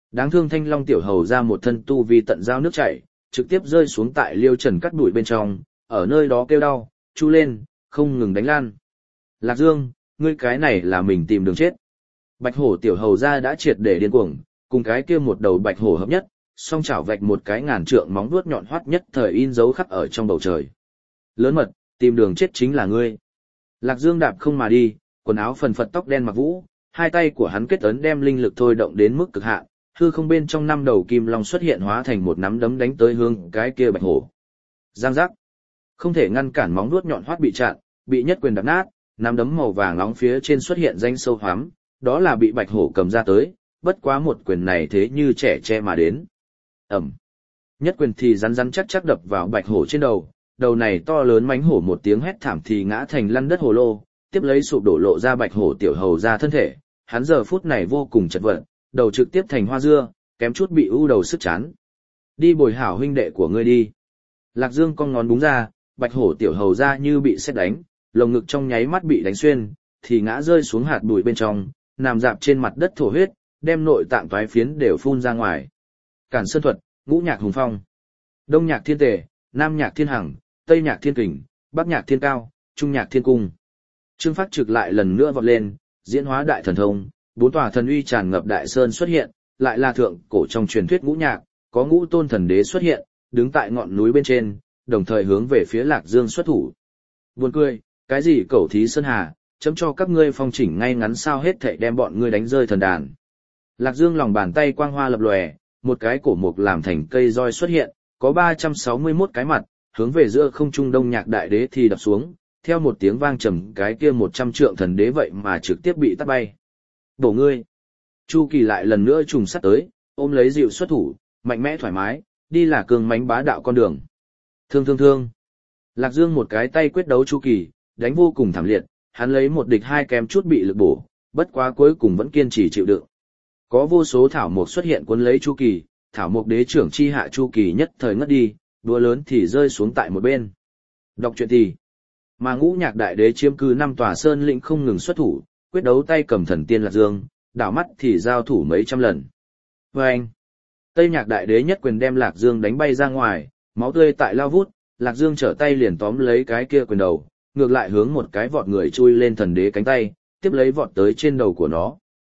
Đáng thương Thanh Long tiểu hầu ra một thân tu vi tận giao nước chảy, trực tiếp rơi xuống tại Liêu Trần cắt đuổi bên trong, ở nơi đó kêu đau, chu lên, không ngừng đánh lan. Lạc Dương, ngươi cái này là mình tìm đường chết. Bạch hổ tiểu hầu ra đã triệt để điên cuồng, cùng cái kia một đầu bạch hổ hợp nhất, song chảo vạch một cái ngàn trượng móng vuốt nhọn hoắt nhất thời in dấu khắc ở trong bầu trời. Lớn mật, tìm đường chết chính là ngươi. Lạc Dương đạp không mà đi, quần áo phần phật tóc đen mặc vũ, hai tay của hắn kết ấn đem linh lực thôi động đến mức cực hạn, hư không bên trong năm đầu kim long xuất hiện hóa thành một nắm đấm đánh tới hướng cái kia bạch hổ. Giang giác. Không thể ngăn cản móng vuốt nhọn hoắt bị chặn, bị nhất quyền đập nát, nắm đấm màu vàng nóng phía trên xuất hiện danh sâu hoắm, đó là bị bạch hổ cầm ra tới, bất quá một quyền này thế như trẻ tre mà đến. Ẩm. Nhất quyền thì rắn rắn chắc chắc đập vào bạch hổ trên đầu, đầu này to lớn mánh hổ một tiếng hét thảm thì ngã thành lăn đất hồ lô, tiếp lấy sụp đổ lộ ra bạch hổ tiểu hầu ra thân thể, hắn giờ phút này vô cùng chật vật, đầu trực tiếp thành hoa dưa, kém chút bị u đầu sức chán. Đi bồi hảo huynh đệ của ngươi đi. Lạc Dương cong ngón búng ra, bạch hổ tiểu hầu ra như bị sét đánh, lồng ngực trong nháy mắt bị đánh xuyên, thì ngã rơi xuống hạt bụi bên trong, nằm dạp trên mặt đất thổ huyết, đem nội tạng toái phiến đều phun ra ngoài. Cản Sơn thuật, Ngũ Nhạc Hùng Phong, Đông Nhạc Thiên Tề, Nam Nhạc Thiên Hằng, Tây Nhạc Thiên Kình, Bắc Nhạc Thiên Cao, Trung Nhạc Thiên Cung. Trương Phát Trực lại lần nữa vọt lên, diễn hóa đại thần thông, bốn tòa thần uy tràn ngập đại sơn xuất hiện, lại là thượng cổ trong truyền thuyết ngũ nhạc, có ngũ tôn thần đế xuất hiện, đứng tại ngọn núi bên trên, đồng thời hướng về phía Lạc Dương xuất thủ. Buồn cười, cái gì cẩu thí sơn hà, chấm cho các ngươi phong chỉnh ngay ngắn sao hết thảy đem bọn ngươi đánh rơi thần đàn. Lạc Dương lòng bàn tay quang hoa lập lòe, một cái cổ mục làm thành cây roi xuất hiện, có 361 cái mặt, hướng về giữa không trung Đông Nhạc Đại Đế thì đập xuống, theo một tiếng vang trầm cái kia 100 trượng thần đế vậy mà trực tiếp bị tát bay. Bổ ngươi. Chu Kỳ lại lần nữa trùng sát tới, ôm lấy dịu xuất thủ, mạnh mẽ thoải mái, đi là cường mãnh bá đạo con đường. Thương. Lạc Dương một cái tay quyết đấu Chu Kỳ, đánh vô cùng thảm liệt, hắn lấy một địch hai kém chút bị lực bổ, bất quá cuối cùng vẫn kiên trì chịu đựng. Có vô số thảo mục xuất hiện cuốn lấy Chu Kỳ, thảo mục đế trưởng chi hạ Chu Kỳ nhất thời ngất đi, đũa lớn thì rơi xuống tại một bên. Đọc truyện thì. Mà Ngũ Nhạc Đại Đế chiếm cứ 5 tòa sơn lĩnh không ngừng xuất thủ, quyết đấu tay cầm thần tiên Lạc Dương, đảo mắt thì giao thủ mấy trăm lần. Vâng! Tây Nhạc Đại Đế nhất quyền đem Lạc Dương đánh bay ra ngoài, máu tươi tại lao vút, Lạc Dương trở tay liền tóm lấy cái kia quyền đầu, ngược lại hướng một cái vọt người chui lên thần đế cánh tay, tiếp lấy vọt tới trên đầu của nó.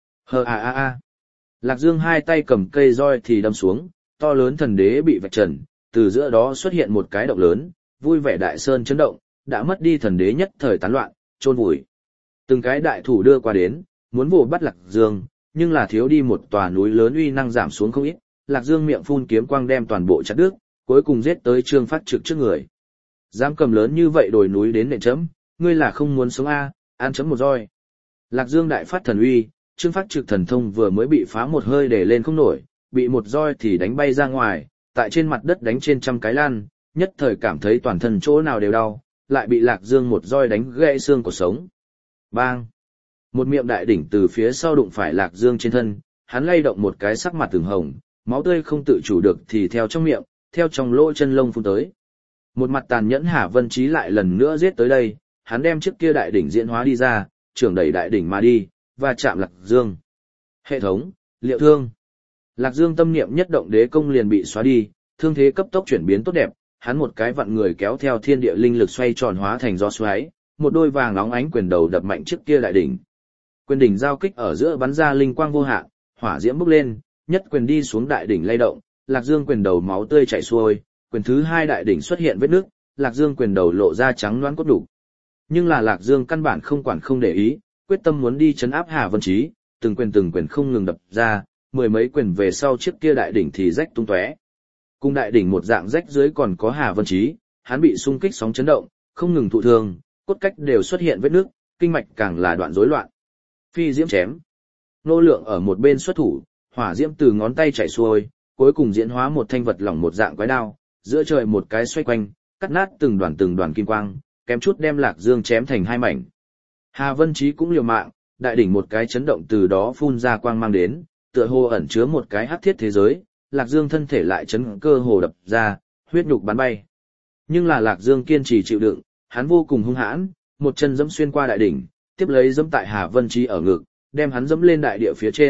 Lạc Dương hai tay cầm cây roi thì đâm xuống, to lớn thần đế bị vạch trần, từ giữa đó xuất hiện một cái động lớn, vui vẻ đại sơn chấn động, đã mất đi thần đế nhất thời tán loạn, chôn vùi. Từng cái đại thủ đưa qua đến, muốn vồ bắt Lạc Dương, nhưng là thiếu đi một tòa núi lớn uy năng giảm xuống không ít, Lạc Dương miệng phun kiếm quang đem toàn bộ chặt đứt, cuối cùng giết tới Trương Phát Trực trước người. Dám cầm lớn như vậy đồi núi đến nện chấm, ngươi là không muốn sống a, ăn chấm một roi. Lạc Dương đại phát thần uy, Trương Phát Trực thần thông vừa mới bị phá một hơi để lên không nổi, bị một roi thì đánh bay ra ngoài, tại trên mặt đất đánh trên trăm cái lan, nhất thời cảm thấy toàn thân chỗ nào đều đau, lại bị Lạc Dương một roi đánh gãy xương cột sống. Bang! Một miệng đại đỉnh từ phía sau đụng phải Lạc Dương trên thân, hắn lay động một cái sắc mặt từng hồng, máu tươi không tự chủ được thì theo trong miệng, theo trong lỗ chân lông phun tới. Một mặt tàn nhẫn Hà Vân Chí lại lần nữa giết tới đây, hắn đem chiếc kia đại đỉnh diễn hóa đi ra, trưởng đẩy đại đỉnh mà đi, và chạm Lạc Dương. Hệ thống, liệu thương. Lạc Dương tâm niệm nhất động đế công liền bị xóa đi, thương thế cấp tốc chuyển biến tốt đẹp, hắn một cái vặn người kéo theo thiên địa linh lực xoay tròn hóa thành gió xoáy, một đôi vàng óng ánh quyền đầu đập mạnh trước kia đại đỉnh. Quyền đỉnh giao kích ở giữa bắn ra linh quang vô hạn, hỏa diễm bốc lên, nhất quyền đi xuống đại đỉnh lay động, Lạc Dương quyền đầu máu tươi chảy xuôi, quyền thứ hai đại đỉnh xuất hiện vết nước, Lạc Dương quyền đầu lộ ra trắng loãng cốt đủ. Nhưng là Lạc Dương căn bản không quản không để ý, quyết tâm muốn đi trấn áp Hà Vân Chí, từng quyền không ngừng đập ra, mười mấy quyền về sau chiếc kia đại đỉnh thì rách tung tóe. Cùng đại đỉnh một dạng rách dưới còn có Hà Vân Chí, hắn bị xung kích sóng chấn động, không ngừng thụ thương, cốt cách đều xuất hiện vết nước, kinh mạch càng là đoạn rối loạn. Phi diễm chém. Nô Lượng ở một bên xuất thủ, hỏa diễm từ ngón tay chảy xuôi, cuối cùng diễn hóa một thanh vật lỏng một dạng quái đao, giữa trời một cái xoay quanh, cắt nát từng đoàn kim quang, kém chút đem Lạc Dương chém thành hai mảnh. Hà Vân Chí cũng liều mạng, đại đỉnh một cái chấn động từ đó phun ra quang mang đến, tựa hồ ẩn chứa một cái hắc thiết thế giới, Lạc Dương thân thể lại chấn cơ hồ đập ra, huyết nhục bắn bay. Nhưng là Lạc Dương kiên trì chịu đựng, hắn vô cùng hung hãn, một chân dẫm xuyên qua đại đỉnh, tiếp lấy dẫm tại Hà Vân Chí ở ngực, đem hắn dẫm lên đại địa phía trên,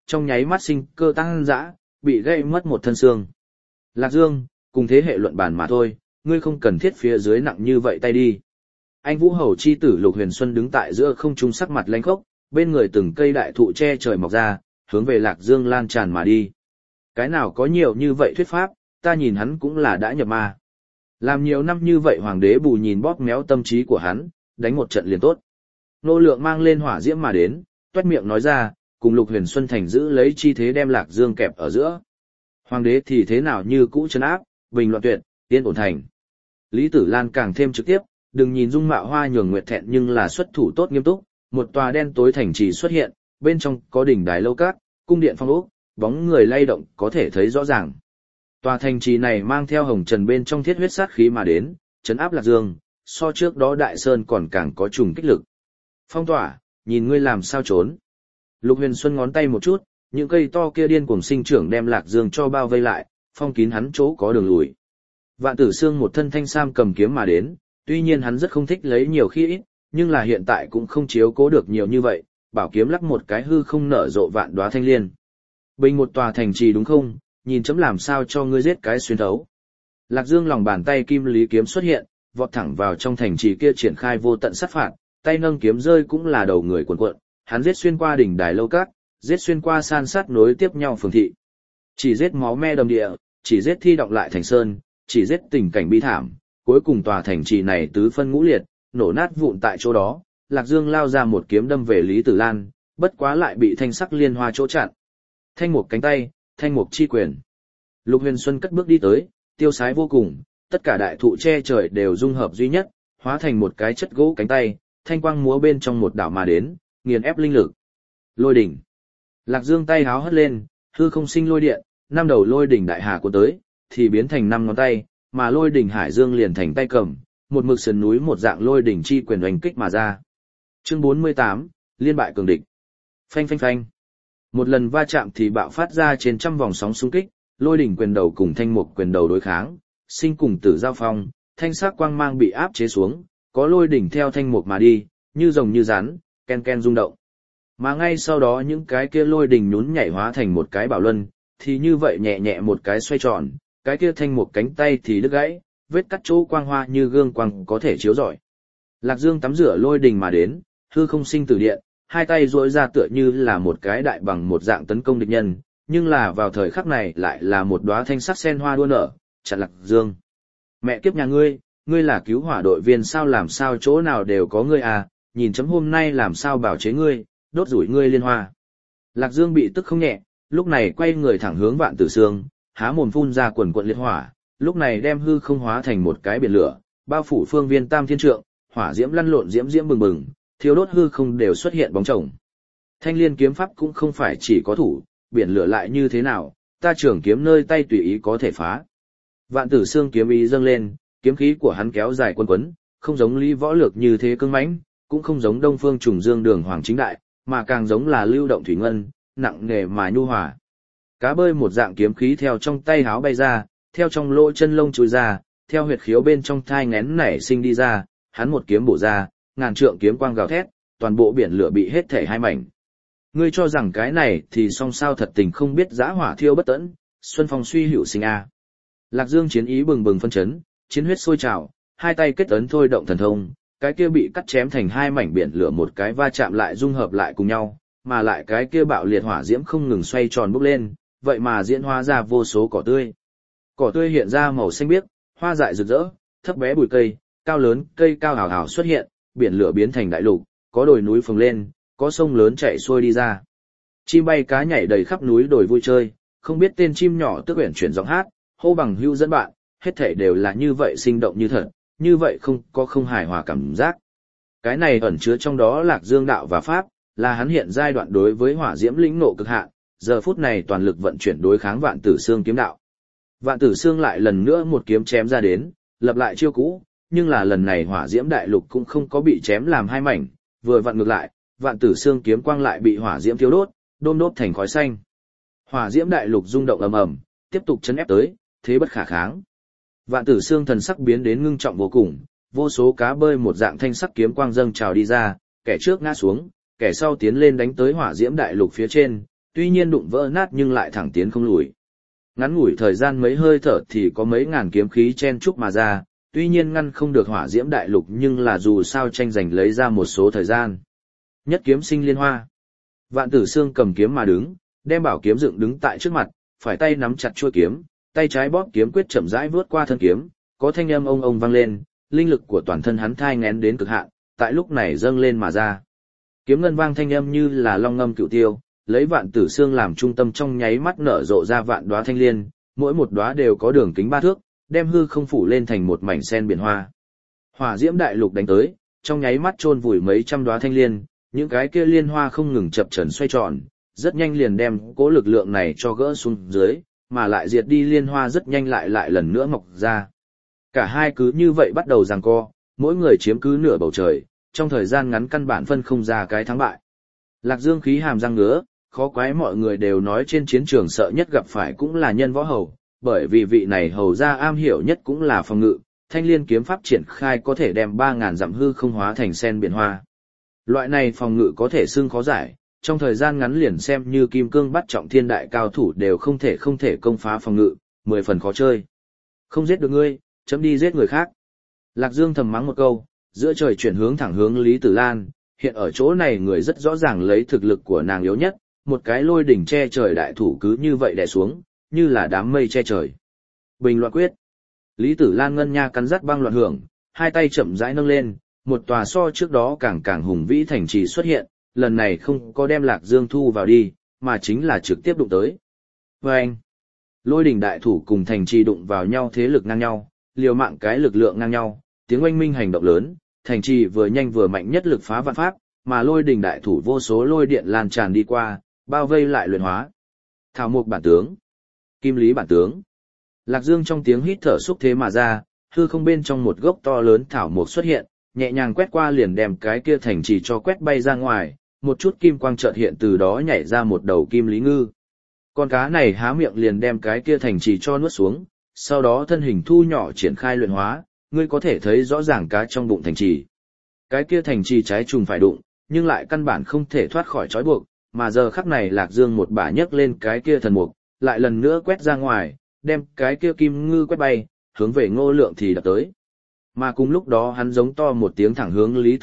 trong nháy mắt sinh cơ tăng dã, bị gãy mất một thân xương. Lạc Dương, cùng thế hệ luận bàn mà thôi, ngươi không cần thiết phía dưới nặng như vậy tay đi. Anh Vũ Hầu chi tử Lục Huyền Xuân đứng tại giữa không trung sắc mặt lanh khốc, bên người từng cây đại thụ che trời mọc ra, hướng về Lạc Dương lan tràn mà đi. Cái nào có nhiều như vậy thuyết pháp, ta nhìn hắn cũng là đã nhập ma. Làm nhiều năm như vậy hoàng đế bù nhìn bóp méo tâm trí của hắn, đánh một trận liền tốt. Nô Lượng mang lên hỏa diễm mà đến, toét miệng nói ra, cùng Lục Huyền Xuân thành giữ lấy chi thế đem Lạc Dương kẹp ở giữa. Hoàng đế thì thế nào như cũ trấn áp, bình loạn tuyệt, yên ổn thành. Lý Tử Lan càng thêm trực tiếp, đừng nhìn dung mạo hoa nhường nguyệt thẹn nhưng là xuất thủ tốt nghiêm túc, một tòa đen tối thành trì xuất hiện, bên trong có đỉnh đài lâu cát, cung điện phong ốc, bóng người lay động có thể thấy rõ ràng. Tòa thành trì này mang theo hồng trần bên trong thiết huyết sát khí mà đến, trấn áp Lạc Dương, so trước đó Đại Sơn còn càng có trùng kích lực. Phong tỏa, nhìn ngươi làm sao trốn. Lục Huyền Xuân ngón tay một chút, những cây to kia điên cuồng sinh trưởng đem Lạc Dương cho bao vây lại, phong kín hắn chỗ có đường lùi. Vạn Tử Sương một thân thanh sam cầm kiếm mà đến, tuy nhiên hắn rất không thích lấy nhiều khi ít, nhưng là hiện tại cũng không chiếu cố được nhiều như vậy, bảo kiếm lắc một cái hư không nở rộ vạn đóa thanh liên. Bình một tòa thành trì đúng không, nhìn chấm làm sao cho ngươi giết cái xuyên thấu. Lạc Dương lòng bàn tay kim lý kiếm xuất hiện, vọt thẳng vào trong thành trì kia triển khai vô tận sát phạt, tay nâng kiếm rơi cũng là đầu người cuộn cuộn, hắn giết xuyên qua đỉnh đài lâu cát, giết xuyên qua san sát nối tiếp nhau phường thị. Chỉ giết máu me đầm địa, chỉ giết thi động lại thành sơn, chỉ giết tình cảnh bi thảm, cuối cùng tòa thành trì này tứ phân ngũ liệt, nổ nát vụn tại chỗ đó, Lạc Dương lao ra một kiếm đâm về Lý Tử Lan, bất quá lại bị thanh sắc liên hoa chỗ chặn. Thanh mục cánh tay, thanh mục chi quyền. Lục Huyền Xuân cất bước đi tới, tiêu sái vô cùng, tất cả đại thụ che trời đều dung hợp duy nhất, hóa thành một cái chất gỗ cánh tay, thanh quang múa bên trong một đảo mà đến, nghiền ép linh lực. Lôi đỉnh. Lạc Dương tay háo hất lên, hư không sinh lôi điện, năm đầu lôi đỉnh đại hà cuốn tới, thì biến thành 5 ngón tay, mà lôi đỉnh hải dương liền thành tay cầm, một mực sườn núi một dạng lôi đỉnh chi quyền oanh kích mà ra. Chương 48, liên bại cường địch. Phanh phanh phanh. Một lần va chạm thì bạo phát ra trên trăm vòng sóng xung kích, lôi đỉnh quyền đầu cùng thanh mục quyền đầu đối kháng, sinh cùng tử giao phong, thanh sắc quang mang bị áp chế xuống, có lôi đỉnh theo thanh mục mà đi, như rồng như rắn, ken ken rung động. Mà ngay sau đó những cái kia lôi đỉnh nhún nhảy hóa thành một cái bảo luân, thì như vậy nhẹ nhẹ một cái xoay tròn, cái kia thanh mục cánh tay thì đứt gãy, vết cắt chỗ quang hoa như gương quang có thể chiếu rọi. Lạc Dương tắm rửa lôi đỉnh mà đến, hư không sinh tử điện, hai tay duỗi ra tựa như là một cái đại bằng một dạng tấn công địch nhân, nhưng là vào thời khắc này lại là một đóa thanh sắc sen hoa đua nở, chặn Lạc Dương. Mẹ kiếp nhà ngươi, ngươi là cứu hỏa đội viên sao, làm sao chỗ nào đều có ngươi à, nhìn chấm hôm nay làm sao bảo chế ngươi, đốt rủi ngươi liên hoa. Lạc Dương bị tức không nhẹ, lúc này quay người thẳng hướng Vạn Tử Sương, há mồm phun ra quần quần liệt hỏa, lúc này đem hư không hóa thành một cái biển lửa, bao phủ phương viên tam thiên trượng, hỏa diễm lăn lộn diễm diễm bừng bừng, thiêu đốt hư không đều xuất hiện bóng chồng. Thanh liên kiếm pháp cũng không phải chỉ có thủ, biển lửa lại như thế nào, ta trường kiếm nơi tay tùy ý có thể phá. Vạn Tử Sương kiếm ý dâng lên, kiếm khí của hắn kéo dài quấn quấn, không giống Lý Võ Lược như thế cứng mãnh, cũng không giống Đông Phương Trùng Dương Đường Hoàng Chính Đại, mà càng giống là lưu động thủy ngân, nặng nề mà nhu hòa. Cá bơi một dạng kiếm khí theo trong tay háo bay ra, theo trong lỗ chân lông chui ra, theo huyệt khiếu bên trong thai nghén nảy sinh đi ra, hắn một kiếm bổ ra, ngàn trượng kiếm quang gào thét, toàn bộ biển lửa bị hết thể hai mảnh. Ngươi cho rằng cái này thì song sao, thật tình không biết dã hỏa thiêu bất tẫn, xuân phong suy hữu sinh a. Lạc Dương chiến ý bừng bừng phân chấn, chiến huyết sôi trào, hai tay kết ấn thôi động thần thông, cái kia bị cắt chém thành hai mảnh biển lửa một cái va chạm lại dung hợp lại cùng nhau, mà lại cái kia bạo liệt hỏa diễm không ngừng xoay tròn bốc lên, vậy mà diễn hóa ra vô số cỏ tươi. Cỏ tươi hiện ra màu xanh biếc, hoa dại rực rỡ, thấp bé bụi cây, cao lớn, cây cao hào hào xuất hiện, biển lửa biến thành đại lục, có đồi núi phồng lên, có sông lớn chảy xuôi đi ra. Chim bay cá nhảy đầy khắp núi đồi vui chơi, không biết tên chim nhỏ tức uyển chuyển giọng hát, hô bằng hữu dẫn bạn, hết thảy đều là như vậy sinh động như thật, như vậy không có không hài hòa cảm giác. Cái này ẩn chứa trong đó Lạc Dương đạo và pháp, là hắn hiện giai đoạn đối với hỏa diễm lĩnh nộ cực hạn, giờ phút này toàn lực vận chuyển đối kháng Vạn Tử Sương kiếm đạo. Vạn Tử Sương lại lần nữa một kiếm chém ra đến, lập lại chiêu cũ, nhưng là lần này hỏa diễm đại lục cũng không có bị chém làm hai mảnh, vừa vặn ngược lại, Vạn Tử Sương kiếm quang lại bị hỏa diễm thiêu đốt, đôm đốt thành khói xanh. Hỏa diễm đại lục rung động ầm ầm, tiếp tục chấn ép tới, thế bất khả kháng. Vạn Tử Sương thần sắc biến đến ngưng trọng vô cùng, vô số cá bơi một dạng thanh sắc kiếm quang dâng trào đi ra, kẻ trước ngã xuống, kẻ sau tiến lên đánh tới hỏa diễm đại lục phía trên, tuy nhiên đụng vỡ nát nhưng lại thẳng tiến không lùi. Ngắn ngủi thời gian mấy hơi thở thì có mấy ngàn kiếm khí chen chúc mà ra, tuy nhiên ngăn không được hỏa diễm đại lục nhưng là dù sao tranh giành lấy ra một số thời gian. Nhất kiếm sinh liên hoa. Vạn Tử Xương cầm kiếm mà đứng, đem bảo kiếm dựng đứng tại trước mặt, phải tay nắm chặt chuôi kiếm, tay trái bóp kiếm quyết chậm rãi vướt qua thân kiếm, có thanh âm ông ông vang lên, linh lực của toàn thân hắn thai nghén đến cực hạn, tại lúc này dâng lên mà ra. Kiếm ngân vang thanh âm như là long ngâm cựu tiêu, lấy Vạn Tử Xương làm trung tâm trong nháy mắt nở rộ ra vạn đóa thanh liên, mỗi một đóa đều có đường kính 3 thước, đem hư không phủ lên thành một mảnh sen biển hoa. Hỏa diễm đại lục đánh tới, trong nháy mắt chôn vùi mấy trăm đóa thanh liên, những cái kia liên hoa không ngừng chập chờn xoay tròn, rất nhanh liền đem cố lực lượng này cho gỡ xuống dưới, mà lại diệt đi liên hoa rất nhanh lại lần nữa mọc ra. Cả hai cứ như vậy bắt đầu giằng co, mỗi người chiếm cứ nửa bầu trời, trong thời gian ngắn căn bản phân không ra cái thắng bại. Lạc Dương khí hàm răng ngứa, khó quái mọi người đều nói trên chiến trường sợ nhất gặp phải cũng là nhân võ hầu, bởi vì vị này hầu ra am hiểu nhất cũng là phòng ngự, thanh liên kiếm pháp triển khai có thể đem 3.000 dặm hư không hóa thành sen biển hoa. Loại này phòng ngự có thể xưng khó giải, trong thời gian ngắn liền xem như kim cương bắt trọng thiên đại cao thủ đều không thể công phá phòng ngự, 10 phần khó chơi. Không giết được ngươi, chấm đi giết người khác. Lạc Dương thầm mắng một câu, giữa trời chuyển hướng thẳng hướng Lý Tử Lan, hiện ở chỗ này người rất rõ ràng lấy thực lực của nàng yếu nhất, một cái lôi đỉnh che trời đại thủ cứ như vậy đè xuống, như là đám mây che trời. Bình loạn quyết. Lý Tử Lan ngân nha cắn rắt băng loạn hưởng, hai tay chậm rãi nâng lên, một tòa so trước đó càng hùng vĩ thành trì xuất hiện, lần này không có đem Lạc Dương thu vào đi, mà chính là trực tiếp đụng tới. Và anh, lôi đỉnh đại thủ cùng thành trì đụng vào nhau thế lực ngang nhau, liều mạng cái lực lượng ngang nhau, tiếng oanh minh hành động lớn, thành trì vừa nhanh vừa mạnh nhất lực phá vạn pháp, mà lôi đỉnh đại thủ vô số lôi điện lan tràn đi qua, bao vây lại luyện hóa. Thảo mục bản tướng, kim lý bản tướng. Lạc Dương trong tiếng hít thở xúc thế mà ra, hư không bên trong một gốc to lớn thảo mục xuất hiện, nhẹ nhàng quét qua liền đem cái kia thành trì cho quét bay ra ngoài, một chút kim quang chợt hiện từ đó nhảy ra một đầu kim lý ngư. Con cá này há miệng liền đem cái kia thành trì cho nuốt xuống, sau đó thân hình thu nhỏ triển khai luyện hóa, ngươi có thể thấy rõ ràng cá trong bụng thành trì. Cái kia thành trì trái trùng phải đụng, nhưng lại căn bản không thể thoát khỏi trói buộc, mà giờ khắc này Lạc Dương một bả nhấc lên cái kia thần mục, lại lần nữa quét ra ngoài, đem cái kia kim ngư quét bay, hướng về Ngô Lượng thì đập tới. Mà cùng lúc đó hắn giống to một tiếng thẳng hướng Lý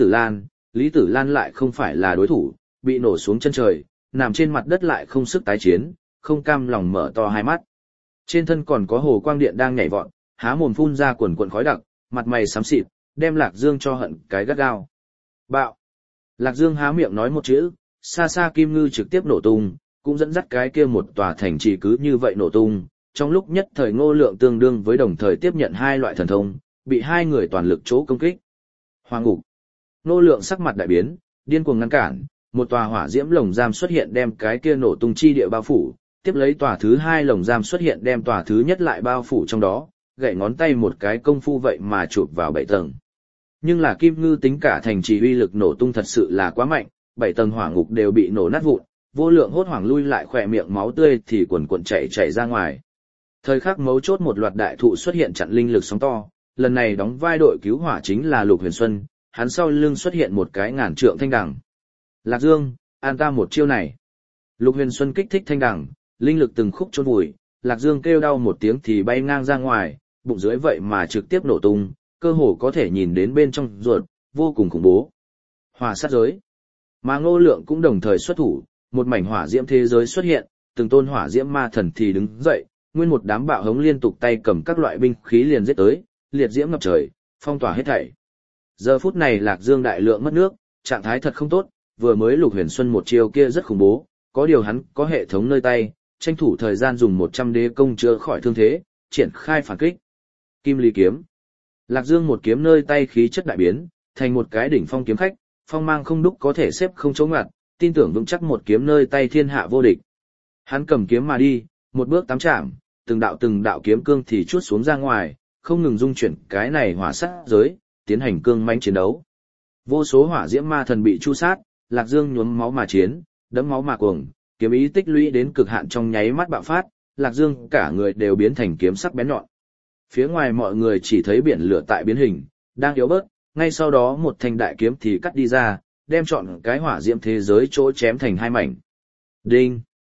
Tử Lan lại không phải là đối thủ, bị nổ xuống chân trời, nằm trên mặt đất lại không sức tái chiến, không cam lòng mở to hai mắt. Trên thân còn có hồ quang điện đang nhảy vọt, há mồm phun ra quần quần khói đặc, mặt mày xám xịt, đem Lạc Dương cho hận cái gắt gao. Bạo! Lạc Dương há miệng nói một chữ, xa xa kim ngư trực tiếp nổ tung, cũng dẫn dắt cái kia một tòa thành trì cứ như vậy nổ tung. Trong lúc nhất thời Ngô Lượng tương đương với đồng thời tiếp nhận hai loại thần thông, bị hai người toàn lực chỗ công kích. Hoàng ngục. Ngô Lượng sắc mặt đại biến, điên cuồng ngăn cản, một tòa hỏa diễm lồng giam xuất hiện đem cái kia nổ tung chi địa bao phủ, tiếp lấy tòa thứ hai lồng giam xuất hiện đem tòa thứ nhất lại bao phủ trong đó, gậy ngón tay một cái công phu vậy mà chụp vào 7 tầng. Nhưng là kim ngư tính cả thành trì uy lực nổ tung thật sự là quá mạnh, 7 tầng hỏa ngục đều bị nổ nát vụn, Vô Lượng hốt hoảng lui lại khỏe miệng máu tươi thì quần quần chảy ra ngoài. Thời khắc mấu chốt một loạt đại thụ xuất hiện chặn linh lực sóng to, lần này đóng vai đội cứu hỏa chính là Lục Huyền Xuân, hắn sau lưng xuất hiện một cái ngàn trượng thanh đằng. Lạc Dương, an ta một chiêu này. Lục Huyền Xuân kích thích thanh đằng, linh lực từng khúc chôn vùi, Lạc Dương kêu đau một tiếng thì bay ngang ra ngoài, bụng dưới vậy mà trực tiếp nổ tung, cơ hồ có thể nhìn đến bên trong ruột, vô cùng khủng bố. Hỏa sát giới. Mà Ngô Lượng cũng đồng thời xuất thủ, một mảnh hỏa diễm thế giới xuất hiện, từng tôn hỏa diễm ma thần thì đứng dậy, nguyên một đám bạo hống liên tục tay cầm các loại binh khí liền giết tới, liệt diễm ngập trời, phong tỏa hết thảy. Giờ phút này Lạc Dương đại lượng mất nước, trạng thái thật không tốt, vừa mới Lục Huyền Xuân một chiêu kia rất khủng bố, có điều hắn có hệ thống nơi tay, tranh thủ thời gian dùng 100 đế công chữa khỏi thương thế, triển khai phản kích. Kim Lý kiếm. Lạc Dương một kiếm nơi tay khí chất đại biến, thành một cái đỉnh phong kiếm khách, phong mang không đúc có thể xếp không chống ngặt, tin tưởng vững chắc một kiếm nơi tay thiên hạ vô địch. Hắn cầm kiếm mà đi, một bước 8 chạm, từng đạo kiếm cương thì chuốt xuống ra ngoài, không ngừng dung chuyển cái này hỏa sát giới, tiến hành cương mãnh chiến đấu. Vô số hỏa diễm ma thần bị chu sát, Lạc Dương nhuốm máu mà chiến, đẫm máu mà cuồng, kiếm ý tích lũy đến cực hạn trong nháy mắt bạo phát, Lạc Dương cả người đều biến thành kiếm sắc bén nhọn. Phía ngoài mọi người chỉ thấy biển lửa tại biến hình, đang yếu bớt, ngay sau đó một thanh đại kiếm thì cắt đi ra, đem trọn cái hỏa diễm thế giới chỗ chém thành hai mảnh. Đinh!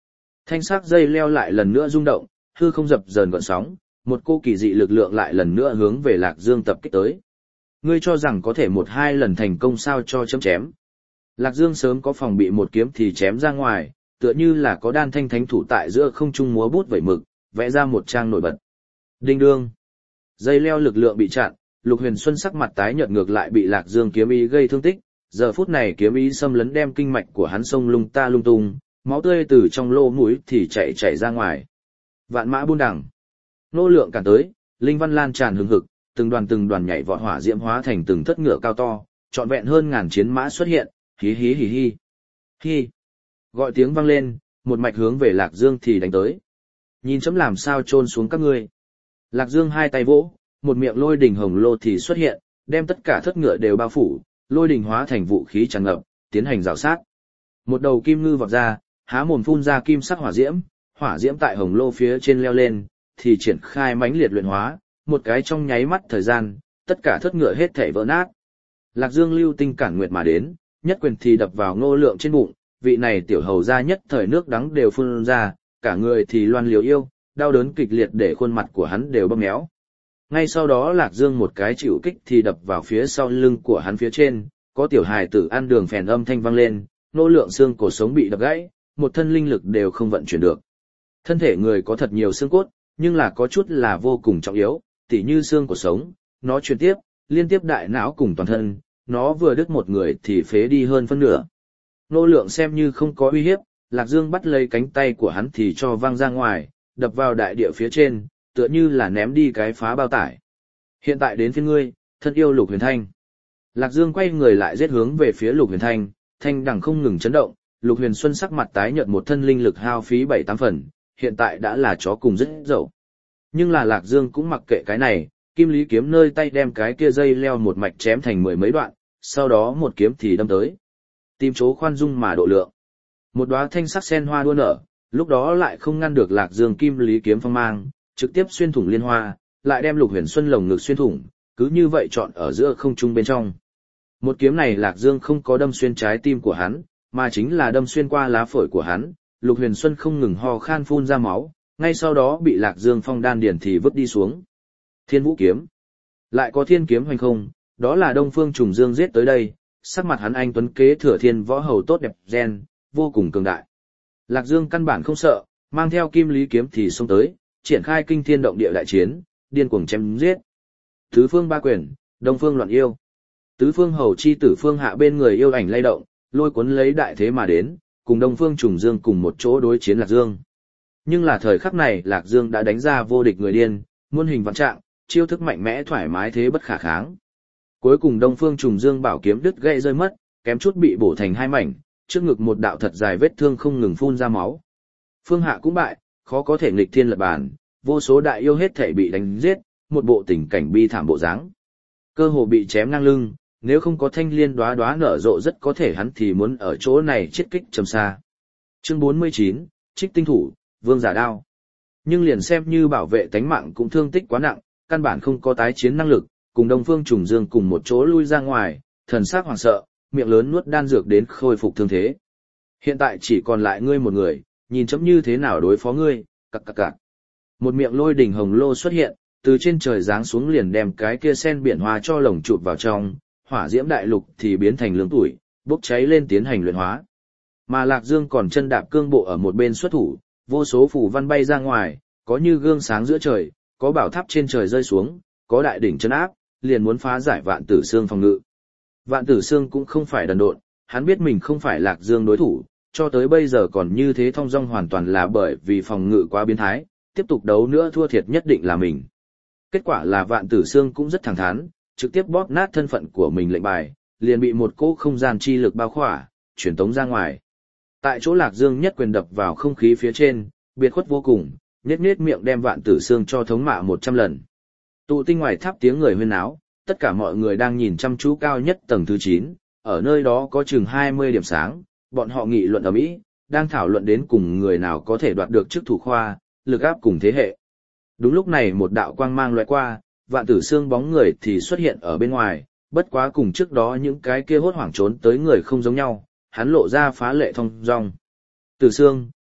Thanh sắc dây leo lại lần nữa rung động, hư không dập dờn gợn sóng, một cô kỳ dị lực lượng lại lần nữa hướng về Lạc Dương tập kích tới. Ngươi cho rằng có thể một hai lần thành công sao cho chấm chém. Lạc Dương sớm có phòng bị một kiếm thì chém ra ngoài, tựa như là có đan thanh thánh thủ tại giữa không trung múa bút vẩy mực, vẽ ra một trang nổi bật. Đinh đương. Dây leo lực lượng bị chặn, Lục Huyền Xuân sắc mặt tái nhợt ngược lại bị Lạc Dương kiếm ý gây thương tích, giờ phút này kiếm ý xâm lấn đem kinh mạch của hắn xông lung ta lung tung, máu tươi từ trong lỗ mũi thì chảy ra ngoài. Vạn mã buôn đằng. Nô lượng cản tới, linh văn lan tràn hừng hực, từng đoàn nhảy vọt hỏa diễm hóa thành từng thất ngựa cao to, trọn vẹn hơn ngàn chiến mã xuất hiện, hí hí hí hí. Hi. Gọi tiếng vang lên, một mạch hướng về Lạc Dương thì đánh tới. Nhìn chấm làm sao chôn xuống các ngươi. Lạc Dương hai tay vỗ, một miệng lôi đình hồng lô thì xuất hiện, đem tất cả thất ngựa đều bao phủ, lôi đình hóa thành vũ khí tràn ngập, tiến hành rào sát. Một đầu kim ngư vọt ra, há mồm phun ra kim sắc hỏa diễm tại hồng lô phía trên leo lên, thì triển khai mãnh liệt luyện hóa, một cái trong nháy mắt thời gian, tất cả thất ngựa hết thảy vỡ nát. Lạc Dương lưu tinh cản nguyệt mà đến, nhất quyền thì đập vào Ngô Lượng trên bụng, vị này tiểu hầu gia nhất thời nước đắng đều phun ra, cả người thì loan liều yêu, đau đớn kịch liệt để khuôn mặt của hắn đều bầm méo. Ngay sau đó Lạc Dương một cái chịu kích thì đập vào phía sau lưng của hắn phía trên, có tiểu hài tử ăn đường phèn âm thanh vang lên, Ngô Lượng xương cổ sống bị đập gãy, một thân linh lực đều không vận chuyển được. Thân thể người có thật nhiều xương cốt, nhưng là có chút là vô cùng trọng yếu, tỉ như xương cổ sống, nó truyền tiếp, liên tiếp đại não cùng toàn thân, nó vừa đứt một người thì phế đi hơn phân nửa. Ngô Lượng xem như không có uy hiếp, Lạc Dương bắt lấy cánh tay của hắn thì cho văng ra ngoài, đập vào đại địa phía trên, tựa như là ném đi cái phá bao tải. Hiện tại đến phía ngươi, thân yêu Lục Huyền Thanh. Lạc Dương quay người lại giết hướng về phía Lục Huyền Thanh, thanh đằng không ngừng chấn động, Lục Huyền Xuân sắc mặt tái nhợt một thân linh lực hao phí 7-8 phần, hiện tại đã là chó cùng rất dậu. Nhưng là Lạc Dương cũng mặc kệ cái này, kim lý kiếm nơi tay đem cái kia dây leo một mạch chém thành mười mấy đoạn, sau đó một kiếm thì đâm tới. Tìm chỗ khoan dung mà độ lượng. Một đóa thanh sắc sen hoa đua nở, lúc đó lại không ngăn được Lạc Dương kim lý kiếm phong mang, trực tiếp xuyên thủng liên hoa, lại đem Lục Huyền Xuân lồng ngực xuyên thủng, cứ như vậy chọn ở giữa không trung bên trong. Một kiếm này Lạc Dương không có đâm xuyên trái tim của hắn, mà chính là đâm xuyên qua lá phổi của hắn, Lục Huyền Xuân không ngừng ho khan phun ra máu, ngay sau đó bị Lạc Dương phong đan điển thì vứt đi xuống. Thiên Vũ kiếm. Lại có thiên kiếm hoành không, đó là Đông Phương Trùng Dương giết tới đây, sắc mặt hắn anh tuấn kế thừa thiên võ hầu tốt đẹp gen, vô cùng cường đại. Lạc Dương căn bản không sợ, mang theo kim lý kiếm thì xông tới, triển khai kinh thiên động địa đại chiến, điên cuồng chém giết. Tứ phương ba quyền, Đông Phương loạn yêu. Tứ phương hầu chi tử phương hạ bên người yêu ảnh lay động, lôi cuốn lấy đại thế mà đến, cùng Đông Phương Trùng Dương cùng một chỗ đối chiến Lạc Dương. Nhưng là thời khắc này Lạc Dương đã đánh ra vô địch người điên, muôn hình vạn trạng, chiêu thức mạnh mẽ thoải mái thế bất khả kháng. Cuối cùng Đông Phương Trùng Dương bảo kiếm đứt gãy rơi mất, kém chút bị bổ thành hai mảnh, trước ngực một đạo thật dài vết thương không ngừng phun ra máu. Phương Hạ cũng bại, khó có thể nghịch thiên lật bàn, vô số đại yêu hết thể bị đánh giết, một bộ tình cảnh bi thảm bộ dáng. Cơ hồ bị chém ngang lưng, nếu không có thanh liên đóa đóa nở rộ rất có thể hắn thì muốn ở chỗ này chết kích trầm xa. Chương 49, Trích tinh thủ, Vương giả đao. Nhưng liền xem như bảo vệ tánh mạng cũng thương tích quá nặng, căn bản không có tái chiến năng lực, cùng Đông Phương Trùng Dương cùng một chỗ lui ra ngoài, thần sắc hoảng sợ, miệng lớn nuốt đan dược đến khôi phục thương thế. Hiện tại chỉ còn lại ngươi một người, nhìn chấm như thế nào đối phó ngươi, cặc cặc cặc. Một miệng lôi đỉnh hồng lô xuất hiện, từ trên trời giáng xuống liền đem cái kia sen biển hoa cho lồng chụp vào trong, hỏa diễm đại lục thì biến thành lưỡng tuổi, bốc cháy lên tiến hành luyện hóa. Mà Lạc Dương còn chân đạp cương bộ ở một bên xuất thủ, vô số phù văn bay ra ngoài, có như gương sáng giữa trời, có bảo tháp trên trời rơi xuống, có đại đỉnh chân áp, liền muốn phá giải Vạn Tử Xương phòng ngự. Vạn Tử Xương cũng không phải đần độn, hắn biết mình không phải Lạc Dương đối thủ, cho tới bây giờ còn như thế thong dong hoàn toàn là bởi vì phòng ngự quá biến thái, tiếp tục đấu nữa thua thiệt nhất định là mình. Kết quả là Vạn Tử Xương cũng rất thẳng thắn, trực tiếp bóp nát thân phận của mình lệnh bài, liền bị một cỗ không gian chi lực bao khỏa, truyền tống ra ngoài. Tại chỗ Lạc Dương nhất quyền đập vào không khí phía trên, biệt khuất vô cùng, nhếch miệng đem Vạn Tử Xương cho thống mạ 100 lần. Tụ tinh ngoài tháp tiếng người huyên náo, tất cả mọi người đang nhìn chăm chú cao nhất tầng thứ 9, ở nơi đó có chừng 20 điểm sáng, bọn họ nghị luận ầm ĩ, đang thảo luận đến cùng người nào có thể đoạt được chức thủ khoa, lực áp cùng thế hệ. Đúng lúc này một đạo quang mang lóe qua, Vạn Tử Xương bóng người thì xuất hiện ở bên ngoài, bất quá cùng trước đó những cái kia hốt hoảng trốn tới người không giống nhau, hắn lộ ra phá lệ thông dong. Tử Xương,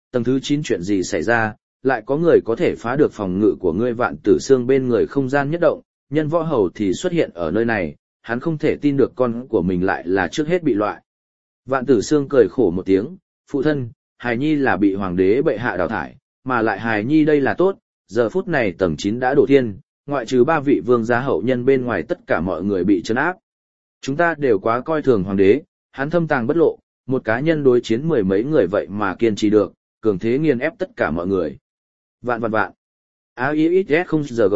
tầng thứ 9 chuyện gì xảy ra, lại có người có thể phá được phòng ngự của ngươi Vạn Tử Xương bên người không gian nhất động, nhân võ hầu thì xuất hiện ở nơi này, hắn không thể tin được con của mình lại là trước hết bị loại. Vạn Tử Xương cười khổ một tiếng, phụ thân, hài nhi là bị hoàng đế bệ hạ đào thải, mà lại hài nhi đây là tốt, giờ phút này tầng 9 đã đổ thiên, ngoại trừ 3 vị vương gia hậu nhân bên ngoài tất cả mọi người bị trấn áp. Chúng ta đều quá coi thường hoàng đế, hắn thâm tàng bất lộ, một cá nhân đối chiến 10 mấy người vậy mà kiên trì được, cường thế nghiền ép tất cả mọi người. Vạn. AIXS không giờ g.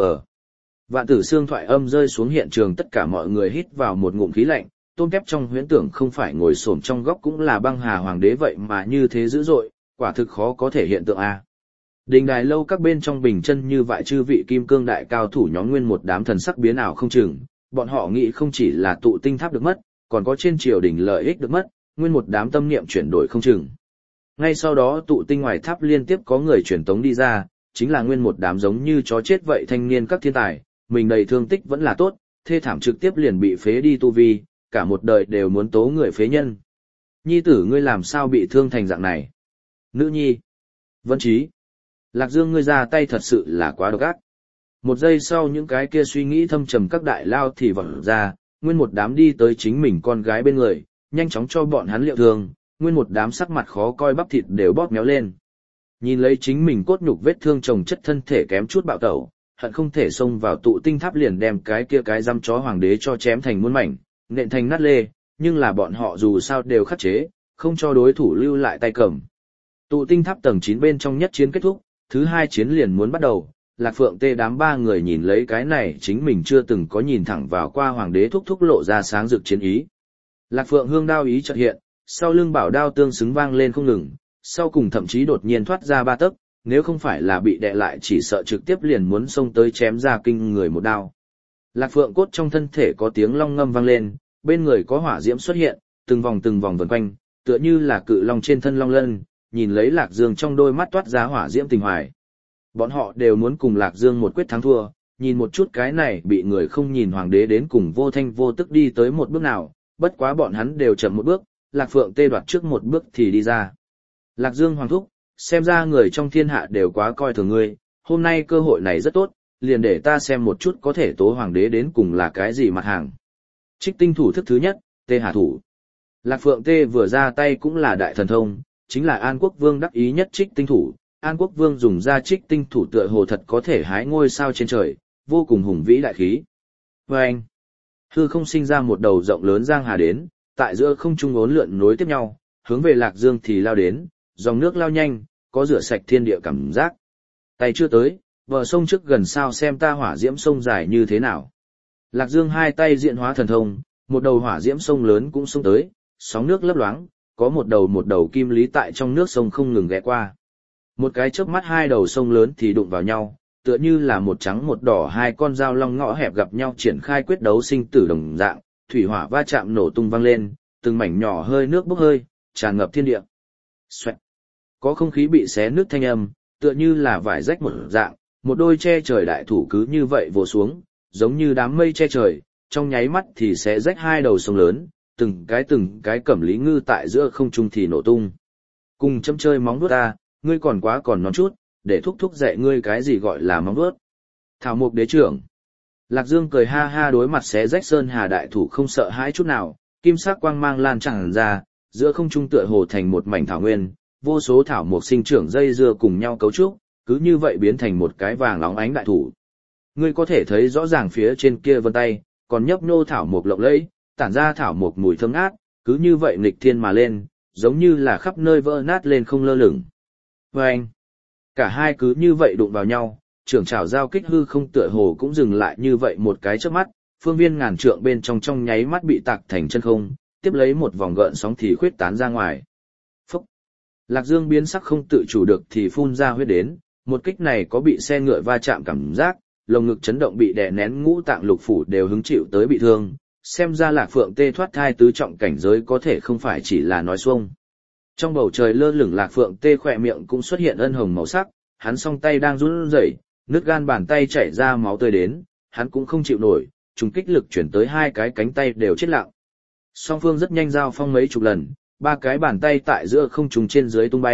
Vạn Tử Xương thoại âm rơi xuống hiện trường, tất cả mọi người hít vào một ngụm khí lạnh, tôm tép trong huyễn tưởng không phải ngồi xổm trong góc cũng là băng hà hoàng đế vậy mà như thế dữ dội, quả thực khó có thể hiện tượng a. Đình đài lâu các bên trong bình chân như vậy chư vị kim cương đại cao thủ nhóm nguyên một đám thần sắc biến ảo không chừng, bọn họ nghĩ không chỉ là tụ tinh tháp được mất, còn có trên triều đình lợi ích được mất, nguyên một đám tâm niệm chuyển đổi không chừng. Ngay sau đó tụ tinh ngoài tháp liên tiếp có người truyền tống đi ra, chính là nguyên một đám giống như chó chết vậy thanh niên các thiên tài, mình đầy thương tích vẫn là tốt, thê thảm trực tiếp liền bị phế đi tu vi, cả một đời đều muốn tố người phế nhân. Nhi tử ngươi làm sao bị thương thành dạng này? Nữ nhi. Vân Trí. Lạc Dương ngươi ra tay thật sự là quá độc ác. Một giây sau những cái kia suy nghĩ thâm trầm các đại lao thì vỡ ra, nguyên một đám đi tới chính mình con gái bên người, nhanh chóng cho bọn hắn liệu thương, nguyên một đám sắc mặt khó coi bắp thịt đều bóp méo lên. Nhìn lấy chính mình cốt nhục vết thương chồng chất thân thể kém chút bạo tẩu, hận không thể xông vào tụ tinh tháp liền đem cái kia cái dăm chó hoàng đế cho chém thành muôn mảnh, nện thành nát lê, nhưng là bọn họ dù sao đều khắc chế, không cho đối thủ lưu lại tay cầm. Tụ tinh tháp tầng 9 bên trong nhất chiến kết thúc, thứ 2 chiến liền muốn bắt đầu, Lạc Phượng Tê đám 3 người nhìn lấy cái này chính mình chưa từng có nhìn thẳng vào qua hoàng đế thúc thúc lộ ra sáng rực chiến ý. Lạc Phượng hương đao ý chợt hiện, sau lưng bảo đao tương xứng vang lên không ngừng, sau cùng thậm chí đột nhiên thoát ra 3 tấc, nếu không phải là bị đè lại chỉ sợ trực tiếp liền muốn xông tới chém ra kinh người một đao. Lạc Phượng cốt trong thân thể có tiếng long ngâm vang lên, bên người có hỏa diễm xuất hiện, từng vòng vần quanh, tựa như là cự long trên thân long lân, nhìn lấy Lạc Dương trong đôi mắt toát ra hỏa diễm tình hoài. Bọn họ đều muốn cùng Lạc Dương một quyết thắng thua, nhìn một chút cái này bị người không nhìn hoàng đế đến cùng vô thanh vô tức đi tới một bước nào, bất quá bọn hắn đều chậm một bước, Lạc Phượng Tê đoạt trước một bước thì đi ra. Lạc Dương hoàng thúc, xem ra người trong thiên hạ đều quá coi thường ngươi, hôm nay cơ hội này rất tốt, liền để ta xem một chút có thể tố hoàng đế đến cùng là cái gì mặt hàng. Trích tinh thủ thức thứ nhất, Tê Hà thủ. Lạc Phượng Tê vừa ra tay cũng là đại thần thông, chính là An Quốc Vương đắc ý nhất trích tinh thủ. An Quốc Vương dùng ra trích tinh thủ tựa hồ thật có thể hái ngôi sao trên trời, vô cùng hùng vĩ đại khí. Và anh, hư không sinh ra một đầu rộng lớn giang hà đến, tại giữa không trung uốn lượn nối tiếp nhau, hướng về Lạc Dương thì lao đến, dòng nước lao nhanh, có rửa sạch thiên địa cảm giác. Tay chưa tới, bờ sông trước gần sao xem ta hỏa diễm sông dài như thế nào. Lạc Dương hai tay diện hóa thần thông, một đầu hỏa diễm sông lớn cũng xông tới, sóng nước lấp loáng, có một đầu kim lý tại trong nước sông không ngừng ghé qua. Một cái chớp mắt hai đầu sông lớn thì đụng vào nhau, tựa như là một trắng một đỏ hai con dao long ngõ hẹp gặp nhau triển khai quyết đấu sinh tử đồng dạng, thủy hỏa va chạm nổ tung vang lên, từng mảnh nhỏ hơi nước bốc hơi, tràn ngập thiên địa. Xoẹt. Có không khí bị xé nứt thanh âm, tựa như là vải rách một dạng, một đôi che trời đại thủ cứ như vậy vồ xuống, giống như đám mây che trời, trong nháy mắt thì sẽ rách hai đầu sông lớn, từng cái cẩm lý ngư tại giữa không trung thì nổ tung. Cùng châm chơi móng vuốt ta, ngươi còn quá còn non chút, để thúc thúc dạy ngươi cái gì gọi là móng vuốt. Thảo Mộc Đế trưởng. Lạc Dương cười ha ha đối mặt xé rách sơn hà đại thủ không sợ hãi chút nào, kim sắc quang mang lan tràn ra, giữa không trung tựa hồ thành một mảnh thảo nguyên, vô số thảo mộc sinh trưởng dây dưa cùng nhau cấu trúc, cứ như vậy biến thành một cái vàng óng ánh đại thủ. Ngươi có thể thấy rõ ràng phía trên kia vân tay, còn nhấp nhô thảo mộc lộng lẫy, tản ra thảo mộc mùi thơm ngát, cứ như vậy nghịch thiên mà lên, giống như là khắp nơi vỡ nát lên không lơ lửng. Và anh, cả hai cứ như vậy đụng vào nhau, trưởng trảo giao kích hư không tựa hồ cũng dừng lại như vậy một cái chớp mắt, phương viên ngàn trượng bên trong nháy mắt bị tạc thành chân không, tiếp lấy một vòng gợn sóng thì khuyết tán ra ngoài. Phúc! Lạc Dương biến sắc không tự chủ được thì phun ra huyết đến, một kích này có bị xe ngựa va chạm cảm giác, lồng ngực chấn động bị đè nén ngũ tạng lục phủ đều hứng chịu tới bị thương, xem ra Lạc Phượng Tê thoát thai tứ trọng cảnh giới có thể không phải chỉ là nói xuông. Trong bầu trời lơ lửng Lạc Phượng Tê khỏe miệng cũng xuất hiện ân hồng màu sắc, hắn song tay đang run rẩy, nứt gan bàn tay chảy ra máu tươi đến, hắn cũng không chịu nổi, trùng kích lực chuyển tới hai cái cánh tay đều chết lặng. Song phương rất nhanh giao phong mấy chục lần, ba cái bàn tay tại giữa không trùng trên dưới tung bay,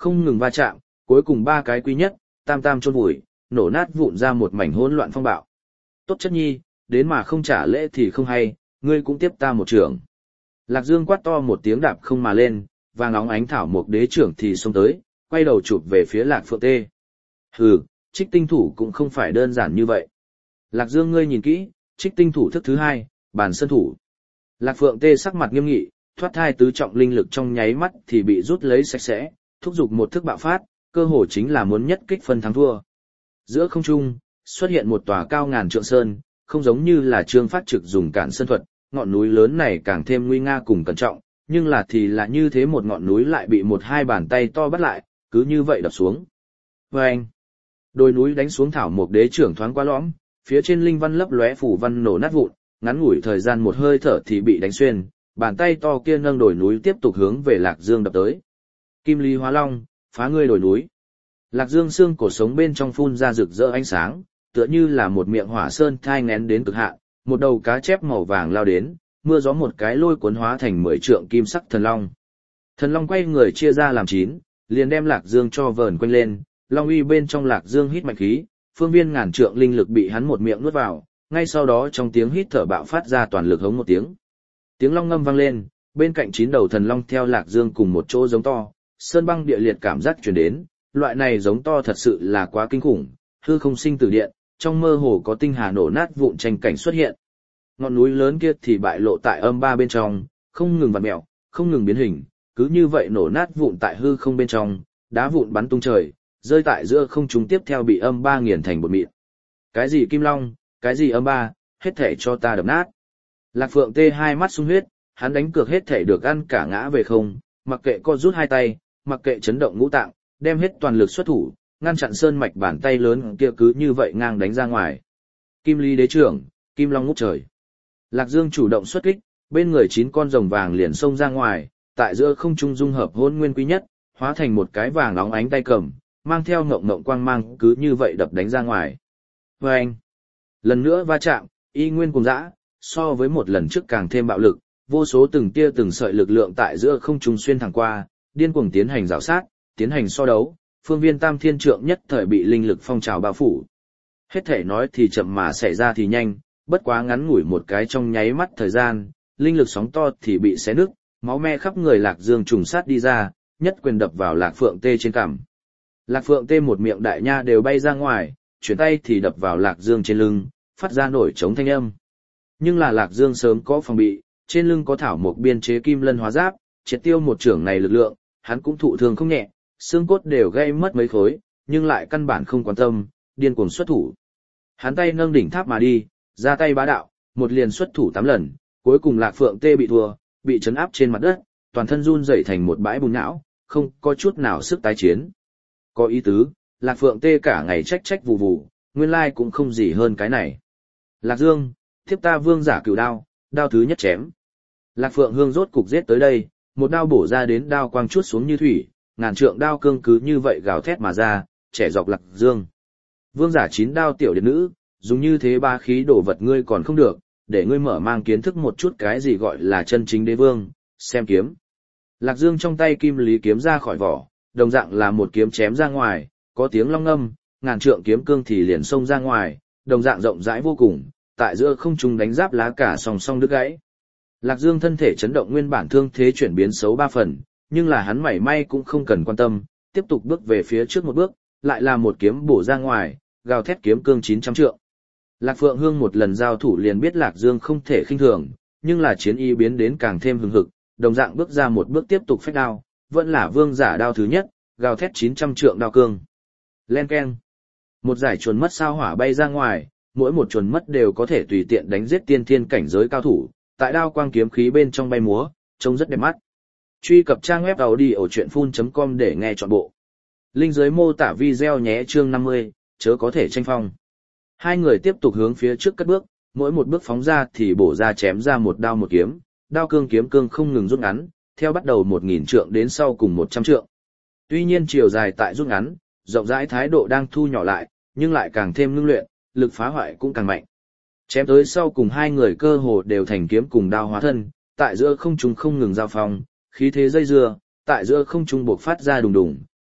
không ngừng va chạm, cuối cùng ba cái quý nhất, tam tam chôn vùi, nổ nát vụn ra một mảnh hỗn loạn phong bạo. Tốt chất nhi, đến mà không trả lễ thì không hay, ngươi cũng tiếp ta một trường. Lạc Dương quát to một tiếng đạp không mà lên, vàng óng ánh thảo một đế trưởng thì xông tới, quay đầu chụp về phía Lạc Phượng Tê. Hừ, Trích tinh thủ cũng không phải đơn giản như vậy. Lạc Dương ngươi nhìn kỹ, Trích tinh thủ thức thứ hai, bàn sơn thủ. Lạc Phượng Tê sắc mặt nghiêm nghị, thoát thai tứ trọng linh lực trong nháy mắt thì bị rút lấy sạch sẽ, thúc giục một thức bạo phát, cơ hồ chính là muốn nhất kích phân thắng thua. Giữa không trung, xuất hiện một tòa cao ngàn trượng sơn, không giống như là Trương Phát Trực dùng cản sơn thuật, ngọn núi lớn này càng thêm nguy nga cùng cẩn trọng, nhưng là thì là như thế một ngọn núi lại bị một hai bàn tay to bắt lại, cứ như vậy đập xuống. Vâng! Đồi núi đánh xuống thảo một đế trưởng thoáng qua lõm, phía trên linh văn lấp lóe phủ văn nổ nát vụn, ngắn ngủi thời gian một hơi thở thì bị đánh xuyên, bàn tay to kia nâng đồi núi tiếp tục hướng về Lạc Dương đập tới. Kim Lý Hóa Long, phá ngươi đồi núi. Lạc Dương xương cổ sống bên trong phun ra rực rỡ ánh sáng, tựa như là một miệng hỏa sơn thai nghén đến cực hạn, một đầu cá chép màu vàng lao đến, mưa gió một cái lôi cuốn hóa thành 10 trượng kim sắc thần long. Thần long quay người chia ra làm 9, liền đem Lạc Dương cho vờn quanh lên, long uy bên trong Lạc Dương hít mạnh khí, phương viên ngàn trượng linh lực bị hắn một miệng nuốt vào, ngay sau đó trong tiếng hít thở bạo phát ra toàn lực hống một tiếng. Tiếng long ngâm vang lên, bên cạnh 9 đầu thần long theo Lạc Dương cùng một chỗ giống to, sơn băng địa liệt cảm giác truyền đến, loại này giống to thật sự là quá kinh khủng, hư không sinh tử điện, trong mơ hồ có tinh hà nổ nát vụn tranh cảnh xuất hiện. Ngọn núi lớn kia thì bại lộ tại âm ba bên trong, không ngừng vặn mèo, không ngừng biến hình, cứ như vậy nổ nát vụn tại hư không bên trong, đá vụn bắn tung trời, rơi tại giữa không trung tiếp theo bị âm ba nghiền thành bột mịn. Cái gì kim long, cái gì âm ba, hết thể cho ta đập nát. Lạc Phượng Tê hai mắt sung huyết, hắn đánh cược hết thể được ăn cả ngã về không, mặc kệ co rút hai tay, mặc kệ chấn động ngũ tạng, đem hết toàn lực xuất thủ, ngăn chặn sơn mạch bàn tay lớn kia cứ như vậy ngang đánh ra ngoài. Kim Lý Đế trưởng, Kim Long ngút trời. Lạc Dương chủ động xuất kích, bên người 9 con rồng vàng liền xông ra ngoài, tại giữa không trung dung hợp hỗn nguyên quý nhất, hóa thành một cái vàng óng ánh tay cầm, mang theo ngộng ngộng quang mang cứ như vậy đập đánh ra ngoài. Vâng! Lần nữa va chạm, y nguyên cùng dã, so với một lần trước càng thêm bạo lực, vô số từng tia từng sợi lực lượng tại giữa không trung xuyên thẳng qua, điên cuồng tiến hành rào sát, tiến hành so đấu, phương viên tam thiên trượng nhất thời bị linh lực phong trào bao phủ. Hết thể nói thì chậm mà xảy ra thì nhanh, bất quá ngắn ngủi một cái trong nháy mắt thời gian, linh lực sóng to thì bị xé nứt, máu me khắp người Lạc Dương trùng sát đi ra, nhất quyền đập vào Lạc Phượng Tê trên cằm. Lạc Phượng Tê một miệng đại nha đều bay ra ngoài, chuyển tay thì đập vào Lạc Dương trên lưng, phát ra nổi trống thanh âm. Nhưng là Lạc Dương sớm có phòng bị, trên lưng có thảo mộc biên chế kim lân hóa giáp, triệt tiêu một trưởng này lực lượng, hắn cũng thụ thương không nhẹ, xương cốt đều gây mất mấy khối, nhưng lại căn bản không quan tâm, điên cuồng xuất thủ. Hắn tay nâng đỉnh tháp mà đi, ra tay bá đạo, một liền xuất thủ 8 lần, cuối cùng Lạc Phượng Tê bị thua, bị trấn áp trên mặt đất, toàn thân run rẩy thành một bãi bùn nhão, không có chút nào sức tái chiến. Có ý tứ, Lạc Phượng Tê cả ngày trách trách vù vù, nguyên lai cũng không gì hơn cái này. Lạc Dương, thiếp ta vương giả cửu đao, đao thứ nhất chém. Lạc Phượng Hương rốt cục giết tới đây, một đao bổ ra đến đao quang chuốt xuống như thủy, ngàn trượng đao cương cứ như vậy gào thét mà ra, trẻ dọc Lạc Dương. Vương giả 9 đao tiểu điện nữ, dùng như thế ba khí đổ vật ngươi còn không được, để ngươi mở mang kiến thức một chút cái gì gọi là chân chính đế vương, xem kiếm. Lạc Dương trong tay kim lý kiếm ra khỏi vỏ, đồng dạng là một kiếm chém ra ngoài, có tiếng long ngâm, ngàn trượng kiếm cương thì liền xông ra ngoài, đồng dạng rộng rãi vô cùng, tại giữa không trung đánh giáp lá cả song song đứt gãy. Lạc Dương thân thể chấn động nguyên bản thương thế chuyển biến xấu 3 phần, nhưng là hắn mảy may cũng không cần quan tâm, tiếp tục bước về phía trước một bước, lại là một kiếm bổ ra ngoài, gào thét kiếm cương 900 trượng. Lạc Phượng Hương một lần giao thủ liền biết Lạc Dương không thể khinh thường, nhưng là chiến ý biến đến càng thêm hừng hực, đồng dạng bước ra một bước tiếp tục phách đao, vẫn là vương giả đao thứ nhất, gào thét 900 trượng đao cương. Len keng. Một giải chuồn mất sao hỏa bay ra ngoài, mỗi một chuồn mất đều có thể tùy tiện đánh giết tiên thiên cảnh giới cao thủ, tại đao quang kiếm khí bên trong bay múa, trông rất đẹp mắt. Truy cập trang web audiochuyenphun.com để nghe trọn bộ. Link dưới mô tả video nhé. Chương 50, chớ có thể tranh phong. Hai người tiếp tục hướng phía trước cất bước, mỗi một bước phóng ra thì bổ ra chém ra một đao một kiếm, đao cương kiếm cương không ngừng rút ngắn, theo bắt đầu 1000 trượng đến sau cùng 100 trượng. Tuy nhiên chiều dài tại rút ngắn, rộng rãi thái độ đang thu nhỏ lại, nhưng lại càng thêm ngưng luyện, lực phá hoại cũng càng mạnh. Chém tới sau cùng hai người cơ hồ đều thành kiếm cùng đao hóa thân, tại giữa không trung không ngừng giao phong, khí thế dây dưa, tại giữa không trung bộc phát ra đùng đùng,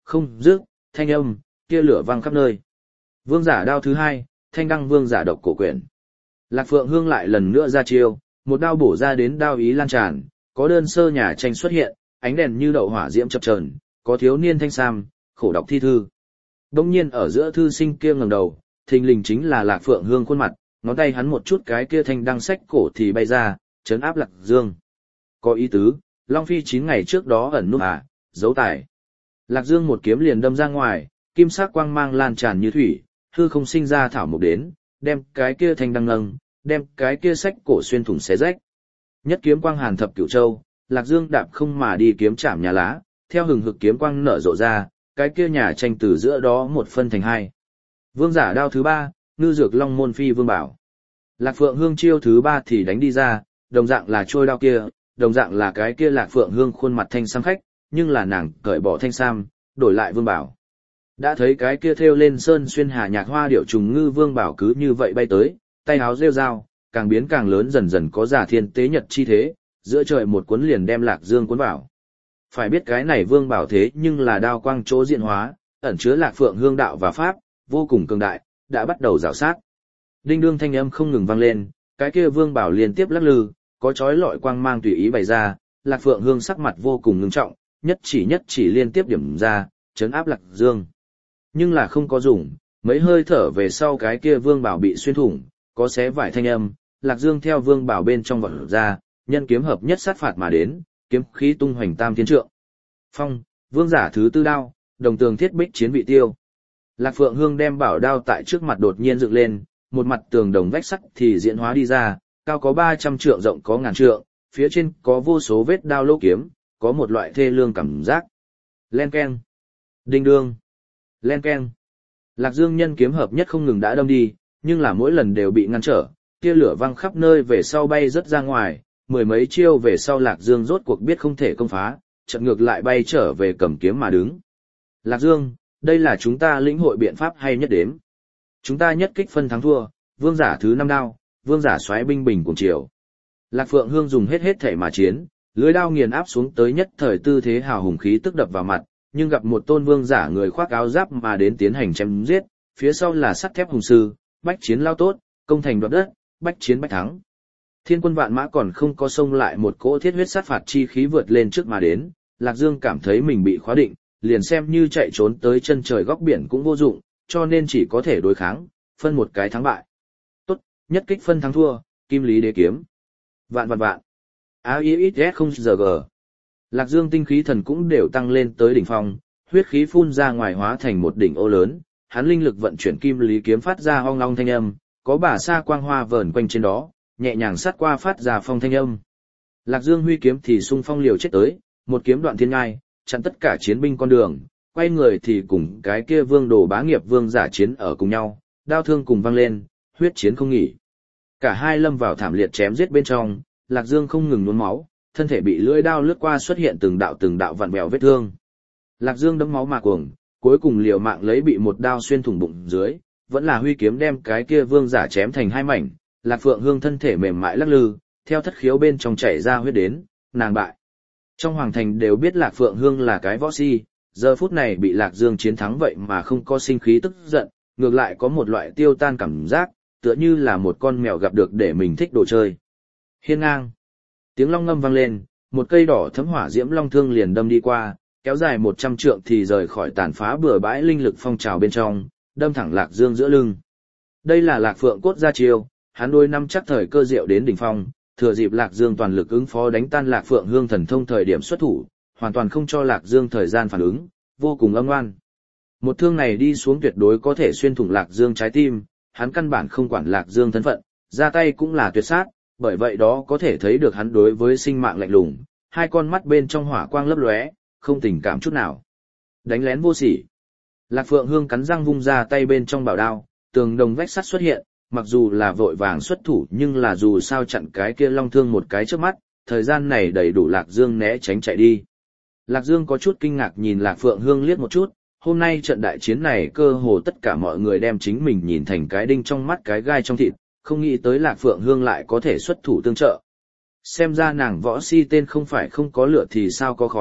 không dứt, thanh âm, tia lửa vang khắp nơi. Vương giả đao thứ hai, thanh đăng vương giả độc cổ quyển. Lạc Phượng Hương lại lần nữa ra chiêu, một đao bổ ra đến đao ý lan tràn, có đơn sơ nhà tranh xuất hiện, ánh đèn như đậu hỏa diễm chập chờn, có thiếu niên thanh sam, khổ đọc thi thư. Đông nhiên ở giữa thư sinh kia ngẩng đầu, thình lình chính là Lạc Phượng Hương khuôn mặt, ngón tay hắn một chút cái kia thanh đăng sách cổ thì bay ra, chấn áp Lạc Dương. Có ý tứ, Long Phi 9 ngày trước đó ẩn núp giấu tài. Lạc Dương một kiếm liền đâm ra ngoài, kim sắc quang mang lan tràn như thủy, hư không sinh ra thảo mục đến, đem cái kia thanh đăng nâng, đem cái kia sách cổ xuyên thủng xé rách. Nhất kiếm quang hàn thập cửu châu, Lạc Dương đạp không mà đi kiếm chạm nhà lá, theo hừng hực kiếm quang nở rộ ra, cái kia nhà tranh từ giữa đó một phân thành hai. Vương giả đao thứ ba, ngư dược long môn phi vương bảo. Lạc Phượng Hương chiêu thứ ba thì đánh đi ra, đồng dạng là trôi đao kia, đồng dạng là cái kia Lạc Phượng Hương khuôn mặt thanh sam khách, nhưng là nàng cởi bỏ thanh sam, đổi lại vương bảo. Đã thấy cái kia thêu lên sơn xuyên hà nhạc hoa điệu trùng ngư vương bảo cứ như vậy bay tới, tay áo rêu rao, càng biến càng lớn dần dần có giả thiên tế nhật chi thế, giữa trời một cuốn liền đem Lạc Dương cuốn vào. Phải biết cái này vương bảo thế nhưng là đao quang chỗ diện hóa, ẩn chứa Lạc Phượng Hương đạo và pháp, vô cùng cường đại, đã bắt đầu rào sát. Đinh đương thanh âm không ngừng vang lên, cái kia vương bảo liên tiếp lắc lư, có chói lọi quang mang tùy ý bày ra, Lạc Phượng Hương sắc mặt vô cùng ngưng trọng, nhất chỉ liên tiếp điểm ra, chấn áp Lạc Dương. Nhưng là không có dùng, mấy hơi thở về sau cái kia vương bảo bị xuyên thủng, có xé vải thanh âm, Lạc Dương theo vương bảo bên trong vọt ra, nhân kiếm hợp nhất sát phạt mà đến, kiếm khí tung hoành tam thiên trượng. Phong, vương giả thứ tư đao, đồng tường thiết bích chiến vị tiêu. Lạc Phượng Hương đem bảo đao tại trước mặt đột nhiên dựng lên, một mặt tường đồng vách sắt thì diễn hóa đi ra, cao có 300 trượng rộng có ngàn trượng, phía trên có vô số vết đao lỗ kiếm, có một loại thê lương cảm giác. Len keng, đinh đương, len keng. Lạc Dương nhân kiếm hợp nhất không ngừng đã đâm đi, nhưng là mỗi lần đều bị ngăn trở, tia lửa văng khắp nơi về sau bay rất ra ngoài, mười mấy chiêu về sau Lạc Dương rốt cuộc biết không thể công phá, chợt ngược lại bay trở về cầm kiếm mà đứng. Lạc Dương, đây là chúng ta lĩnh hội biện pháp hay nhất đếm. Chúng ta nhất kích phân thắng thua, vương giả thứ 5 đao, vương giả xoáy binh bình cùng chiều. Lạc Phượng Hương dùng hết thể mà chiến, lưới đao nghiền áp xuống tới nhất thời tư thế hào hùng khí tức đập vào mặt, nhưng gặp một tôn vương giả người khoác áo giáp mà đến tiến hành chém giết, phía sau là sắt thép hùng sư, bách chiến lao tốt, công thành đoạt đất, bách chiến bách thắng. Thiên quân vạn mã còn không có xông lại một cỗ thiết huyết sát phạt chi khí vượt lên trước mà đến, Lạc Dương cảm thấy mình bị khóa định, liền xem như chạy trốn tới chân trời góc biển cũng vô dụng, cho nên chỉ có thể đối kháng, phân một cái thắng bại. Tốt, nhất kích phân thắng thua, kim lý đế kiếm. Vạn vạn vạn. AIXS không giờ g. Lạc Dương tinh khí thần cũng đều tăng lên tới đỉnh phong, huyết khí phun ra ngoài hóa thành một đỉnh ô lớn, hắn linh lực vận chuyển kim lý kiếm phát ra ong long thanh âm, có bả sa quang hoa vờn quanh trên đó, nhẹ nhàng sát qua phát ra phong thanh âm. Lạc Dương huy kiếm thì xung phong liều chết tới, một kiếm đoạn thiên ngai, chặn tất cả chiến binh con đường, quay người thì cùng cái kia vương đồ bá nghiệp vương giả chiến ở cùng nhau, đao thương cùng vang lên, huyết chiến không nghỉ. Cả hai lâm vào thảm liệt chém giết bên trong, Lạc Dương không ngừng nôn máu, thân thể bị lưỡi đao lướt qua xuất hiện từng đạo vặn vẹo vết thương. Lạc Dương đấm máu mà cuồng, cuối cùng liều mạng lấy bị một đao xuyên thủng bụng dưới, vẫn là huy kiếm đem cái kia vương giả chém thành hai mảnh. Lạc Phượng Hương thân thể mềm mại lắc lư, theo thất khiếu bên trong chảy ra huyết đến, nàng bại. Trong hoàng thành đều biết Lạc Phượng Hương là cái võ si, giờ phút này bị Lạc Dương chiến thắng vậy mà không có sinh khí tức giận, ngược lại có một loại tiêu tan cảm giác, tựa như là một con mèo gặp được để mình thích đồ chơi. Hiên ngang. Tiếng long ngâm vang lên, một cây đỏ thấm hỏa diễm long thương liền đâm đi qua, kéo dài 100 trượng thì rời khỏi tàn phá bừa bãi linh lực phong trào bên trong, đâm thẳng Lạc Dương giữa lưng. Đây là Lạc Phượng cốt ra chiêu, hắn đôi năm chắc thời cơ diệu đến đỉnh phong, thừa dịp Lạc Dương toàn lực ứng phó đánh tan Lạc Phượng Hương thần thông thời điểm xuất thủ, hoàn toàn không cho Lạc Dương thời gian phản ứng, vô cùng âm ngoan. Một thương này đi xuống tuyệt đối có thể xuyên thủng Lạc Dương trái tim, hắn căn bản không quản Lạc Dương thân phận, ra tay cũng là tuyệt sát, bởi vậy đó có thể thấy được hắn đối với sinh mạng lạnh lùng, hai con mắt bên trong hỏa quang lấp lóe, không tình cảm chút nào. Đánh lén vô sỉ. Lạc Phượng Hương cắn răng vung ra tay bên trong bảo đao, tường đồng vách sắt xuất hiện, mặc dù là vội vàng xuất thủ nhưng là dù sao chặn cái kia long thương một cái trước mắt, thời gian này đầy đủ Lạc Dương né tránh chạy đi. Lạc Dương có chút kinh ngạc nhìn Lạc Phượng Hương liếc một chút, hôm nay trận đại chiến này cơ hồ tất cả mọi người đem chính mình nhìn thành cái đinh trong mắt cái gai trong thịt, không nghĩ tới Lạc Phượng Hương lại có thể xuất thủ tương trợ. Xem ra nàng võ si tên không phải không có lửa thì sao có khói,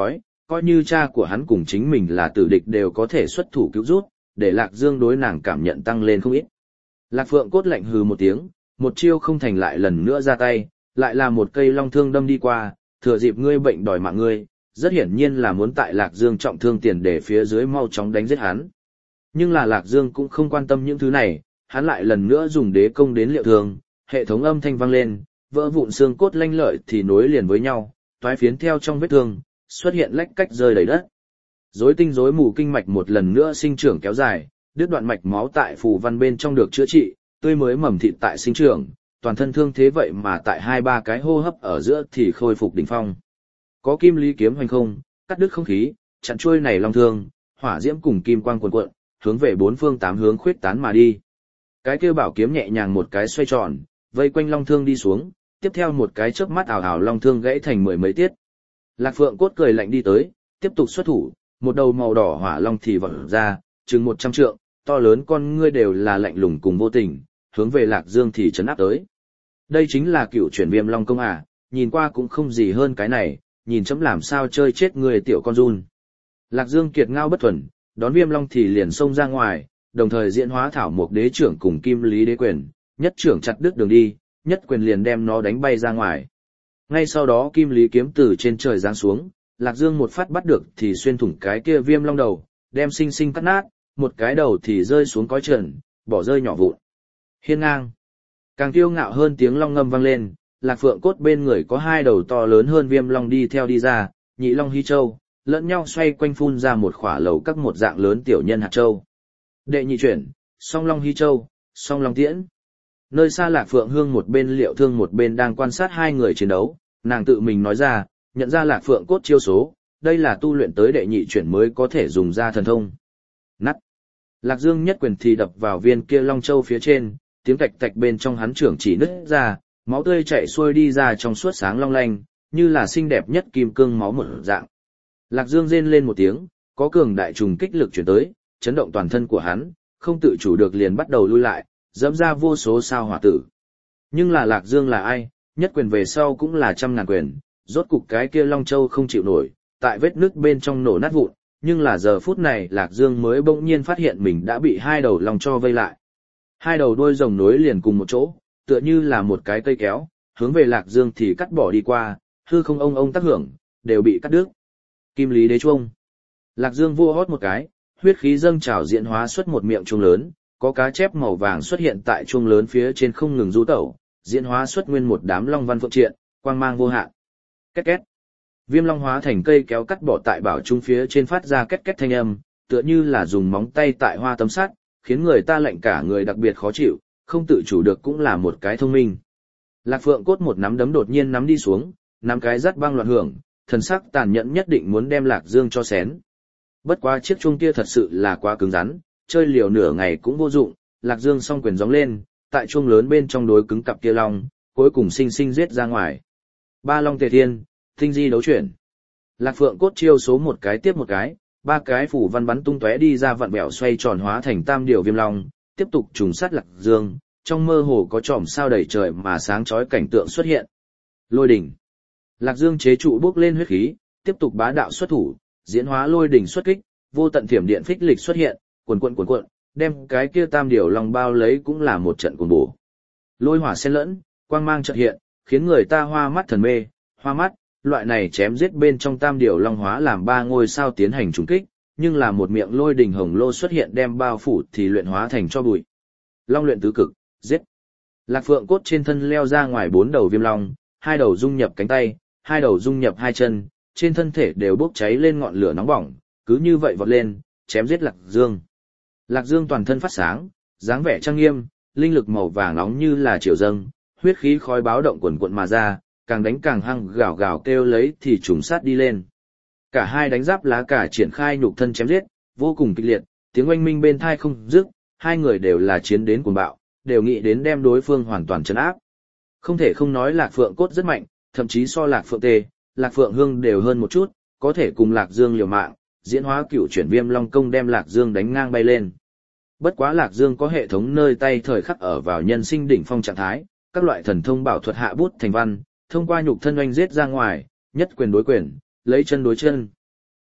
coi như cha của hắn cùng chính mình là tử địch đều có thể xuất thủ cứu rút, để Lạc Dương đối nàng cảm nhận tăng lên không ít. Lạc Phượng Cốt lạnh hừ một tiếng, một chiêu không thành lại lần nữa ra tay, lại là một cây long thương đâm đi qua, thừa dịp ngươi bệnh đòi mạng ngươi, rất hiển nhiên là muốn tại Lạc Dương trọng thương tiền để phía dưới mau chóng đánh giết hắn. Nhưng là Lạc Dương cũng không quan tâm những thứ này, hắn lại lần nữa dùng đế công đến liệu thương, hệ thống âm thanh vang lên, vỡ vụn xương cốt lanh lợi thì nối liền với nhau, toái phiến theo trong vết thương, xuất hiện lách cách rơi đầy đất. Rối tinh rối mù kinh mạch một lần nữa sinh trưởng kéo dài, đứt đoạn mạch máu tại phù văn bên trong được chữa trị, tươi mới mầm thịt tại sinh trưởng, toàn thân thương thế vậy mà tại 2-3 cái hô hấp ở giữa thì khôi phục đỉnh phong. Có kim lý kiếm hoành không, cắt đứt không khí, chặn chuôi này long thương, hỏa diễm cùng kim quang cuồn cuộn, hướng về bốn phương tám hướng khuyết tán mà đi. Cái kia bảo kiếm nhẹ nhàng một cái xoay tròn, vây quanh long thương đi xuống, tiếp theo một cái chớp mắt ảo ảo long thương gãy thành mười mấy tiết. Lạc Phượng Cốt cười lạnh đi tới, tiếp tục xuất thủ, một đầu màu đỏ hỏa long thì vọt ra, chừng 100 trượng, to lớn con ngươi đều là lạnh lùng cùng vô tình, hướng về Lạc Dương thì chấn áp tới. Đây chính là cựu chuyển viêm long công à, nhìn qua cũng không gì hơn cái này, nhìn chấm làm sao chơi chết người tiểu con run. Lạc Dương kiệt ngao bất thuần, đón viêm long thì liền xông ra ngoài, đồng thời diễn hóa thảo mục đế trưởng cùng kim lý đế quyền, nhất trưởng chặt đứt đường đi, nhất quyền liền đem nó đánh bay ra ngoài. Ngay sau đó kim lý kiếm từ trên trời giáng xuống, Lạc Dương một phát bắt được thì xuyên thủng cái kia viêm long đầu, đem sinh sinh cắt nát, một cái đầu thì rơi xuống cõi trần, bỏ rơi nhỏ vụn. Hiên ngang. Càng kiêu ngạo hơn tiếng long ngâm vang lên, Lạc Phượng Cốt bên người có hai đầu to lớn hơn viêm long đi theo đi ra, nhị long hy châu, lẫn nhau xoay quanh phun ra một khỏa lầu các một dạng lớn tiểu nhân hạt châu. Đệ nhị chuyển, song long hy châu, song long tiễn. Nơi xa Lạc Phượng Hương một bên liệu thương một bên đang quan sát hai người chiến đấu, nàng tự mình nói ra, nhận ra Lạc Phượng Cốt chiêu số, đây là tu luyện tới đệ nhị chuyển mới có thể dùng ra thần thông. Nắt. Lạc Dương nhất quyền thì đập vào viên kia long châu phía trên, tiếng tạch tạch bên trong hắn trưởng chỉ nứt ra, máu tươi chảy xuôi đi ra trong suốt sáng long lanh, như là xinh đẹp nhất kim cương máu một dạng. Lạc Dương rên lên một tiếng, có cường đại trùng kích lực chuyển tới, chấn động toàn thân của hắn, không tự chủ được liền bắt đầu lui lại, dẫm ra vô số sao hỏa tử. Nhưng là Lạc Dương là ai, nhất quyền về sau cũng là trăm ngàn quyền, rốt cục cái kia long châu không chịu nổi, tại vết nứt bên trong nổ nát vụn, nhưng là giờ phút này Lạc Dương mới bỗng nhiên phát hiện mình đã bị hai đầu long cho vây lại. Hai đầu đuôi rồng nối liền cùng một chỗ, tựa như là một cái cây kéo, hướng về Lạc Dương thì cắt bỏ đi qua, hư không ông tác hưởng, đều bị cắt đứt. Kim lý đế chuông. Lạc Dương vua hót một cái, huyết khí dâng trào diễn hóa xuất một miệng chuông lớn, có cá chép màu vàng xuất hiện tại chuông lớn phía trên không ngừng du tẩu, diễn hóa xuất nguyên một đám long văn phượng triện, quang mang vô hạn. Két két. Viêm long hóa thành cây kéo cắt bỏ tại bảo trung phía trên phát ra két két thanh âm, tựa như là dùng móng tay tại hoa tấm sắt, khiến người ta lạnh cả người đặc biệt khó chịu, không tự chủ được cũng là một cái thông minh. Lạc Phượng Cốt một nắm đấm đột nhiên nắm đi xuống, nắm cái rắt băng loạn hưởng, thần sắc tàn nhẫn nhất định muốn đem Lạc Dương cho xén. Bất quá chiếc chuông kia thật sự là quá cứng rắn, chơi liều nửa ngày cũng vô dụng, Lạc Dương song quyền gióng lên, tại chuông lớn bên trong đối cứng cặp kia long, cuối cùng sinh sinh giết ra ngoài. Ba long tề thiên, tinh di đấu chuyển. Lạc Phượng Cốt chiêu số một cái tiếp một cái, ba cái phủ văn bắn tung tóe đi ra vặn vẹo xoay tròn hóa thành tam điều viêm long, tiếp tục trùng sát Lạc Dương, trong mơ hồ có chòm sao đầy trời mà sáng chói cảnh tượng xuất hiện. Lôi đỉnh. Lạc Dương chế trụ bước lên huyết khí, tiếp tục bá đạo xuất thủ, diễn hóa lôi đỉnh xuất kích, vô tận thiểm điện phích lịch xuất hiện, cuồn cuộn, đem cái kia tam điều long bao lấy cũng là một trận cuồng bổ. Lôi hỏa xen lẫn, quang mang chợt hiện, khiến người ta hoa mắt thần mê, hoa mắt, loại này chém giết bên trong tam điều long hóa làm ba ngôi sao tiến hành trùng kích, nhưng là một miệng lôi đỉnh hồng lô xuất hiện đem bao phủ thì luyện hóa thành cho bụi. Long luyện tứ cực, giết. Lạc Phượng Cốt trên thân leo ra ngoài 4 đầu viêm long, 2 đầu dung nhập cánh tay, 2 đầu dung nhập 2 chân, trên thân thể đều bốc cháy lên ngọn lửa nóng bỏng, cứ như vậy vọt lên, chém giết Lạc Dương. Lạc Dương toàn thân phát sáng, dáng vẻ trang nghiêm, linh lực màu vàng nóng như là triều dâng, huyết khí khói báo động quần quận mà ra, càng đánh càng hăng gào gào kêu lấy thì trùng sát đi lên. Cả hai đánh giáp lá cả triển khai nhục thân chém giết, vô cùng kịch liệt, tiếng oanh minh bên tai không dứt, hai người đều là chiến đến cuồng bạo, đều nghĩ đến đem đối phương hoàn toàn trấn áp. Không thể không nói Lạc Phượng Cốt rất mạnh, thậm chí so Lạc Phượng Tê, Lạc Phượng Hương đều hơn một chút, có thể cùng Lạc Dương liều mạng, diễn hóa cửu chuyển viêm long công đem Lạc Dương đánh ngang bay lên. Bất quá Lạc Dương có hệ thống nơi tay thời khắc ở vào nhân sinh đỉnh phong trạng thái, các loại thần thông bảo thuật hạ bút thành văn, thông qua nhục thân oanh giết ra ngoài, nhất quyền đối quyền, lấy chân đối chân.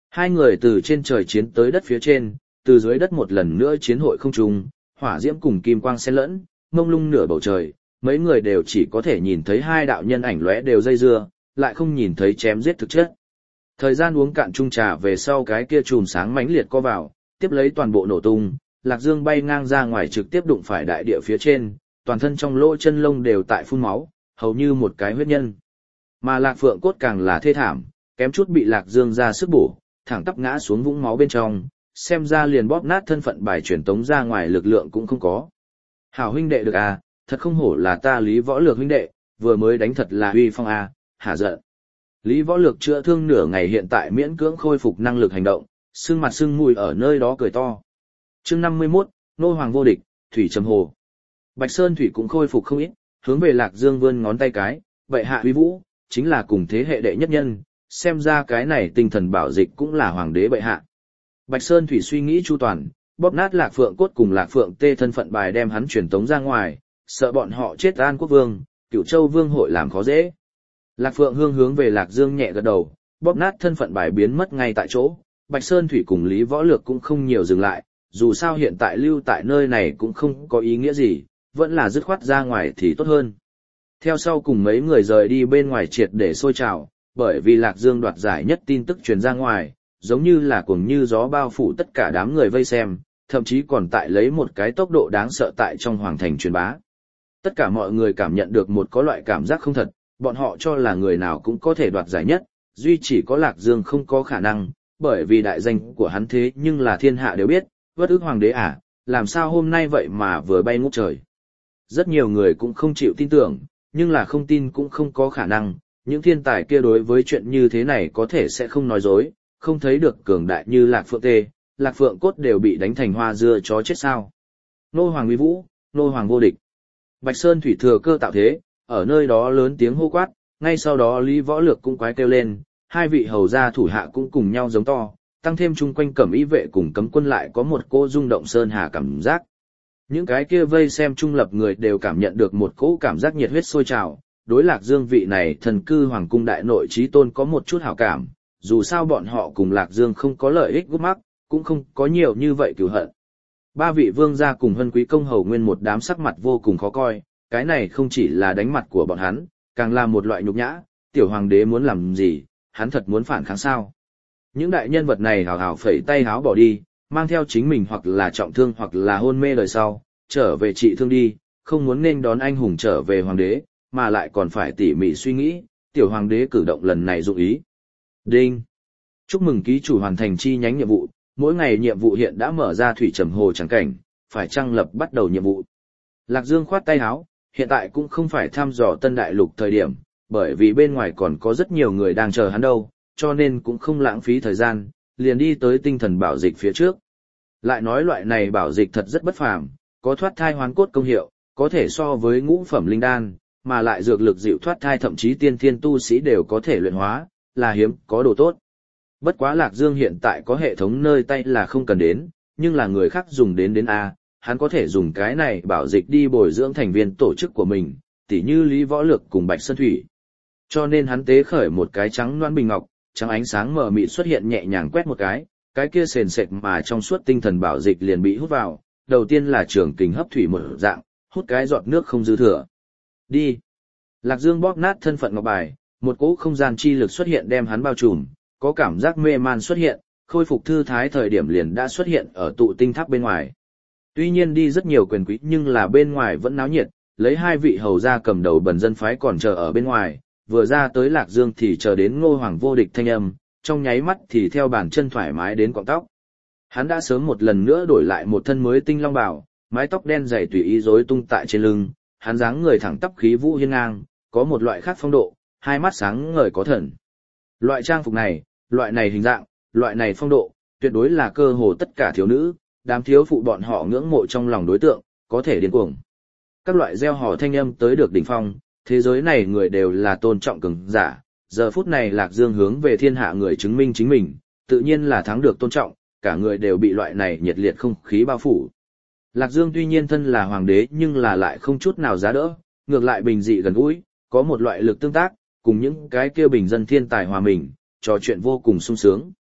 Hai người từ trên trời chiến tới đất phía trên, từ dưới đất một lần nữa chiến hội không trung, hỏa diễm cùng kim quang xen lẫn, mông lung nửa bầu trời, mấy người đều chỉ có thể nhìn thấy hai đạo nhân ảnh lóe đều dây dưa, lại không nhìn thấy chém giết thực chất. Thời gian uống cạn chung trà về sau cái kia chùm sáng mãnh liệt co vào, tiếp lấy toàn bộ nổ tung, Lạc Dương bay ngang ra ngoài trực tiếp đụng phải đại địa phía trên, toàn thân trong lỗ chân lông đều tại phun máu, hầu như một cái huyết nhân. Mà Lạc Phượng cốt càng là thê thảm, kém chút bị Lạc Dương ra sức bổ, thẳng tắp ngã xuống vũng máu bên trong, xem ra liền bóp nát thân phận bài truyền tống ra ngoài lực lượng cũng không có. Hảo huynh đệ được à, thật không hổ là ta Lý Võ Lược huynh đệ, vừa mới đánh thật là uy phong à, hả giận. Lý Võ Lược chữa thương nửa ngày hiện tại miễn cưỡng khôi phục năng lực hành động, sưng mặt sưng mũi ở nơi đó cười to. Chương 51, Nô Hoàng vô địch, Thủy Trầm Hồ. Bạch Sơn Thủy cũng khôi phục không ít, hướng về Lạc Dương vươn ngón tay cái, vậy hạ uy vũ, chính là cùng thế hệ đệ nhất nhân, xem ra cái này tinh thần bảo dịch cũng là hoàng đế bệ hạ. Bạch Sơn Thủy suy nghĩ chu toàn, bóp nát Lạc Phượng cốt cùng Lạc Phượng tê thân phận bài đem hắn truyền tống ra ngoài, sợ bọn họ chết An Quốc Vương, Cửu Châu Vương hội làm khó dễ. Lạc Phượng Hương hướng về Lạc Dương nhẹ gật đầu, bóp nát thân phận bài biến mất ngay tại chỗ. Bạch Sơn Thủy cùng Lý Võ Lược cũng không nhiều dừng lại, dù sao hiện tại lưu tại nơi này cũng không có ý nghĩa gì, vẫn là dứt khoát ra ngoài thì tốt hơn. Theo sau cùng mấy người rời đi bên ngoài triệt để sôi trào, bởi vì Lạc Dương đoạt giải nhất tin tức truyền ra ngoài, giống như là cuồng như gió bao phủ tất cả đám người vây xem, thậm chí còn tại lấy một cái tốc độ đáng sợ tại trong hoàng thành truyền bá. Tất cả mọi người cảm nhận được một có loại cảm giác không thật, bọn họ cho là người nào cũng có thể đoạt giải nhất, duy chỉ có Lạc Dương không có khả năng, bởi vì đại danh của hắn thế nhưng là thiên hạ đều biết, vất ức hoàng đế à, làm sao hôm nay vậy mà vừa bay ngút trời. Rất nhiều người cũng không chịu tin tưởng, nhưng là không tin cũng không có khả năng, những thiên tài kia đối với chuyện như thế này có thể sẽ không nói dối, không thấy được cường đại như Lạc Phượng Tê, Lạc Phượng Cốt đều bị đánh thành hoa dưa chó chết sao. Nô Hoàng uy vũ, Nô Hoàng vô địch. Bạch Sơn Thủy thừa cơ tạo thế, ở nơi đó lớn tiếng hô quát, ngay sau đó Lý Võ Lược cũng quái kêu lên, hai vị hầu gia thủ hạ cũng cùng nhau giống to, tăng thêm chung quanh cẩm y vệ cùng cấm quân lại có một cô rung động sơn hà cảm giác. Những cái kia vây xem trung lập người đều cảm nhận được một cỗ cảm giác nhiệt huyết sôi trào, đối Lạc Dương vị này thần cư hoàng cung đại nội trí tôn có một chút hảo cảm, dù sao bọn họ cùng Lạc Dương không có lợi ích gút mắc, cũng không có nhiều như vậy cửu hận. Ba vị vương gia cùng hân quý công hầu nguyên một đám sắc mặt vô cùng khó coi, cái này không chỉ là đánh mặt của bọn hắn, càng là một loại nhục nhã, tiểu hoàng đế muốn làm gì, hắn thật muốn phản kháng sao. Những đại nhân vật này hào hào phẩy tay háo bỏ đi, mang theo chính mình hoặc là trọng thương hoặc là hôn mê đời sau, trở về trị thương đi, không muốn nên đón anh hùng trở về hoàng đế, mà lại còn phải tỉ mỉ suy nghĩ, tiểu hoàng đế cử động lần này dụng ý. Đinh! Chúc mừng ký chủ hoàn thành chi nhánh nhiệm vụ, mỗi ngày nhiệm vụ hiện đã mở ra thủy trầm hồ trắng cảnh, phải chăng lập bắt đầu nhiệm vụ. Lạc Dương khoát tay áo, hiện tại cũng không phải thăm dò Tân Đại Lục thời điểm, bởi vì bên ngoài còn có rất nhiều người đang chờ hắn đâu, cho nên cũng không lãng phí thời gian, liền đi tới tinh thần bảo dịch phía trước. Lại nói loại này bảo dịch thật rất bất phàm, có thoát thai hoán cốt công hiệu, có thể so với ngũ phẩm linh đan, mà lại dược lực dịu thoát thai thậm chí tiên thiên tu sĩ đều có thể luyện hóa, là hiếm có đồ tốt. Bất quá Lạc Dương hiện tại có hệ thống nơi tay là không cần đến, nhưng là người khác dùng đến A, hắn có thể dùng cái này bảo dịch đi bồi dưỡng thành viên tổ chức của mình, tỉ như Lý Võ Lược cùng Bạch Sơn Thủy. Cho nên hắn tế khởi một cái trắng loãng bình ngọc, trắng ánh sáng mờ mịt xuất hiện nhẹ nhàng quét một cái kia sền sệt mà trong suốt tinh thần bảo dịch liền bị hút vào, đầu tiên là trường kình hấp thủy một dạng, hút cái giọt nước không dư thừa. Đi. Lạc Dương bóp nát thân phận ngọc bài, một cỗ không gian chi lực xuất hiện đem hắn bao trùm, có cảm giác mê man xuất hiện, khôi phục thư thái thời điểm liền đã xuất hiện ở tụ tinh tháp bên ngoài. Tuy nhiên đi rất nhiều quyền quý nhưng là bên ngoài vẫn náo nhiệt, lấy hai vị hầu gia cầm đầu bần dân phái còn chờ ở bên ngoài, vừa ra tới Lạc Dương thì chờ đến Ngô Hoàng vô địch thanh âm, trong nháy mắt thì theo bàn chân thoải mái đến cọng tóc. Hắn đã sớm một lần nữa đổi lại một thân mới tinh long bào, mái tóc đen dày tùy ý rối tung tại trên lưng, hắn dáng người thẳng tắp khí vũ hiên ngang, có một loại khác phong độ, hai mắt sáng ngời có thần. Loại trang phục này, loại này hình dạng, loại này phong độ, tuyệt đối là cơ hồ tất cả thiếu nữ, đám thiếu phụ bọn họ ngưỡng mộ trong lòng đối tượng, có thể điên cuồng. Các loại gieo hò thanh âm tới được đỉnh phong, thế giới này người đều là tôn trọng cường giả, giờ phút này Lạc Dương hướng về thiên hạ người chứng minh chính mình, tự nhiên là thắng được tôn trọng, cả người đều bị loại này nhiệt liệt không khí bao phủ. Lạc Dương tuy nhiên thân là hoàng đế nhưng là lại không chút nào giá đỡ, ngược lại bình dị gần gũi, có một loại lực tương tác, cùng những cái kia bình dân thiên tài hòa mình, trò chuyện vô cùng sung sướng.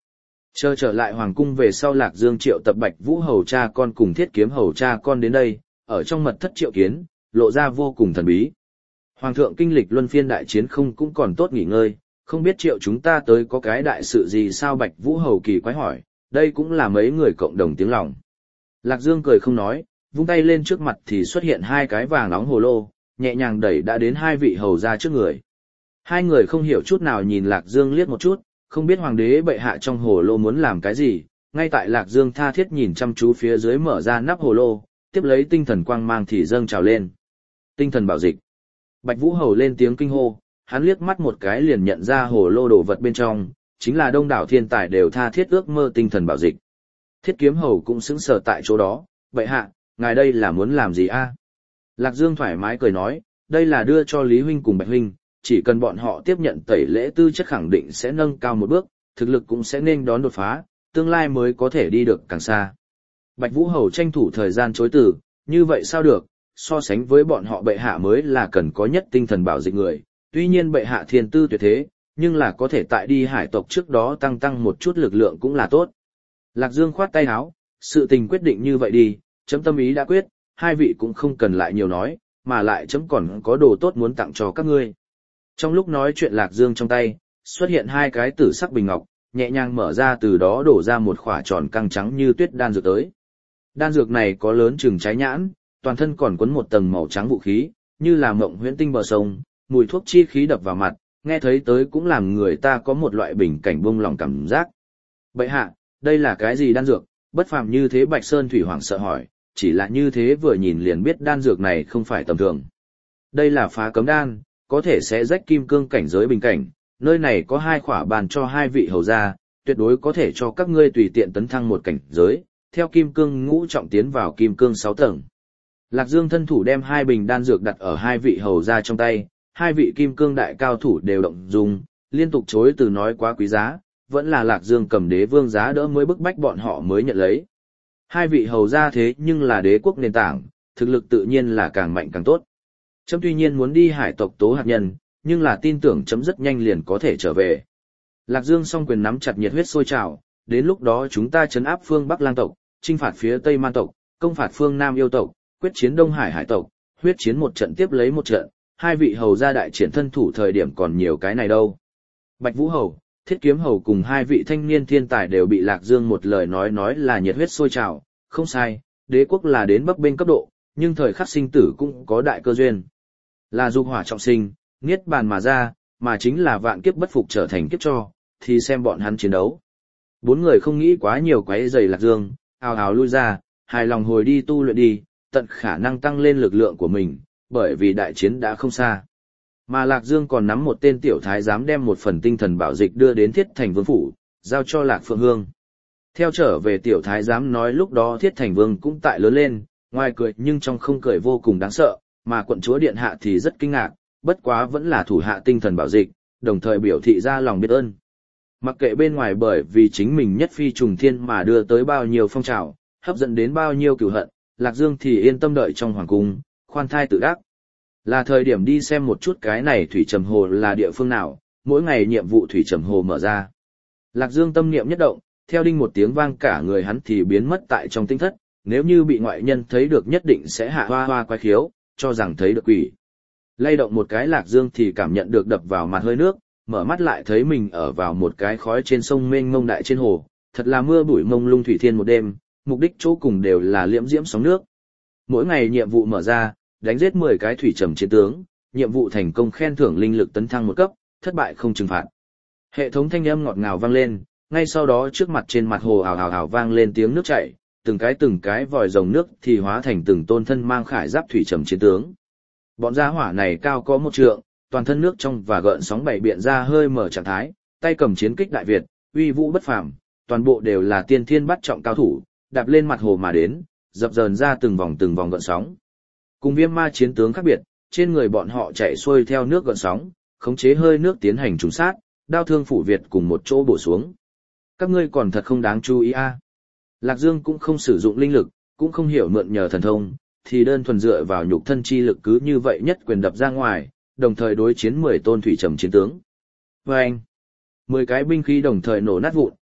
Chờ trở lại hoàng cung về sau Lạc Dương triệu tập Bạch Vũ hầu cha con cùng Thiết Kiếm hầu cha con đến đây, ở trong mật thất triệu kiến, lộ ra vô cùng thần bí. Hoàng thượng kinh lịch luân phiên đại chiến không cũng còn tốt nghỉ ngơi, không biết triệu chúng ta tới có cái đại sự gì sao Bạch Vũ hầu kỳ quái hỏi, đây cũng là mấy người cộng đồng tiếng lòng. Lạc Dương cười không nói, vung tay lên trước mặt thì xuất hiện hai cái vàng nóng hồ lô, nhẹ nhàng đẩy đã đến hai vị hầu ra trước người. Hai người không hiểu chút nào nhìn Lạc Dương liếc một chút, không biết hoàng đế bệ hạ trong hồ lô muốn làm cái gì, ngay tại Lạc Dương tha thiết nhìn chăm chú phía dưới mở ra nắp hồ lô, tiếp lấy tinh thần quang mang thì dâng trào lên. Tinh thần bảo dịch. Bạch Vũ hầu lên tiếng kinh hô, hắn liếc mắt một cái liền nhận ra hồ lô đồ vật bên trong, chính là đông đảo thiên tài đều tha thiết ước mơ tinh thần bảo dịch. Thiết Kiếm hầu cũng sững sờ tại chỗ đó, bệ hạ, ngài đây là muốn làm gì a? Lạc Dương thoải mái cười nói, đây là đưa cho Lý huynh cùng Bạch huynh, chỉ cần bọn họ tiếp nhận tẩy lễ tư chất khẳng định sẽ nâng cao một bước, thực lực cũng sẽ nên đón đột phá, tương lai mới có thể đi được càng xa. Bạch Vũ hầu tranh thủ thời gian chối từ, như vậy sao được, so sánh với bọn họ bệ hạ mới là cần có nhất tinh thần bảo dịch người, tuy nhiên bệ hạ thiên tư tuyệt thế, nhưng là có thể tại đi hải tộc trước đó tăng một chút lực lượng cũng là tốt. Lạc Dương khoát tay áo, sự tình quyết định như vậy đi, chấm tâm ý đã quyết, hai vị cũng không cần lại nhiều nói, mà lại chấm còn có đồ tốt muốn tặng cho các ngươi. Trong lúc nói chuyện Lạc Dương trong tay, xuất hiện hai cái tử sắc bình ngọc, nhẹ nhàng mở ra từ đó đổ ra một khỏa tròn căng trắng như tuyết đan dược tới. Đan dược này có lớn chừng trái nhãn, toàn thân còn quấn một tầng màu trắng vũ khí, như là mộng huyễn tinh bờ sông, mùi thuốc chi khí đập vào mặt, nghe thấy tới cũng làm người ta có một loại bình cảnh buông lòng cảm giác. Bệ hạ, đây là cái gì đan dược? Bất phàm như thế Bạch Sơn Thủy Hoàng sợ hỏi, chỉ là như thế vừa nhìn liền biết đan dược này không phải tầm thường. Đây là phá cấm đan, có thể sẽ rách kim cương cảnh giới bình cảnh, nơi này có hai khỏa bàn cho hai vị hầu gia, tuyệt đối có thể cho các ngươi tùy tiện tấn thăng một cảnh giới, theo kim cương ngũ trọng tiến vào kim cương 6 tầng. Lạc Dương thân thủ đem hai bình đan dược đặt ở hai vị hầu gia trong tay, hai vị kim cương đại cao thủ đều động dung, liên tục chối từ nói quá quý giá, vẫn là Lạc Dương cầm đế vương giá đỡ mới bức bách bọn họ mới nhận lấy. Hai vị hầu gia thế nhưng là đế quốc nền tảng, thực lực tự nhiên là càng mạnh càng tốt. Chấm tuy nhiên muốn đi hải tộc tố hạt nhân, nhưng là tin tưởng chấm rất nhanh liền có thể trở về. Lạc Dương song quyền nắm chặt nhiệt huyết sôi trào, đến lúc đó chúng ta trấn áp phương Bắc Lang tộc, chinh phạt phía Tây Man tộc, công phạt phương Nam yêu tộc, quyết chiến Đông Hải hải tộc, huyết chiến một trận tiếp lấy một trận, hai vị hầu gia đại triển thân thủ thời điểm còn nhiều cái này đâu. Bạch Vũ hầu, Thiết Kiếm hầu cùng hai vị thanh niên thiên tài đều bị Lạc Dương một lời nói là nhiệt huyết sôi trào, không sai, đế quốc là đến bấp bênh cấp độ, nhưng thời khắc sinh tử cũng có đại cơ duyên. Là dục hỏa trọng sinh, niết bàn mà ra, mà chính là vạn kiếp bất phục trở thành kiếp cho, thì xem bọn hắn chiến đấu. Bốn người không nghĩ quá nhiều quấy rầy Lạc Dương, ào ào lui ra, hài lòng hồi đi tu luyện đi, tận khả năng tăng lên lực lượng của mình, bởi vì đại chiến đã không xa. Mà Lạc Dương còn nắm một tên tiểu thái giám đem một phần tinh thần bảo dịch đưa đến Thiết Thành Vương phủ, giao cho Lạc Phượng Hương. Theo trở về tiểu thái giám nói lúc đó Thiết Thành Vương cũng tại lớn lên, ngoài cười nhưng trong không cười vô cùng đáng sợ, mà quận chúa điện hạ thì rất kinh ngạc, bất quá vẫn là thủ hạ tinh thần bảo dịch, đồng thời biểu thị ra lòng biết ơn. Mặc kệ bên ngoài bởi vì chính mình nhất phi trùng thiên mà đưa tới bao nhiêu phong trào, hấp dẫn đến bao nhiêu cừu hận, Lạc Dương thì yên tâm đợi trong hoàng cung, khoan thai tự đắc. Là thời điểm đi xem một chút cái này thủy trầm hồ là địa phương nào, mỗi ngày nhiệm vụ thủy trầm hồ mở ra. Lạc Dương tâm niệm nhất động, theo đinh một tiếng vang cả người hắn thì biến mất tại trong tinh thất, nếu như bị ngoại nhân thấy được nhất định sẽ hạ hoa hoa quái khiếu, cho rằng thấy được quỷ. Lay động một cái Lạc Dương thì cảm nhận được đập vào mặt hơi nước, mở mắt lại thấy mình ở vào một cái khói trên sông mênh mông đại trên hồ, thật là mưa bụi mông lung thủy thiên một đêm, mục đích chỗ cùng đều là liễm diễm sóng nước. Mỗi ngày nhiệm vụ mở ra, đánh giết 10 cái thủy trầm chiến tướng, nhiệm vụ thành công khen thưởng linh lực tấn thăng một cấp, thất bại không trừng phạt. Hệ thống thanh âm ngọt ngào vang lên, ngay sau đó trước mặt trên mặt hồ ào ào ào vang lên tiếng nước chảy, từng cái vòi rồng nước thì hóa thành từng tôn thân mang khải giáp thủy trầm chiến tướng. Bọn gia hỏa này cao có 1 trượng, toàn thân nước trong và gợn sóng bảy biện ra hơi mở trạng thái, tay cầm chiến kích đại việt, uy vũ bất phàm, toàn bộ đều là tiên thiên bắt trọng cao thủ, đạp lên mặt hồ mà đến, dập dờn ra từng vòng gợn sóng. Cùng Viêm Ma chiến tướng khác biệt, trên người bọn họ chạy xuôi theo nước gợn sóng, khống chế hơi nước tiến hành trùng sát, đao thương phủ Việt cùng một chỗ bổ xuống. Các ngươi còn thật không đáng chú ý a. Lạc Dương cũng không sử dụng linh lực, cũng không hiểu mượn nhờ thần thông, thì đơn thuần dựa vào nhục thân chi lực cứ như vậy nhất quyền đập ra ngoài, đồng thời đối chiến 10 tôn thủy trầm chiến tướng. Và anh, 10 cái binh khí đồng thời nổ nát vụn,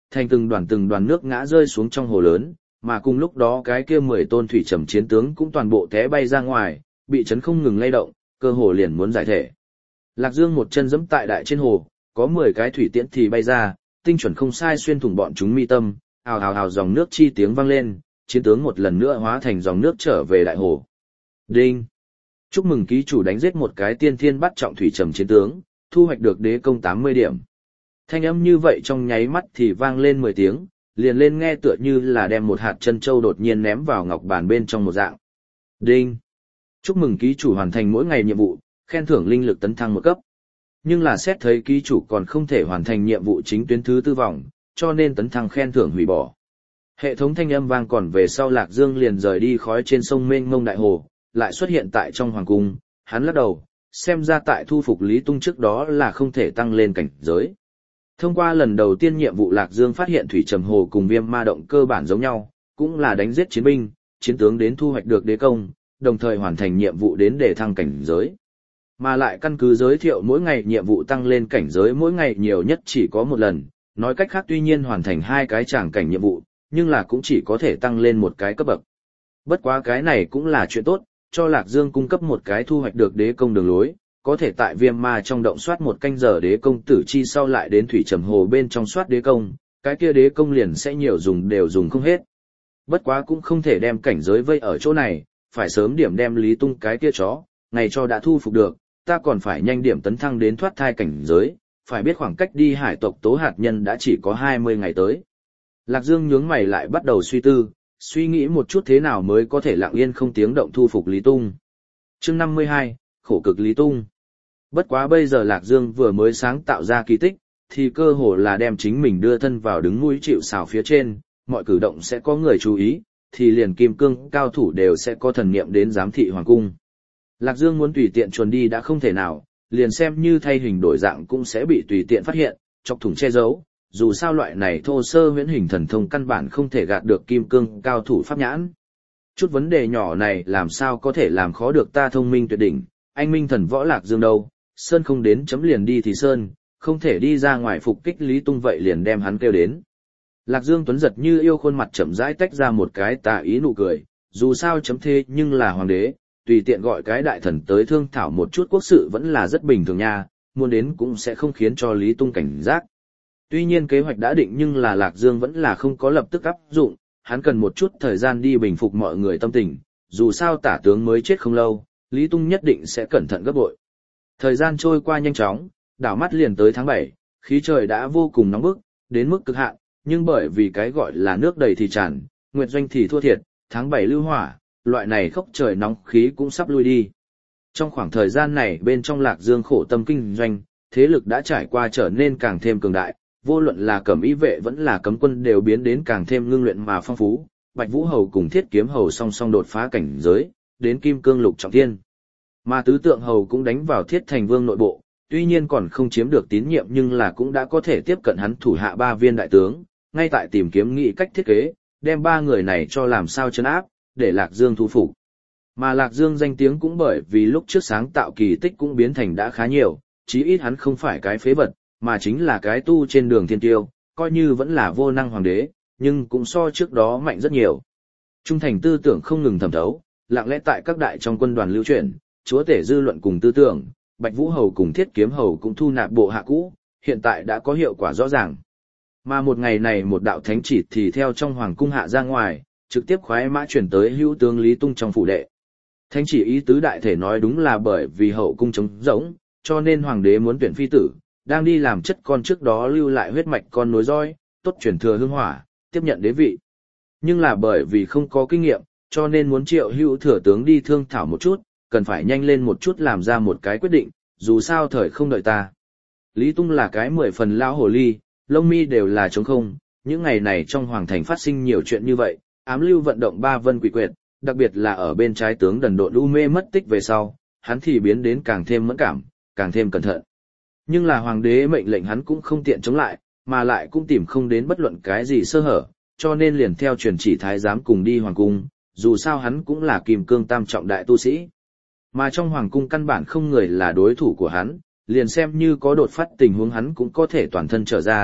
thành từng đoàn nước ngã rơi xuống trong hồ lớn, mà cùng lúc đó cái kia 10 tôn thủy trầm chiến tướng cũng toàn bộ té bay ra ngoài, bị chấn không ngừng lay động, cơ hồ liền muốn giải thể. Lạc Dương một chân giẫm tại đại trên hồ, có 10 cái thủy tiễn thì bay ra, tinh chuẩn không sai xuyên thủng bọn chúng mi tâm, ào ào ào dòng nước chi tiếng vang lên, chiến tướng một lần nữa hóa thành dòng nước trở về đại hồ. Đinh! Chúc mừng ký chủ đánh giết một cái tiên thiên bắt trọng thủy trầm chiến tướng, thu hoạch được đế công 80 điểm. Thanh âm như vậy trong nháy mắt thì vang lên 10 tiếng, liền lên nghe tựa như là đem một hạt chân châu đột nhiên ném vào ngọc bàn bên trong một dạng. Đinh! Chúc mừng ký chủ hoàn thành mỗi ngày nhiệm vụ, khen thưởng linh lực tấn thăng một cấp. Nhưng là xét thấy ký chủ còn không thể hoàn thành nhiệm vụ chính tuyến thứ tư vòng, cho nên tấn thăng khen thưởng hủy bỏ. Hệ thống thanh âm vang còn về sau Lạc Dương liền rời đi khói trên sông mênh mông đại hồ, lại xuất hiện tại trong hoàng cung, hắn lắc đầu, xem ra tại thu phục Lý Tung trước đó là không thể tăng lên cảnh giới. Thông qua lần đầu tiên nhiệm vụ Lạc Dương phát hiện thủy trầm hồ cùng viêm ma động cơ bản giống nhau, cũng là đánh giết chiến binh, chiến tướng đến thu hoạch được đế công, đồng thời hoàn thành nhiệm vụ đến để thăng cảnh giới. Mà lại căn cứ giới thiệu mỗi ngày nhiệm vụ tăng lên cảnh giới mỗi ngày nhiều nhất chỉ có một lần, nói cách khác tuy nhiên hoàn thành 2 cái tràng cảnh nhiệm vụ, nhưng là cũng chỉ có thể tăng lên một cái cấp bậc. Bất quá cái này cũng là chuyện tốt, cho Lạc Dương cung cấp một cái thu hoạch được đế công đường lối, có thể tại viêm ma trong động soát một canh giờ đế công tử chi sau lại đến thủy trầm hồ bên trong soát đế công, cái kia đế công liền sẽ nhiều dùng đều dùng không hết. Bất quá cũng không thể đem cảnh giới vây ở chỗ này, phải sớm điểm đem Lý Tung cái kia chó, ngày cho đã thu phục được, ta còn phải nhanh điểm tấn thăng đến thoát thai cảnh giới, phải biết khoảng cách đi hải tộc tố hạt nhân đã chỉ có 20 ngày tới. Lạc Dương nhướng mày lại bắt đầu suy nghĩ một chút thế nào mới có thể lặng yên không tiếng động thu phục Lý Tung. Chương 52, khổ cực Lý Tung. Bất quá bây giờ Lạc Dương vừa mới sáng tạo ra kỳ tích, thì cơ hồ là đem chính mình đưa thân vào đứng mũi chịu sào phía trên, mọi cử động sẽ có người chú ý, thì liền kim cương cao thủ đều sẽ có thần niệm đến giám thị hoàng cung. Lạc Dương muốn tùy tiện chuồn đi đã không thể nào, liền xem như thay hình đổi dạng cũng sẽ bị tùy tiện phát hiện, chọc thủng che giấu, dù sao loại này thô sơ huyễn hình thần thông căn bản không thể gạt được kim cương cao thủ pháp nhãn. Chút vấn đề nhỏ này làm sao có thể làm khó được ta thông minh tuyệt đỉnh, anh minh thần võ Lạc Dương đâu, sơn không đến chấm liền đi thì sơn, không thể đi ra ngoài phục kích Lý Tung vậy liền đem hắn kêu đến. Lạc Dương Tuấn giật như yêu khuôn mặt chậm rãi tách ra một cái tà ý nụ cười, dù sao chấm thế nhưng là hoàng đế, tùy tiện gọi cái đại thần tới thương thảo một chút quốc sự vẫn là rất bình thường nha, muốn đến cũng sẽ không khiến cho Lý Tung cảnh giác. Tuy nhiên kế hoạch đã định nhưng là Lạc Dương vẫn là không có lập tức áp dụng, hắn cần một chút thời gian đi bình phục mọi người tâm tình, dù sao tả tướng mới chết không lâu, Lý Tung nhất định sẽ cẩn thận gấp bội. Thời gian trôi qua nhanh chóng, đảo mắt liền tới tháng 7, khí trời đã vô cùng nóng bức, đến mức cực hạn, nhưng bởi vì cái gọi là nước đầy thì tràn, nguyệt doanh thì thua thiệt, tháng 7 lưu hỏa, loại này khốc trời nóng khí cũng sắp lui đi. Trong khoảng thời gian này bên trong Lạc Dương khổ tâm kinh doanh, thế lực đã trải qua trở nên càng thêm cường đại, vô luận là cẩm y vệ vẫn là cấm quân đều biến đến càng thêm ngưng luyện mà phong phú, Bạch Vũ Hầu cùng Thiết Kiếm Hầu song song đột phá cảnh giới, đến Kim Cương Lục Trọng Thiên. Mà Tứ Tượng Hầu cũng đánh vào Thiết Thành Vương nội bộ, tuy nhiên còn không chiếm được tín nhiệm nhưng là cũng đã có thể tiếp cận hắn thủ hạ 3 viên đại tướng, ngay tại tìm kiếm nghị cách thiết kế, đem 3 người này cho làm sao trấn áp, để Lạc Dương thu phục. Mà Lạc Dương danh tiếng cũng bởi vì lúc trước sáng tạo kỳ tích cũng biến thành đã khá nhiều, chí ít hắn không phải cái phế vật, mà chính là cái tu trên đường thiên tiêu, coi như vẫn là vô năng hoàng đế, nhưng cũng so trước đó mạnh rất nhiều. Trung thành tư tưởng không ngừng thẩm thấu, lặng lẽ tại các đại trong quân đoàn lưu truyền, chúa tể dư luận cùng tư tưởng, Bạch Vũ Hầu cùng Thiết Kiếm Hầu cũng thu nạp bộ hạ cũ, hiện tại đã có hiệu quả rõ ràng. Mà một ngày này một đạo thánh chỉ thì theo trong hoàng cung hạ ra ngoài, trực tiếp khoái mã chuyển tới hữu tướng Lý Tung trong phủ đệ. Thánh chỉ ý tứ đại thể nói đúng là bởi vì hậu cung trống rỗng, cho nên hoàng đế muốn tuyển phi tử, đang đi làm chất con trước đó lưu lại huyết mạch con nối roi, tốt chuyển thừa hương hỏa, tiếp nhận đế vị. Nhưng là bởi vì không có kinh nghiệm, cho nên muốn triệu hữu thừa tướng đi thương thảo một chút, cần phải nhanh lên một chút làm ra một cái quyết định, dù sao thời không đợi ta. Lý Tung là cái 10 phần lão hồ ly, lông mi đều là trống không, những ngày này trong hoàng thành phát sinh nhiều chuyện như vậy, ám lưu vận động 3 vân quỷ quyệt, đặc biệt là ở bên trái tướng đần độn u mê mất tích về sau, hắn thì biến đến càng thêm mẫn cảm, càng thêm cẩn thận. Nhưng là hoàng đế mệnh lệnh hắn cũng không tiện chống lại, mà lại cũng tìm không đến bất luận cái gì sơ hở, cho nên liền theo truyền chỉ thái giám cùng đi hoàng cung, dù sao hắn cũng là kim cương tam trọng đại tu sĩ. Mà trong hoàng cung căn bản không người là đối thủ của hắn, liền xem như có đột phát tình huống hắn cũng có thể toàn thân trở ra,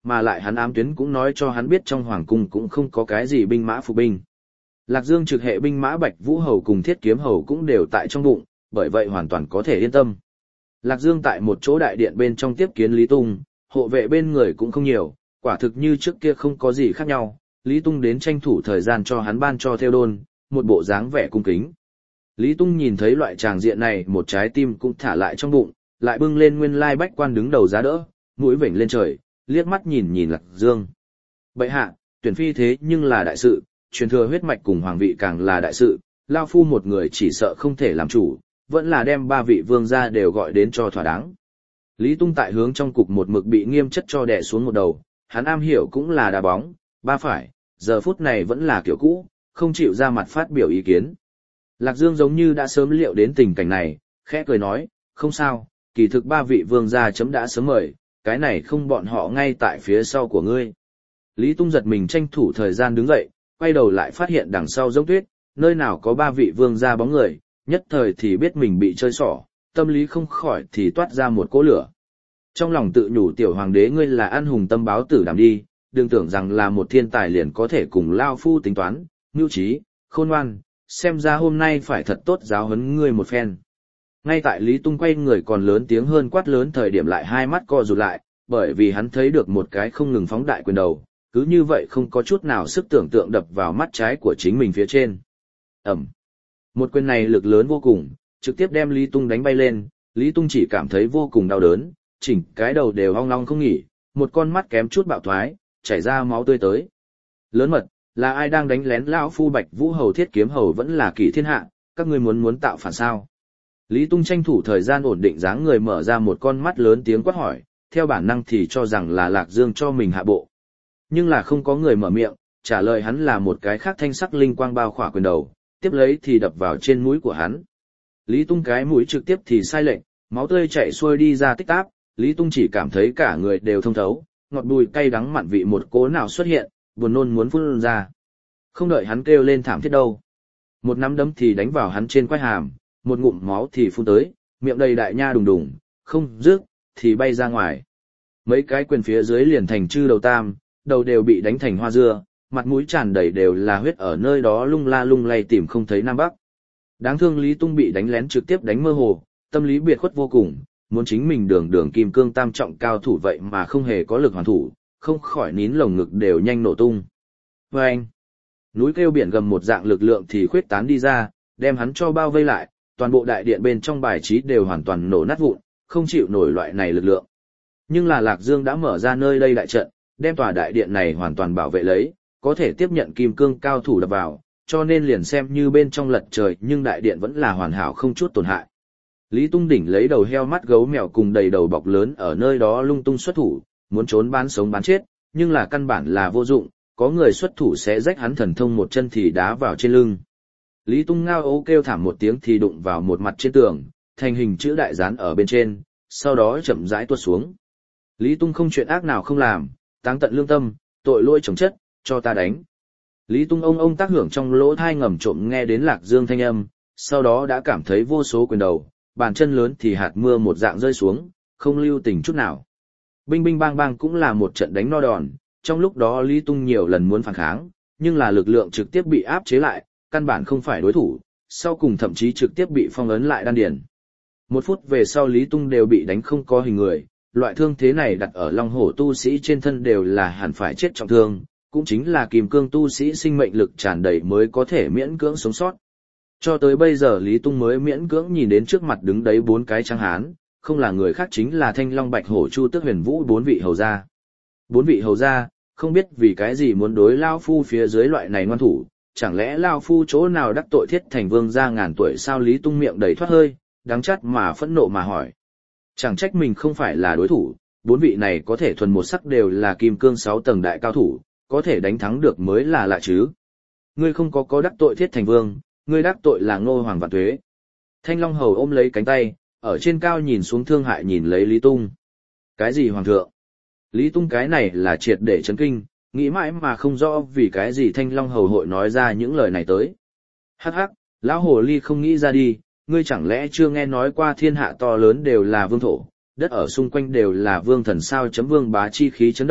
mà lại hắn ám tuyến cũng nói cho hắn biết trong hoàng cung cũng không có cái gì binh mã phục binh. Lạc Dương trực hệ binh mã Bạch Vũ Hầu cùng Thiết Kiếm Hầu cũng đều tại trong bụng, bởi vậy hoàn toàn có thể yên tâm. Lạc Dương tại một chỗ đại điện bên trong tiếp kiến Lý Tung, hộ vệ bên người cũng không nhiều, quả thực như trước kia không có gì khác nhau, Lý Tung đến tranh thủ thời gian cho hắn ban cho theo đôn, một bộ dáng vẻ cung kính. Lý Tung nhìn thấy loại tràng diện này một trái tim cũng thả lại trong bụng, lại bưng lên nguyên lai bách quan đứng đầu giá đỡ, mũi vểnh lên trời, liếc mắt nhìn nhìn Lạc Dương. Bệ hạ, tuyển phi thế nhưng là đại sự, truyền thừa huyết mạch cùng hoàng vị càng là đại sự, lao phu một người chỉ sợ không thể làm chủ, vẫn là đem 3 vị vương gia đều gọi đến cho thỏa đáng. Lý Tung tại hướng trong cục một mực bị nghiêm chất cho đè xuống một đầu, hắn am hiểu cũng là đá bóng, ba phải, giờ phút này vẫn là kiểu cũ, không chịu ra mặt phát biểu ý kiến. Lạc Dương giống như đã sớm liệu đến tình cảnh này, khẽ cười nói, không sao, kỳ thực 3 vị vương gia chấm đã sớm mời, cái này không bọn họ ngay tại phía sau của ngươi. Lý Tung giật mình tranh thủ thời gian đứng dậy, quay đầu lại phát hiện đằng sau giống tuyết, nơi nào có 3 vị vương gia bóng người, nhất thời thì biết mình bị chơi xỏ, tâm lý không khỏi thì toát ra một cỗ lửa. Trong lòng tự nhủ tiểu hoàng đế ngươi là ăn hùng tâm báo tử đảm đi, đừng tưởng rằng là một thiên tài liền có thể cùng lao phu tính toán, mưu trí, khôn ngoan, xem ra hôm nay phải thật tốt giáo huấn ngươi một phen. Ngay tại Lý Tung quay người còn lớn tiếng hơn quát lớn thời điểm lại hai mắt co rụt lại, bởi vì hắn thấy được một cái không ngừng phóng đại quyền đầu, cứ như vậy không có chút nào sức tưởng tượng đập vào mắt trái của chính mình phía trên. Ẩm. Một quyền này lực lớn vô cùng, trực tiếp đem Lý Tung đánh bay lên, Lý Tung chỉ cảm thấy vô cùng đau đớn, chỉnh cái đầu đều ong long không nghỉ, một con mắt kém chút bạo thoái, chảy ra máu tươi tới. Lớn mật, là ai đang đánh lén lão phu Bạch Vũ Hầu Thiết Kiếm Hầu vẫn là kỳ thiên hạ, các ngươi muốn tạo phản sao? Lý Tung tranh thủ thời gian ổn định dáng người mở ra một con mắt lớn tiếng quát hỏi, theo bản năng thì cho rằng là Lạc Dương cho mình hạ bộ. Nhưng là không có người mở miệng, trả lời hắn là một cái khác thanh sắc linh quang bao khỏa quyền đầu, tiếp lấy thì đập vào trên mũi của hắn. Lý Tung cái mũi trực tiếp thì sai lệch, máu tươi chảy xuôi đi ra tích táp, Lý Tung chỉ cảm thấy cả người đều thông thấu, ngọt bùi cay đắng mặn vị một cỗ nào xuất hiện, buồn nôn muốn phun ra. Không đợi hắn kêu lên thảm thiết đâu. Một nắm đấm thì đánh vào hắn trên quai hàm, một ngụm máu thì phun tới, miệng đầy đại nha đùng đùng, không rước, thì bay ra ngoài. Mấy cái quyền phía dưới liền thành chư đầu tam, đầu đều bị đánh thành hoa dưa, mặt mũi tràn đầy đều là huyết ở nơi đó lung la lung lay tìm không thấy nam bắc. Đáng thương Lý Tung bị đánh lén trực tiếp đánh mơ hồ, tâm lý biệt khuất vô cùng, muốn chính mình đường kim cương tam trọng cao thủ vậy mà không hề có lực hoàn thủ, không khỏi nín lồng ngực đều nhanh nổ tung. Và anh, núi kêu biển gầm một dạng lực lượng thì khuyết tán đi ra, đem hắn cho bao vây lại, toàn bộ đại điện bên trong bài trí đều hoàn toàn nổ nát vụn, không chịu nổi loại này lực lượng. Nhưng là Lạc Dương đã mở ra nơi đây đại trận, đem tòa đại điện này hoàn toàn bảo vệ lấy, có thể tiếp nhận kim cương cao thủ đập vào, cho nên liền xem như bên trong lật trời nhưng đại điện vẫn là hoàn hảo không chút tổn hại. Lý Tung đỉnh lấy đầu heo mắt gấu mèo cùng đầy đầu bọc lớn ở nơi đó lung tung xuất thủ, muốn trốn bán sống bán chết, nhưng là căn bản là vô dụng, có người xuất thủ sẽ rách hắn thần thông một chân thì đá vào trên lưng. Lý Tung ngao ố kêu thảm một tiếng thì đụng vào một mặt trên tường, thành hình chữ đại dán ở bên trên, sau đó chậm rãi tuột xuống. Lý Tung không chuyện ác nào không làm, táng tận lương tâm, tội lỗi chồng chất, cho ta đánh. Lý Tung ông tác hưởng trong lỗ thai ngầm trộm nghe đến Lạc Dương thanh âm, sau đó đã cảm thấy vô số quyền đầu, bàn chân lớn thì hạt mưa một dạng rơi xuống, không lưu tình chút nào. Binh binh bang bang cũng là một trận đánh no đòn, trong lúc đó Lý Tung nhiều lần muốn phản kháng, nhưng là lực lượng trực tiếp bị áp chế lại, căn bản không phải đối thủ, sau cùng thậm chí trực tiếp bị phong ấn lại đan điền. Một phút về sau Lý Tung đều bị đánh không có hình người, loại thương thế này đặt ở Long Hổ tu sĩ trên thân đều là hẳn phải chết trọng thương, cũng chính là Kim Cương tu sĩ sinh mệnh lực tràn đầy mới có thể miễn cưỡng sống sót. Cho tới bây giờ Lý Tung mới miễn cưỡng nhìn đến trước mặt đứng đấy 4 cái tráng hán, không là người khác chính là Thanh Long Bạch Hổ Chu Tước Huyền Vũ 4 vị hầu gia. 4 vị hầu gia, không biết vì cái gì muốn đối lao phu phía dưới loại này ngoan thủ, chẳng lẽ lao phu chỗ nào đắc tội Thiết Thành Vương gia ngàn tuổi sao? Lý Tung miệng đầy thoát hơi, đắng chát mà phẫn nộ mà hỏi. Chẳng trách mình không phải là đối thủ, 4 vị này có thể thuần một sắc đều là Kim Cương 6 tầng đại cao thủ, có thể đánh thắng được mới là lạ chứ. Ngươi không có đắc tội Thiết Thành Vương, ngươi đắc tội là Ngô Hoàng Vạn Tuế. Thanh Long Hầu ôm lấy cánh tay, ở trên cao nhìn xuống thương hại nhìn lấy Lý Tung. Cái gì Hoàng thượng? Lý Tung cái này là triệt để chấn kinh, nghĩ mãi mà không rõ vì cái gì Thanh Long Hầu hội nói ra những lời này tới. Hắc hắc, lão hồ ly không nghĩ ra đi, ngươi chẳng lẽ chưa nghe nói qua thiên hạ to lớn đều là vương thổ, đất ở xung quanh đều là vương thần sao? Vương bá chi khí chấn động,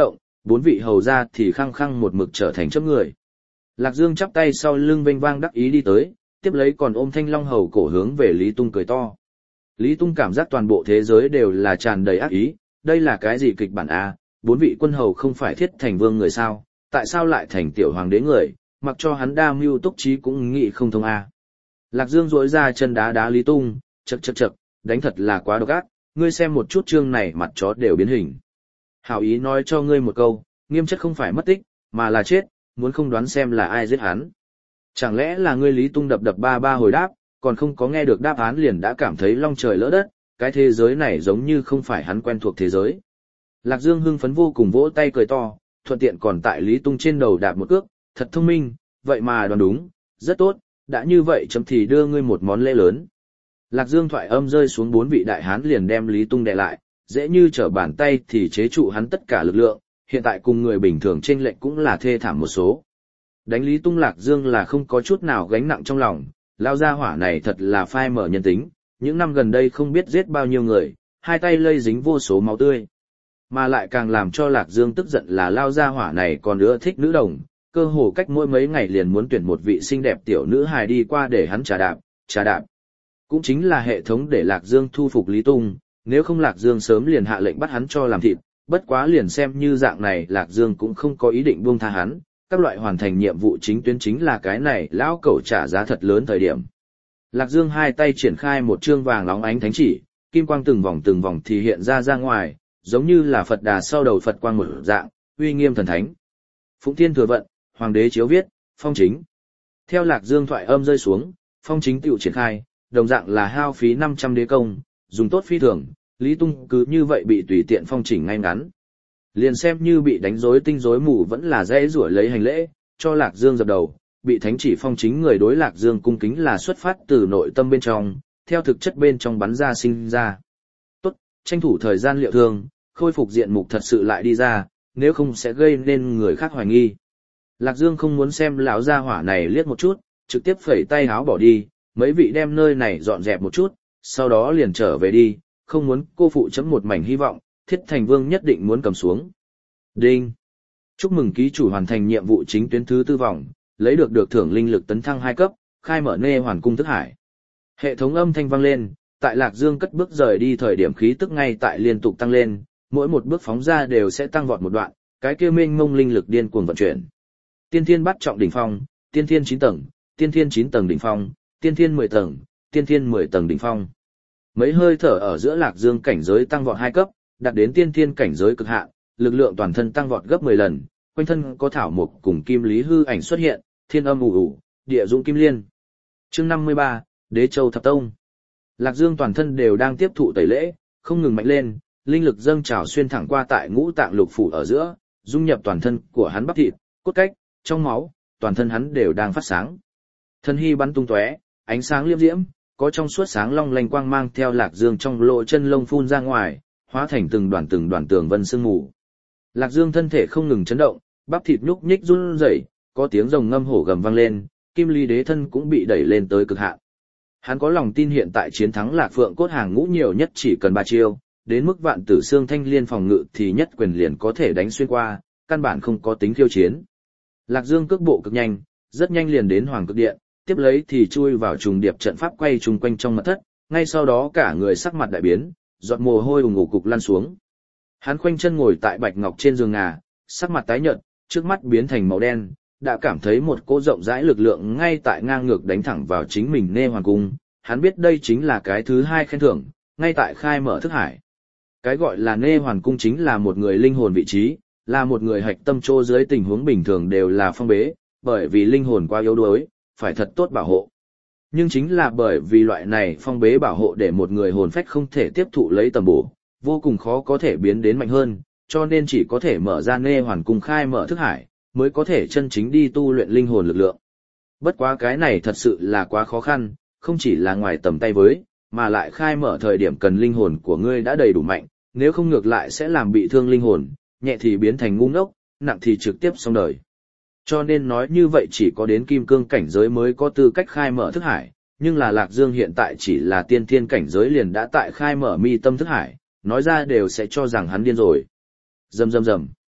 bốn vị hầu gia thì khăng khăng một mực trở thành chấp người. Lạc Dương chắp tay sau lưng vênh vang đắc ý đi tới, tiếp lấy còn ôm Thanh Long hầu cổ hướng về Lý Tung cười to. Lý Tung cảm giác toàn bộ thế giới đều là tràn đầy ác ý, đây là cái gì kịch bản a? Bốn vị quân hầu không phải thiết thành vương người sao, tại sao lại thành tiểu hoàng đế người, mặc cho hắn đa mưu túc trí cũng nghĩ không thông a. Lạc Dương duỗi ra chân đá đá Lý Tung, chậc chậc chậc, đánh thật là quá độc ác, ngươi xem một chút chương này mặt chó đều biến hình. Hảo ý nói cho ngươi một câu, nghiêm chất không phải mất tích, mà là chết, muốn không đoán xem là ai giết hắn. Chẳng lẽ là ngươi Lý Tung đập đập ba ba hồi đáp, còn không có nghe được đáp án liền đã cảm thấy long trời lỡ đất, cái thế giới này giống như không phải hắn quen thuộc thế giới. Lạc Dương hưng phấn vô cùng vỗ tay cười to, thuận tiện còn tại Lý Tung trên đầu đạp một cước, thật thông minh, vậy mà đoán đúng, rất tốt, đã như vậy chấm thì đưa ngươi một món lễ lớn. Lạc Dương thoại âm rơi xuống bốn vị đại hán liền đem Lý Tung đè lại, dễ như trở bàn tay thì chế trụ hắn tất cả lực lượng, hiện tại cùng người bình thường chênh lệch cũng là thê thảm một số. Đánh Lý Tung Lạc Dương là không có chút nào gánh nặng trong lòng, lao ra hỏa này thật là phai mở nhân tính, những năm gần đây không biết giết bao nhiêu người, hai tay lây dính vô số máu tươi. Mà lại càng làm cho Lạc Dương tức giận là lao ra hỏa này còn ưa thích nữ đồng, cơ hồ cách mỗi mấy ngày liền muốn tuyển một vị xinh đẹp tiểu nữ hài đi qua để hắn trà đạp. Cũng chính là hệ thống để Lạc Dương thu phục Lý Tung, nếu không Lạc Dương sớm liền hạ lệnh bắt hắn cho làm thịt, bất quá liền xem như dạng này Lạc Dương cũng không có ý định buông tha hắn, các loại hoàn thành nhiệm vụ chính tuyến chính là cái này lão cẩu trả giá thật lớn thời điểm. Lạc Dương hai tay triển khai một chương vàng lóng ánh thánh chỉ, kim quang từng vòng thì hiện ra ngoài, giống như là Phật Đà sau đầu Phật quang một dạng, uy nghiêm thần thánh. Phụng Thiên Thừa Vận, Hoàng đế chiếu viết, phong chính. Theo Lạc Dương thoại âm rơi xuống, phong chính tựu triển khai, đồng dạng là hao phí 500 đế công, dùng tốt phi thường, Lý Tung cứ như vậy bị tùy tiện phong chỉnh ngay ngắn. Liền xem như bị đánh rối tinh rối mù vẫn là dễ rủa lấy hành lễ, cho Lạc Dương dập đầu, bị thánh chỉ phong chính người đối Lạc Dương cung kính là xuất phát từ nội tâm bên trong, theo thực chất bên trong bắn ra sinh ra. Tốt, tranh thủ thời gian liệu thương, khôi phục diện mục thật sự lại đi ra, nếu không sẽ gây nên người khác hoài nghi. Lạc Dương không muốn xem lão gia hỏa này liếc một chút, trực tiếp phẩy tay háo bỏ đi, mấy vị đem nơi này dọn dẹp một chút, sau đó liền trở về đi, không muốn cô phụ chấm một mảnh hy vọng, Thiết Thành Vương nhất định muốn cầm xuống. Đinh! Chúc mừng ký chủ hoàn thành nhiệm vụ chính tuyến thứ 4 vòng, lấy được thưởng linh lực tấn thăng 2 cấp, khai mở Nê Hoàn Cung Thức Hải. Hệ thống âm thanh vang lên, tại Lạc Dương cất bước rời đi thời điểm khí tức ngay tại liên tục tăng lên, mỗi một bước phóng ra đều sẽ tăng vọt một đoạn, cái kia mênh mông linh lực điên cuồng vận chuyển. Tiên Thiên Bát Trọng đỉnh phong, Tiên Thiên 9 tầng, Tiên Thiên 9 tầng đỉnh phong, Tiên Thiên 10 tầng, Tiên Thiên 10 tầng đỉnh phong. Mấy hơi thở ở giữa Lạc Dương cảnh giới tăng vọt 2 cấp, đạt đến Tiên Thiên cảnh giới cực hạn, lực lượng toàn thân tăng vọt gấp 10 lần, quanh thân có thảo mục cùng kim lý hư ảnh xuất hiện, thiên âm ù ù, địa dũng kim liên. Chương 53, Đế Châu Thập Tông. Lạc Dương toàn thân đều đang tiếp thụ tẩy lễ, không ngừng mạnh lên, linh lực dâng trào xuyên thẳng qua tại ngũ tạng lục phủ ở giữa, dung nhập toàn thân của hắn bắp thịt, cốt cách, trong máu, toàn thân hắn đều đang phát sáng. Thân hy bắn tung tóe, ánh sáng liêm diễm, có trong suốt sáng long lanh quang mang theo Lạc Dương trong lỗ chân lông phun ra ngoài, hóa thành từng đoàn tường vân sương mù. Lạc Dương thân thể không ngừng chấn động, bắp thịt nhúc nhích run rẩy, có tiếng rồng ngâm hổ gầm vang lên, Kim Ly Đế thân cũng bị đẩy lên tới cực hạn. Hắn có lòng tin hiện tại chiến thắng Lạc Phượng cốt hàng ngũ nhiều nhất chỉ cần 3 chiêu, đến mức Vạn Tử Xương Thanh Liên phòng ngự thì nhất quyền liền có thể đánh xuyên qua, căn bản không có tính khiêu chiến. Lạc Dương cước bộ cực nhanh, rất nhanh liền đến Hoàng Cực Điện, tiếp lấy thì chui vào trùng điệp trận pháp quay chung quanh trong mật thất, ngay sau đó cả người sắc mặt đại biến, giọt mồ hôi ù ngục cục lăn xuống. Hắn khoanh chân ngồi tại bạch ngọc trên giường ngà, sắc mặt tái nhợt, trước mắt biến thành màu đen, đã cảm thấy một cỗ rộng rãi lực lượng ngay tại ngang ngược đánh thẳng vào chính mình Nê Hoàn Cung. Hắn biết đây chính là cái thứ 2 khen thưởng, ngay tại khai mở thức hải. Cái gọi là Nê Hoàn Cung chính là một người linh hồn vị trí, là một người hạch tâm trô dưới tình huống bình thường đều là phong bế, bởi vì linh hồn quá yếu đuối, phải thật tốt bảo hộ. Nhưng chính là bởi vì loại này phong bế bảo hộ để một người hồn phách không thể tiếp thụ lấy tầm bổ, vô cùng khó có thể biến đến mạnh hơn, cho nên chỉ có thể mở ra Nê Hoàn Cung khai mở thức hải, mới có thể chân chính đi tu luyện linh hồn lực lượng. Bất quá cái này thật sự là quá khó khăn, không chỉ là ngoài tầm tay với, mà lại khai mở thời điểm cần linh hồn của ngươi đã đầy đủ mạnh, nếu không ngược lại sẽ làm bị thương linh hồn, nhẹ thì biến thành ngu ngốc, nặng thì trực tiếp xong đời. Cho nên nói như vậy chỉ có đến kim cương cảnh giới mới có tư cách khai mở thức hải, nhưng là Lạc Dương hiện tại chỉ là tiên thiên cảnh giới liền đã tại khai mở mi tâm thức hải, nói ra đều sẽ cho rằng hắn điên rồi. Rầm rầm rầm.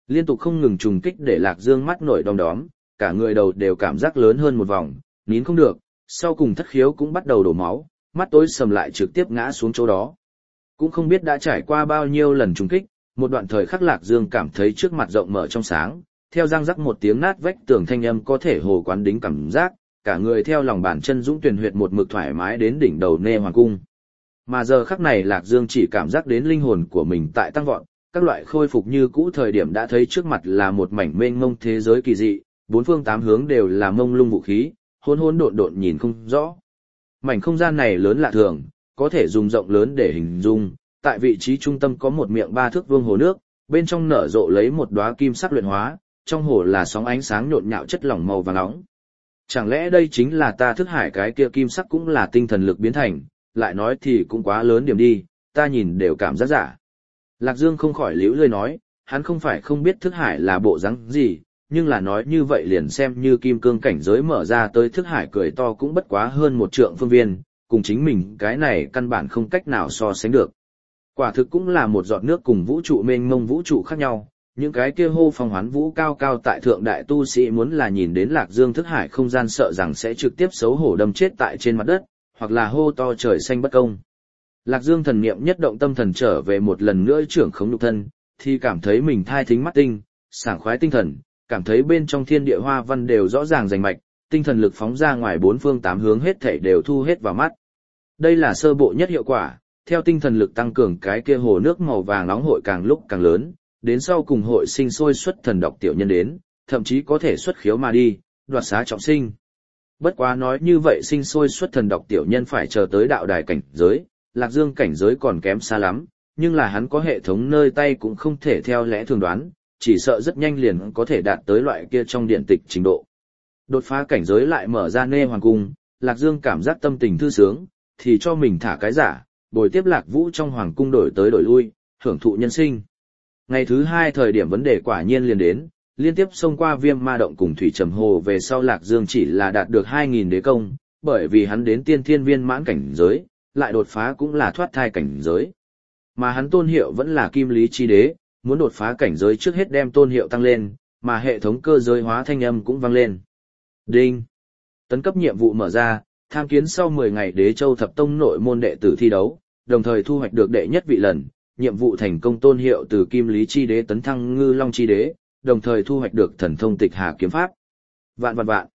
Liên tục không ngừng trùng kích để Lạc Dương mắt nổi đom đóm, cả người đầu đều cảm giác lớn hơn một vòng, nín không được, sau cùng thất khiếu cũng bắt đầu đổ máu, mắt tối sầm lại trực tiếp ngã xuống chỗ đó. Cũng không biết đã trải qua bao nhiêu lần trùng kích, một đoạn thời khắc Lạc Dương cảm thấy trước mặt rộng mở trong sáng, theo răng rắc một tiếng nát vách tường thanh âm có thể hồ quán đính cảm giác, cả người theo lòng bàn chân dũng tuyển huyệt một mực thoải mái đến đỉnh đầu nê hoàng cung. Mà giờ khắc này Lạc Dương chỉ cảm giác đến linh hồn của mình tại tăng vọt, các loại khôi phục như cũ thời điểm đã thấy trước mặt là một mảnh mênh mông thế giới kỳ dị, bốn phương tám hướng đều là mông lung vũ khí, hỗn hỗn độn độn nhìn không rõ. Mảnh không gian này lớn lạ thường, có thể dùng rộng lớn để hình dung, tại vị trí trung tâm có một miệng 3 thước vuông hồ nước, bên trong nở rộ lấy một đóa kim sắc luyện hóa, trong hồ là sóng ánh sáng nhộn nhạo chất lỏng màu vàng nóng. Chẳng lẽ đây chính là ta thức hải cái kia kim sắc cũng là tinh thần lực biến thành, lại nói thì cũng quá lớn điểm đi, ta nhìn đều cảm giác giả. Lạc Dương không khỏi liễu lơi nói, hắn không phải không biết thức hải là bộ dáng gì, nhưng là nói như vậy liền xem như kim cương cảnh giới mở ra tới thức hải cười to cũng bất quá hơn 1 trượng phương viên, cùng chính mình cái này căn bản không cách nào so sánh được. Quả thực cũng là một giọt nước cùng vũ trụ mênh mông vũ trụ khác nhau, những cái kia hô phong hoán vũ cao cao tại thượng đại tu sĩ muốn là nhìn đến Lạc Dương thức hải không gian sợ rằng sẽ trực tiếp xấu hổ đâm chết tại trên mặt đất, hoặc là hô to trời xanh bất công. Lạc Dương thần niệm nhất động tâm thần trở về một lần nữa trưởng khống nhục thân, thì cảm thấy mình thai thính mắt tinh, sảng khoái tinh thần, cảm thấy bên trong thiên địa hoa văn đều rõ ràng rành mạch, tinh thần lực phóng ra ngoài 4 phương 8 hướng hết thảy đều thu hết vào mắt. Đây là sơ bộ nhất hiệu quả, theo tinh thần lực tăng cường cái kia hồ nước màu vàng nóng hội càng lúc càng lớn, đến sau cùng hội sinh sôi xuất thần độc tiểu nhân đến, thậm chí có thể xuất khiếu mà đi, đoạt xá trọng sinh. Bất quá nói như vậy sinh sôi xuất thần độc tiểu nhân phải chờ tới đạo đài cảnh giới, Lạc Dương cảnh giới còn kém xa lắm, nhưng là hắn có hệ thống nơi tay cũng không thể theo lẽ thường đoán, chỉ sợ rất nhanh liền có thể đạt tới loại kia trong điện tịch trình độ. Đột phá cảnh giới lại mở ra nê hoàng cung, Lạc Dương cảm giác tâm tình thư sướng, thì cho mình thả cái giả, bồi tiếp Lạc Vũ trong hoàng cung đổi tới đổi lui, hưởng thụ nhân sinh. Ngày thứ 2 thời điểm vấn đề quả nhiên liền đến, liên tiếp xông qua Viêm Ma động cùng Thủy Trầm Hồ về sau Lạc Dương chỉ là đạt được 2000 đế công, bởi vì hắn đến tiên thiên viên mãn cảnh giới, lại đột phá cũng là thoát thai cảnh giới. Mà hắn tôn hiệu vẫn là Kim Lý Chi Đế, muốn đột phá cảnh giới trước hết đem tôn hiệu tăng lên, mà hệ thống cơ giới hóa thanh âm cũng vang lên. Đinh! Tấn cấp nhiệm vụ mở ra, tham kiến sau 10 ngày Đế Châu Thập Tông nội môn đệ tử thi đấu, đồng thời thu hoạch được đệ nhất vị lần, nhiệm vụ thành công tôn hiệu từ Kim Lý Chi Đế tấn thăng Ngư Long Chi Đế, đồng thời thu hoạch được thần thông Tịch Hà kiếm pháp. Vạn vạn vạn.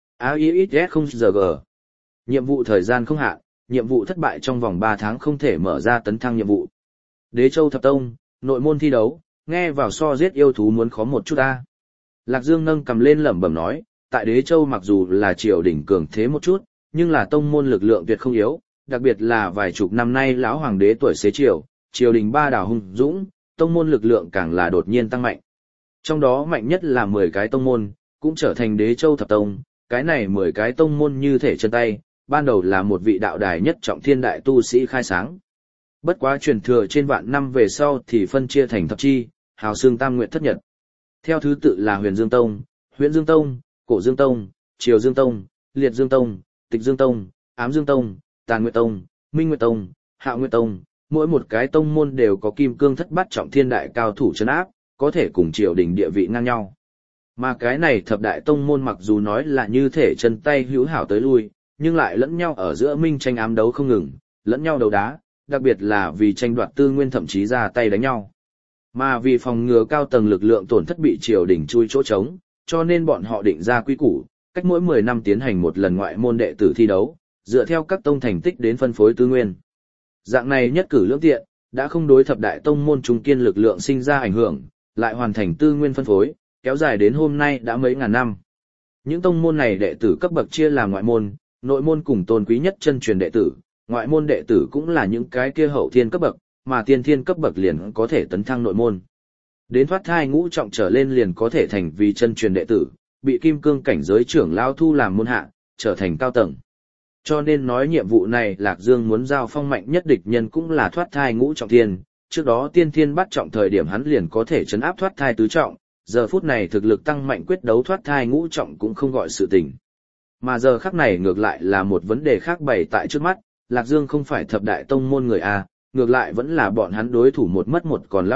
AIXS không giờ g. Nhiệm vụ thời gian không hạn, nhiệm vụ thất bại trong vòng 3 tháng không thể mở ra tấn thăng nhiệm vụ. Đế Châu Thập Tông, nội môn thi đấu, nghe vào so giết yêu thú muốn khó một chút a. Lạc Dương nâng cầm lên lẩm bẩm nói, tại Đế Châu mặc dù là triều đỉnh cường thế một chút, nhưng là tông môn lực lượng tuyệt không yếu, đặc biệt là vài chục năm nay lão hoàng đế tuổi xế chiều, triều đình ba đảo hùng dũng, tông môn lực lượng càng là đột nhiên tăng mạnh. Trong đó mạnh nhất là 10 cái tông môn, cũng trở thành Đế Châu Thập Tông, cái này 10 cái tông môn như thể chân tay, ban đầu là một vị đạo đài nhất trọng thiên đại tu sĩ khai sáng. Bất quá truyền thừa trên vạn năm về sau thì phân chia thành thập chi, hào xương tam nguyện thất nhật. Theo thứ tự là Huyền Dương Tông, Huyễn Dương Tông, Cổ Dương Tông, Triều Dương Tông, Liệt Dương Tông, Tịch Dương Tông, Ám Dương Tông, Tàn Nguyệt Tông, Minh Nguyệt Tông, Hạo Nguyệt Tông, mỗi một cái tông môn đều có kim cương thất bát trọng thiên đại cao thủ trấn áp, có thể cùng triều đình địa vị ngang nhau. Mà cái này thập đại tông môn mặc dù nói là như thể chân tay hữu hảo tới lui, nhưng lại lẫn nhau ở giữa minh tranh ám đấu không ngừng, lẫn nhau đấu đá, đặc biệt là vì tranh đoạt tư nguyên thậm chí ra tay đánh nhau. Mà vì phòng ngừa cao tầng lực lượng tổn thất bị triều đình chui chỗ trống, cho nên bọn họ định ra quy củ, cách mỗi 10 năm tiến hành một lần ngoại môn đệ tử thi đấu, dựa theo các tông thành tích đến phân phối tư nguyên. Dạng này nhất cử lưỡng tiện, đã không đối thập đại tông môn trung kiên lực lượng sinh ra ảnh hưởng, lại hoàn thành tư nguyên phân phối, kéo dài đến hôm nay đã mấy ngàn năm. Những tông môn này đệ tử cấp bậc chia làm ngoại môn, nội môn cùng tôn quý nhất chân truyền đệ tử, ngoại môn đệ tử cũng là những cái kia hậu thiên cấp bậc, mà tiên thiên cấp bậc liền có thể tấn thăng nội môn. Đến thoát thai ngũ trọng trở lên liền có thể thành vì chân truyền đệ tử, bị kim cương cảnh giới trưởng lao thu làm môn hạ, trở thành cao tầng. Cho nên nói nhiệm vụ này Lạc Dương muốn giao phong mạnh nhất địch nhân cũng là thoát thai ngũ trọng thiên, trước đó tiên thiên bắt trọng thời điểm hắn liền có thể trấn áp thoát thai tứ trọng, giờ phút này thực lực tăng mạnh quyết đấu thoát thai ngũ trọng cũng không gọi sự tình. Mà giờ khắc này ngược lại là một vấn đề khác bày tại trước mắt, Lạc Dương không phải thập đại tông môn người A, ngược lại vẫn là bọn hắn đối thủ một mất một còn lão đại,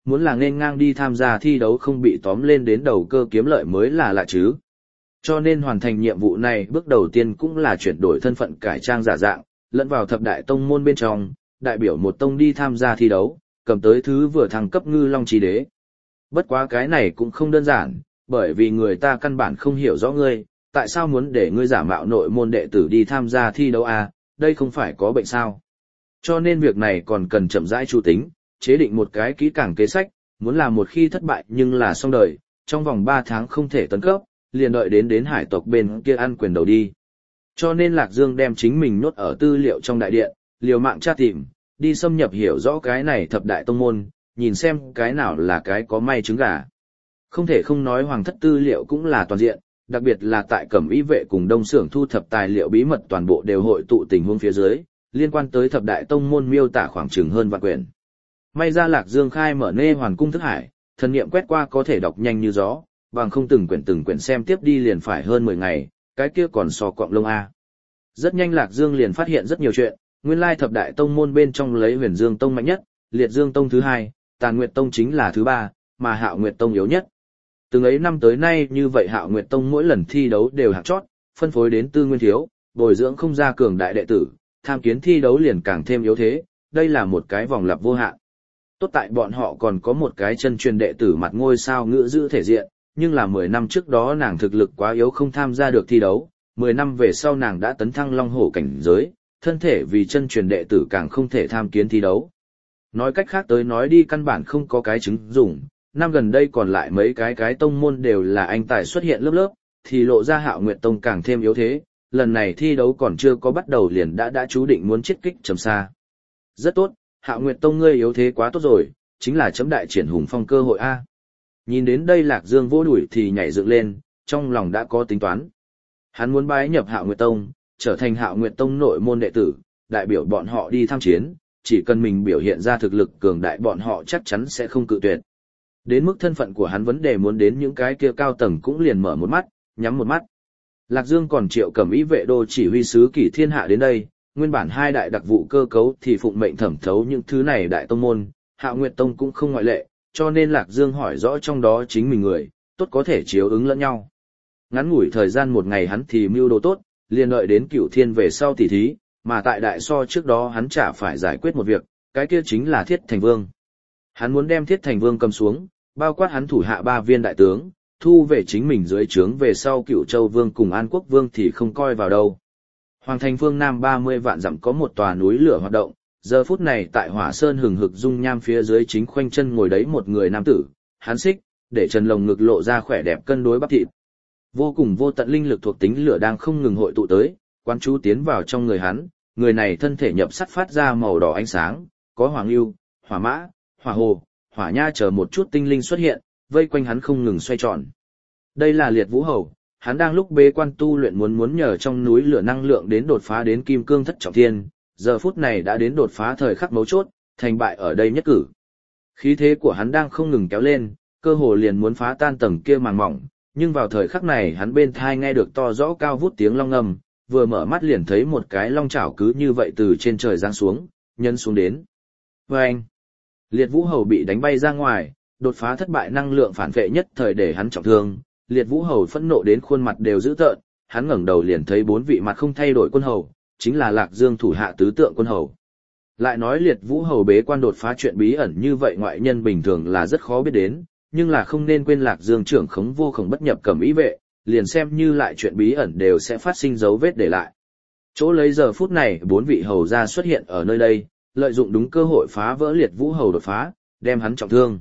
muốn là nên ngang đi tham gia thi đấu không bị tóm lên đến đầu cơ kiếm lợi mới là lạ chứ. Cho nên hoàn thành nhiệm vụ này bước đầu tiên cũng là chuyển đổi thân phận cải trang giả dạng, lẫn vào thập đại tông môn bên trong, đại biểu một tông đi tham gia thi đấu, cầm tới thứ vừa thăng cấp ngư long chi đế. Bất quá cái này cũng không đơn giản, bởi vì người ta căn bản không hiểu rõ ngươi, tại sao muốn để ngươi giả mạo nội môn đệ tử đi tham gia thi đấu à, đây không phải có bệnh sao. Cho nên việc này còn cần chậm rãi chu tính, chế định một cái kỹ càng kế sách, muốn làm một khi thất bại nhưng là xong đời, trong vòng 3 tháng không thể tấn cấp, liền đợi đến hải tộc bên kia ăn quyền đầu đi. Cho nên Lạc Dương đem chính mình nhốt ở tư liệu trong đại điện, liều mạng tra tìm, đi xâm nhập hiểu rõ cái này thập đại tông môn, nhìn xem cái nào là cái có may trứng gà. Không thể không nói hoàng thất tư liệu cũng là toàn diện, đặc biệt là tại Cẩm Y vệ cùng Đông Xưởng thu thập tài liệu bí mật toàn bộ đều hội tụ tình huống phía dưới, liên quan tới thập đại tông môn miêu tả khoảng chừng hơn vạn quyển. May ra Lạc Dương khai mở nê hoàn cung thức hải, thần niệm quét qua có thể đọc nhanh như gió, bằng không từng quyển xem tiếp đi liền phải hơn 10 ngày, cái kia còn so quạng lông a. Rất nhanh Lạc Dương liền phát hiện rất nhiều chuyện, nguyên lai thập đại tông môn bên trong lấy Huyền Dương Tông mạnh nhất, Liệt Dương Tông thứ 2, Tàn Nguyệt Tông chính là thứ 3, mà Hạo Nguyệt Tông yếu nhất. Từng ấy năm tới nay như vậy Hạo Nguyệt Tông mỗi lần thi đấu đều hạng chót, phân phối đến tư nguyên thiếu, bồi dưỡng không ra cường đại đệ tử, tham kiến thi đấu liền càng thêm yếu thế, đây là một cái vòng lặp vô hạn. Tốt tại bọn họ còn có một cái chân truyền đệ tử mặt ngôi sao ngữ giữ thể diện, nhưng là 10 năm trước đó nàng thực lực quá yếu không tham gia được thi đấu, 10 năm về sau nàng đã tấn thăng long hổ cảnh giới, thân thể vì chân truyền đệ tử càng không thể tham kiến thi đấu. Nói cách khác tới nói đi căn bản không có cái chứng dùng, năm gần đây còn lại mấy cái tông môn đều là anh tài xuất hiện lớp lớp, thì lộ ra Hạo Nguyệt Tông càng thêm yếu thế, lần này thi đấu còn chưa có bắt đầu liền đã chú định muốn chiết kích trầm xa. Rất tốt, Hạo Nguyệt Tông ngươi yếu thế quá tốt rồi, chính là chấm đại triển hùng phong cơ hội A. Nhìn đến đây Lạc Dương vô đuổi thì nhảy dựng lên, trong lòng đã có tính toán. Hắn muốn bái nhập Hạo Nguyệt Tông, trở thành Hạo Nguyệt Tông nội môn đệ tử, đại biểu bọn họ đi tham chiến, chỉ cần mình biểu hiện ra thực lực cường đại bọn họ chắc chắn sẽ không cự tuyệt. Đến mức thân phận của hắn vấn đề muốn đến những cái kia cao tầng cũng liền mở một mắt, nhắm một mắt. Lạc Dương còn triệu Cẩm Y vệ đô chỉ huy sứ Kỷ Thiên Hạ đến đây, nguyên bản hai đại đặc vụ cơ cấu thì phụng mệnh thẩm thấu những thứ này đại tông môn, Hạo Nguyệt Tông cũng không ngoại lệ, cho nên Lạc Dương hỏi rõ trong đó chính mình người, tốt có thể chiếu ứng lẫn nhau. Ngắn ngủi thời gian một ngày hắn thì mưu đồ tốt, liền đợi đến Cửu Thiên về sau tỉ thí, mà tại đại so trước đó hắn chả phải giải quyết một việc, cái kia chính là Thiết Thành Vương. Hắn muốn đem Thiết Thành Vương cầm xuống, bao quát hắn thủ hạ 3 viên đại tướng, thu về chính mình dưới trướng về sau Cửu Châu Vương cùng An Quốc Vương thì không coi vào đâu. Hoàng thành phương Nam 30 vạn dặm có một tòa núi lửa hoạt động, giờ phút này tại Hỏa Sơn hừng hực dung nham phía dưới chính khoanh chân ngồi đấy một người nam tử, hắn xích, để trần lồng ngực lộ ra khỏe đẹp cân đối bắp thịt. Vô cùng vô tận linh lực thuộc tính lửa đang không ngừng hội tụ tới, quán chú tiến vào trong người hắn, người này thân thể nhập sắt phát ra màu đỏ ánh sáng, có hoàng lưu, hỏa mã, hỏa hồ, hỏa nha chờ một chút tinh linh xuất hiện, vây quanh hắn không ngừng xoay tròn. Đây là Liệt Vũ Hầu, hắn đang lúc bế quan tu luyện muốn nhờ trong núi lửa năng lượng đến đột phá đến kim cương thất trọng thiên, giờ phút này đã đến đột phá thời khắc mấu chốt, thành bại ở đây nhất cử. Khí thế của hắn đang không ngừng kéo lên, cơ hồ liền muốn phá tan tầng kia màng mỏng, nhưng vào thời khắc này hắn bên thai nghe được to rõ cao vút tiếng long ngâm, vừa mở mắt liền thấy một cái long chảo cứ như vậy từ trên trời giáng xuống, nhân xuống đến. Vâng! Liệt Vũ Hầu bị đánh bay ra ngoài, đột phá thất bại năng lượng phản vệ nhất thời để hắn trọng thương, Liệt Vũ Hầu phẫn nộ đến khuôn mặt đều dữ tợn, hắn ngẩng đầu liền thấy 4 vị mặt không thay đổi quân hầu, chính là Lạc Dương thủ hạ tứ tượng quân hầu. Lại nói Liệt Vũ Hầu bế quan đột phá chuyện bí ẩn như vậy ngoại nhân bình thường là rất khó biết đến, nhưng là không nên quên Lạc Dương trưởng khống vô khổng bất nhập Cẩm Y vệ, liền xem như lại chuyện bí ẩn đều sẽ phát sinh dấu vết để lại. Chỗ lấy giờ phút này 4 vị hầu gia xuất hiện ở nơi đây, lợi dụng đúng cơ hội phá vỡ Liệt Vũ Hầu đột phá, đem hắn trọng thương.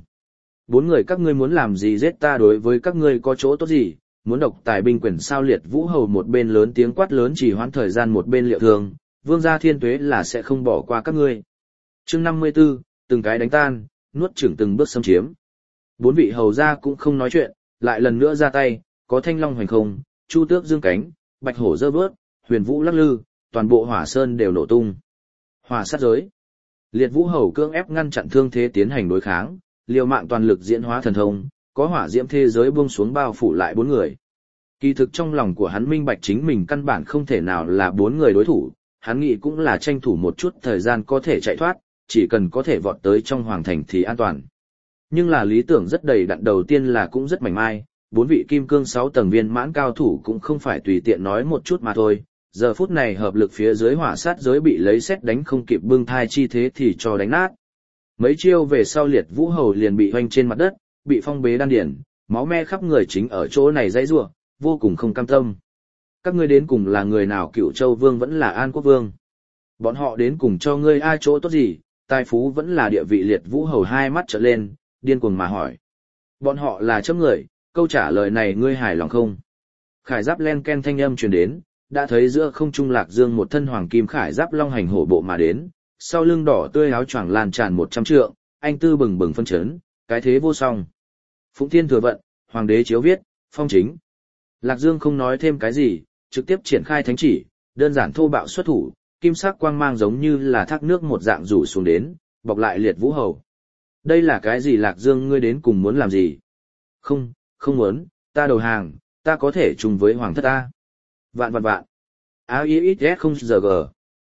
4 người các ngươi muốn làm gì giết ta, đối với các ngươi có chỗ tốt gì, muốn độc tài binh quyền sao? Liệt Vũ Hầu một bên lớn tiếng quát lớn chỉ hoãn thời gian một bên liệu thường, vương gia thiên tuế là sẽ không bỏ qua các ngươi. Chương 54, từng cái đánh tan, nuốt chửng từng bước xâm chiếm. 4 vị hầu gia cũng không nói chuyện, lại lần nữa ra tay, có thanh long hoành không, chu tước dương cánh, bạch hổ giơ vớt, huyền vũ lắc lư, toàn bộ Hỏa Sơn đều nổ tung. Hỏa sát giới. Liệt Vũ Hầu cưỡng ép ngăn chặn thương thế tiến hành đối kháng, liều mạng toàn lực diễn hóa thần thông, có hỏa diễm thế giới buông xuống bao phủ lại 4 người. Kỳ thực trong lòng của hắn minh bạch chính mình căn bản không thể nào là 4 người đối thủ, hắn nghĩ cũng là tranh thủ một chút thời gian có thể chạy thoát, chỉ cần có thể vọt tới trong hoàng thành thì an toàn. Nhưng là lý tưởng rất đầy đặn, đầu tiên là cũng rất mảnh mai, 4 vị kim cương 6 tầng viên mãn cao thủ cũng không phải tùy tiện nói một chút mà thôi. Giờ phút này hợp lực phía dưới hỏa sát giới bị lấy xét đánh không kịp bưng thai chi thế thì cho đánh nát. Mấy chiêu về sau Liệt Vũ Hầu liền bị hoanh trên mặt đất, bị phong bế đan điển, máu me khắp người, chính ở chỗ này dãy rủa, vô cùng không cam tâm. Các ngươi đến cùng là người nào, Cửu Châu Vương vẫn là An Quốc Vương? Bọn họ đến cùng cho ngươi ai chỗ tốt gì, tài phú vẫn là địa vị? Liệt Vũ Hầu hai mắt trợn lên, điên cuồng mà hỏi. Bọn họ là chấm người, câu trả lời này ngươi hài lòng không? Khải giáp len ken thanh âm truyền đến, đã thấy giữa không trung Lạc Dương một thân hoàng kim khải giáp long hành hổ bộ mà đến, sau lưng đỏ tươi áo choàng lan tràn 100 trượng, anh tư bừng bừng phân chấn, cái thế vô song. Phụng Thiên Thừa Vận, hoàng đế chiếu viết, phong chính. Lạc Dương không nói thêm cái gì, trực tiếp triển khai thánh chỉ, đơn giản thô bạo xuất thủ, kim sắc quang mang giống như là thác nước một dạng rủ xuống đến, bọc lại Liệt Vũ Hầu. Đây là cái gì Lạc Dương, ngươi đến cùng muốn làm gì? Không, không muốn, ta đầu hàng, ta có thể chung với hoàng thất ta. Vạn vạn vạn. A-I-X-S không giờ g.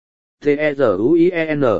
T-E-Z-U-I-E-N.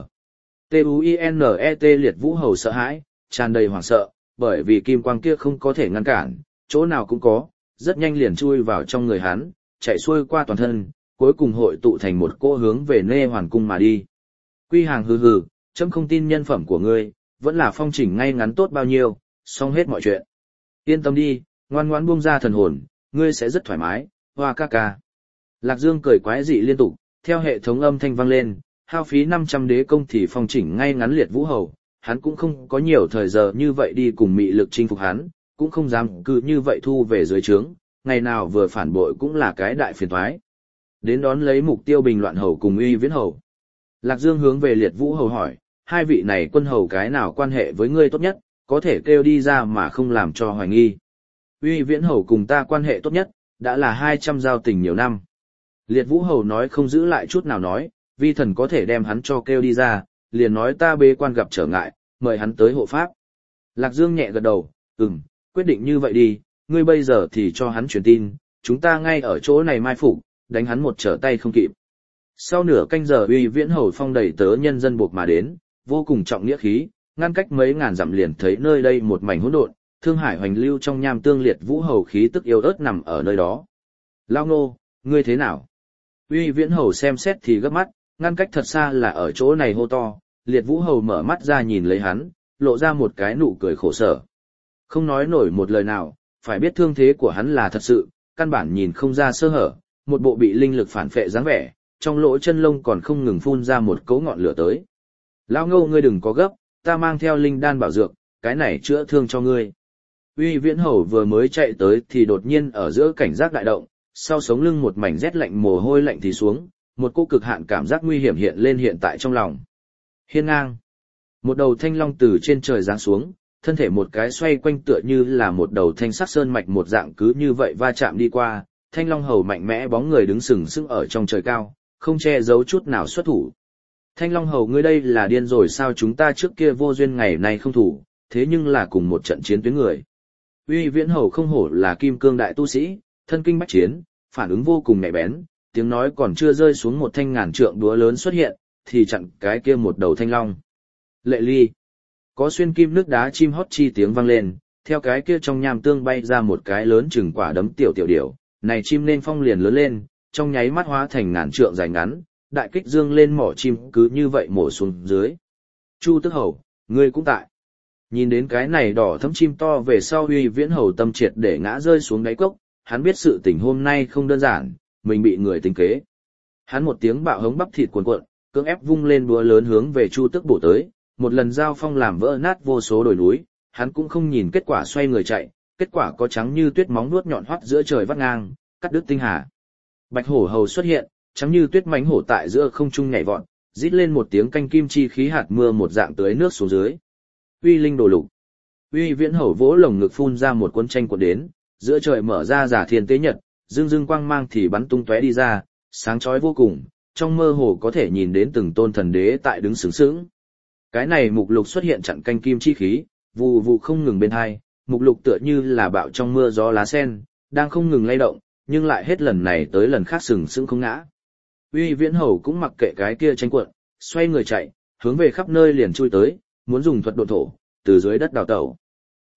T-U-I-N-E-T. Liệt Vũ Hầu sợ hãi, tràn đầy hoảng sợ, bởi vì kim quang kia không có thể ngăn cản, chỗ nào cũng có, rất nhanh liền chui vào trong người hắn, chạy xuôi qua toàn thân, cuối cùng hội tụ thành một cỗ hướng về Nê Hoàn cung mà đi. Quy Hàng hừ hừ, chấm không tin nhân phẩm của ngươi, vẫn là phong chỉnh ngay ngắn tốt bao nhiêu, xong hết mọi chuyện. Yên tâm đi, ngoan ngoãn buông ra thần hồn, ngươi sẽ rất thoải mái, hoa ca ca. Lạc Dương cười quái dị liên tục, theo hệ thống âm thanh vang lên, hao phí 500 đế công thì phong chỉnh ngay ngắn Liệt Vũ Hầu, hắn cũng không có nhiều thời giờ như vậy đi cùng mị lực chinh phục hắn, cũng không dám cứ như vậy thu về dưới trướng, ngày nào vừa phản bội cũng là cái đại phiền toái. Đến đón lấy mục tiêu Bình Loạn Hầu cùng Uy Viễn Hầu. Lạc Dương hướng về Liệt Vũ Hầu hỏi, hai vị này quân hầu cái nào quan hệ với ngươi tốt nhất, có thể kêu đi ra mà không làm cho hoài nghi. Uy Viễn Hầu cùng ta quan hệ tốt nhất, đã là 200 giao tình nhiều năm. Liệt Vũ Hầu nói không giữ lại chút nào nói, vi thần có thể đem hắn cho kêu đi ra, liền nói ta bế quan gặp trở ngại, mời hắn tới hộ pháp. Lạc Dương nhẹ gật đầu, quyết định như vậy đi, ngươi bây giờ thì cho hắn truyền tin, chúng ta ngay ở chỗ này mai phục, đánh hắn một trở tay không kịp. Sau nửa canh giờ Uy Viễn Hầu phong đầy tớ nhân dân buộc mà đến, vô cùng trọng nghĩa khí, ngăn cách mấy ngàn dặm liền thấy nơi đây một mảnh hỗn độn, thương hải hoành lưu trong nham tương. Liệt Vũ Hầu khí tức yếu ớt nằm ở nơi đó. Lao nô, ngươi thế nào? Uy Viễn Hầu xem xét thì gấp mắt, ngăn cách thật xa là ở chỗ này hô to. Liệt Vũ Hầu mở mắt ra nhìn lấy hắn, lộ ra một cái nụ cười khổ sở. Không nói nổi một lời nào, phải biết thương thế của hắn là thật sự, căn bản nhìn không ra sơ hở, một bộ bị linh lực phản phệ dáng vẻ, trong lỗ chân lông còn không ngừng phun ra một cấu ngọn lửa tới. Lão Ngô, ngươi đừng có gấp, ta mang theo linh đan bảo dược, cái này chữa thương cho ngươi. Uy Viễn Hầu vừa mới chạy tới thì đột nhiên ở giữa cảnh giác đại động, sau sống lưng một mảnh rét lạnh, mồ hôi lạnh thì xuống, một cô cực hạn cảm giác nguy hiểm hiện lên hiện tại trong lòng. Hiên ngang, một đầu thanh long từ trên trời giáng xuống, thân thể một cái xoay quanh tựa như là một đầu thanh sắc sơn mạch một dạng, cứ như vậy va chạm đi qua. Thanh long hầu mạnh mẽ bóng người đứng sừng sững ở trong trời cao, không che giấu chút nào xuất thủ. Thanh long hầu, ngươi đây là điên rồi sao? Chúng ta trước kia vô duyên ngày nay không thủ, thế nhưng là cùng một trận chiến tuyến người. Uy Viễn Hầu không hổ là kim cương đại tu sĩ, thân kinh bách chiến, phản ứng vô cùng nhạy bén, tiếng nói còn chưa rơi xuống, một thanh ngàn trượng đúa lớn xuất hiện, thì chặn cái kia một đầu thanh long. Lệ ly, có xuyên kim nước đá chim hót chi tiếng vang lên, theo cái kia trong nham tương bay ra một cái lớn chừng quả đấm tiểu tiểu điểu, này chim nên phong liền lớn lên, trong nháy mắt hóa thành ngàn trượng dài ngắn, đại kích dương lên mỏ chim cứ như vậy mổ xuống dưới. Chu Tức Hầu, ngươi cũng tại. Nhìn đến cái này đỏ thẫm chim to về sau, Uy Viễn Hầu tâm triệt để ngã rơi xuống đáy cốc, hắn biết sự tình hôm nay không đơn giản, mình bị người tính kế. Hắn một tiếng bạo hống, bắp thịt cuồn cuộn, cưỡng ép vung lên búa lớn hướng về Chu Tức bổ tới, một lần giao phong làm vỡ nát vô số đồi núi, hắn cũng không nhìn kết quả xoay người chạy, kết quả có trắng như tuyết móng nuốt nhọn hoắt giữa trời vắt ngang, cắt đứt tinh hà. Bạch Hổ Hầu xuất hiện, trắng như tuyết mãnh hổ tại giữa không trung nhảy vọt, rít lên một tiếng canh kim chi khí hạt mưa một dạng tưới nước xuống dưới. Uy Linh Đồ Lục. Uy Viễn Hầu vỗ lồng ngực phun ra một cuốn tranh cuộn đến, giữa trời mở ra giả thiên tế nhật, dương dương quang mang thì bắn tung tóe đi ra, sáng chói vô cùng, trong mơ hồ có thể nhìn đến từng tôn thần đế tại đứng sướng sướng. Cái này mục lục xuất hiện chặn canh kim chi khí, vù vù không ngừng bên hai, mục lục tựa như là bạo trong mưa gió lá sen, đang không ngừng lay động, nhưng lại hết lần này tới lần khác sừng sững không ngã. Uy Viễn Hầu cũng mặc kệ cái kia tranh cuộn, xoay người chạy, hướng về khắp nơi liền chui tới, muốn dùng thuật độ thổ, từ dưới đất đào tẩu.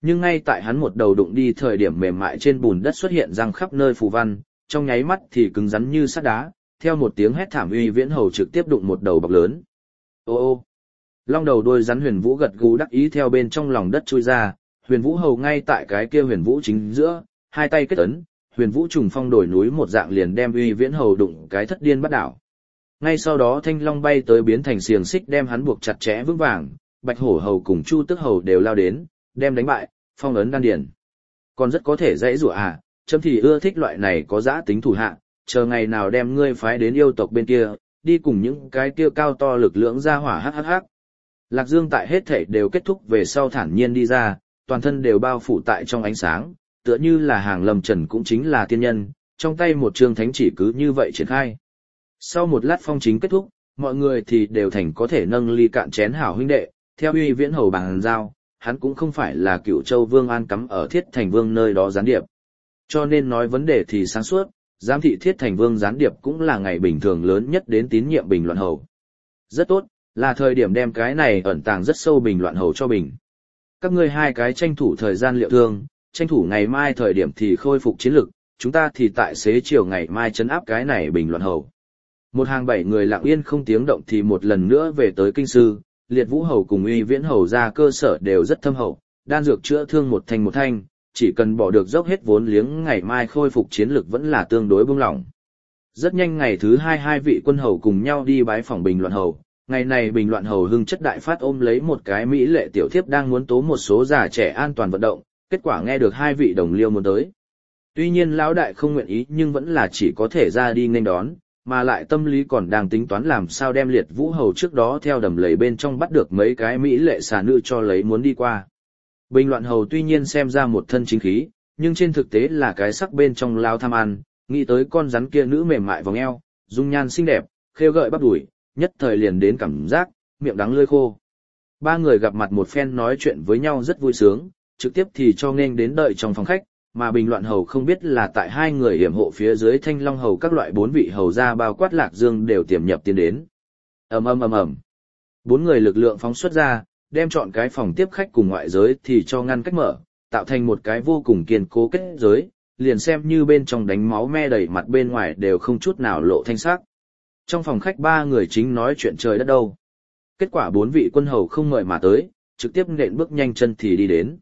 Nhưng ngay tại hắn một đầu đụng đi thời điểm mềm mại trên bùn đất xuất hiện răng khắp nơi phù văn, trong nháy mắt thì cứng rắn như sắt đá, theo một tiếng hét thảm Uy Viễn Hầu trực tiếp đụng một đầu bọc lớn. Ô ô. Long đầu đuôi rắn Huyền Vũ gật gù đắc ý theo bên trong lòng đất chui ra, Huyền Vũ Hầu ngay tại cái kia Huyền Vũ chính giữa, hai tay kết ấn, Huyền Vũ trùng phong đổi núi một dạng liền đem Uy Viễn Hầu đụng cái thất điên bắt đảo. Ngay sau đó Thanh Long bay tới biến thành xiềng xích đem hắn buộc chặt chẽ vững vàng, Bạch Hổ Hầu cùng Chu Tức Hầu đều lao đến, đem đánh bại, phong ấn đan điền. Còn rất có thể dãy rủa à, chấm thì ưa thích loại này có dã tính thủ hạ, chờ ngày nào đem ngươi phái đến yêu tộc bên kia, đi cùng những cái kia cao to lực lượng ra hỏa hắc. Lạc Dương tại hết thảy đều kết thúc về sau thản nhiên đi ra, toàn thân đều bao phủ tại trong ánh sáng, tựa như là hàng lâm trần cũng chính là tiên nhân, trong tay một chương thánh chỉ cứ như vậy triển khai. Sau một lát phong chính kết thúc, mọi người thì đều thành có thể nâng ly cạn chén hảo huynh đệ, theo Uy Viễn Hầu bàn giao, hắn cũng không phải là Cửu Châu Vương An cắm ở Thiết Thành Vương nơi đó gián điệp. Cho nên nói vấn đề thì sáng suốt, giám thị Thiết Thành Vương gián điệp cũng là ngày bình thường lớn nhất đến tín nhiệm Bình Loạn Hầu. Rất tốt, là thời điểm đem cái này ẩn tàng rất sâu Bình Loạn Hầu cho Bình. Các ngươi hai cái tranh thủ thời gian liệu thương, tranh thủ ngày mai thời điểm thì khôi phục chiến lực, chúng ta thì tại xế chiều ngày mai trấn áp cái này Bình Loạn Hầu. Một hàng 7 người lặng yên không tiếng động thì một lần nữa về tới kinh sư, Liệt Vũ Hầu cùng Uy Viễn Hầu ra cơ sở đều rất thâm hậu, đan dược chữa thương một thanh, chỉ cần bỏ được dốc hết vốn liếng ngày mai khôi phục chiến lực vẫn là tương đối buông lỏng. Rất nhanh ngày thứ hai vị quân hầu cùng nhau đi bái phỏng Bình Loạn Hầu, ngày này Bình Loạn Hầu hưng chất đại phát ôm lấy một cái mỹ lệ tiểu thiếp đang muốn tố một số già trẻ an toàn vận động, kết quả nghe được hai vị đồng liêu muốn tới. Tuy nhiên lão đại không nguyện ý nhưng vẫn là chỉ có thể ra đi nghênh đón, mà lại tâm lý còn đang tính toán làm sao đem Liệt Vũ Hầu trước đó theo đầm lầy bên trong bắt được mấy cái mỹ lệ xà nữ cho lấy muốn đi qua. Bình Loạn Hầu tuy nhiên xem ra một thân chính khí, nhưng trên thực tế là cái sắc bên trong lao tham ăn, nghĩ tới con rắn kia nữ mềm mại vòng eo, dung nhan xinh đẹp, khêu gợi bắp đùi, nhất thời liền đến cảm giác, miệng đắng lưỡi khô. Ba người gặp mặt một phen nói chuyện với nhau rất vui sướng, trực tiếp thì cho nên đến đợi trong phòng khách, mà Bình Loạn Hầu không biết là tại hai người hiểm hộ phía dưới Thanh Long Hầu các loại 4 vị hầu gia bao quát Lạc Dương đều tiềm nhập tiến đến. Ầm. 4 người lực lượng phóng xuất ra, đem chọn cái phòng tiếp khách cùng ngoại giới thì cho ngăn cách mở, tạo thành một cái vô cùng kiên cố kết giới, liền xem như bên trong đánh máu me đầy mặt bên ngoài đều không chút nào lộ thanh sắc. Trong phòng khách 3 người chính nói chuyện trời đất đâu. Kết quả 4 vị quân hầu không mời mà tới, trực tiếp nện bước nhanh chân thì đi đến.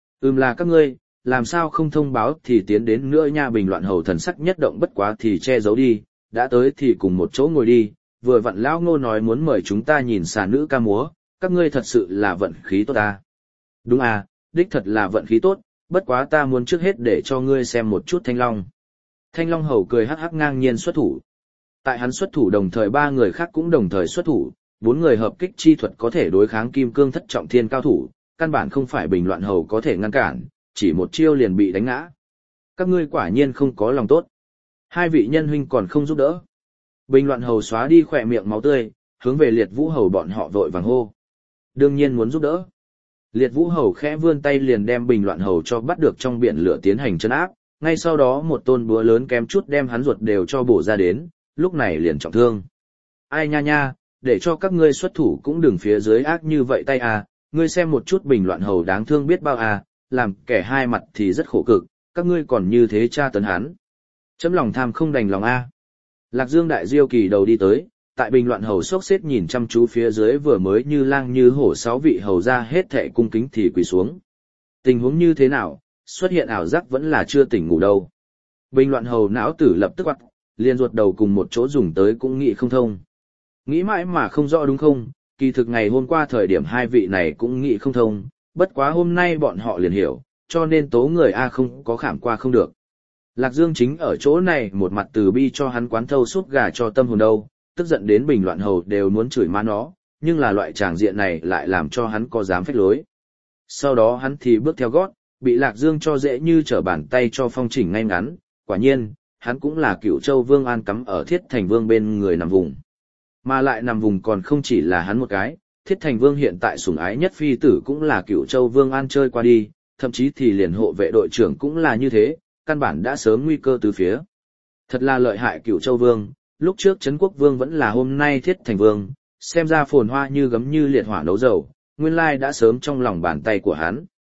Là các ngươi, làm sao không thông báo thì tiến đến nữa nha. Bình Loạn Hầu thần sắc nhất động bất quá thì che giấu đi, đã tới thì cùng một chỗ ngồi đi, vừa vặn lão Ngô nói muốn mời chúng ta nhìn xà nữ ca múa, các ngươi thật sự là vận khí tốt ta. Đúng à, đích thật là vận khí tốt, bất quá ta muốn trước hết để cho ngươi xem một chút Thanh Long. Thanh Long Hầu cười hắc hắc ngang nhiên xuất thủ. Tại hắn xuất thủ đồng thời 3 người khác cũng đồng thời xuất thủ, 4 người hợp kích chi thuật có thể đối kháng kim cương thất trọng thiên cao thủ, căn bản không phải Bình Loạn Hầu có thể ngăn cản, chỉ một chiêu liền bị đánh ngã. Các ngươi quả nhiên không có lòng tốt. 2 vị nhân huynh còn không giúp đỡ. Bình Loạn Hầu xóa đi khỏe miệng máu tươi, hướng về Liệt Vũ Hầu bọn họ vội vàng hô. Đương nhiên muốn giúp đỡ. Liệt Vũ Hầu khẽ vươn tay liền đem Bình Loạn Hầu cho bắt được trong biển lửa tiến hành trấn áp, ngay sau đó một tôn búa lớn kém chút đem hắn ruột đều cho bổ ra đến, lúc này liền trọng thương. Ai nha, để cho các ngươi xuất thủ cũng đừng phía dưới ác như vậy tay à, ngươi xem một chút Bình Loạn Hầu đáng thương biết bao à, làm kẻ hai mặt thì rất khổ cực, các ngươi còn như thế tra tấn hắn. Chấm lòng tham không đành lòng a. Lạc Dương đại diêu kỳ đầu đi tới, tại Bình Loạn Hầu sốc xếp nhìn chăm chú phía dưới vừa mới như lang như hổ 6 vị hầu ra hết thệ cung kính thì quỳ xuống. Tình huống như thế nào, xuất hiện ảo giác vẫn là chưa tỉnh ngủ đâu. Bình Loạn Hầu não tử lập tức quắc, liền ruột đầu cùng một chỗ dùng tới cũng nghĩ không thông. Nghĩ mãi mà không rõ đúng không, kỳ thực ngày hôm qua thời điểm 2 vị này cũng nghĩ không thông, bất quá hôm nay bọn họ liền hiểu, cho nên tố người A không có khảm qua không được. Lạc Dương chính ở chỗ này một mặt từ bi cho hắn quán thâu súp gà cho tâm hồn đâu, tức giận đến Bình Loạn Hầu đều muốn chửi má nó, nhưng là loại tràng diện này lại làm cho hắn có dám phách lối. Sau đó hắn thì bước theo gót, bị Lạc Dương cho dễ như trở bàn tay cho phong chỉnh ngay ngắn, quả nhiên, hắn cũng là Cửu Châu Vương An cắm ở Thiết Thành Vương bên người nằm vùng. Mà lại nằm vùng còn không chỉ là hắn một cái, Thiết Thành Vương hiện tại sủng ái nhất phi tử cũng là Cửu Châu Vương An chơi qua đi, thậm chí thì liền hộ vệ đội trưởng cũng là như thế, căn bản đã sớm nguy cơ từ phía. Thật là lợi hại Cửu Châu Vương, lúc trước Trấn Quốc Vương vẫn là hôm nay Thiết Thành Vương, xem ra phồn hoa như gấm như liệt hỏa nấu dầu, nguyên lai đã sớm trong lòng bàn tay của hắn.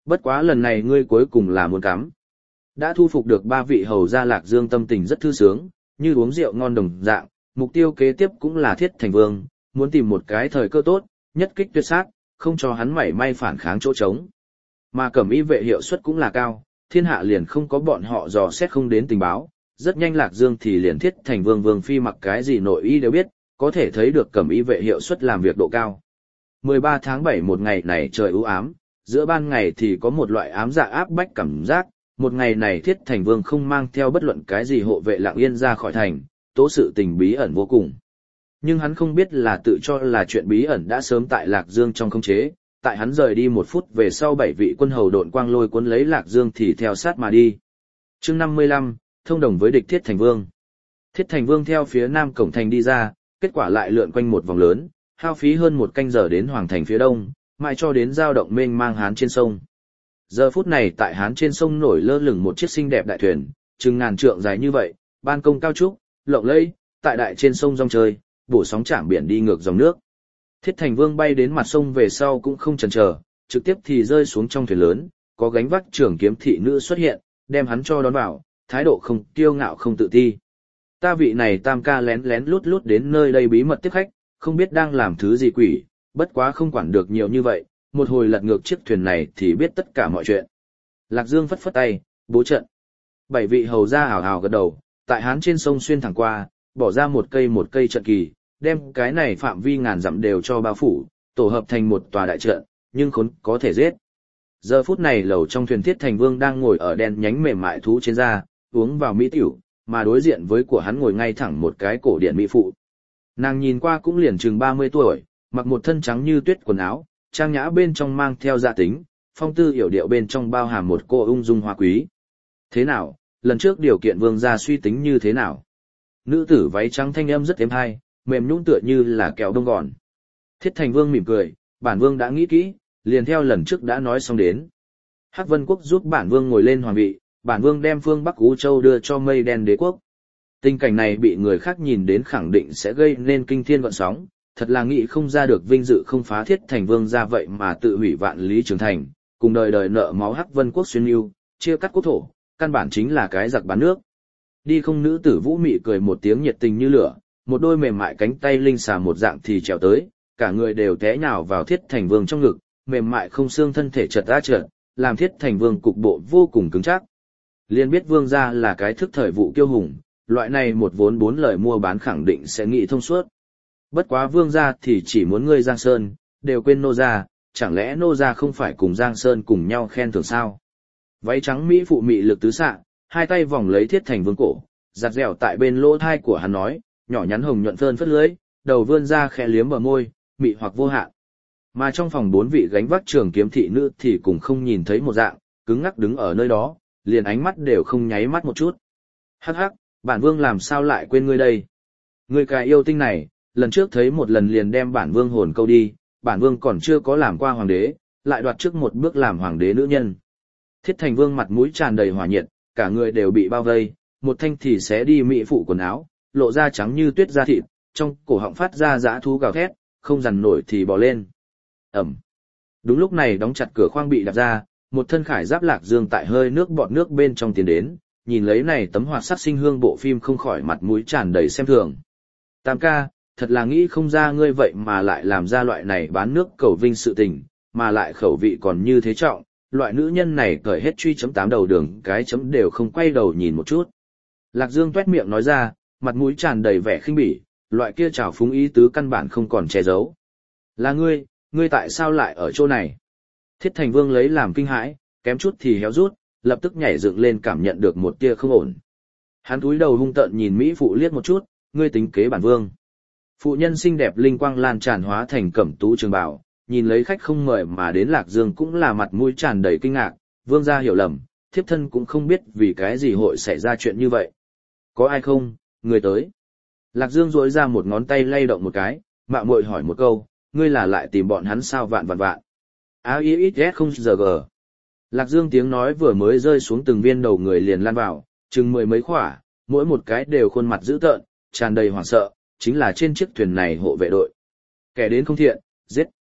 Bất quá lần này ngươi cuối cùng là muốn cắm. Đã thu phục được 3 vị hầu gia Lạc Dương tâm tình rất thư sướng, như uống rượu ngon đồng dạng, mục tiêu kế tiếp cũng là Thiết Thành Vương, muốn tìm một cái thời cơ tốt, nhất kích tuyệt sát, không cho hắn mảy may phản kháng chỗ trống. Mà Cẩm Y vệ hiệu suất cũng là cao, thiên hạ liền không có bọn họ dò xét không đến tình báo, rất nhanh Lạc Dương thì liền Thiết Thành Vương Vương phi mặc cái gì nội y đều biết, có thể thấy được Cẩm Y vệ hiệu suất làm việc độ cao. 13 tháng 7 một ngày này trời u ám, giữa ban ngày thì có một loại ám dạ áp bách cảm giác, một ngày này Thiết Thành Vương không mang theo bất luận cái gì hộ vệ lặng yên ra khỏi thành, tố sự tình bí ẩn vô cùng. Nhưng hắn không biết là tự cho là chuyện bí ẩn đã sớm tại Lạc Dương trong khống chế, tại hắn rời đi 1 phút về sau 7 vị quân hầu độn quang lôi cuốn lấy Lạc Dương thì theo sát mà đi. Chương 55, thông đồng với địch Thiết Thành Vương. Thiết Thành Vương theo phía nam cổng thành đi ra, kết quả lại lượn quanh một vòng lớn, hao phí hơn 1 canh giờ đến hoàng thành phía đông, mãi cho đến giao động mênh mang Hán trên sông. Giờ phút này tại Hán trên sông nổi lơ lửng một chiếc xinh đẹp đại thuyền, chừng ngàn trượng dài như vậy, ban công cao trúc, lộng lẫy, tại đại trên sông rong chơi, bổ sóng chạm biển đi ngược dòng nước. Thiết Thành Vương bay đến mặt sông về sau cũng không chần chờ, trực tiếp thì rơi xuống trong thuyền lớn, có gánh vác trưởng kiếm thị nữ xuất hiện, đem hắn cho đón vào, thái độ không kiêu ngạo không tự ti. Ta vị này tam ca lén lén lút lút đến nơi đây bí mật tiếp khách, không biết đang làm thứ gì quỷ, bất quá không quản được nhiều như vậy, một hồi lật ngược chiếc thuyền này thì biết tất cả mọi chuyện. Lạc Dương phất phất tay, bố trận. 7 vị hầu gia hào hào gật đầu, tại Hán trên sông xuyên thẳng qua, bỏ ra một cây trận kỳ, đem cái này phạm vi ngàn dặm đều cho bao phủ, tổ hợp thành một tòa đại trận, nhưng khốn có thể giết. Giờ phút này lầu trong thuyền Thiết Thành Vương đang ngồi ở đen nhánh mềm mại thú trên da, uống vào mỹ tiểu, mà đối diện với của hắn ngồi ngay thẳng một cái cổ điển mỹ phụ. Nàng nhìn qua cũng liền chừng 30 tuổi, mặc một thân trắng như tuyết quần áo, trang nhã bên trong mang theo gia tính, phong tư hiểu điệu bên trong bao hàm một cô ung dung hoa quý. Thế nào, lần trước điều kiện vương gia suy tính như thế nào? Nữ tử váy trắng thanh âm rất êm hay, mềm nhũn tựa như là kẹo đông gòn. Thiết Thành Vương mỉm cười, bản vương đã nghĩ kỹ, liền theo lần trước đã nói xong đến. Hắc Vân Quốc giúp bản vương ngồi lên hoàng vị, bản vương đem phương Bắc Ú Châu đưa cho Mây Đen Đế Quốc. Tình cảnh này bị người khác nhìn đến khẳng định sẽ gây nên kinh thiên gợn sóng, thật là nghĩ không ra được vinh dự không phá Thiết Thành Vương ra vậy mà tự hủy vạn lý trường thành, cùng đời đời nợ máu Hắc Vân Quốc xuyên lưu, chia cắt quốc thổ, căn bản chính là cái giặc bán nước. Đi không, nữ tử Vũ Mị cười một tiếng nhiệt tình như lửa, một đôi mềm mại cánh tay linh xà một dạng thì trèo tới, cả người đều té nhào vào Thiết Thành Vương trong ngực, mềm mại không xương thân thể chợt ra chợt, làm Thiết Thành Vương cục bộ vô cùng cứng chắc. Liên biết vương gia là cái thức thời vụ kiêu hùng, loại này một vốn 4 lời mua bán khẳng định sẽ nghĩ thông suốt. Bất quá vương gia thì chỉ muốn ngươi Giang Sơn, đều quên nô gia, chẳng lẽ nô gia không phải cùng Giang Sơn cùng nhau khen thưởng sao? Váy trắng mỹ phụ mị lực tứ xạ, hai tay vòng lấy Thiết Thành Vương cổ, giặt dẻo tại bên lỗ thai của hắn nói, nhỏ nhắn hồng nhuận phơn phất lưới, đầu vươn ra khẽ liếm bờ môi, mị hoặc vô hạn. Mà trong phòng 4 vị gánh vác trường kiếm thị nữ thì cũng không nhìn thấy một dạng, cứng ngắc đứng ở nơi đó, liền ánh mắt đều không nháy mắt một chút. Hắc hắc, bản vương làm sao lại quên ngươi đây? Ngươi cái yêu tinh này, lần trước thấy một lần liền đem bản vương hồn câu đi, bản vương còn chưa có làm qua hoàng đế, lại đoạt trước một bước làm hoàng đế nữ nhân. Thiết Thành Vương mặt mũi tràn đầy hỏa nhiệt, cả người đều bị bao vây, một thanh thì xé đi mỹ phụ quần áo, lộ ra trắng như tuyết da thịt, trong cổ họng phát ra dã thú gào thét, không dằn nổi thì bò lên. Ẩm. Đúng lúc này đóng chặt cửa khoang bị đạp ra, một thân khải giáp Lạc Dương tại hơi nước bọt nước bên trong tiến đến, nhìn lấy này tấm hoạt sắc sinh hương bộ phim không khỏi mặt mũi tràn đầy xem thường. Tam ca, thật là nghĩ không ra ngươi vậy mà lại làm ra loại này bán nước cầu vinh sự tình, mà lại khẩu vị còn như thế trọng, loại nữ nhân này cởi hết truy chấm 8 đầu đường cái chấm đều không quay đầu nhìn một chút. Lạc Dương tuét miệng nói ra, mặt mũi tràn đầy vẻ khinh bỉ, loại kia trào phúng ý tứ căn bản không còn che giấu. Là ngươi tại sao lại ở chỗ này? Thiết Thành Vương lấy làm kinh hãi, kém chút thì héo rút, lập tức nhảy dựng lên cảm nhận được một tia không ổn. Hắn cúi đầu hung tợn nhìn Mỹ phụ liếc một chút, ngươi tính kế bản vương. Phụ nhân xinh đẹp linh quang lan tràn hóa thành cẩm tú trường bào, nhìn lấy khách không mời mà đến Lạc Dương cũng là mặt mũi tràn đầy kinh ngạc, vương gia hiểu lầm, thiếp thân cũng không biết vì cái gì hội xảy ra chuyện như vậy. Có ai không, người tới. Lạc Dương duỗi ra một ngón tay lay động một cái, mạo muội hỏi một câu, ngươi là lại tìm bọn hắn sao vạn. AIXS không giờ g. Lạc Dương tiếng nói vừa mới rơi xuống từng viên đầu người liền lan vào, chừng 10 mấy khỏa, mỗi một cái đều khuôn mặt dữ tợn, tràn đầy hoảng sợ, chính là trên chiếc thuyền này hộ vệ đội. Kẻ đến không thiện, giết.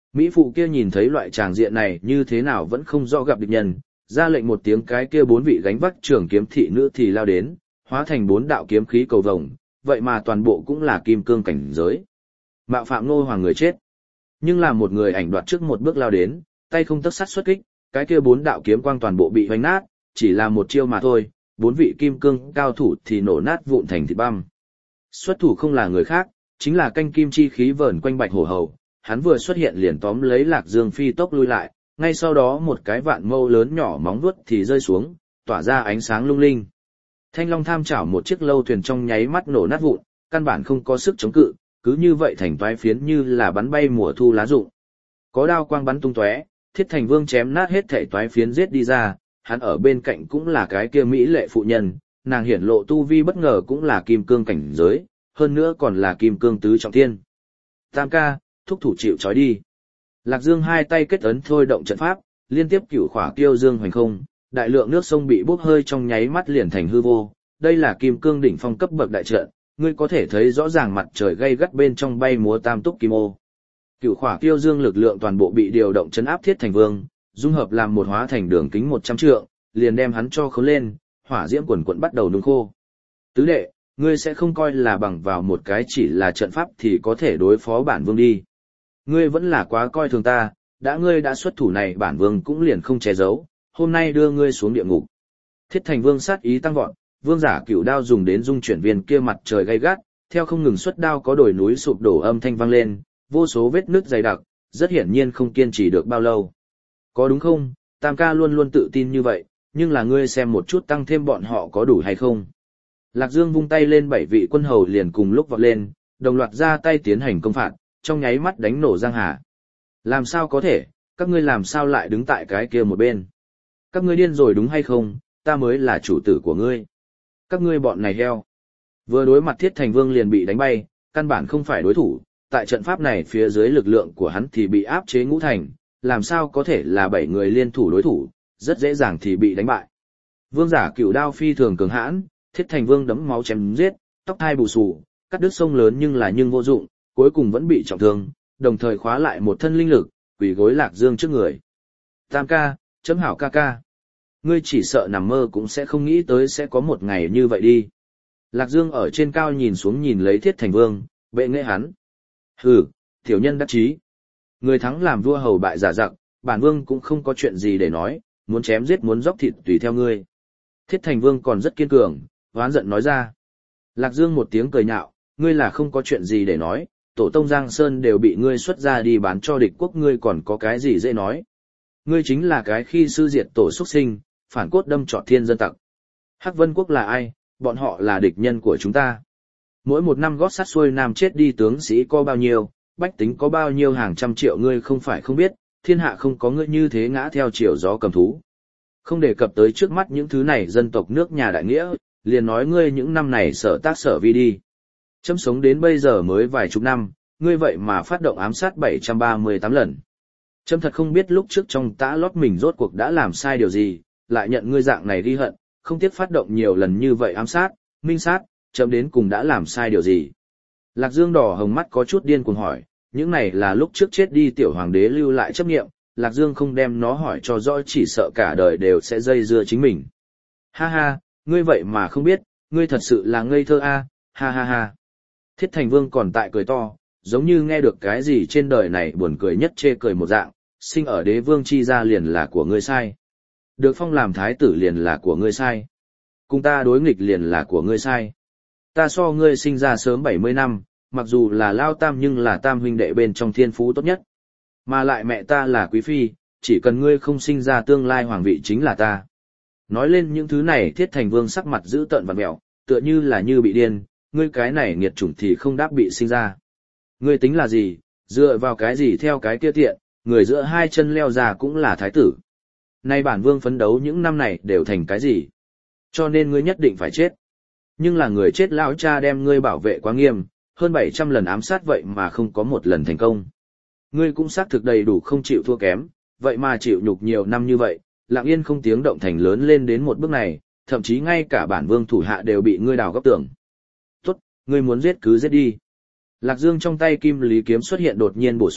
Mỹ phụ kia nhìn thấy loại tràng diện này như thế nào vẫn không rõ gặp địch nhân, ra lệnh một tiếng, cái kia 4 vị gánh vác trường kiếm thị nữ thì lao đến, hóa thành 4 đạo kiếm khí cầu vồng, vậy mà toàn bộ cũng là kim cương cảnh giới. Mạo phạm Ngô Hoàng người chết. Nhưng là một người ảnh đoạt trước một bước lao đến, tay không tấc sắt xuất kích, cái kia 4 đạo kiếm quang toàn bộ bị hoành nát, chỉ là một chiêu mà thôi, 4 vị kim cương cao thủ thì nổ nát vụn thành thịt băm. Xuất thủ không là người khác, chính là canh kim chi khí vờn quanh Bạch Hổ Hầu, hắn vừa xuất hiện liền tóm lấy Lạc Dương phi tốc lui lại, ngay sau đó một cái vạn mâu lớn nhỏ móng vuốt thì rơi xuống, tỏa ra ánh sáng lung linh. Thanh Long tham chảo một chiếc lâu thuyền trong nháy mắt nổ nát vụn, căn bản không có sức chống cự, cứ như vậy thành toái phiến như là bắn bay mùa thu lá rụng. Có đao quang bắn tung tóe, Thiết Thành Vương chém nát hết thảy toái phiến giết đi ra, hắn ở bên cạnh cũng là cái kia mỹ lệ phụ nhân, nàng hiển lộ tu vi bất ngờ cũng là kim cương cảnh giới, hơn nữa còn là kim cương tứ trọng thiên. Tam ca, thúc thủ chịu trói đi. Lạc Dương hai tay kết ấn thôi động trận pháp, liên tiếp cửu khỏa kiêu dương hoành không, đại lượng nước sông bị bốc hơi trong nháy mắt liền thành hư vô. Đây là kim cương đỉnh phong cấp bậc đại trận, ngươi có thể thấy rõ ràng mặt trời gay gắt bên trong bay múa tam túc kim ô. Cửu khỏa kiêu dương lực lượng toàn bộ bị điều động chấn áp Thiết Thành Vương, dung hợp làm một hóa thành đường kính 100 trượng, liền đem hắn cho khấu lên, hỏa diễm quần quần bắt đầu nung khô. Tứ đệ, ngươi sẽ không coi là bằng vào một cái chỉ là trận pháp thì có thể đối phó bản vương đi. Ngươi vẫn là quá coi thường ta, ngươi đã xuất thủ này bản vương cũng liền không che giấu, hôm nay đưa ngươi xuống địa ngục. Thiết Thành Vương sát ý tăng vọt, vương giả cửu đao dùng đến dung chuyển viên kia mặt trời gay gắt, theo không ngừng xuất đao có đồi núi sụp đổ âm thanh vang lên, vô số vết nứt dày đặc, rất hiển nhiên không kiên trì được bao lâu. Có đúng không, Tam ca luôn luôn tự tin như vậy, nhưng là ngươi xem một chút tăng thêm bọn họ có đủ hay không. Lạc Dương vung tay lên 7 vị quân hầu liền cùng lúc vọt lên, đồng loạt ra tay tiến hành công phạt, trong nháy mắt đánh nổ Giang Hà. Làm sao có thể, các ngươi làm sao lại đứng tại cái kia một bên? Các ngươi điên rồi đúng hay không, ta mới là chủ tử của ngươi. Các ngươi bọn này heo. Vừa đối mặt Thiết Thành Vương liền bị đánh bay, căn bản không phải đối thủ, tại trận pháp này phía dưới lực lượng của hắn thì bị áp chế ngũ thành, làm sao có thể là 7 người liên thủ đối thủ, rất dễ dàng thì bị đánh bại. Vương giả cửu đao phi thường cường hãn, Thiết Thành Vương đấm máu chém giết, tóc hai bù xù, cắt đứt sông lớn nhưng vô dụng, cuối cùng vẫn bị trọng thương, đồng thời khóa lại một thân linh lực, quỳ gối Lạc Dương trước người. Tam ca, chấm hảo ca ca. Ngươi chỉ sợ nằm mơ cũng sẽ không nghĩ tới sẽ có một ngày như vậy đi. Lạc Dương ở trên cao nhìn xuống nhìn lấy Thiết Thành Vương, bệ nghệ hắn. Hừ, tiểu nhân đắc chí. Người thắng làm vua hầu bại giả giặc, bản vương cũng không có chuyện gì để nói, muốn chém giết muốn dốc thịt tùy theo ngươi. Thiết Thành Vương còn rất kiên cường, hoán giận nói ra. Lạc Dương một tiếng cười nhạo, ngươi là không có chuyện gì để nói, tổ tông Giang Sơn đều bị ngươi xuất ra đi bán cho địch quốc, ngươi còn có cái gì dễ nói. Ngươi chính là cái khi sư diệt tổ xuất sinh, phản cốt đâm trọt thiên dân tặc. Hắc Vân Quốc là ai, bọn họ là địch nhân của chúng ta. Mỗi một năm gót sắt xuôi nam chết đi tướng sĩ có bao nhiêu, bách tính có bao nhiêu hàng trăm triệu, ngươi không phải không biết, thiên hạ không có ngươi như thế ngã theo chiều gió cầm thú. Không đề cập tới trước mắt những thứ này dân tộc nước nhà đại nghĩa, liền nói ngươi những năm này sở tác sở vi đi. Chấm sống đến bây giờ mới vài chục năm, ngươi vậy mà phát động ám sát 738 lần. Chấm thật không biết lúc trước trong tã lót mình rốt cuộc đã làm sai điều gì, lại nhận ngươi dạng này ghi hận, không tiếc phát động nhiều lần như vậy ám sát, minh sát, chấm đến cùng đã làm sai điều gì. Lạc Dương đỏ hồng mắt có chút điên cuồng hỏi, những này là lúc trước chết đi tiểu hoàng đế lưu lại chấp nghiệm, Lạc Dương không đem nó hỏi cho rõ chỉ sợ cả đời đều sẽ dây dưa chính mình. Ha ha, ngươi vậy mà không biết, ngươi thật sự là ngây thơ a, ha ha ha. Thiết Thành Vương còn tại cười to, giống như nghe được cái gì trên đời này buồn cười nhất chê cười một dạng, sinh ở đế vương chi gia liền là của ngươi sai. Được phong làm thái tử liền là của ngươi sai. Cùng ta đối nghịch liền là của ngươi sai. Ta so ngươi sinh ra sớm 70 năm, mặc dù là lao tam nhưng là tam huynh đệ bên trong thiên phú tốt nhất. Mà lại mẹ ta là quý phi, chỉ cần ngươi không sinh ra tương lai hoàng vị chính là ta. Nói lên những thứ này Thiết Thành Vương sắc mặt dữ tợn vặn mẹo, tựa như là như bị điên, ngươi cái này nghiệt chủng thì không đáp bị sinh ra. Ngươi tính là gì, dựa vào cái gì theo cái kia tiện, người giữa hai chân leo ra cũng là thái tử. Nay bản vương phấn đấu những năm này đều thành cái gì? Cho nên ngươi nhất định phải chết. Nhưng là người chết lão cha đem ngươi bảo vệ quá nghiêm, hơn 700 lần ám sát vậy mà không có một lần thành công. Ngươi cũng xác thực đầy đủ không chịu thua kém, vậy mà chịu nhục nhiều năm như vậy, lặng yên không tiếng động thành lớn lên đến một bước này, thậm chí ngay cả bản vương thủ hạ đều bị ngươi đào góc tường. Tốt, ngươi muốn giết cứ giết đi. Lạc Dương trong tay kim lý kiếm xuất hiện đột nhiên bổ xuống,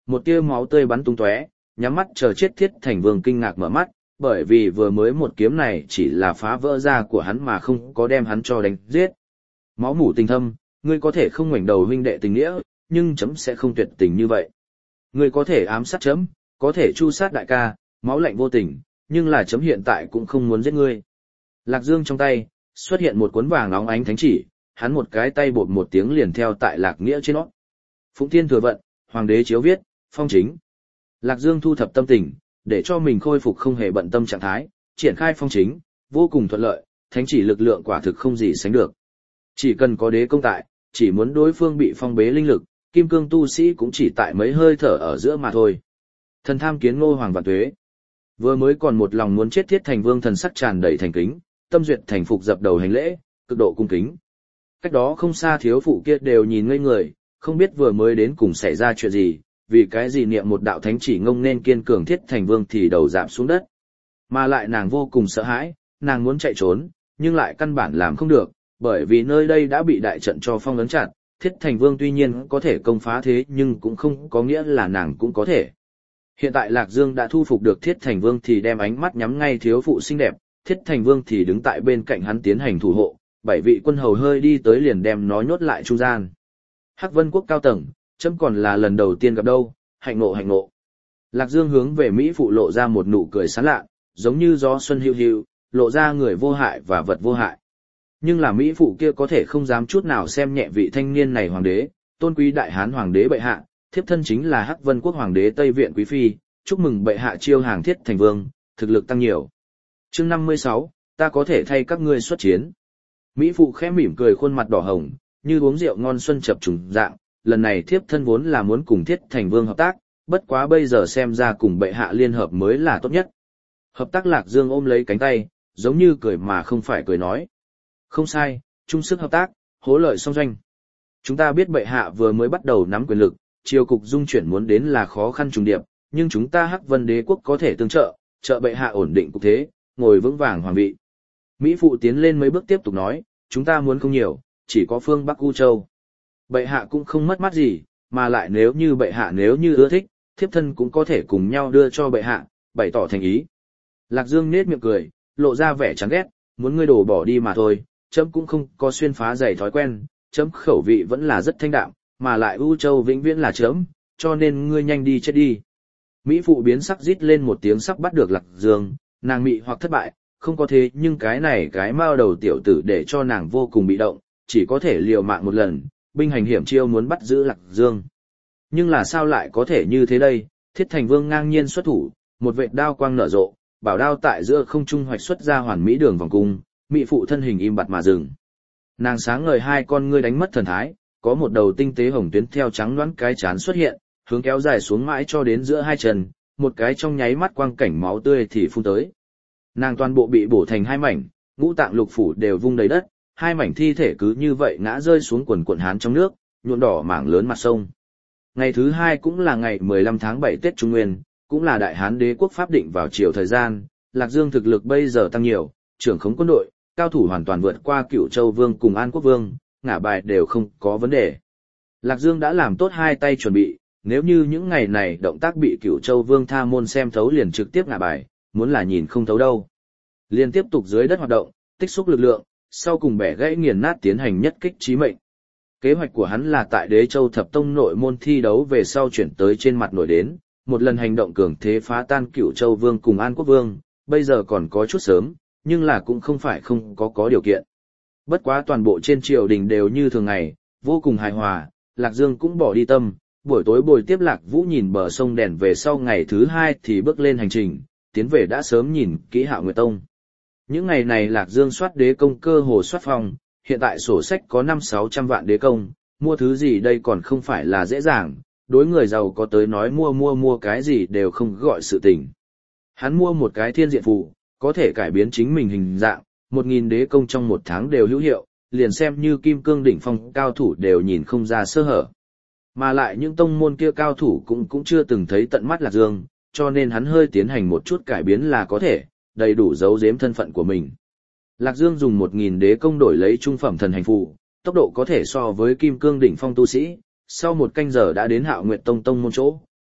một tia máu tươi bắn tung tóe, nhắm mắt chờ chết Thiết Thành Vương kinh ngạc mở mắt, bởi vì vừa mới một kiếm này chỉ là phá vỡ da của hắn mà không có đem hắn cho đánh giết. Máu mủ tình thâm, ngươi có thể không ngoảnh đầu huynh đệ tình nghĩa, nhưng chấm sẽ không tuyệt tình như vậy. Ngươi có thể ám sát chấm, có thể chu sát đại ca, máu lạnh vô tình, nhưng là chấm hiện tại cũng không muốn giết ngươi. Lạc Dương trong tay, xuất hiện một cuốn vàng óng ánh thánh chỉ, hắn một cái tay bột một tiếng liền theo tại Lạc Nghĩa trên nó. Phụng Thiên Thừa Vận, Hoàng đế chiếu viết, phong chính. Lạc Dương thu thập tâm tình, để cho mình khôi phục không hề bận tâm trạng thái, triển khai phong chính, vô cùng thuận lợi, thánh chỉ lực lượng quả thực không gì sánh được. Chỉ cần có đế công tại, chỉ muốn đối phương bị phong bế linh lực, kim cương tu sĩ cũng chỉ tại mấy hơi thở ở giữa mà thôi. Thần tham kiến Ngô Hoàng vạn tuế. Vừa mới còn một lòng muốn chết Thiết Thành Vương thần sắc tràn đầy thành kính, tâm duyệt thành phục dập đầu hành lễ, cực độ cung kính. Cách đó không xa thiếu phụ kia đều nhìn ngây người, không biết vừa mới đến cùng xảy ra chuyện gì, vì cái gì niệm một đạo thánh chỉ ngông nên kiên cường Thiết Thành Vương thì đầu rạp xuống đất. Mà lại nàng vô cùng sợ hãi, nàng muốn chạy trốn, nhưng lại căn bản làm không được, bởi vì nơi đây đã bị đại trận cho phong ấn chặt, Thiết Thành Vương tuy nhiên có thể công phá thế nhưng cũng không có nghĩa là nàng cũng có thể. Hiện tại Lạc Dương đã thu phục được Thiết Thành Vương thì đem ánh mắt nhắm ngay thiếu phụ xinh đẹp, Thiết Thành Vương thì đứng tại bên cạnh hắn tiến hành thủ hộ, 7 vị quân hầu hơi đi tới liền đem nó nhốt lại trung gian. Hắc Vân Quốc cao tầng, chấm còn là lần đầu tiên gặp đâu, hạnh nộ hạnh nộ. Lạc Dương hướng về Mỹ phụ lộ ra một nụ cười sán lạ, giống như gió xuân hiu hiu, lộ ra người vô hại và vật vô hại. Nhưng là Mỹ phụ kia có thể không dám chút nào xem nhẹ vị thanh niên này hoàng đế, tôn quý đại hán hoàng đế bệ hạ, thiếp thân chính là Hắc Vân Quốc hoàng đế Tây Viện quý phi, chúc mừng bệ hạ chiêu hàng Thiết Thành Vương, thực lực tăng nhiều. Chương 56, ta có thể thay các ngươi xuất chiến. Mỹ phụ khẽ mỉm cười khuôn mặt đỏ hồng, như uống rượu ngon xuân chập trùng dạng, lần này thiếp thân vốn là muốn cùng Thiết Thành Vương hợp tác, bất quá bây giờ xem ra cùng bệ hạ liên hợp mới là tốt nhất. Hợp tác Lạc Dương ôm lấy cánh tay, giống như cười mà không phải cười nói. Không sai, chung sức hợp tác, hỗ lợi song doanh. Chúng ta biết bệ hạ vừa mới bắt đầu nắm quyền lực, triều cục dung chuyển muốn đến là khó khăn trùng điệp, nhưng chúng ta Hắc Vân Đế quốc có thể tương trợ bệ hạ ổn định cục thế, ngồi vững vàng hoàng vị. Mỹ phụ tiến lên mấy bước tiếp tục nói, chúng ta muốn không nhiều, chỉ có phương Bắc U Châu. Bệ hạ cũng không mất mát gì, mà lại nếu như bệ hạ nếu như ưa thích, thiếp thân cũng có thể cùng nhau đưa cho bệ hạ, bày tỏ thành ý. Lạc Dương nết miệng cười, lộ ra vẻ chán ghét, muốn ngươi đổ bỏ đi mà thôi, chấm cũng không có xuyên phá dày thói quen, chấm khẩu vị vẫn là rất thanh đạm, mà lại U Châu vĩnh viễn là chấm, cho nên ngươi nhanh đi chết đi. Mỹ phụ biến sắc rít lên một tiếng sắp bắt được Lạc Dương, nàng mị hoặc thất bại, không có thế nhưng cái mao đầu tiểu tử để cho nàng vô cùng bị động, chỉ có thể liều mạng một lần, binh hành hiểm chiêu muốn bắt giữ Lạc Dương. Nhưng là sao lại có thể như thế đây, Thiết Thành Vương ngang nhiên xuất thủ, một vệt đao quang nở rộ, bảo đao tại giữa không trung hoạch xuất ra hoàn mỹ đường vòng cung, mỹ phụ thân hình im bặt mà dừng. Nàng sáng ngời hai con ngươi đánh mất thần thái, có một đầu tinh tế hồng tuyến theo trắng đoán cái chán xuất hiện, hướng kéo dài xuống mãi cho đến giữa hai chân, một cái trong nháy mắt quang cảnh máu tươi thì phun tới. Nàng toàn bộ bị bổ thành hai mảnh, ngũ tạng lục phủ đều vung đầy đất, hai mảnh thi thể cứ như vậy ngã rơi xuống quần quần hán trong nước, nhuộm đỏ mảng lớn mặt sông. Ngày thứ hai cũng là ngày 15 tháng 7 Tết Trung Nguyên, cũng là Đại Hán Đế quốc pháp định vào chiều thời gian, Lạc Dương thực lực bây giờ tăng nhiều, trưởng khống quân đội, cao thủ hoàn toàn vượt qua Cửu Châu Vương cùng An Quốc Vương, ngả bài đều không có vấn đề. Lạc Dương đã làm tốt hai tay chuẩn bị, nếu như những ngày này động tác bị Cửu Châu Vương tha môn xem thấu liền trực tiếp ngả bài, muốn là nhìn không thấu đâu. Liền tiếp tục dưới đất hoạt động, tích xúc lực lượng, sau cùng bẻ gãy nghiền nát tiến hành nhất kích chí mệnh. Kế hoạch của hắn là tại Đế Châu Thập Tông nội môn thi đấu về sau chuyển tới trên mặt nổi đến, một lần hành động cường thế phá tan Cửu Châu Vương cùng An Quốc Vương, bây giờ còn có chút sớm, nhưng là cũng không phải không có điều kiện. Bất quá toàn bộ trên triều đình đều như thường ngày, vô cùng hài hòa, Lạc Dương cũng bỏ đi tâm, buổi tối bồi tiếp Lạc Vũ nhìn bờ sông đèn về sau ngày thứ hai thì bước lên hành trình, tiến về đã sớm nhìn kỹ Hạo Nguyệt Tông. Những ngày này Lạc Dương soát đế công cơ hồ soát phòng, hiện tại sổ sách có 500-600 vạn đế công, mua thứ gì đây còn không phải là dễ dàng, đối người giàu có tới nói mua cái gì đều không gọi sự tình. Hắn mua một cái thiên diện phù, có thể cải biến chính mình hình dạng, 1.000 đế công trong một tháng đều hữu hiệu, liền xem như kim cương đỉnh phong cao thủ đều nhìn không ra sơ hở. Mà lại những tông môn kia cao thủ cũng chưa từng thấy tận mắt Lạc Dương, cho nên hắn hơi tiến hành một chút cải biến là có thể, đầy đủ giấu giếm thân phận của mình. Lạc Dương dùng 1.000 đế công đổi lấy trung phẩm thần hành phù, tốc độ có thể so với kim cương đỉnh phong tu sĩ, sau một canh giờ đã đến Hạo Nguyệt Tông tông môn chỗ,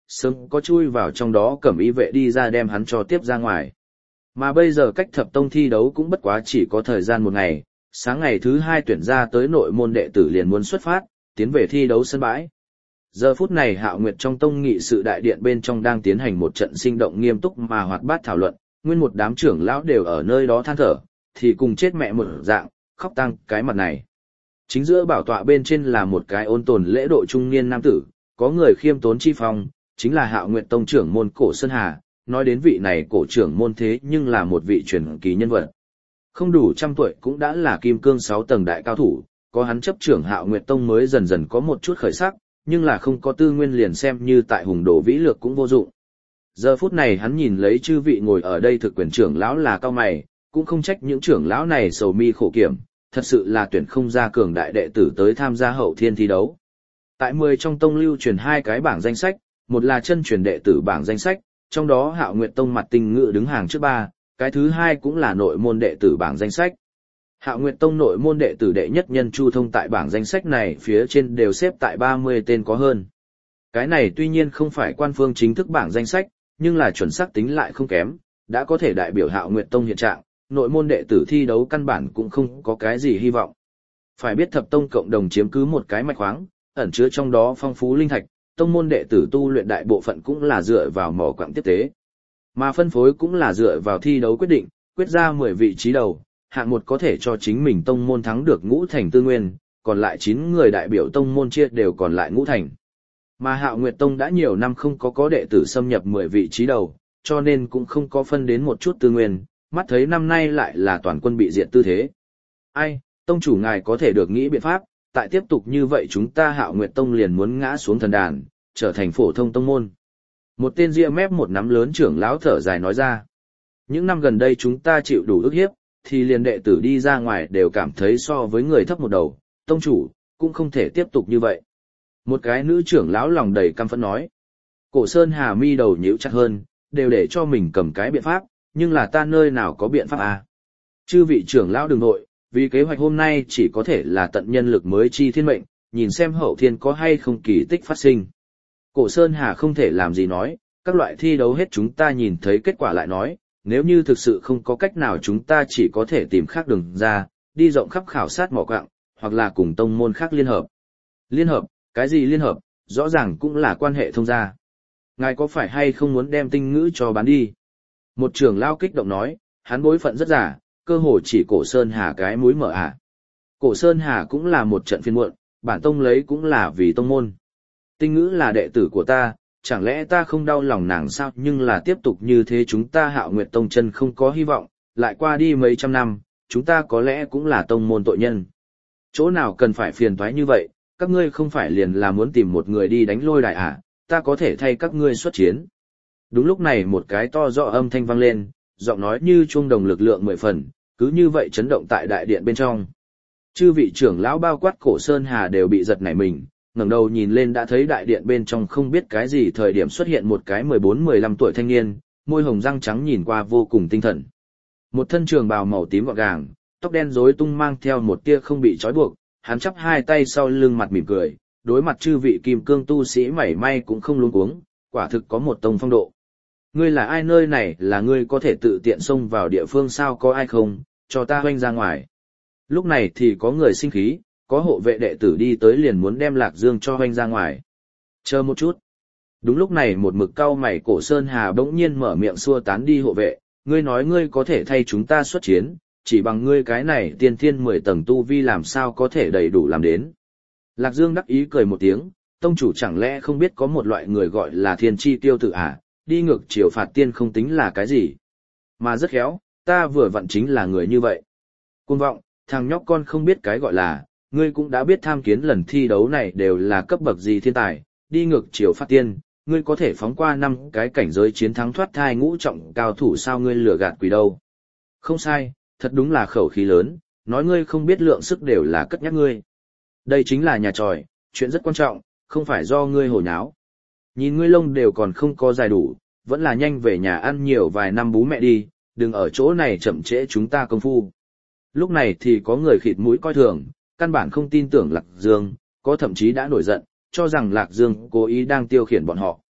sớm có chui vào trong đó cẩm y vệ đi ra đem hắn cho tiếp ra ngoài. Mà bây giờ cách thập tông thi đấu cũng bất quá chỉ có thời gian 1 ngày, sáng ngày thứ 2 tuyển ra tới nội môn đệ tử liền muốn xuất phát, tiến về thi đấu sân bãi. Giờ phút này Hạo Nguyệt trong tông nghị sự đại điện bên trong đang tiến hành một trận sinh động nghiêm túc mà hoạt bát thảo luận, nguyên một đám trưởng lão đều ở nơi đó than thở, thì cùng chết mẹ một dạng, khóc tang cái mặt này. Chính giữa bảo tọa bên trên là một cái ôn tồn lễ độ trung niên nam tử, có người khiêm tốn chi phong, chính là Hạo Nguyệt tông trưởng môn Cổ Sơn Hà, nói đến vị này cổ trưởng môn thế nhưng là một vị truyền kỳ nhân vật. Không đủ 100 tuổi cũng đã là kim cương 6 tầng đại cao thủ, có hắn chấp trưởng Hạo Nguyệt tông mới dần dần có một chút khởi sắc, nhưng là không có tư nguyên liền xem như tại hùng đồ vĩ lược cũng vô dụng. Giờ phút này hắn nhìn lấy chư vị ngồi ở đây thực quyền trưởng lão là cao mày, cũng không trách những trưởng lão này sầu mi khổ kiểm, thật sự là tuyển không ra cường đại đệ tử tới tham gia hậu thiên thi đấu. Tại 10 trong tông lưu truyền 2 cái bảng danh sách, một là chân truyền đệ tử bảng danh sách, trong đó Hạo Nguyệt tông Mặt Tinh Ngự đứng hàng trước 3, cái thứ 2 cũng là nội môn đệ tử bảng danh sách. Hạo Nguyệt tông nội môn đệ tử đệ nhất nhân Chu Thông tại bảng danh sách này phía trên đều xếp tại 30 tên có hơn. Cái này tuy nhiên không phải quan phương chính thức bảng danh sách, nhưng là chuẩn xác tính lại không kém, đã có thể đại biểu Hạo Nguyệt tông hiện trạng, nội môn đệ tử thi đấu căn bản cũng không có cái gì hy vọng. Phải biết thập tông cộng đồng chiếm cứ một cái mạch khoáng, ẩn chứa trong đó phong phú linh thạch, tông môn đệ tử tu luyện đại bộ phận cũng là dựa vào mỏ quặng tiếp tế. Mà phân phối cũng là dựa vào thi đấu quyết định, quyết ra 10 vị trí đầu, hạng 1 có thể cho chính mình tông môn thắng được ngũ thành tư nguyên, còn lại 9 người đại biểu tông môn chia đều còn lại ngũ thành. Mà Hạo Nguyệt tông đã nhiều năm không có đệ tử xâm nhập 10 vị trí đầu, cho nên cũng không có phân đến một chút tư nguyên, mắt thấy năm nay lại là toàn quân bị diệt tư thế. Ai, tông chủ ngài có thể được nghĩ biện pháp, tại tiếp tục như vậy chúng ta Hạo Nguyệt tông liền muốn ngã xuống thần đàn, trở thành phổ thông tông môn. Một tên ria mép một nắm lớn trưởng lão thở dài nói ra. Những năm gần đây chúng ta chịu đủ ức hiếp, thì liền đệ tử đi ra ngoài đều cảm thấy so với người thấp một đầu, tông chủ, cũng không thể tiếp tục như vậy. Một cái nữ trưởng lão lòng đầy căm phẫn nói. Cổ Sơn Hà mi đầu nhíu chặt hơn, đều để cho mình cầm cái biện pháp, nhưng là ta nơi nào có biện pháp à? Chư vị trưởng lão đừng nội, vì kế hoạch hôm nay chỉ có thể là tận nhân lực mới chi thiên mệnh, nhìn xem hậu thiên có hay không kỳ tích phát sinh. Cổ Sơn Hà không thể làm gì nói, các loại thi đấu hết chúng ta nhìn thấy kết quả lại nói, nếu như thực sự không có cách nào chúng ta chỉ có thể tìm khác đường ra, đi rộng khắp khảo sát mỏ quặng, hoặc là cùng tông môn khác liên hợp. Liên hợp, cái gì liên hợp, rõ ràng cũng là quan hệ thông gia. Ngài có phải hay không muốn đem tinh ngữ cho bán đi? Một trưởng lao kích động nói, hắn bối phận rất giả, cơ hồ chỉ Cổ Sơn Hà cái mũi mở à. Cổ Sơn Hà cũng là một trận phiên muộn, bản tông lấy cũng là vì tông môn. Tinh ngữ là đệ tử của ta, chẳng lẽ ta không đau lòng nàng sao? Nhưng là tiếp tục như thế chúng ta Hạo Nguyệt tông chân không có hy vọng, lại qua đi mấy trăm năm, chúng ta có lẽ cũng là tông môn tội nhân. Chỗ nào cần phải phiền toái như vậy, các ngươi không phải liền là muốn tìm một người đi đánh lôi đài à, ta có thể thay các ngươi xuất chiến. Đúng lúc này một cái to rõ âm thanh vang lên, giọng nói như chuông đồng lực lượng 10 phần, cứ như vậy chấn động tại đại điện bên trong. Chư vị trưởng lão bao quát Cổ Sơn Hà đều bị giật nảy mình, ngẩng đầu nhìn lên đã thấy đại điện bên trong không biết cái gì thời điểm xuất hiện một cái 14-15 tuổi thanh niên, môi hồng răng trắng nhìn qua vô cùng tinh thần. Một thân trường bào màu tím gọn gàng, tóc đen rối tung mang theo một tia không bị trói buộc, hắn chắp hai tay sau lưng mặt mỉm cười, đối mặt chư vị kim cương tu sĩ mảy may cũng không luống cuống, quả thực có một tông phong độ. Ngươi là ai, nơi này là ngươi có thể tự tiện xông vào địa phương sao, có ai không, cho ta hoanh ra ngoài. Lúc này thì có người sinh khí, có hộ vệ đệ tử đi tới liền muốn đem Lạc Dương cho hoanh ra ngoài. Chờ một chút. Đúng lúc này một mực cau mày Cổ Sơn Hà bỗng nhiên mở miệng xua tán đi hộ vệ, ngươi nói ngươi có thể thay chúng ta xuất chiến, chỉ bằng ngươi cái này tiên thiên 10 tầng tu vi làm sao có thể đầy đủ làm đến. Lạc Dương đắc ý cười một tiếng, tông chủ chẳng lẽ không biết có một loại người gọi là thiên chi tiêu tử à, đi ngược chiều phạt tiên không tính là cái gì. Mà rất khéo, ta vừa vặn chính là người như vậy. Cuồng vọng, thằng nhóc con không biết cái gọi là, ngươi cũng đã biết tham kiến lần thi đấu này đều là cấp bậc gì thiên tài, đi ngược chiều phạt tiên, ngươi có thể phóng qua 5 cái cảnh giới chiến thắng thoát thai ngũ trọng cao thủ sao, ngươi lừa gạt quỷ đâu. Không sai, thật đúng là khẩu khí lớn, nói ngươi không biết lượng sức đều là cất nhắc ngươi. Đây chính là nhà tròi, chuyện rất quan trọng, không phải do ngươi hồ nháo. Nhìn ngươi lông đều còn không có dài đủ, vẫn là nhanh về nhà ăn nhiều vài năm bú mẹ đi, đừng ở chỗ này chậm trễ chúng ta công phu. Lúc này thì có người khịt mũi coi thường, căn bản không tin tưởng Lạc Dương, có thậm chí đã nổi giận, cho rằng Lạc Dương cố ý đang tiêu khiển bọn họ.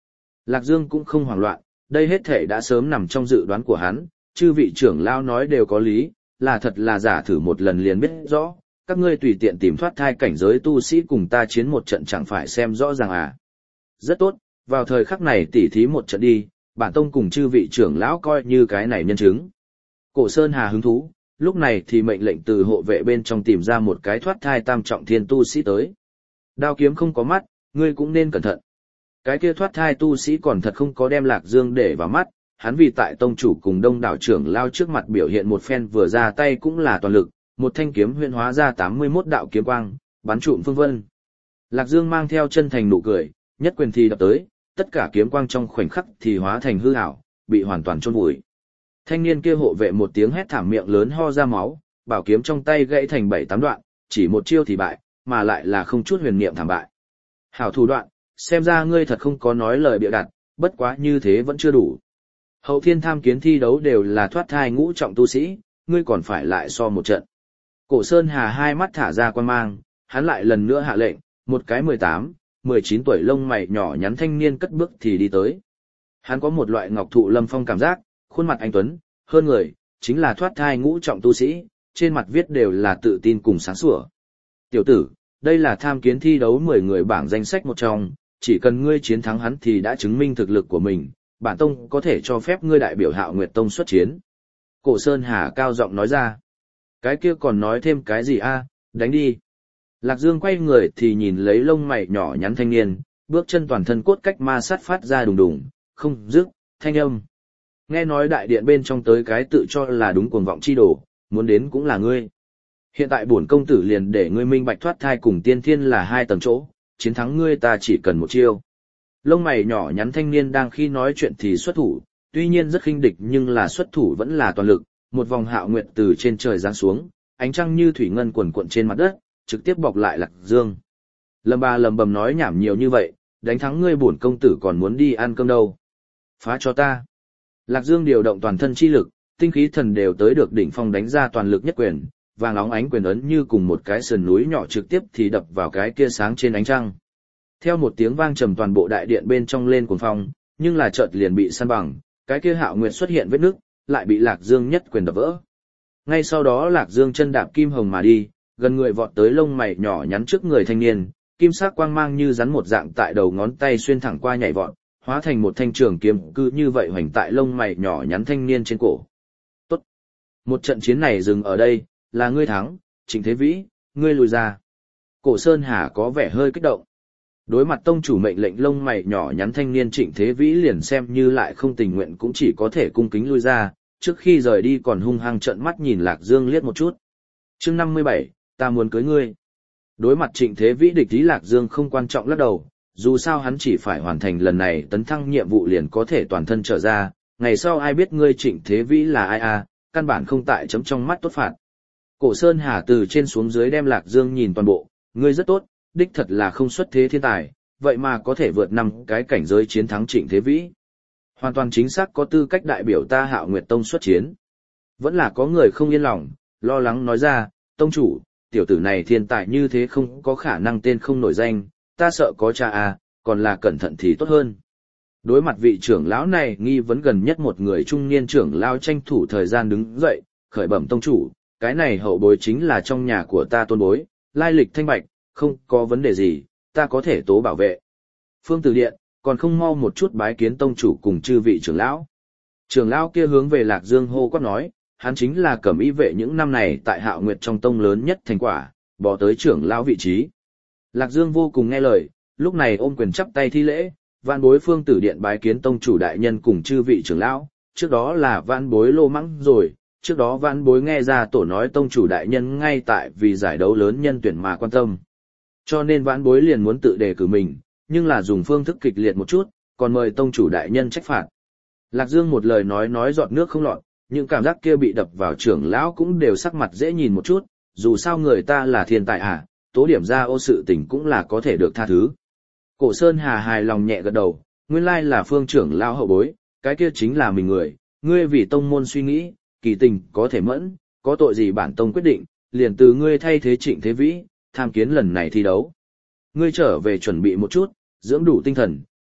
Lạc Dương cũng không hoảng loạn, đây hết thể đã sớm nằm trong dự đoán của hắn, chư vị trưởng lao nói đều có lý, là thật là giả thử một lần liền biết rõ, các ngươi tùy tiện tìm thoát thai cảnh giới tu sĩ cùng ta chiến một trận chẳng phải xem rõ ràng à. Rất tốt, vào thời khắc này tỉ thí một trận đi, bản tông cùng chư vị trưởng lão coi như cái này nhân chứng. Cổ Sơn Hà hứng thú, lúc này thì mệnh lệnh từ hộ vệ bên trong tìm ra một cái thoát thai tam trọng thiên tu sĩ tới. Đao kiếm không có mắt, ngươi cũng nên cẩn thận. Cái kia thoát thai tu sĩ còn thật không có đem Lạc Dương để vào mắt, hắn vì tại tông chủ cùng đông đảo trưởng lao trước mặt biểu hiện một phen vừa ra tay cũng là toàn lực, một thanh kiếm huyễn hóa ra 81 đạo kiếm quang, bắn trụm phương vân. Lạc Dương mang theo chân thành nụ cười, nhất quyền thì đập tới, tất cả kiếm quang trong khoảnh khắc thì hóa thành hư ảo, bị hoàn toàn chôn vùi. Thanh niên kia hộ vệ một tiếng hét thảm miệng lớn ho ra máu, bảo kiếm trong tay gãy thành 7-8 đoạn, chỉ một chiêu thì bại, mà lại là không chút huyền niệm thảm bại. Hảo thủ đoạn, xem ra ngươi thật không có nói lời bịa đặt, bất quá như thế vẫn chưa đủ. Hậu thiên tham kiến thi đấu đều là thoát thai ngũ trọng tu sĩ, ngươi còn phải lại so một trận. Cổ Sơn Hà hai mắt thả ra quan mang, hắn lại lần nữa hạ lệnh, một cái 18, 19 tuổi lông mày nhỏ nhắn thanh niên cất bước thì đi tới. Hắn có một loại ngọc thụ lâm phong cảm giác, khuôn mặt anh tuấn, hơn người, chính là thoát thai ngũ trọng tu sĩ, trên mặt viết đều là tự tin cùng sáng sủa. Tiểu tử, đây là tham kiến thi đấu 10 người bảng danh sách một trong, chỉ cần ngươi chiến thắng hắn thì đã chứng minh thực lực của mình, bản tông có thể cho phép ngươi đại biểu Hạo Nguyệt Tông xuất chiến. Cổ Sơn Hà cao giọng nói ra. Cái kia còn nói thêm cái gì a? Đánh đi. Lạc Dương quay người thì nhìn lấy lông mày nhỏ nhắn thanh niên, bước chân toàn thân cốt cách ma sát phát ra đùng đùng, không dứt, thanh âm. Nghe nói đại điện bên trong tới cái tự cho là đúng cuồng vọng chi đồ, muốn đến cũng là ngươi. Hiện tại bổn công tử liền để ngươi minh bạch thoát thai cùng tiên thiên là hai tầng chỗ, chiến thắng ngươi ta chỉ cần một chiêu. Lông mày nhỏ nhắn thanh niên đang khi nói chuyện thì xuất thủ, tuy nhiên rất khinh địch nhưng là xuất thủ vẫn là toàn lực, một vòng hạo nguyệt từ trên trời giáng xuống, ánh trăng như thủy ngân quần cuộn trên mặt đất, trực tiếp bọc lại Lạc Dương. Lâm Ba lầm bầm nói nhảm nhiều như vậy, đánh thắng ngươi bổn công tử còn muốn đi ăn cơm đâu. Phá cho ta. Lạc Dương điều động toàn thân chi lực, tinh khí thần đều tới được đỉnh phong đánh ra toàn lực nhất quyền, vàng óng ánh quyền ấn như cùng một cái sườn núi nhỏ trực tiếp thì đập vào cái kia sáng trên ánh trăng. Theo một tiếng vang trầm toàn bộ đại điện bên trong lên cuồng phong, nhưng là chợt liền bị san bằng, cái kia hạo nguyệt xuất hiện vết nứt, lại bị Lạc Dương nhất quyền đập vỡ. Ngay sau đó Lạc Dương chân đạp kim hồng mà đi, gần người vọt tới lông mày nhỏ nhắn trước người thanh niên, kim sắc quang mang như rắn một dạng tại đầu ngón tay xuyên thẳng qua nhảy vọt, hóa thành một thanh trường kiếm cứ như vậy hoành tại lông mày nhỏ nhắn thanh niên trên cổ. Tốt. Một trận chiến này dừng ở đây, là ngươi thắng, Trịnh Thế Vĩ, ngươi lùi ra. Cổ Sơn Hà có vẻ hơi kích động. Đối mặt tông chủ mệnh lệnh lông mày nhỏ nhắn thanh niên Trịnh Thế Vĩ liền xem như lại không tình nguyện cũng chỉ có thể cung kính lui ra, trước khi rời đi còn hung hăng trợn mắt nhìn Lạc Dương liếc một chút. Chương 57, ta muốn cưới ngươi. Đối mặt Trịnh Thế Vĩ địch ý Lạc Dương không quan trọng lắc đầu, dù sao hắn chỉ phải hoàn thành lần này tấn thăng nhiệm vụ liền có thể toàn thân trở ra, ngày sau ai biết ngươi Trịnh Thế Vĩ là ai à, căn bản không tại chấm trong mắt tốt phạt. Cổ Sơn Hà từ trên xuống dưới đem Lạc Dương nhìn toàn bộ, ngươi rất tốt, đích thật là không xuất thế thiên tài, vậy mà có thể vượt 5 cái cảnh giới chiến thắng Trịnh Thế Vĩ. Hoàn toàn chính xác có tư cách đại biểu ta Hạo Nguyệt Tông xuất chiến. Vẫn là có người không yên lòng, lo lắng nói ra, tông chủ, tiểu tử này thiên tài như thế không có khả năng tên không nổi danh, ta sợ có cha à, còn là cẩn thận thì tốt hơn. Đối mặt vị trưởng lão này nghi vấn gần nhất một người trung niên trưởng lão tranh thủ thời gian đứng dậy, khởi bẩm tông chủ, cái này hậu bối chính là trong nhà của ta tôn bối, lai lịch thanh bạch, không có vấn đề gì, ta có thể tố bảo vệ. Phương Tử Điện, còn không mau một chút bái kiến tông chủ cùng chư vị trưởng lão. Trưởng lão kia hướng về Lạc Dương hô quát nói, hắn chính là cẩm y vệ những năm này tại Hạo Nguyệt trong tông lớn nhất thành quả, bỏ tới trưởng lão vị trí. Lạc Dương vô cùng nghe lời, lúc này ôm quyền chắp tay thi lễ, vạn bối Phương Tử Điện bái kiến tông chủ đại nhân cùng chư vị trưởng lão, trước đó là vạn bối lô mắng rồi, trước đó vạn bối nghe ra tổ nói tông chủ đại nhân ngay tại vì giải đấu lớn nhân tuyển mà quan tâm. Cho nên vạn bối liền muốn tự đề cử mình, nhưng là dùng phương thức kịch liệt một chút, còn mời tông chủ đại nhân trách phạt. Lạc Dương một lời nói giọt nước không lọt, những cảm giác kia bị đập vào trưởng lão cũng đều sắc mặt dễ nhìn một chút, dù sao người ta là thiên tài à, tố điểm ra ô sự tình cũng là có thể được tha thứ. Cổ Sơn Hà hài lòng nhẹ gật đầu, nguyên lai là Phương trưởng lão hậu bối, cái kia chính là mình người, ngươi vì tông môn suy nghĩ, kỳ tình có thể mẫn, có tội gì bản tông quyết định, liền từ ngươi thay thế Trịnh Thế Vĩ, tham kiến lần này thi đấu. Ngươi trở về chuẩn bị một chút, dưỡng đủ tinh thần,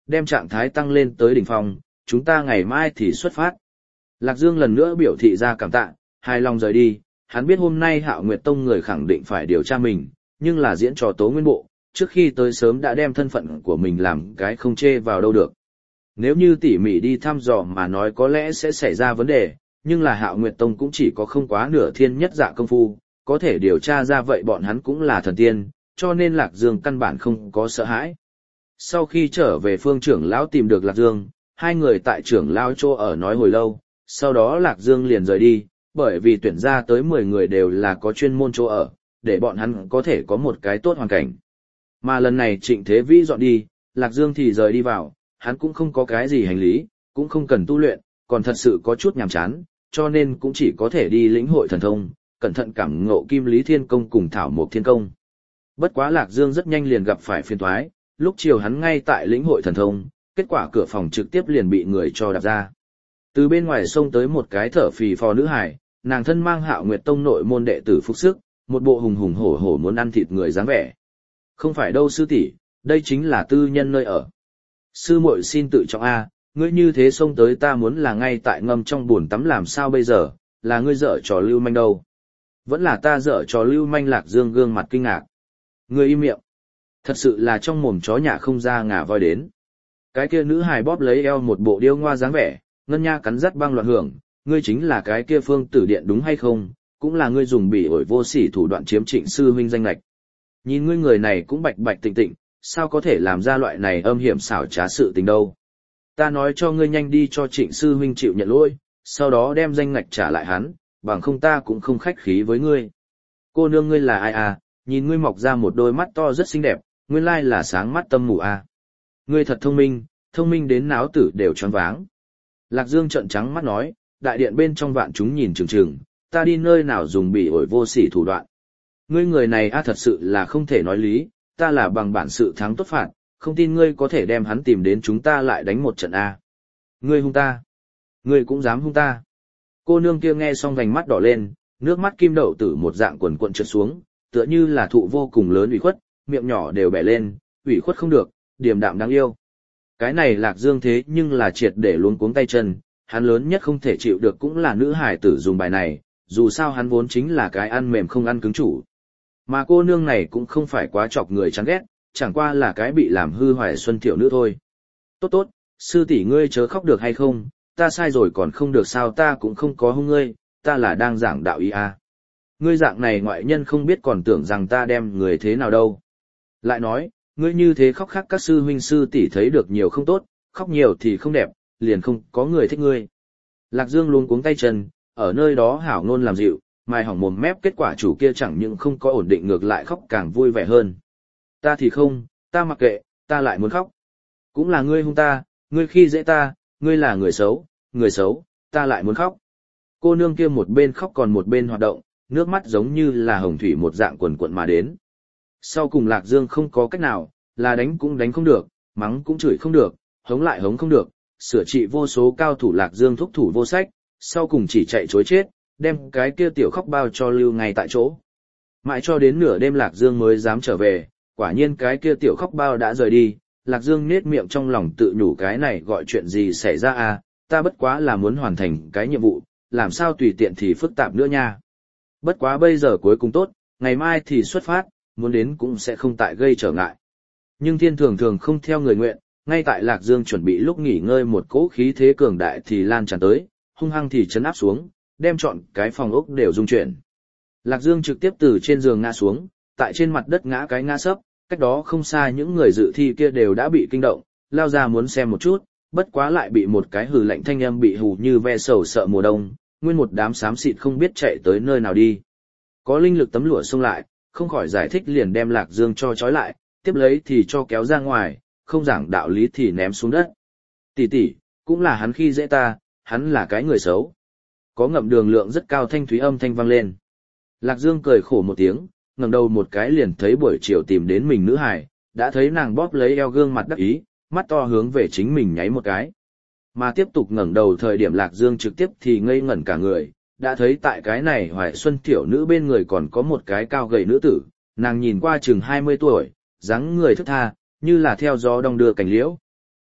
đem trạng thái tăng lên tới đỉnh phong, chúng ta ngày mai thì xuất phát. Lạc Dương lần nữa biểu thị ra cảm tạ, hài lòng rời đi, hắn biết hôm nay Hạo Nguyệt Tông người khẳng định phải điều tra mình, nhưng là diễn trò tố nguyên bộ, trước khi tới sớm đã đem thân phận của mình làm cái không chê vào đâu được. Nếu như tỉ mỉ đi thăm dò mà nói có lẽ sẽ xảy ra vấn đề, nhưng là Hạo Nguyệt Tông cũng chỉ có không quá nửa thiên nhất dạ công phu, có thể điều tra ra vậy bọn hắn cũng là thần tiên, cho nên Lạc Dương căn bản không có sợ hãi. Sau khi trở về Phương trưởng lão tìm được Lạc Dương, hai người tại trưởng lão chỗ ở nói hồi lâu, sau đó Lạc Dương liền rời đi, bởi vì tuyển ra tới 10 người đều là có chuyên môn chỗ ở, để bọn hắn có thể có một cái tốt hoàn cảnh. Mà lần này Trịnh Thế Vĩ dọn đi, Lạc Dương thì rời đi vào, hắn cũng không có cái gì hành lý, cũng không cần tu luyện, còn thật sự có chút nhàm chán, cho nên cũng chỉ có thể đi lĩnh hội thần thông, cẩn thận cảm ngộ Kim Lý Thiên Công cùng Thảo Mộc Thiên Công. Bất quá Lạc Dương rất nhanh liền gặp phải phiền toái, lúc chiều hắn ngay tại lĩnh hội thần thông, kết quả cửa phòng trực tiếp liền bị người cho đạp ra. Từ bên ngoài xông tới một cái thở phì phò nữ hài, nàng thân mang Hạo Nguyệt Tông nội môn đệ tử phục sức, một bộ hùng hùng hổ hổ muốn ăn thịt người dáng vẻ. Không phải đâu sư tỷ, đây chính là tư nhân nơi ở. Sư muội xin tự trọng a, ngươi như thế xông tới ta muốn là ngay tại ngâm trong bồn tắm làm sao bây giờ, là ngươi dở trò lưu manh đâu. Vẫn là ta dở trò lưu manh. Lạc Dương gương mặt kinh ngạc. Ngươi im miệng. Thật sự là trong mồm chó nhà không ra ngà voi đến. Cái kia nữ hài bóp lấy eo một bộ điêu ngoa dáng vẻ, ngân nha cắn rắt băng loạn hưởng, ngươi chính là cái kia Phương Tử Điện đúng hay không, cũng là ngươi dùng bỉ ổi vô sỉ thủ đoạn chiếm Trịnh sư huynh danh lệch. Nhìn ngươi người này cũng bạch bạch tịnh tịnh, sao có thể làm ra loại này âm hiểm xảo trá sự tình đâu. Ta nói cho ngươi nhanh đi cho Trịnh sư huynh chịu nhận lỗi, sau đó đem danh ngạch trả lại hắn, bằng không ta cũng không khách khí với ngươi. Cô nương ngươi là ai à, nhìn ngươi mọc ra một đôi mắt to rất xinh đẹp, nguyên lai là sáng mắt tâm mù à. Ngươi thật thông minh đến náo tử đều choáng váng. Lạc Dương trợn trắng mắt nói, đại điện bên trong vạn chúng nhìn chừng chừng, ta đi nơi nào dùng bỉ ổi vô sỉ thủ đoạn. Ngươi người này a thật sự là không thể nói lý, ta là bằng bản sự thắng tốt phạt, không tin ngươi có thể đem hắn tìm đến chúng ta lại đánh một trận a. Ngươi hung ta, ngươi cũng dám hung ta. Cô nương kia nghe xong vành mắt đỏ lên, nước mắt kim đậu tử một dạng quần quần trượt xuống, tựa như là thụ vô cùng lớn ủy khuất, miệng nhỏ đều bẻ lên, ủy khuất không được, điềm đạm đáng yêu. Cái này Lạc Dương thế nhưng là triệt để luống cuống tay chân, hắn lớn nhất không thể chịu được cũng là nữ hải tử dùng bài này, dù sao hắn vốn chính là cái ăn mềm không ăn cứng chủ. Mà cô nương này cũng không phải quá chọc người chán ghét, chẳng qua là cái bị làm hư hoài xuân tiểu nữ thôi. Tốt tốt, sư tỷ ngươi chớ khóc được hay không, ta sai rồi còn không được sao, ta cũng không có hung ngươi, ta là đang giảng đạo ý à. Ngươi dạng này ngoại nhân không biết còn tưởng rằng ta đem người thế nào đâu. Lại nói, ngươi như thế khóc khác các sư huynh sư tỷ thấy được nhiều không tốt, khóc nhiều thì không đẹp, liền không có người thích ngươi. Lạc Dương luống cuống tay chân, ở nơi đó hảo ngôn làm dịu, mài hỏng mồm mép, kết quả chủ kia chẳng những không có ổn định ngược lại khóc càng vui vẻ hơn. Ta thì không, ta mặc kệ, ta lại muốn khóc. Cũng là ngươi hung ta, ngươi khi dễ ta, ngươi là người xấu, ta lại muốn khóc. Cô nương kia một bên khóc còn một bên hoạt động, nước mắt giống như là hồng thủy một dạng quần quận mà đến. Sau cùng Lạc Dương không có cách nào, là đánh cũng đánh không được, mắng cũng chửi không được, hống lại hống không được, sửa trị vô số cao thủ Lạc Dương thúc thủ vô sách, sau cùng chỉ chạy chối chết, đem cái kia tiểu khóc bao cho lưu ngay tại chỗ. Mãi cho đến nửa đêm Lạc Dương mới dám trở về, quả nhiên cái kia tiểu khóc bao đã rời đi, Lạc Dương nết miệng trong lòng tự nhủ cái này gọi chuyện gì xảy ra à, ta bất quá là muốn hoàn thành cái nhiệm vụ, làm sao tùy tiện thì phức tạp nữa nha. Bất quá bây giờ cuối cùng tốt, ngày mai thì xuất phát, muốn đến cũng sẽ không tại gây trở ngại. Nhưng thiên thường thường không theo người nguyện, ngay tại Lạc Dương chuẩn bị lúc nghỉ ngơi một cỗ khí thế cường đại thì lan tràn tới, hung hăng thì chấn áp xuống, đem trọn cái phòng ốc đều rung chuyển. Lạc Dương trực tiếp từ trên giường ngã xuống, tại trên mặt đất ngã cái ngã sấp, cách đó không xa những người dự thi kia đều đã bị kinh động, lao ra muốn xem một chút, bất quá lại bị một cái hừ lạnh thanh âm bị hù như ve sầu sợ mùa đông, nguyên một đám xám xịt không biết chạy tới nơi nào đi. Có linh lực tấm lụa xông lại, không khỏi giải thích liền đem Lạc Dương cho trói lại, tiếp lấy thì cho kéo ra ngoài, không giảng đạo lý thì ném xuống đất. Tỷ tỷ, cũng là hắn khi dễ ta, hắn là cái người xấu. Có ngậm đường lượng rất cao thanh thúy âm thanh vang lên. Lạc Dương cười khổ một tiếng, ngẩng đầu một cái liền thấy buổi chiều tìm đến mình nữ hài, đã thấy nàng bóp lấy eo gương mặt đắc ý, mắt to hướng về chính mình nháy một cái. Mà tiếp tục ngẩng đầu thời điểm Lạc Dương trực tiếp thì ngây ngẩn cả người, đã thấy tại cái này hoài xuân tiểu nữ bên người còn có một cái cao gầy nữ tử, nàng nhìn qua chừng 20 tuổi, dáng người thức tha, như là theo gió đong đưa cành liễu.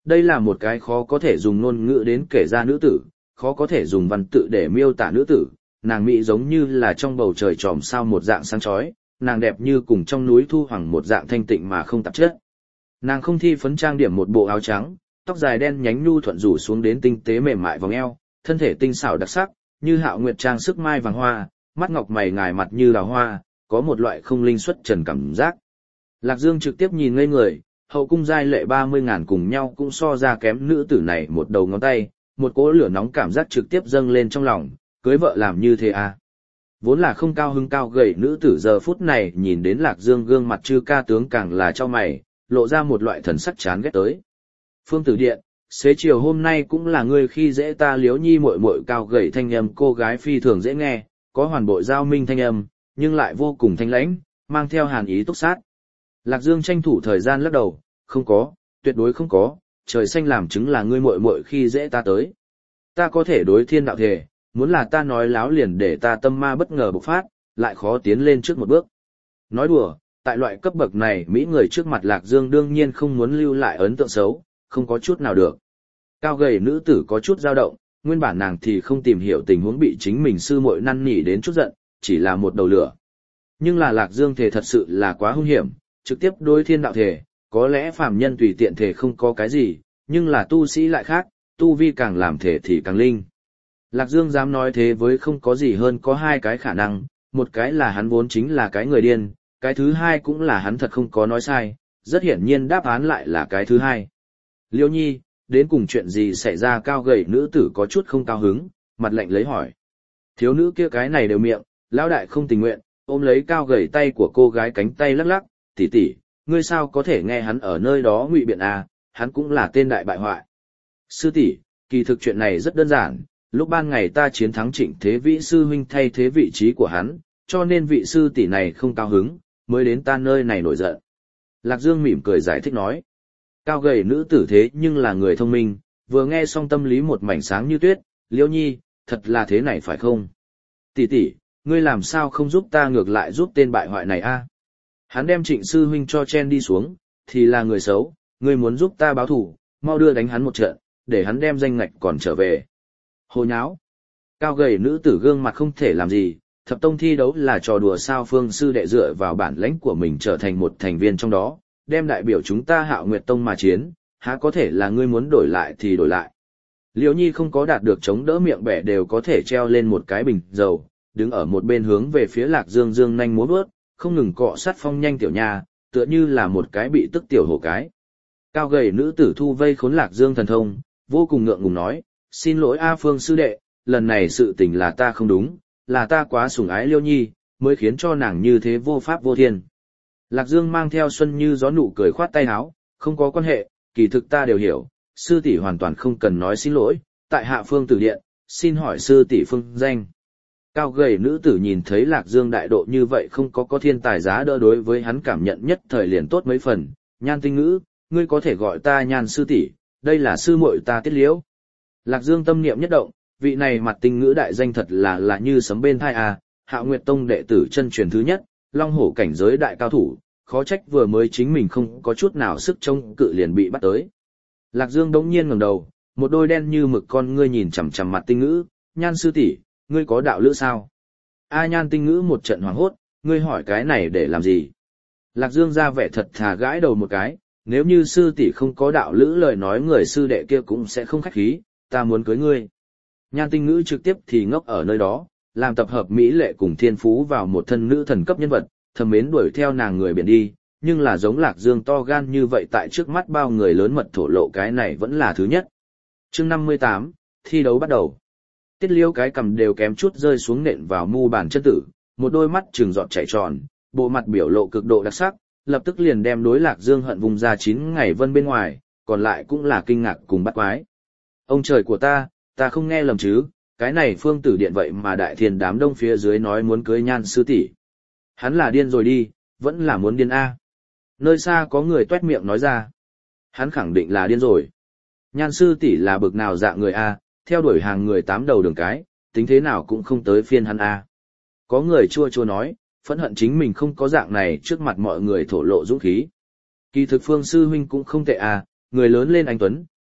Đây là một cái khó có thể dùng ngôn ngữ đến kể ra nữ tử, khó có thể dùng văn tự để miêu tả nữ tử, nàng mỹ giống như là trong bầu trời tròm sao một dạng sáng chói, nàng đẹp như cùng trong núi thu hoàng một dạng thanh tịnh mà không tạp chất. Nàng không thi phấn trang điểm một bộ áo trắng, tóc dài đen nhánh nhu thuận rủ xuống đến tinh tế mềm mại vòng eo, thân thể tinh xảo đặc sắc, như hạo nguyệt trang sức mai vàng hoa, mắt ngọc mày ngài mặt như đào hoa, có một loại không linh xuất trần cảm giác. Lạc Dương trực tiếp nhìn ngây người, hậu cung giai lệ 30.000 cùng nhau cũng so ra kém nữ tử này một đầu ngón tay, một cỗ lửa nóng cảm giác trực tiếp dâng lên trong lòng, cưới vợ làm như thế à. Vốn là không cao hứng cao gầy nữ tử giờ phút này nhìn đến Lạc Dương gương mặt chư ca tướng càng là cho mày, lộ ra một loại thần sắc chán ghét tới. Phương Tử Điện, xế chiều hôm nay cũng là ngươi khi dễ ta Liếu Nhi muội muội cao gầy thanh âm cô gái phi thường dễ nghe, có hoàn bộ giao minh thanh âm, nhưng lại vô cùng thanh lãnh, mang theo hàn ý túc sát. Lạc Dương tranh thủ thời gian lắc đầu, không có, tuyệt đối không có, trời xanh làm chứng là ngươi muội muội khi dễ ta tới. Ta có thể đối thiên đạo thề, muốn là ta nói láo liền để ta tâm ma bất ngờ bộc phát, lại khó tiến lên trước một bước. Nói đùa, tại loại cấp bậc này Mỹ người trước mặt Lạc Dương đương nhiên không muốn lưu lại ấn tượng xấu, không có chút nào được. Cao gầy nữ tử có chút dao động, nguyên bản nàng thì không tìm hiểu tình huống bị chính mình sư muội năn nỉ đến chút giận, chỉ là một đầu lửa. Nhưng là Lạc Dương thề thật sự là quá hung hiểm, trực tiếp đối thiên đạo thề, có lẽ phàm nhân tùy tiện thề không có cái gì, nhưng là tu sĩ lại khác, tu vi càng làm thề thì càng linh. Lạc Dương dám nói thế với không có gì hơn có hai cái khả năng, một cái là hắn vốn chính là cái người điên, cái thứ hai cũng là hắn thật không có nói sai, rất hiển nhiên đáp án lại là cái thứ hai. Liêu Nhi, đến cùng chuyện gì xảy ra cao gầy nữ tử có chút không cao hứng, mặt lạnh lấy hỏi. Thiếu nữ kia cái này đều miệng, lão đại không tình nguyện, ôm lấy cao gầy tay của cô gái cánh tay lắc lắc, tỷ tỷ, ngươi sao có thể nghe hắn ở nơi đó ngụy biện à, hắn cũng là tên đại bại hoại. Sư tỷ, kỳ thực chuyện này rất đơn giản, lúc ban ngày ta chiến thắng Trịnh Thế Vĩ sư huynh thay thế vị trí của hắn, cho nên vị sư tỷ này không cao hứng, mới đến ta nơi này nổi giận. Lạc Dương mỉm cười giải thích nói. Cao gầy nữ tử thế nhưng là người thông minh, vừa nghe xong tâm lý một mảnh sáng như tuyết, Liêu Nhi, thật là thế này phải không? Tỷ tỷ, ngươi làm sao không giúp ta ngược lại giúp tên bại hoại này a? Hắn đem Trịnh sư huynh cho chen đi xuống, thì là người xấu, ngươi muốn giúp ta báo thù, mau đưa đánh hắn một trận, để hắn đem danh ngạch còn trở về. Hồ nháo. Cao gầy nữ tử gương mặt không thể làm gì, thập tông thi đấu là trò đùa sao Phương sư đệ dựa vào bản lãnh của mình trở thành một thành viên trong đó, đem đại biểu chúng ta Hạo Nguyệt Tông mà chiến, há có thể là ngươi muốn đổi lại thì đổi lại. Liễu Nhi không có đạt được chống đỡ miệng bẻ đều có thể treo lên một cái bình dầu, đứng ở một bên hướng về phía Lạc Dương dương nhanh múa bước, không ngừng cọ sát phong nhanh tiểu nha, tựa như là một cái bị tức tiểu hổ cái. Cao gầy nữ tử thu vây khốn Lạc Dương thần thông, vô cùng ngượng ngùng nói, xin lỗi A Phương sư đệ, lần này sự tình là ta không đúng, là ta quá sủng ái Liêu Nhi, mới khiến cho nàng như thế vô pháp vô thiên. Lạc Dương mang theo xuân như gió nụ cười khoát tay áo, không có quan hệ, kỳ thực ta đều hiểu, sư tỷ hoàn toàn không cần nói xin lỗi, tại Hạ Phương Tử Điện, xin hỏi sư tỷ phương danh. Cao gầy nữ tử nhìn thấy Lạc Dương đại độ như vậy không có thiên tài giá đỡ đối với hắn cảm nhận nhất thời liền tốt mấy phần, Nhan tinh ngữ, ngươi có thể gọi ta Nhan sư tỷ, đây là sư muội ta Tiết Liễu. Lạc Dương tâm niệm nhất động, vị này mặt tinh ngữ đại danh thật là như sấm bên thai à, Hạo Nguyệt Tông đệ tử chân truyền thứ nhất, Long Hổ cảnh giới đại cao thủ, khó trách vừa mới chính mình không có chút nào sức chống cự liền bị bắt tới. Lạc Dương đống nhiên ngẩng đầu, một đôi đen như mực con ngươi nhìn chằm chằm mặt tinh ngữ, Nhan sư tỷ, ngươi có đạo lữ sao? A Nhan tinh ngữ một trận hoảng hốt, ngươi hỏi cái này để làm gì? Lạc Dương ra vẻ thật thà gãi đầu một cái, nếu như sư tỷ không có đạo lữ lời nói người sư đệ kia cũng sẽ không khách khí, ta muốn cưới ngươi. Nhan tinh ngữ trực tiếp thì ngốc ở nơi đó, làm tập hợp mỹ lệ cùng thiên phú vào một thân nữ thần cấp nhân vật, thầm mến đuổi theo nàng người biển đi, nhưng là giống Lạc Dương to gan như vậy tại trước mắt bao người lớn mật thổ lộ cái này vẫn là thứ nhất. Chương 58, thi đấu bắt đầu. Tiết Liêu cái cầm đều kém chút rơi xuống nện vào mu bàn chân tử, một đôi mắt trừng giọt chảy tròn, bộ mặt biểu lộ cực độ đặc sắc, lập tức liền đem đối Lạc Dương hận vùng ra 9 ngày vân bên ngoài, còn lại cũng là kinh ngạc cùng bắt quái. Ông trời của ta không nghe lầm chứ, cái này Phương Tử Điện vậy mà đại thiền đám đông phía dưới nói muốn cưới Nhan sư tỷ. Hắn là điên rồi đi, vẫn là muốn điên a. Nơi xa có người toét miệng nói ra. Hắn khẳng định là điên rồi. Nhan sư tỷ là bực nào dạng người a, theo đuổi hàng người 8 đầu đường cái, tính thế nào cũng không tới phiên hắn a. Có người chua chua nói, phẫn hận chính mình không có dạng này trước mặt mọi người thổ lộ dũng khí. Kỳ thực Phương sư huynh cũng không tệ a, người lớn lên anh tuấn,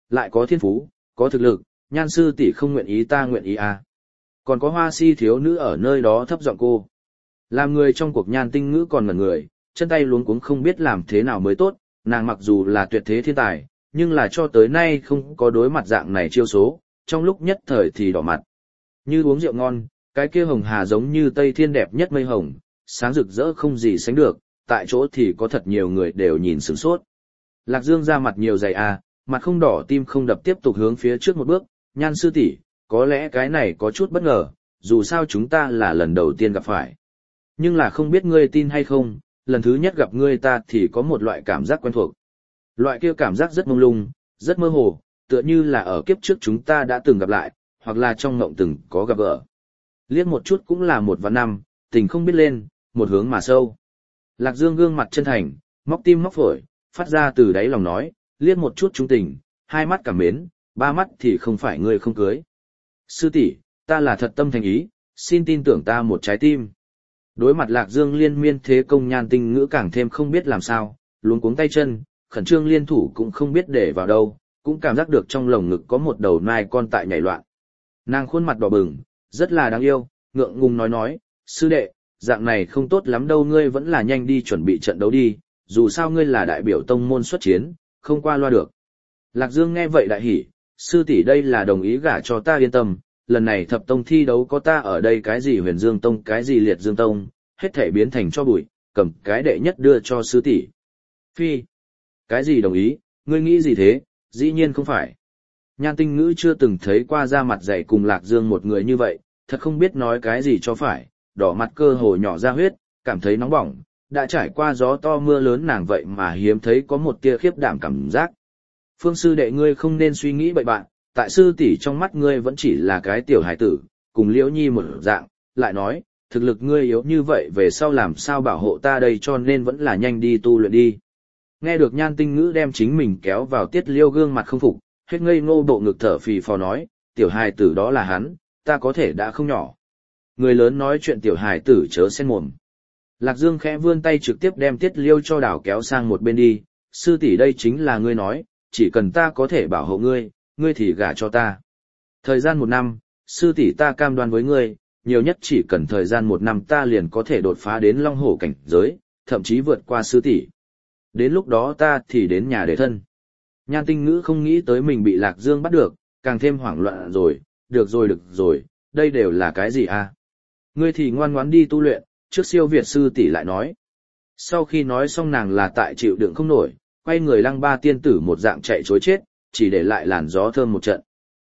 lại có thiên phú, có thực lực, Nhan sư tỷ không nguyện ý ta nguyện ý à. Còn có Hoa Si thiếu nữ ở nơi đó thấp giọng cô. Làm người trong cuộc Nhan Tinh Ngữ còn ngẩn người, chân tay luống cuống không biết làm thế nào mới tốt, nàng mặc dù là tuyệt thế thiên tài, nhưng là cho tới nay không có đối mặt dạng này chiêu số, trong lúc nhất thời thì đỏ mặt. Như uống rượu ngon, cái kia hồng hà giống như Tây Thiên đẹp nhất mây hồng, sáng rực rỡ không gì sánh được, tại chỗ thì có thật nhiều người đều nhìn sửng sốt. Lạc Dương ra mặt nhiều dày à, mặt không đỏ tim không đập tiếp tục hướng phía trước một bước, Nhan sư tỷ, có lẽ cái này có chút bất ngờ, dù sao chúng ta là lần đầu tiên gặp phải. Nhưng là không biết ngươi tin hay không, lần thứ nhất gặp ngươi ta thì có một loại cảm giác quen thuộc. Loại kia cảm giác rất mông lung, rất mơ hồ, tựa như là ở kiếp trước chúng ta đã từng gặp lại, hoặc là trong mộng từng có gặp gỡ. Liếc một chút cũng là một và năm, tình không biết lên, một hướng mà sâu. Lạc Dương gương mặt chân thành, móc tim móc phổi, phát ra từ đáy lòng nói, liếc một chút trung tình, hai mắt cảm mến, ba mắt thì không phải ngươi không cưới. Sư tỷ, ta là thật tâm thành ý, xin tin tưởng ta một trái tim. Đối mặt Lạc Dương liên miên thế công Nhan Tinh Ngữ càng thêm không biết làm sao, luống cuống tay chân, khẩn trương liên thủ cũng không biết để vào đâu, cũng cảm giác được trong lồng ngực có một đầu nai con tại nhảy loạn. Nàng khuôn mặt đỏ bừng, rất là đáng yêu, ngượng ngùng nói, sư đệ, dạng này không tốt lắm đâu, ngươi vẫn là nhanh đi chuẩn bị trận đấu đi, dù sao ngươi là đại biểu tông môn xuất chiến, không qua loa được. Lạc Dương nghe vậy đại hỉ, sư tỷ đây là đồng ý gả cho ta yên tâm, lần này thập tông thi đấu có ta ở đây, cái gì Huyền Dương Tông cái gì Liệt Dương Tông, hết thể biến thành cho bụi, cầm cái đệ nhất đưa cho sư tỷ. Phi, cái gì đồng ý, ngươi nghĩ gì thế, dĩ nhiên không phải. Nhan Tinh Ngữ chưa từng thấy qua da mặt dày cùng Lạc Dương một người như vậy, thật không biết nói cái gì cho phải, đỏ mặt cơ hồ nhỏ ra huyết, cảm thấy nóng bỏng, đã trải qua gió to mưa lớn nàng vậy mà hiếm thấy có một tia khiếp đảm cảm giác. Phương sư đệ ngươi không nên suy nghĩ bậy bạn, tại sư tỷ trong mắt ngươi vẫn chỉ là cái tiểu hải tử, cùng Liễu Nhi một dạng, lại nói, thực lực ngươi yếu như vậy về sau làm sao bảo hộ ta đây, cho nên vẫn là nhanh đi tu luyện đi. Nghe được Nhan Tinh Ngữ đem chính mình kéo vào Tiết Liêu gương mặt không phục, hết ngây ngô bộ ngực thở phì phò nói, tiểu hài tử đó là hắn, ta có thể đã không nhỏ. Người lớn nói chuyện tiểu hài tử chớ xen mồm. Lạc Dương khẽ vươn tay trực tiếp đem Tiết Liêu cho đảo kéo sang một bên đi, sư tỷ đây chính là ngươi nói, chỉ cần ta có thể bảo hộ ngươi, ngươi thì gả cho ta. Thời gian 1 năm, sư tỷ ta cam đoan với ngươi, nhiều nhất chỉ cần thời gian 1 năm ta liền có thể đột phá đến Long Hổ cảnh giới, thậm chí vượt qua sư tỷ. Đến lúc đó ta thì đến nhà để thân. Nhan Tinh Ngữ không nghĩ tới mình bị Lạc Dương bắt được, càng thêm hoảng loạn rồi, được rồi, đây đều là cái gì à? Ngươi thì ngoan ngoãn đi tu luyện, trước siêu việt sư tỷ lại nói. Sau khi nói xong nàng là tại chịu đựng không nổi, quay người Lăng Ba tiên tử một dạng chạy trối chết, chỉ để lại làn gió thơm một trận.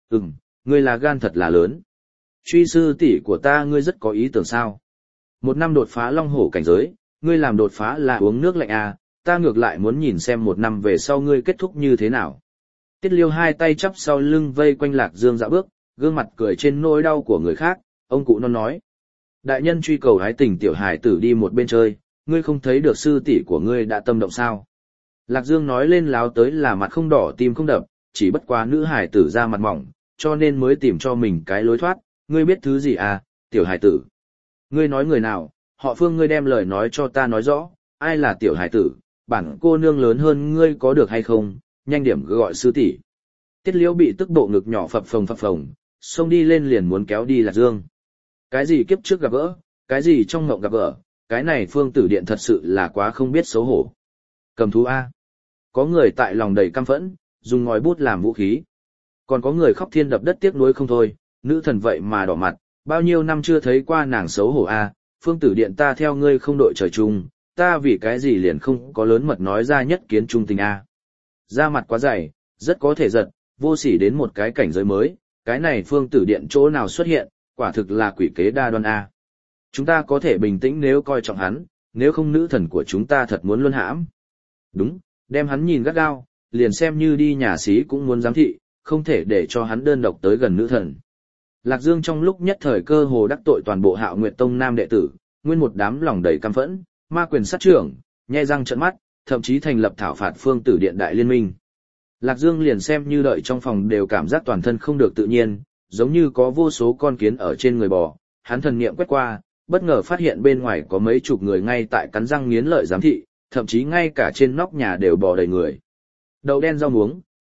Ngươi là gan thật là lớn. Truy sư tỷ của ta ngươi rất có ý tưởng sao? 1 năm đột phá Long Hổ cảnh giới, ngươi làm đột phá là uống nước lạnh à, ta ngược lại muốn nhìn xem 1 năm về sau ngươi kết thúc như thế nào. Tiết Liêu hai tay chắp sau lưng vây quanh Lạc Dương dạo bước, gương mặt cười trên nỗi đau của người khác, ông cụ non nói. Đại nhân truy cầu hái tình tiểu hải tử đi một bên chơi, ngươi không thấy được sư tỷ của ngươi đã tâm động sao? Lạc Dương nói lên láo tới là mặt không đỏ tim không đập, chỉ bất quá nữ hải tử ra mặt mỏng, cho nên mới tìm cho mình cái lối thoát, ngươi biết thứ gì à, tiểu hải tử. Ngươi nói người nào, họ Phương ngươi đem lời nói cho ta nói rõ, ai là tiểu hải tử, bản cô nương lớn hơn ngươi có được hay không, nhanh điểm gọi sư tỷ. Tiết Liễu bị tức bộ ngực nhỏ phập phồng, xông đi lên liền muốn kéo đi Lạc Dương. Cái gì kiếp trước gặp gỡ, cái gì trong mộng gặp gỡ, cái này Phương Tử Điện thật sự là quá không biết xấu hổ. Cầm thú A. Có người tại lòng đầy căm phẫn, dùng ngòi bút làm vũ khí. Còn có người khóc thiên đập đất tiếc nuối không thôi, nữ thần vậy mà đỏ mặt, bao nhiêu năm chưa thấy qua nàng xấu hổ A, Phương Tử Điện ta theo ngươi không đội trời chung, ta vì cái gì liền không có lớn mật nói ra nhất kiến trung tình A. Da mặt quá dày, rất có thể giật, vô sỉ đến một cái cảnh giới mới, cái này Phương Tử Điện chỗ nào xuất hiện, quả thực là quỷ kế đa đoan A. Chúng ta có thể bình tĩnh nếu coi trọng hắn, nếu không nữ thần của chúng ta thật muốn luân hãm. Đúng, đem hắn nhìn gắt gao, liền xem như đi nhà xí cũng muốn giám thị, không thể để cho hắn đơn độc tới gần nữ thần. Lạc Dương trong lúc nhất thời cơ hồ đắc tội toàn bộ Hạo Nguyệt Tông nam đệ tử, nguyên một đám lòng đầy căm phẫn, ma quyền sát trưởng, nhe răng trợn mắt, thậm chí thành lập thảo phạt Phương Tử Điện đại liên minh. Lạc Dương liền xem như đợi trong phòng đều cảm giác toàn thân không được tự nhiên, giống như có vô số con kiến ở trên người bò, hắn thần niệm quét qua, bất ngờ phát hiện bên ngoài có mấy chục người ngay tại cắn răng nghiến lợi giám thị, thậm chí ngay cả trên nóc nhà đều bò đầy người. Đậu đen rau muống,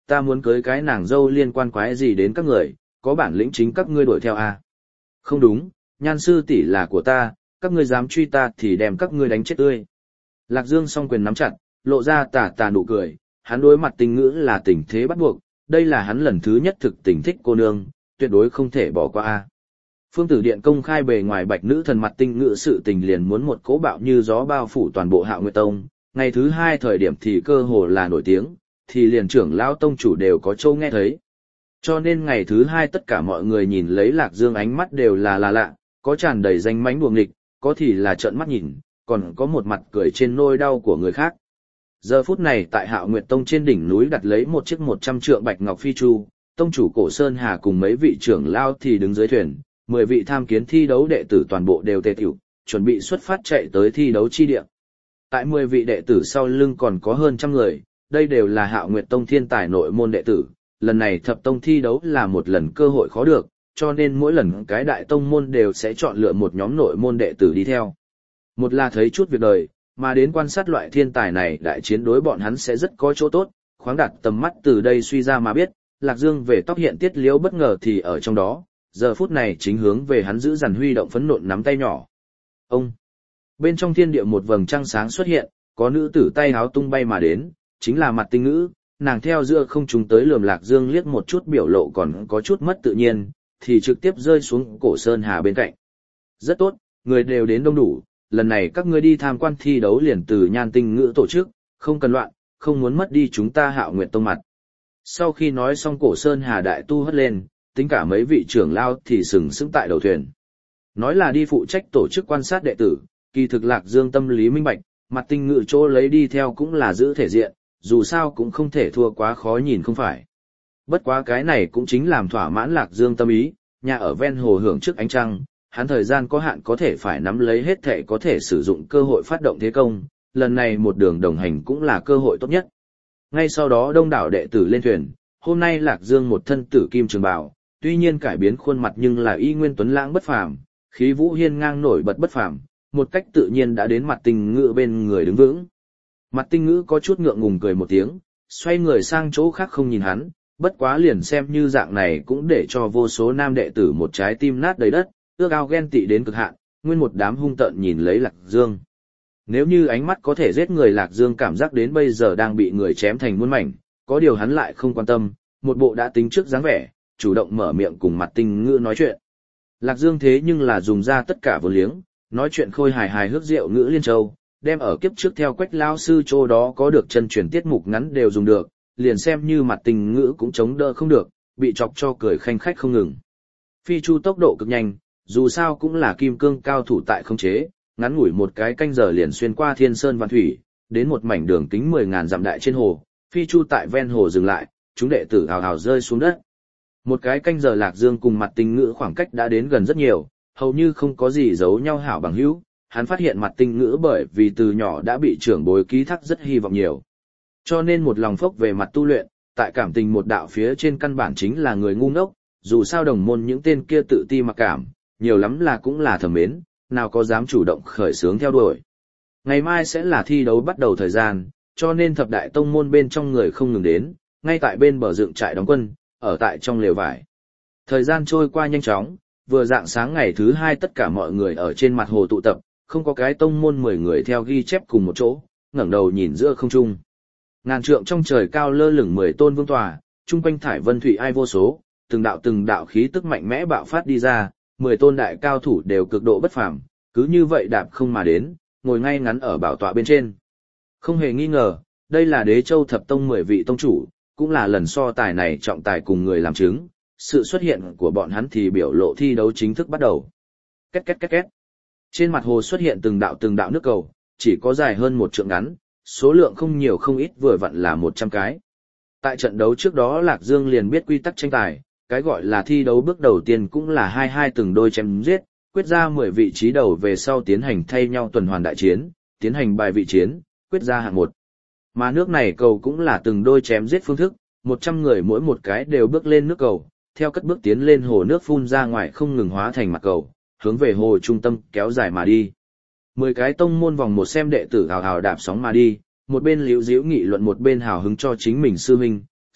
ta muốn cưới cái nàng dâu liên quan quái gì đến các người, có bản lĩnh chính các ngươi đuổi theo à? Không đúng, Nhan sư tỷ là của ta, các ngươi dám truy ta thì đem các ngươi đánh chết tươi. Lạc Dương song quyền nắm chặt, lộ ra tà tà nụ cười, hắn đối mặt tình ngữ là tình thế bắt buộc, đây là hắn lần thứ nhất thực tình thích cô nương, tuyệt đối không thể bỏ qua a. Phương Tử Điện công khai bề ngoài bạch nữ thần mặt tinh ngữ sự tình liền muốn một cỗ bạo như gió bao phủ toàn bộ Hạo Nguyệt Tông, ngày thứ hai thời điểm thì cơ hồ là nổi tiếng, thì liền trưởng lão tông chủ đều có châu nghe thấy. Cho nên ngày thứ hai tất cả mọi người nhìn lấy Lạc Dương ánh mắt đều là lạ, có tràn đầy danh mánh đuồng nghịch, có thì là trợn mắt nhìn, còn có một mặt cười trên nôi đau của người khác. Giờ phút này tại Hạo Nguyệt Tông trên đỉnh núi đặt lấy một chiếc 100 trượng bạch ngọc phi chu, tông chủ Cổ Sơn Hà cùng mấy vị trưởng lao thì đứng dưới thuyền, 10 vị tham kiến thi đấu đệ tử toàn bộ đều tề tiểu, chuẩn bị xuất phát chạy tới thi đấu chi địa. Tại 10 vị đệ tử sau lưng còn có hơn trăm người, đây đều là Hạo Nguyệt Tông thiên tài nội môn đệ tử, lần này thập tông thi đấu là một lần cơ hội khó được, cho nên mỗi lần cái đại tông môn đều sẽ chọn lựa một nhóm nội môn đệ tử đi theo. Một là thấy chút việc đời, mà đến quan sát loại thiên tài này đại chiến đối bọn hắn sẽ rất có chỗ tốt, khoáng đạt tầm mắt từ đây suy ra mà biết, Lạc Dương về tóc hiện tiết liễu bất ngờ thì ở trong đó, giờ phút này chính hướng về hắn giữ dằn huy động phấn nộn nắm tay nhỏ. Ông! Bên trong thiên địa một vầng trăng sáng xuất hiện, có nữ tử tay háo tung bay mà đến, chính là mặt tinh ngữ, nàng theo giữa không trung tới lườm Lạc Dương liếc một chút biểu lộ còn có chút mất tự nhiên, thì trực tiếp rơi xuống Cổ Sơn Hà bên cạnh. Rất tốt, người đều đến đông đủ, lần này các ngươi đi tham quan thi đấu liền từ Nhan tinh ngữ tổ chức, không cần loạn, không muốn mất đi chúng ta Hạo Nguyệt Tông mặt. Sau khi nói xong Cổ Sơn Hà đại tu hất lên, tính cả mấy vị trưởng lao thì sừng sững tại đầu thuyền. Nói là đi phụ trách tổ chức quan sát đệ tử, kỳ thực Lạc Dương tâm lý minh bạch, mặt tinh ngữ chỗ lấy đi theo cũng là giữ thể diện, dù sao cũng không thể thua quá khó nhìn không phải. Bất quá cái này cũng chính làm thỏa mãn Lạc Dương tâm ý, nhà ở ven hồ hưởng trước ánh trăng, hắn thời gian có hạn có thể phải nắm lấy hết thể có thể sử dụng cơ hội phát động thế công, lần này một đường đồng hành cũng là cơ hội tốt nhất. Ngay sau đó đông đảo đệ tử lên thuyền, hôm nay Lạc Dương một thân tử kim trường bào, tuy nhiên cải biến khuôn mặt nhưng là y nguyên tuấn lãng bất phàm, khí vũ hiên ngang nổi bật bất phàm, một cách tự nhiên đã đến mặt tinh ngữ bên người đứng vững. Mặt tinh ngữ có chút ngượng ngùng cười một tiếng, xoay người sang chỗ khác không nhìn hắn, bất quá liền xem như dạng này cũng để cho vô số nam đệ tử một trái tim nát đầy đất, ước ao ghen tị đến cực hạn, nguyên một đám hung tợn nhìn lấy Lạc Dương. Nếu như ánh mắt có thể giết người, Lạc Dương cảm giác đến bây giờ đang bị người chém thành muôn mảnh, có điều hắn lại không quan tâm, một bộ đã tính trước dáng vẻ, chủ động mở miệng cùng mặt tinh ngữ nói chuyện. Lạc Dương thế nhưng là dùng ra tất cả vốn liếng, nói chuyện khôi hài hài hước rượu ngữ liên châu, đem ở kiếp trước theo Quách lao sư chỗ đó có được chân truyền tiết mục ngắn đều dùng được, liền xem như mặt tinh ngữ cũng chống đỡ không được, bị chọc cho cười khanh khách không ngừng. Phi chu tốc độ cực nhanh, dù sao cũng là kim cương cao thủ tại không chế, ngắn ngủi một cái canh giờ liền xuyên qua thiên sơn vạn thủy, đến một mảnh đường kính 10.000 dặm đại trên hồ, phi chu tại ven hồ dừng lại, chúng đệ tử hào hào rơi xuống đất. Một cái canh giờ Lạc Dương cùng mặt tinh ngữ khoảng cách đã đến gần rất nhiều, hầu như không có gì giấu nhau hảo bằng hữu, hắn phát hiện mặt tinh ngữ bởi vì từ nhỏ đã bị trưởng bối ký thác rất hy vọng nhiều. Cho nên một lòng phốc về mặt tu luyện, tại cảm tình một đạo phía trên căn bản chính là người ngu ngốc, dù sao đồng môn những tên kia tự ti mặc cảm, nhiều lắm là cũng là thầm mến, nào có dám chủ động khởi xướng theo đuổi. Ngày mai sẽ là thi đấu bắt đầu thời gian, cho nên thập đại tông môn bên trong người không ngừng đến, ngay tại bên bờ dựng trại đóng quân, ở tại trong lều vải. Thời gian trôi qua nhanh chóng, vừa rạng sáng ngày thứ hai tất cả mọi người ở trên mặt hồ tụ tập, không có cái tông môn 10 người theo ghi chép cùng một chỗ, ngẩng đầu nhìn giữa không trung. Ngàn trượng trong trời cao lơ lửng 10 tôn vương tòa, chung quanh thải vân thủy ai vô số, từng đạo khí tức mạnh mẽ bạo phát đi ra, 10 tôn đại cao thủ đều cực độ bất phàm, cứ như vậy đạp không mà đến, ngồi ngay ngắn ở bảo tọa bên trên. Không hề nghi ngờ, đây là Đế Châu Thập Tông 10 vị tông chủ, cũng là lần so tài này trọng tài cùng người làm chứng, sự xuất hiện của bọn hắn thì biểu lộ thi đấu chính thức bắt đầu. Két két két két. Trên mặt hồ xuất hiện từng đạo nước cầu, chỉ có dài hơn 1 trượng ngắn, số lượng không nhiều không ít vừa vặn là 100 cái. Tại trận đấu trước đó Lạc Dương liền biết quy tắc tranh tài, cái gọi là thi đấu bước đầu tiên cũng là 22 từng đôi chém giết, quyết ra 10 vị trí đầu về sau tiến hành thay nhau tuần hoàn đại chiến, tiến hành bài vị chiến, quyết ra hạng 1. Mà nước này cầu cũng là từng đôi chém giết phương thức, 100 người mỗi một cái đều bước lên nước cầu, theo cất bước tiến lên hồ nước phun ra ngoài không ngừng hóa thành mặt cầu, hướng về hồ trung tâm kéo dài mà đi. 10 cái tông môn vòng một xem đệ tử hào hào đạp sóng mà đi, một bên liễu diễu nghị luận một bên hào hứng cho chính mình sư huynh,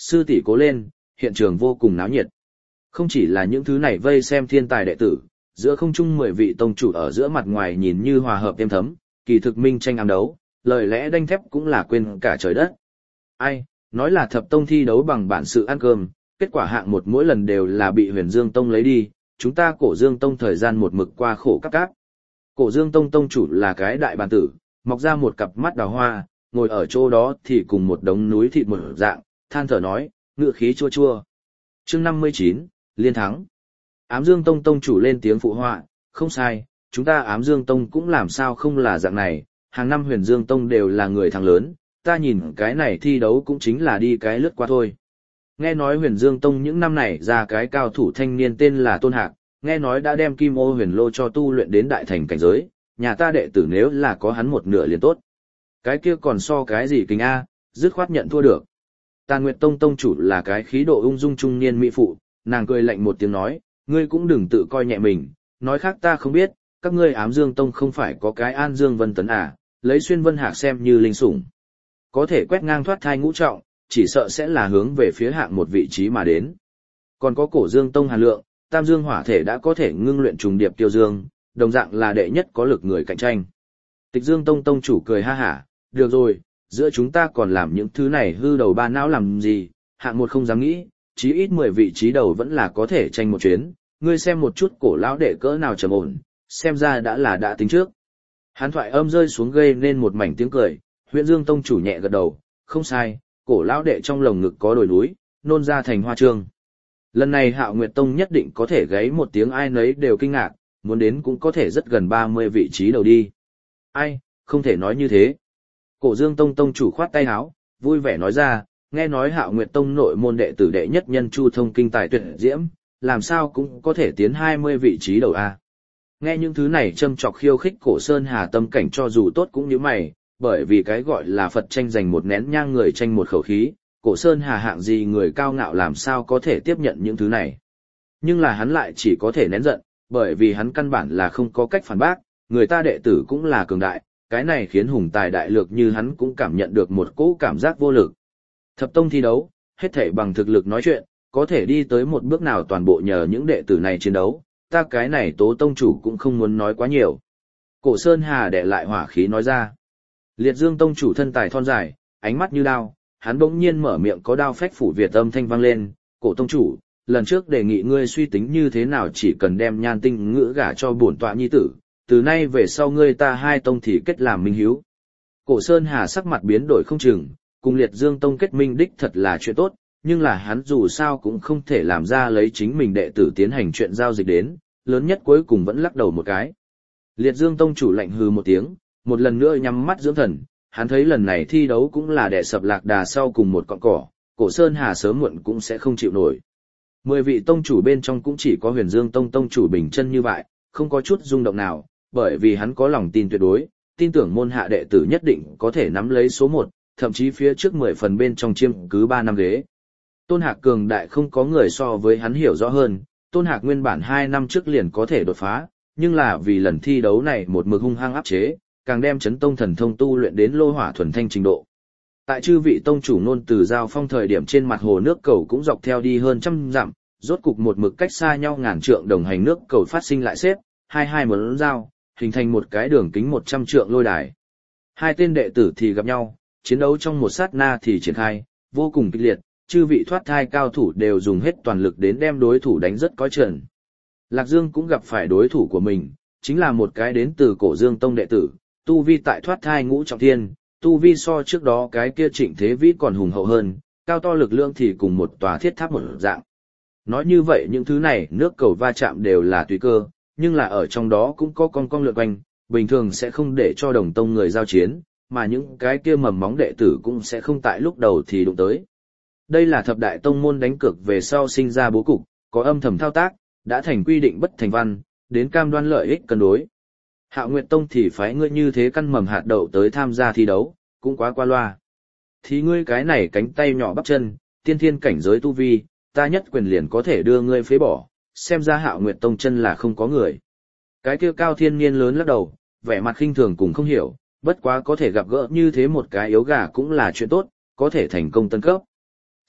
sư tỷ cố lên, hiện trường vô cùng náo nhiệt. Không chỉ là những thứ này vây xem thiên tài đệ tử, giữa không trung 10 vị tông chủ ở giữa mặt ngoài nhìn như hòa hợp êm thấm, kỳ thực minh tranh ám đấu, lời lẽ đanh thép cũng là quên cả trời đất. Ai, nói là thập tông thi đấu bằng bản sự ăn cơm, kết quả hạng một mỗi lần đều là bị Huyền Dương Tông lấy đi, chúng ta Cổ Dương Tông thời gian một mực qua khổ cắp cáp. Cổ Dương Tông tông chủ là cái đại bàn tử, mọc ra một cặp mắt đào hoa, ngồi ở chỗ đó thì cùng một đống núi thịt một dạng, than thở nói, ngựa khí chua chua. Chương 59, liên thắng. Ám Dương Tông tông chủ lên tiếng phụ họa, không sai, chúng ta Ám Dương Tông cũng làm sao không là dạng này, hàng năm Huyền Dương Tông đều là người thắng lớn, ta nhìn cái này thi đấu cũng chính là đi cái lướt qua thôi. Nghe nói Huyền Dương Tông những năm này ra cái cao thủ thanh niên tên là Tôn Hạc, nghe nói đã đem Kim Ô Huyền Lô cho tu luyện đến đại thành cảnh giới, nhà ta đệ tử nếu là có hắn một nửa liền tốt. Cái kia còn so cái gì kính A, dứt khoát nhận thua được. Tàn Nguyệt Tông tông chủ là cái khí độ ung dung trung niên mỹ phụ, nàng cười lạnh một tiếng nói, ngươi cũng đừng tự coi nhẹ mình, nói khác ta không biết, các ngươi Ám Dương Tông không phải có cái An Dương Vân Tấn à, lấy Xuyên Vân Hạc xem như linh sủng. Có thể quét ngang thoát thai ngũ trọng, chỉ sợ sẽ là hướng về phía hạng một vị trí mà đến. Còn có Cổ Dương Tông Hàn Lượng, Tam Dương Hỏa Thể đã có thể ngưng luyện trùng điệp tiêu dương, đồng dạng là đệ nhất có lực người cạnh tranh. Tịch Dương Tông tông chủ cười ha hả, được rồi, giữa chúng ta còn làm những thứ này hư đầu ba não làm gì, hạng một không dám nghĩ, chí ít 10 vị trí đầu vẫn là có thể tranh một chuyến, ngươi xem một chút Cổ lão đệ cỡ nào trầm ổn, xem ra đã tính trước. Hán thoại âm rơi xuống gây nên một mảnh tiếng cười, Huyền Dương tông chủ nhẹ gật đầu, không sai, Cổ lão đệ trong lồng ngực có đồi núi, nôn ra thành hoa trương. Lần này Hạo Nguyệt Tông nhất định có thể gáy một tiếng ai nấy đều kinh ngạc, muốn đến cũng có thể rất gần 30 vị trí đầu đi. Ai, không thể nói như thế. Cổ Dương Tông tông chủ khoát tay áo, vui vẻ nói ra, nghe nói Hạo Nguyệt Tông nội môn đệ tử đệ nhất nhân Chu Thông kinh tài tuyệt diễm, làm sao cũng có thể tiến 20 vị trí đầu a. Nghe những thứ này châm chọc khiêu khích Cổ Sơn Hà tâm cảnh cho dù tốt cũng như mày, bởi vì cái gọi là Phật tranh giành một nén nhang người tranh một khẩu khí, Cổ Sơn Hà hạng gì người cao ngạo làm sao có thể tiếp nhận những thứ này. Nhưng là hắn lại chỉ có thể nén giận, bởi vì hắn căn bản là không có cách phản bác, người ta đệ tử cũng là cường đại, cái này khiến hùng tài đại lược như hắn cũng cảm nhận được một cỗ cảm giác vô lực. Thập tông thi đấu, hết thảy bằng thực lực nói chuyện, có thể đi tới một bước nào toàn bộ nhờ những đệ tử này chiến đấu, ta cái này Tố tông chủ cũng không muốn nói quá nhiều. Cổ Sơn Hà đệ lại hỏa khí nói ra. Liệt Dương tông chủ thân tài thon dài, ánh mắt như đao, hắn bỗng nhiên mở miệng có đao phách phủ Việt âm thanh vang lên, Cổ tông chủ, lần trước đề nghị ngươi suy tính như thế nào chỉ cần đem Nhan Tinh Ngữ gả cho bổn tọa nhi tử, từ nay về sau ngươi ta hai tông thì kết làm minh hiếu. Cổ Sơn Hà sắc mặt biến đổi không chừng, cùng Liệt Dương tông kết minh đích thật là chuyện tốt, nhưng là hắn dù sao cũng không thể làm ra lấy chính mình đệ tử tiến hành chuyện giao dịch đến, lớn nhất cuối cùng vẫn lắc đầu một cái. Liệt Dương tông chủ lạnh hừ một tiếng, một lần nữa nhắm mắt dưỡng thần, hắn thấy lần này thi đấu cũng là đè sập lạc đà sau cùng một cọng cỏ, Cổ Sơn Hà sớm muộn cũng sẽ không chịu nổi. 10 vị tông chủ bên trong cũng chỉ có Huyền Dương tông tông chủ bình chân như vậy, không có chút rung động nào, bởi vì hắn có lòng tin tuyệt đối, tin tưởng môn hạ đệ tử nhất định có thể nắm lấy số 1, thậm chí phía trước 10 phần bên trong chiêm cứ 3 năm ghế. Tôn Hạc cường đại không có người so với hắn hiểu rõ hơn, Tôn Hạc nguyên bản 2 năm trước liền có thể đột phá, nhưng là vì lần thi đấu này một mực hung hăng áp chế, càng đem chấn tông thần thông tu luyện đến lô hỏa thuần thanh trình độ. Tại chư vị tông chủ nôn từ giao phong thời điểm trên mặt hồ nước cầu cũng dọc theo đi hơn trăm dặm, rốt cục một mực cách xa nhau ngàn trượng đồng hành nước cầu phát sinh lại xếp, hai muốn giao, hình thành một cái đường kính 100 trượng lôi đài. Hai tên đệ tử thì gặp nhau, chiến đấu trong một sát na thì triển khai, vô cùng kịch liệt, chư vị thoát thai cao thủ đều dùng hết toàn lực đến đem đối thủ đánh rất có trần. Lạc Dương cũng gặp phải đối thủ của mình, chính là một cái đến từ Cổ Dương Tông đệ tử, tu vi tại thoát thai ngũ trọng thiên, tu vi so trước đó cái kia Trịnh Thế Vĩ còn hùng hậu hơn, cao to lực lượng thì cùng một tòa thiết tháp một dạng. Nói như vậy những thứ này nước cầu va chạm đều là tùy cơ, nhưng là ở trong đó cũng có con lượn quanh, bình thường sẽ không để cho đồng tông người giao chiến, mà những cái kia mầm móng đệ tử cũng sẽ không tại lúc đầu thì đụng tới. Đây là thập đại tông môn đánh cược về sau sinh ra bố cục, có âm thầm thao tác, đã thành quy định bất thành văn, đến cam đoan lợi ích cân đối. Hạo Nguyệt Tông thì phái ngươi như thế căn mầm hạt đậu tới tham gia thi đấu, cũng quá qua loa. Thì ngươi cái này cánh tay nhỏ bắp chân, tiên thiên cảnh giới tu vi, ta nhất quyền liền có thể đưa ngươi phế bỏ, xem ra Hạo Nguyệt Tông chân là không có người. Cái kia Cao Thiên Niên lớn lắc đầu, vẻ mặt khinh thường cùng không hiểu, bất quá có thể gặp gỡ như thế một cái yếu gà cũng là chuyện tốt, có thể thành công tân cấp.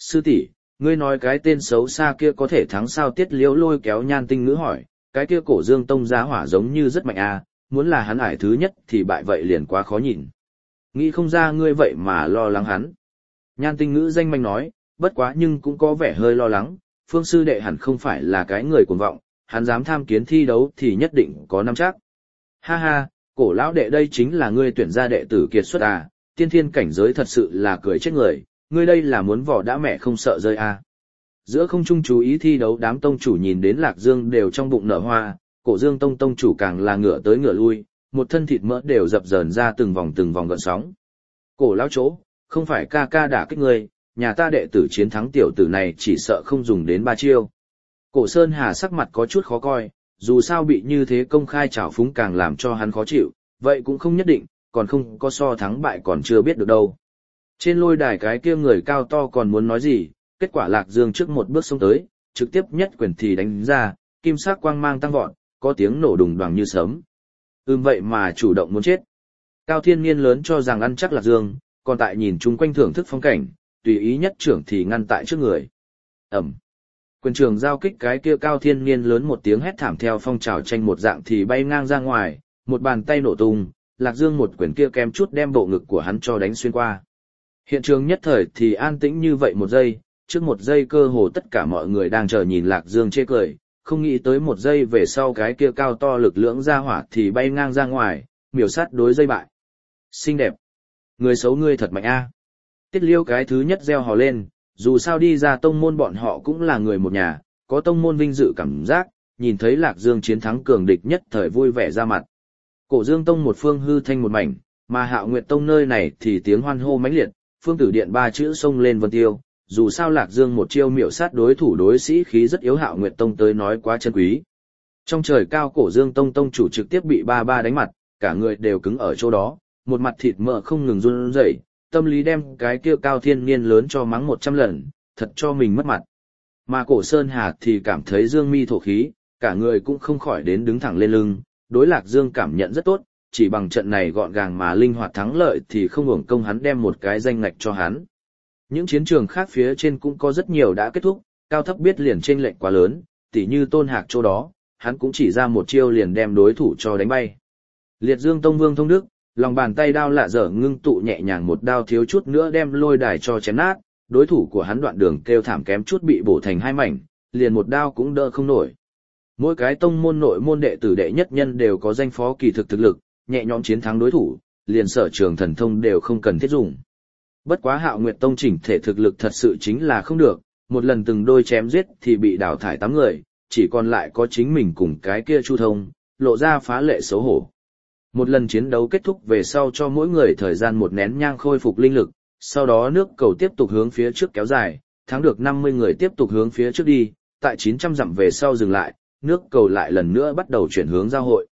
Sư tỷ, ngươi nói cái tên xấu xa kia có thể thắng sao? Tiết Liễu lôi kéo Nhan Tinh Ngữ hỏi, cái kia Cổ Dương Tông giá hỏa giống như rất mạnh à, muốn là hắn ải thứ nhất thì bại vậy liền quá khó nhìn. Nghĩ không ra ngươi vậy mà lo lắng hắn. Nhan Tinh Ngữ danh manh nói, bất quá nhưng cũng có vẻ hơi lo lắng, Phương sư đệ hẳn không phải là cái người cuồng vọng, hắn dám tham kiến thi đấu thì nhất định có nắm chắc. Ha ha, Cổ lão đệ đây chính là ngươi tuyển ra đệ tử kiệt xuất à, tiên thiên cảnh giới thật sự là cười chết người, ngươi đây là muốn vỏ đã mẹ không sợ rơi à. Giữa không trung chú ý thi đấu đám tông chủ nhìn đến Lạc Dương đều trong bụng nở hoa, Cổ Dương Tông tông chủ càng là ngửa tới ngửa lui, một thân thịt mỡ đều dập dờn ra từng vòng gợn sóng. Cổ lão chỗ, không phải ca ca đả kích ngươi, nhà ta đệ tử chiến thắng tiểu tử này chỉ sợ không dùng đến 3 chiêu. Cổ Sơn Hà sắc mặt có chút khó coi, dù sao bị như thế công khai trào phúng càng làm cho hắn khó chịu, vậy cũng không nhất định, còn không có so thắng bại còn chưa biết được đâu. Trên lôi đài cái kia người cao to còn muốn nói gì, kết quả Lạc Dương trước một bước xông tới, trực tiếp nhất quyền thì đánh ra, kim sắc quang mang tăng vọt, có tiếng nổ đùng đoàng như sấm. Vậy mà chủ động muốn chết. Cao Thiên Niên lớn cho rằng ăn chắc Lạc Dương, còn tại nhìn chung quanh thưởng thức phong cảnh, tùy ý nhất trưởng thì ngăn tại trước người. Ẩm. Quyền trường giao kích cái kia Cao Thiên Niên lớn một tiếng hét thảm theo phong trào tranh một dạng thì bay ngang ra ngoài, một bàn tay nổ tung, Lạc Dương một quyền kia kém chút đem bộ ngực của hắn cho đánh xuyên qua. Hiện trường nhất thời thì an tĩnh như vậy một giây, trước một giây cơ hồ tất cả mọi người đang chờ nhìn Lạc Dương chê cười, không nghĩ tới một giây về sau cái kia cao to lực lưỡng ra hỏa thì bay ngang ra ngoài, miểu sát đối dây bại. Xinh đẹp. Người xấu ngươi thật mạnh a. Tiết Liêu cái thứ nhất reo hò lên, dù sao đi ra tông môn bọn họ cũng là người một nhà, có tông môn vinh dự cảm giác, nhìn thấy Lạc Dương chiến thắng cường địch nhất thời vui vẻ ra mặt. Cổ Dương Tông một phương hư thanh một mảnh, mà Hạo Nguyệt Tông nơi này thì tiếng hoan hô mãnh liệt, phương tử điện 3 chữ xông lên vân tiêu, dù sao Lạc Dương một chiêu miểu sát đối thủ đối sĩ khí rất yếu, Hạo Nguyệt Tông tới nói quá chân quý. Trong trời cao Cổ Dương Tông tông chủ trực tiếp bị ba đánh mặt, cả người đều cứng ở chỗ đó, một mặt thịt mỡ không ngừng run rẩy, tâm lý đem cái kia Cao Thiên Niên lớn cho mắng 100 lần, thật cho mình mất mặt. Mà Cổ Sơn Hà thì cảm thấy dương mi thổ khí, cả người cũng không khỏi đến đứng thẳng lên lưng, đối Lạc Dương cảm nhận rất tốt, chỉ bằng trận này gọn gàng mà linh hoạt thắng lợi thì không hưởng công hắn đem một cái danh ngạch cho hắn. Những chiến trường khác phía trên cũng có rất nhiều đã kết thúc, cao thấp biết liền chênh lệch quá lớn, tỉ như Tôn Hạc chỗ đó, hắn cũng chỉ ra một chiêu liền đem đối thủ cho đánh bay. Liệt Dương Tông Vương Thông Đức, lòng bàn tay đao lạ dở ngưng tụ nhẹ nhàng một đao thiếu chút nữa đem lôi đài cho chém nát, đối thủ của hắn đoạn đường kêu thảm kém chút bị bổ thành 2 mảnh, liền một đao cũng đỡ không nổi. Mỗi cái tông môn nội môn đệ tử đệ nhất nhân đều có danh phó kỳ thực lực, nhẹ nhõm chiến thắng đối thủ, liền sở trường thần thông đều không cần thiết dùng. Bất quá Hạo Nguyệt Tông chỉnh thể thực lực thật sự chính là không được, một lần từng đôi chém giết thì bị đào thải 8 người, chỉ còn lại có chính mình cùng cái kia Chu Thông, lộ ra phá lệ xấu hổ. Một lần chiến đấu kết thúc về sau cho mỗi người thời gian một nén nhang khôi phục linh lực, sau đó nước cầu tiếp tục hướng phía trước kéo dài, thắng được 50 người tiếp tục hướng phía trước đi, tại 900 dặm về sau dừng lại, nước cầu lại lần nữa bắt đầu chuyển hướng giao hội.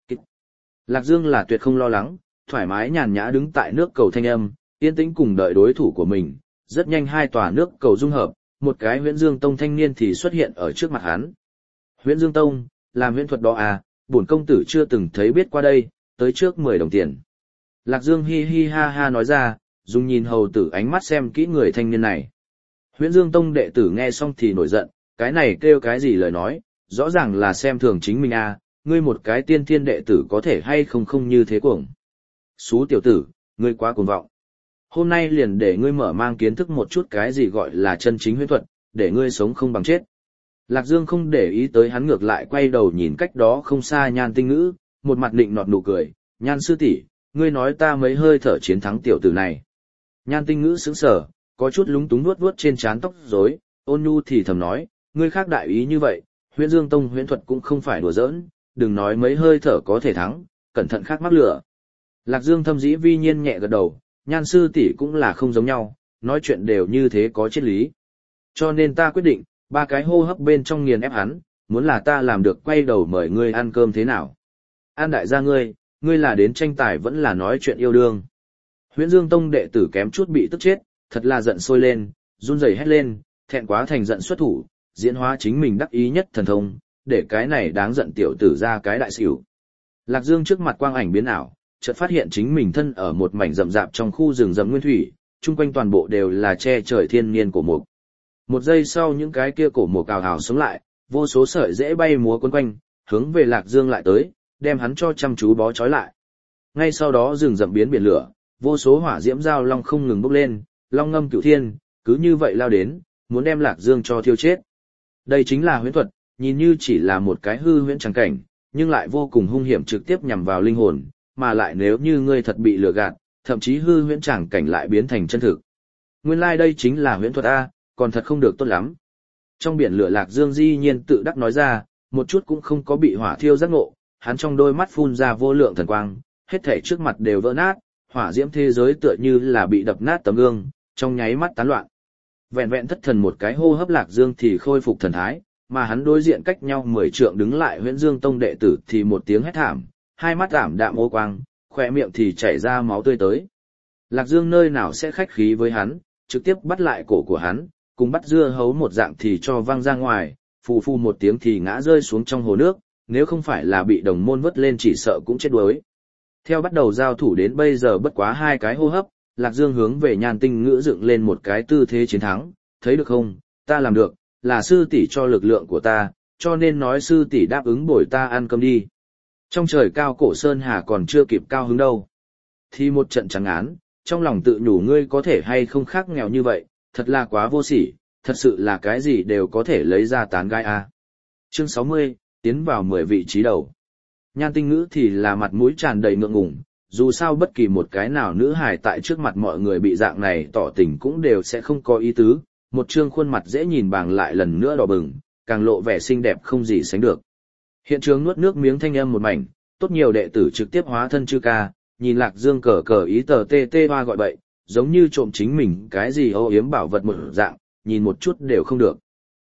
Lạc Dương là tuyệt không lo lắng, thoải mái nhàn nhã đứng tại nước cầu thanh âm, yên tĩnh cùng đợi đối thủ của mình, rất nhanh 2 tòa nước cầu dung hợp, một cái Huyễn Dương Tông thanh niên thì xuất hiện ở trước mặt hắn. Huyễn Dương Tông, làm huyễn thuật đó à, bổn công tử chưa từng thấy biết qua đây, tới trước 10 đồng tiền. Lạc Dương hi hi ha ha nói ra, dùng nhìn hầu tử ánh mắt xem kỹ người thanh niên này. Huyễn Dương Tông đệ tử nghe xong thì nổi giận, cái này kêu cái gì lời nói, rõ ràng là xem thường chính mình à, ngươi một cái tiên thiên đệ tử có thể hay không như thế cuồng. Xú tiểu tử, ngươi quá cuồng vọng. Hôm nay liền để ngươi mở mang kiến thức một chút cái gì gọi là chân chính huyễn thuật, để ngươi sống không bằng chết. Lạc Dương không để ý tới hắn, ngược lại quay đầu nhìn cách đó không xa Nhan Tinh Ngữ, một mặt định nọt nụ cười, Nhan sư tỷ, ngươi nói ta mấy hơi thở chiến thắng tiểu tử này. Nhan Tinh Ngữ sững sờ, có chút lúng túng vuốt trên trán tóc rối, ôn nhu thì thầm nói, ngươi khác đại ý như vậy, Huyễn Dương Tông huyễn thuật cũng không phải đùa giỡn, đừng nói mấy hơi thở có thể thắng, cẩn thận khác mắc lửa. Lạc Dương thâm dĩ vi nhiên nhẹ gật đầu, Nhan sư tỷ cũng là không giống nhau, nói chuyện đều như thế có triết lý. Cho nên ta quyết định, 3 cái hô hấp bên trong nghiền ép hắn, muốn là ta làm được quay đầu mời ngươi ăn cơm thế nào? An đại gia ngươi là đến tranh tài vẫn là nói chuyện yêu đương. Huyễn Dương Tông đệ tử kém chút bị tức chết, thật là giận sôi lên, run rẩy hét lên, thẹn quá thành giận xuất thủ, diễn hóa chính mình đắc ý nhất thần thông, để cái này đáng giận tiểu tử ra cái đại xỉu. Lạc Dương trước mặt quang ảnh biến ảo, chợt phát hiện chính mình thân ở một mảnh rậm rạp trong khu rừng rậm nguyên thủy, chung quanh toàn bộ đều là che trời thiên nhiên cổ mục. Một giây sau những cái kia cổ mục ào ào sống lại, vô số sợi rễ bay múa quấn quanh, hướng về Lạc Dương lại tới, đem hắn cho chăm chú bó trói lại. Ngay sau đó rừng rậm biến biển lửa, vô số hỏa diễm giao long không ngừng bốc lên, long ngâm cửu thiên, cứ như vậy lao đến, muốn đem Lạc Dương cho thiêu chết. Đây chính là huyễn thuật, nhìn như chỉ là một cái hư huyễn trắng cảnh, nhưng lại vô cùng hung hiểm trực tiếp nhằm vào linh hồn, mà lại nếu như ngươi thật bị lừa gạt, thậm chí hư huyễn trắng cảnh lại biến thành chân thực. Nguyên lai đây chính là huyễn thuật a, còn thật không được tốt lắm. Trong biển lửa Lạc Dương dĩ nhiên tự đắc nói ra, một chút cũng không có bị hỏa thiêu giác ngộ, hắn trong đôi mắt phun ra vô lượng thần quang, hết thảy trước mặt đều vỡ nát, hỏa diễm thế giới tựa như là bị đập nát tấm gương, trong nháy mắt tán loạn. Vẹn vẹn thất thần một cái hô hấp Lạc Dương thì khôi phục thần thái, mà hắn đối diện cách nhau 10 trượng đứng lại Huyễn Dương Tông đệ tử thì một tiếng hét thảm, hai mắt ảm đạm ô quang, khỏe miệng thì chảy ra máu tươi tới. Lạc Dương nơi nào sẽ khách khí với hắn, trực tiếp bắt lại cổ của hắn, cùng bắt dưa hấu một dạng thì cho văng ra ngoài, phù phù một tiếng thì ngã rơi xuống trong hồ nước, nếu không phải là bị đồng môn vớt lên chỉ sợ cũng chết đuối. Theo bắt đầu giao thủ đến bây giờ bất quá 2 cái hô hấp, Lạc Dương hướng về Nhan Tinh Ngữ dựng lên một cái tư thế chiến thắng, thấy được không, ta làm được, là sư tỷ cho lực lượng của ta, cho nên nói sư tỷ đáp ứng bồi ta ăn cơm đi. Trong trời cao cổ Sơn Hà còn chưa kịp cao hứng đâu. Thì một trận trắng án, trong lòng tự nhủ ngươi có thể hay không khác nghèo như vậy, thật là quá vô sỉ, thật sự là cái gì đều có thể lấy ra tán gai a. Chương 60, tiến vào 10 vị trí đầu. Nhan Tinh Ngữ thì là mặt mũi tràn đầy ngượng ngùng, dù sao bất kỳ một cái nào nữ hài tại trước mặt mọi người bị dạng này tỏ tình cũng đều sẽ không có ý tứ, một trương khuôn mặt dễ nhìn bàng lại lần nữa đỏ bừng, càng lộ vẻ xinh đẹp không gì sánh được. Hiện trường nuốt nước miếng thanh âm một mảnh, tốt nhiều đệ tử trực tiếp hóa thân chư ca, nhìn Lạc Dương cờ cờ ý tờ tê tê hoa gọi bậy, giống như trộm chính mình cái gì âu yếm bảo vật một dạng, nhìn một chút đều không được.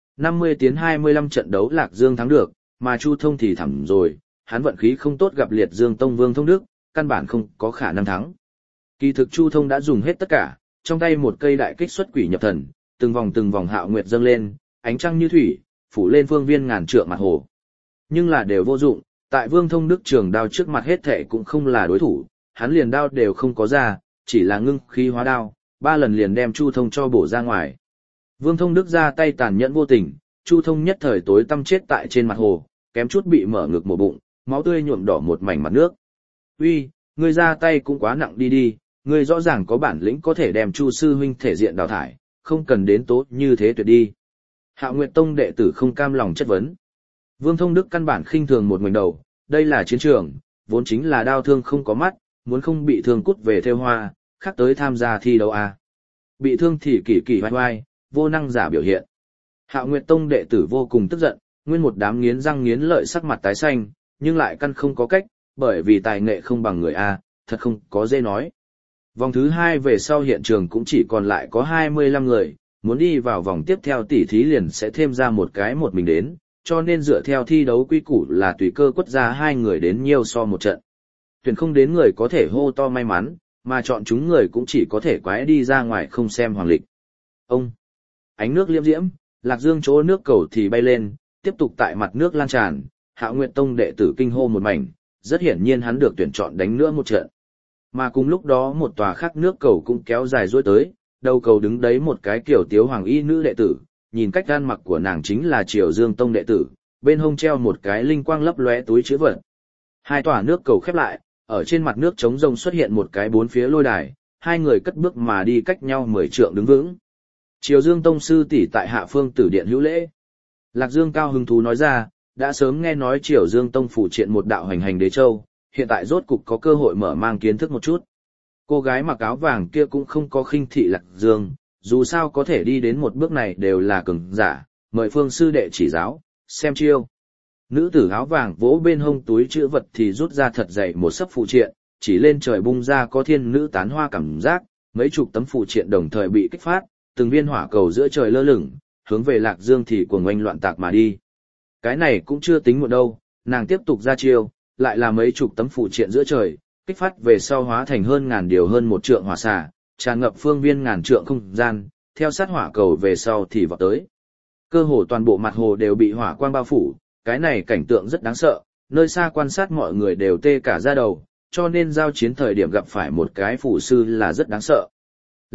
50 tiến 25 trận đấu Lạc Dương thắng được, mà Chu Thông thì thẳm rồi, hắn vận khí không tốt gặp Liệt Dương Tông Vương Thông Đức, căn bản không có khả năng thắng. Kỳ thực Chu Thông đã dùng hết tất cả, trong tay một cây đại kích xuất quỷ nhập thần, từng vòng hạo nguyệt dâng lên, ánh trăng như thủy, phủ lên phương viên ngàn trượng mặt hồ. Nhưng là đều vô dụng, tại Vương Thông Đức trường đao trước mặt hết thệ cũng không là đối thủ, hắn liền đao đều không có ra, chỉ là ngưng khí hóa đao, 3 lần liền đem Chu Thông cho bổ ra ngoài. Vương Thông Đức ra tay tàn nhẫn vô tình, Chu Thông nhất thời tối tăm chết tại trên mặt hồ, kém chút bị mở ngực mổ bụng, máu tươi nhuộm đỏ một mảnh mặt nước. Uy, ngươi ra tay cũng quá nặng đi đi, ngươi rõ ràng có bản lĩnh có thể đem Chu sư huynh thể diện đào thải, không cần đến tốt như thế tuyệt đi. Hạo Nguyệt Tông đệ tử không cam lòng chất vấn. Vương Thông Đức căn bản khinh thường một mình đầu, đây là chiến trường, vốn chính là đao thương không có mắt, muốn không bị thương cút về theo hoa, khác tới tham gia thi đấu à. Bị thương thì kỳ kỳ vai vai, vô năng giả biểu hiện. Hạo Nguyệt Tông đệ tử vô cùng tức giận, nguyên một đám nghiến răng nghiến lợi sắc mặt tái xanh, nhưng lại căn không có cách, bởi vì tài nghệ không bằng người A, thật không có dễ nói. Vòng thứ 2 về sau hiện trường cũng chỉ còn lại có 25 người, muốn đi vào vòng tiếp theo tỷ thí liền sẽ thêm ra một cái một mình đến, cho nên dựa theo thi đấu quy củ là tùy cơ quất ra 2 người đến nhiều so một trận. Tuyển không đến người có thể hô to may mắn, mà chọn chúng người cũng chỉ có thể quái đi ra ngoài không xem hoàng lịch. Ông! Ánh nước liễm diễm, Lạc Dương chỗ nước cầu thì bay lên, tiếp tục tại mặt nước lan tràn, Hạo Nguyệt Tông đệ tử kinh hô một mảnh, rất hiển nhiên hắn được tuyển chọn đánh nữa một trận. Mà cùng lúc đó một tòa khác nước cầu cũng kéo dài dối tới, đầu cầu đứng đấy một cái kiểu tiếu hoàng y nữ đệ tử, nhìn cách ăn mặc của nàng chính là Triều Dương Tông đệ tử, bên hông treo một cái linh quang lấp lóe túi chứa vật. Hai tòa nước cầu khép lại, ở trên mặt nước trống rông xuất hiện một cái 4 phía lôi đài, hai người cất bước mà đi cách nhau 10 trượng đứng vững. Triều Dương Tông sư tỷ tại Hạ Phương Tử Điện hữu lễ. Lạc Dương cao hứng thú nói ra, đã sớm nghe nói Triều Dương Tông phủ triện một đạo hành hành đế châu, hiện tại rốt cục có cơ hội mở mang kiến thức một chút. Cô gái mặc áo vàng kia cũng không có khinh thị Lạc Dương, dù sao có thể đi đến một bước này đều là cường giả, mời Phương sư đệ chỉ giáo, xem chiêu. Nữ tử áo vàng vỗ bên hông túi chữ vật thì rút ra thật dày một sấp phụ triện, chỉ lên trời bung ra có thiên nữ tán hoa cảm giác, mấy chục tấm phụ triện đồng thời bị kích phát, từng viên hỏa cầu giữa trời lơ lửng, hướng về Lạc Dương thì cuồng oanh loạn tạc mà đi. Cái này cũng chưa tính một đâu, nàng tiếp tục ra chiêu, lại là mấy chục tấm phụ triện giữa trời, kích phát về sau hóa thành hơn ngàn điều hơn một trượng hỏa xà, tràn ngập phương viên ngàn trượng không gian, theo sát hỏa cầu về sau thì vọt tới. Cơ hồ toàn bộ mặt hồ đều bị hỏa quang bao phủ, cái này cảnh tượng rất đáng sợ, nơi xa quan sát mọi người đều tê cả da đầu, cho nên giao chiến thời điểm gặp phải một cái phủ sư là rất đáng sợ.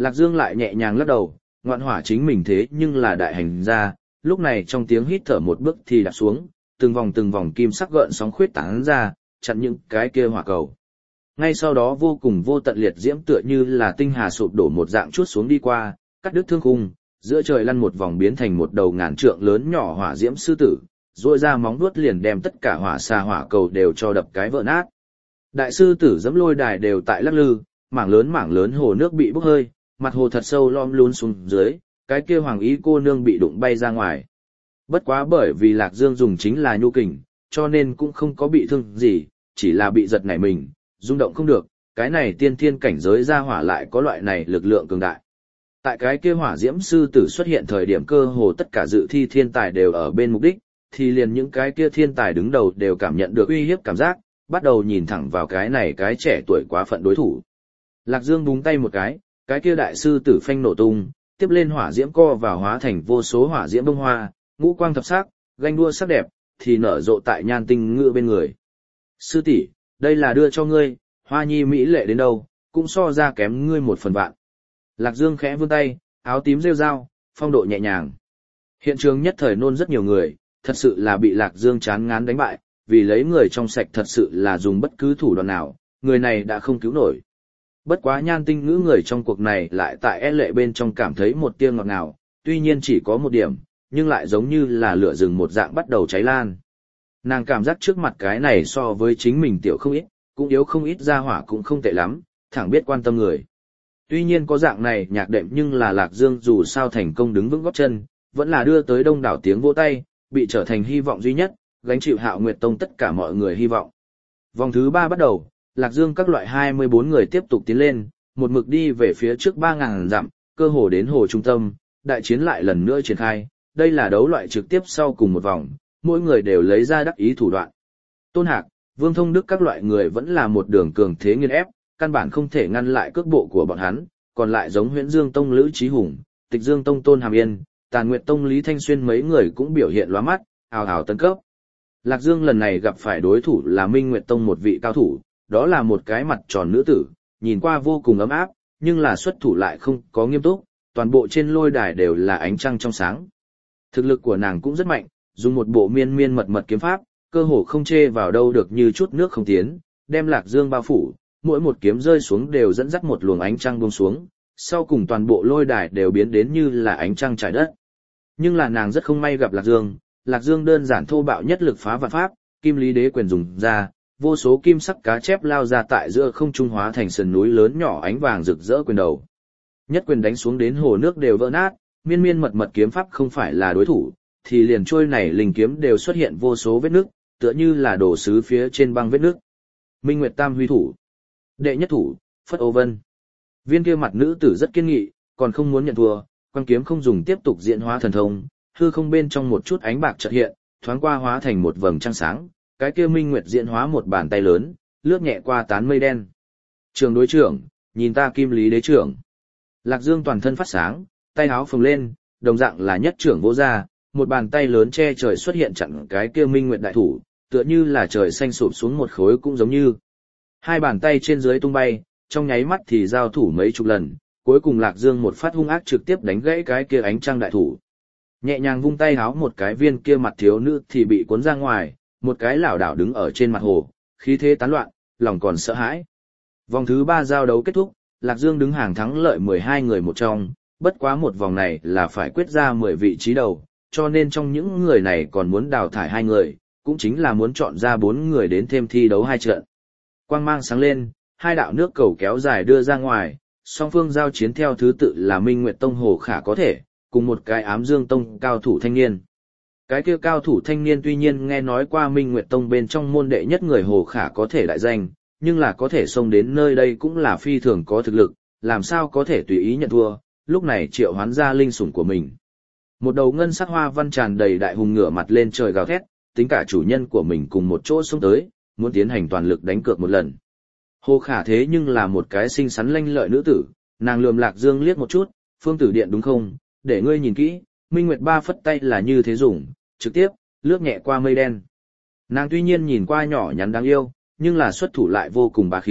Lạc Dương lại nhẹ nhàng lắc đầu, ngoạn hỏa chính mình thế nhưng là đại hành gia, lúc này trong tiếng hít thở một bước thì đạp xuống, từng vòng kim sắc gợn sóng khuyết tán ra, chặn những cái kia hỏa cầu. Ngay sau đó vô cùng vô tận liệt diễm tựa như là tinh hà sụp đổ một dạng chuốt xuống đi qua, cắt đứt thương khung, giữa trời lăn một vòng biến thành một đầu ngàn trượng lớn nhỏ hỏa diễm sư tử, rỗi ra móng vuốt liền đem tất cả hỏa xà hỏa cầu đều cho đập cái vỡ nát. Đại sư tử dẫm lôi đài đều tại lắc lư, mảng lớn hồ nước bị bốc hơi, mặt hồ thật sâu lom luôn xuống dưới, cái kia hoàng ý cô nương bị đụng bay ra ngoài. Bất quá bởi vì Lạc Dương dùng chính là nhu kình, cho nên cũng không có bị thương gì, chỉ là bị giật nảy mình, rung động không được, cái này tiên thiên cảnh giới ra hỏa lại có loại này lực lượng cường đại. Tại cái kia hỏa diễm sư tử xuất hiện thời điểm cơ hồ tất cả dự thi thiên tài đều ở bên mục đích, thì liền những cái kia thiên tài đứng đầu đều cảm nhận được uy hiếp cảm giác, bắt đầu nhìn thẳng vào cái này cái trẻ tuổi quá phận đối thủ. Lạc Dương búng tay một cái kia đại sư tử phanh nổ tung, tiếp lên hỏa diễm co vào hóa thành vô số hỏa diễm bông hoa, ngũ quang thập sắc, ganh đua sắc đẹp, thì nở rộ tại Nhan Tinh Ngữ bên người. Sư tỷ, đây là đưa cho ngươi, hoa nhi mỹ lệ đến đâu, cũng so ra kém ngươi một phần vạn. Lạc Dương khẽ vươn tay, áo tím rêu rao, phong độ nhẹ nhàng. Hiện trường nhất thời nôn rất nhiều người, thật sự là bị Lạc Dương chán ngán đánh bại, vì lấy người trong sạch thật sự là dùng bất cứ thủ đoạn nào, người này đã không cứu nổi. Bất quá Nhan Tinh Ngữ người trong cuộc này lại tại e lệ bên trong cảm thấy một tia ngọt ngào, tuy nhiên chỉ có một điểm, nhưng lại giống như là lửa rừng một dạng bắt đầu cháy lan. Nàng cảm giác trước mặt cái này so với chính mình tiểu không ít, cũng yếu không ít ra hỏa cũng không tệ lắm, thẳng biết quan tâm người. Tuy nhiên có dạng này nhạc đệm nhưng là Lạc Dương dù sao thành công đứng vững gót chân, vẫn là đưa tới đông đảo tiếng vỗ tay, bị trở thành hy vọng duy nhất, gánh chịu Hạo Nguyệt Tông tất cả mọi người hy vọng. Vòng thứ 3 bắt đầu, Lạc Dương các loại 24 người tiếp tục tiến lên, một mực đi về phía trước 3.000 dặm, cơ hồ đến hồ trung tâm, đại chiến lại lần nữa triển khai, đây là đấu loại trực tiếp sau cùng một vòng, mỗi người đều lấy ra đắc ý thủ đoạn. Tôn Hạc, Vương Thông Đức các loại người vẫn là một đường cường thế nghiên ép, căn bản không thể ngăn lại cước bộ của bọn hắn, còn lại giống Huyễn Dương Tông Lữ Chí Hùng, Tịch Dương Tông Tôn Hàm Yên, Tàn Nguyệt Tông Lý Thanh Xuyên mấy người cũng biểu hiện lóa mắt, ào ào tấn cấp. Lạc Dương lần này gặp phải đối thủ là Minh Nguyệt Tông một vị cao thủ, đó là một cái mặt tròn nữ tử, nhìn qua vô cùng ấm áp, nhưng là xuất thủ lại không có nghiêm túc, toàn bộ trên lôi đài đều là ánh trăng trong sáng. Thực lực của nàng cũng rất mạnh, dùng một bộ miên miên mật mật kiếm pháp, cơ hồ không chê vào đâu được như chút nước không tiến, đem Lạc Dương bao phủ, mỗi một kiếm rơi xuống đều dẫn dắt một luồng ánh trăng buông xuống, sau cùng toàn bộ lôi đài đều biến đến như là ánh trăng trải đất. Nhưng là nàng rất không may gặp Lạc Dương đơn giản thô bạo nhất lực phá vạn pháp, Kim Lý Đế quyền dùng ra, vô số kim sắc cá chép lao ra tại giữa không trung hóa thành sườn núi lớn nhỏ ánh vàng rực rỡ quyền đầu. Nhất quyền đánh xuống đến hồ nước đều vỡ nát, miên miên mật mật kiếm pháp không phải là đối thủ, thì liền trôi này linh kiếm đều xuất hiện vô số vết nước, tựa như là đổ sứ phía trên băng vết nước. Minh Nguyệt Tam huy thủ. Đệ nhất thủ, Phất Ô Vân. Viên kia mặt nữ tử rất kiên nghị, còn không muốn nhận thua, quang kiếm không dùng tiếp tục diễn hóa thần thông, hư không bên trong một chút ánh bạc chợt hiện, thoáng qua hóa thành một vầng trăng sáng, cái kia Minh Nguyệt diễn hóa một bàn tay lớn, lướt nhẹ qua tán mây đen. Trường đối trưởng, nhìn ta Kim Lý Đế trưởng. Lạc Dương toàn thân phát sáng, tay áo phồng lên, đồng dạng là nhất trưởng vỗ ra, một bàn tay lớn che trời xuất hiện chặn cái kia Minh Nguyệt đại thủ, tựa như là trời xanh sụp xuống một khối cũng giống như. Hai bàn tay trên dưới tung bay, trong nháy mắt thì giao thủ mấy chục lần, cuối cùng Lạc Dương một phát hung ác trực tiếp đánh gãy cái kia ánh trăng đại thủ. Nhẹ nhàng vung tay háo một cái viên kia mặt thiếu nữ thì bị cuốn ra ngoài, một cái lảo đảo đứng ở trên mặt hồ, khí thế tán loạn, lòng còn sợ hãi. Vòng thứ 3 giao đấu kết thúc, Lạc Dương đứng hàng thắng lợi 12 người một trong, bất quá một vòng này là phải quyết ra 10 vị trí đầu, cho nên trong những người này còn muốn đào thải 2 người, cũng chính là muốn chọn ra 4 người đến thêm thi đấu 2 trận. Quang mang sáng lên, 2 đạo nước cầu kéo dài đưa ra ngoài, song phương giao chiến theo thứ tự là Minh Nguyệt Tông Hồ Khả có thể, cùng một cái Ám Dương Tông cao thủ thanh niên. Cái kia cao thủ thanh niên tuy nhiên nghe nói qua Minh Nguyệt Tông bên trong môn đệ nhất người Hồ Khả có thể đại danh, nhưng là có thể xông đến nơi đây cũng là phi thường có thực lực, làm sao có thể tùy ý nhận thua, lúc này triệu hoán ra linh sủng của mình. Một đầu ngân sắc hoa văn tràn đầy đại hùng ngửa mặt lên trời gào thét, tính cả chủ nhân của mình cùng một chỗ xông tới, muốn tiến hành toàn lực đánh cược một lần. Hồ Khả thế nhưng là một cái xinh xắn lanh lợi nữ tử, nàng lườm Lạc Dương liếc một chút, Phương Tử Điện đúng không, để ngươi nhìn kỹ, Minh Nguyệt Ba phất tay là như thế dùng, trực tiếp, lướt nhẹ qua mây đen. Nàng tuy nhiên nhìn qua nhỏ nhắn đáng yêu, nhưng là xuất thủ lại vô cùng bá khí,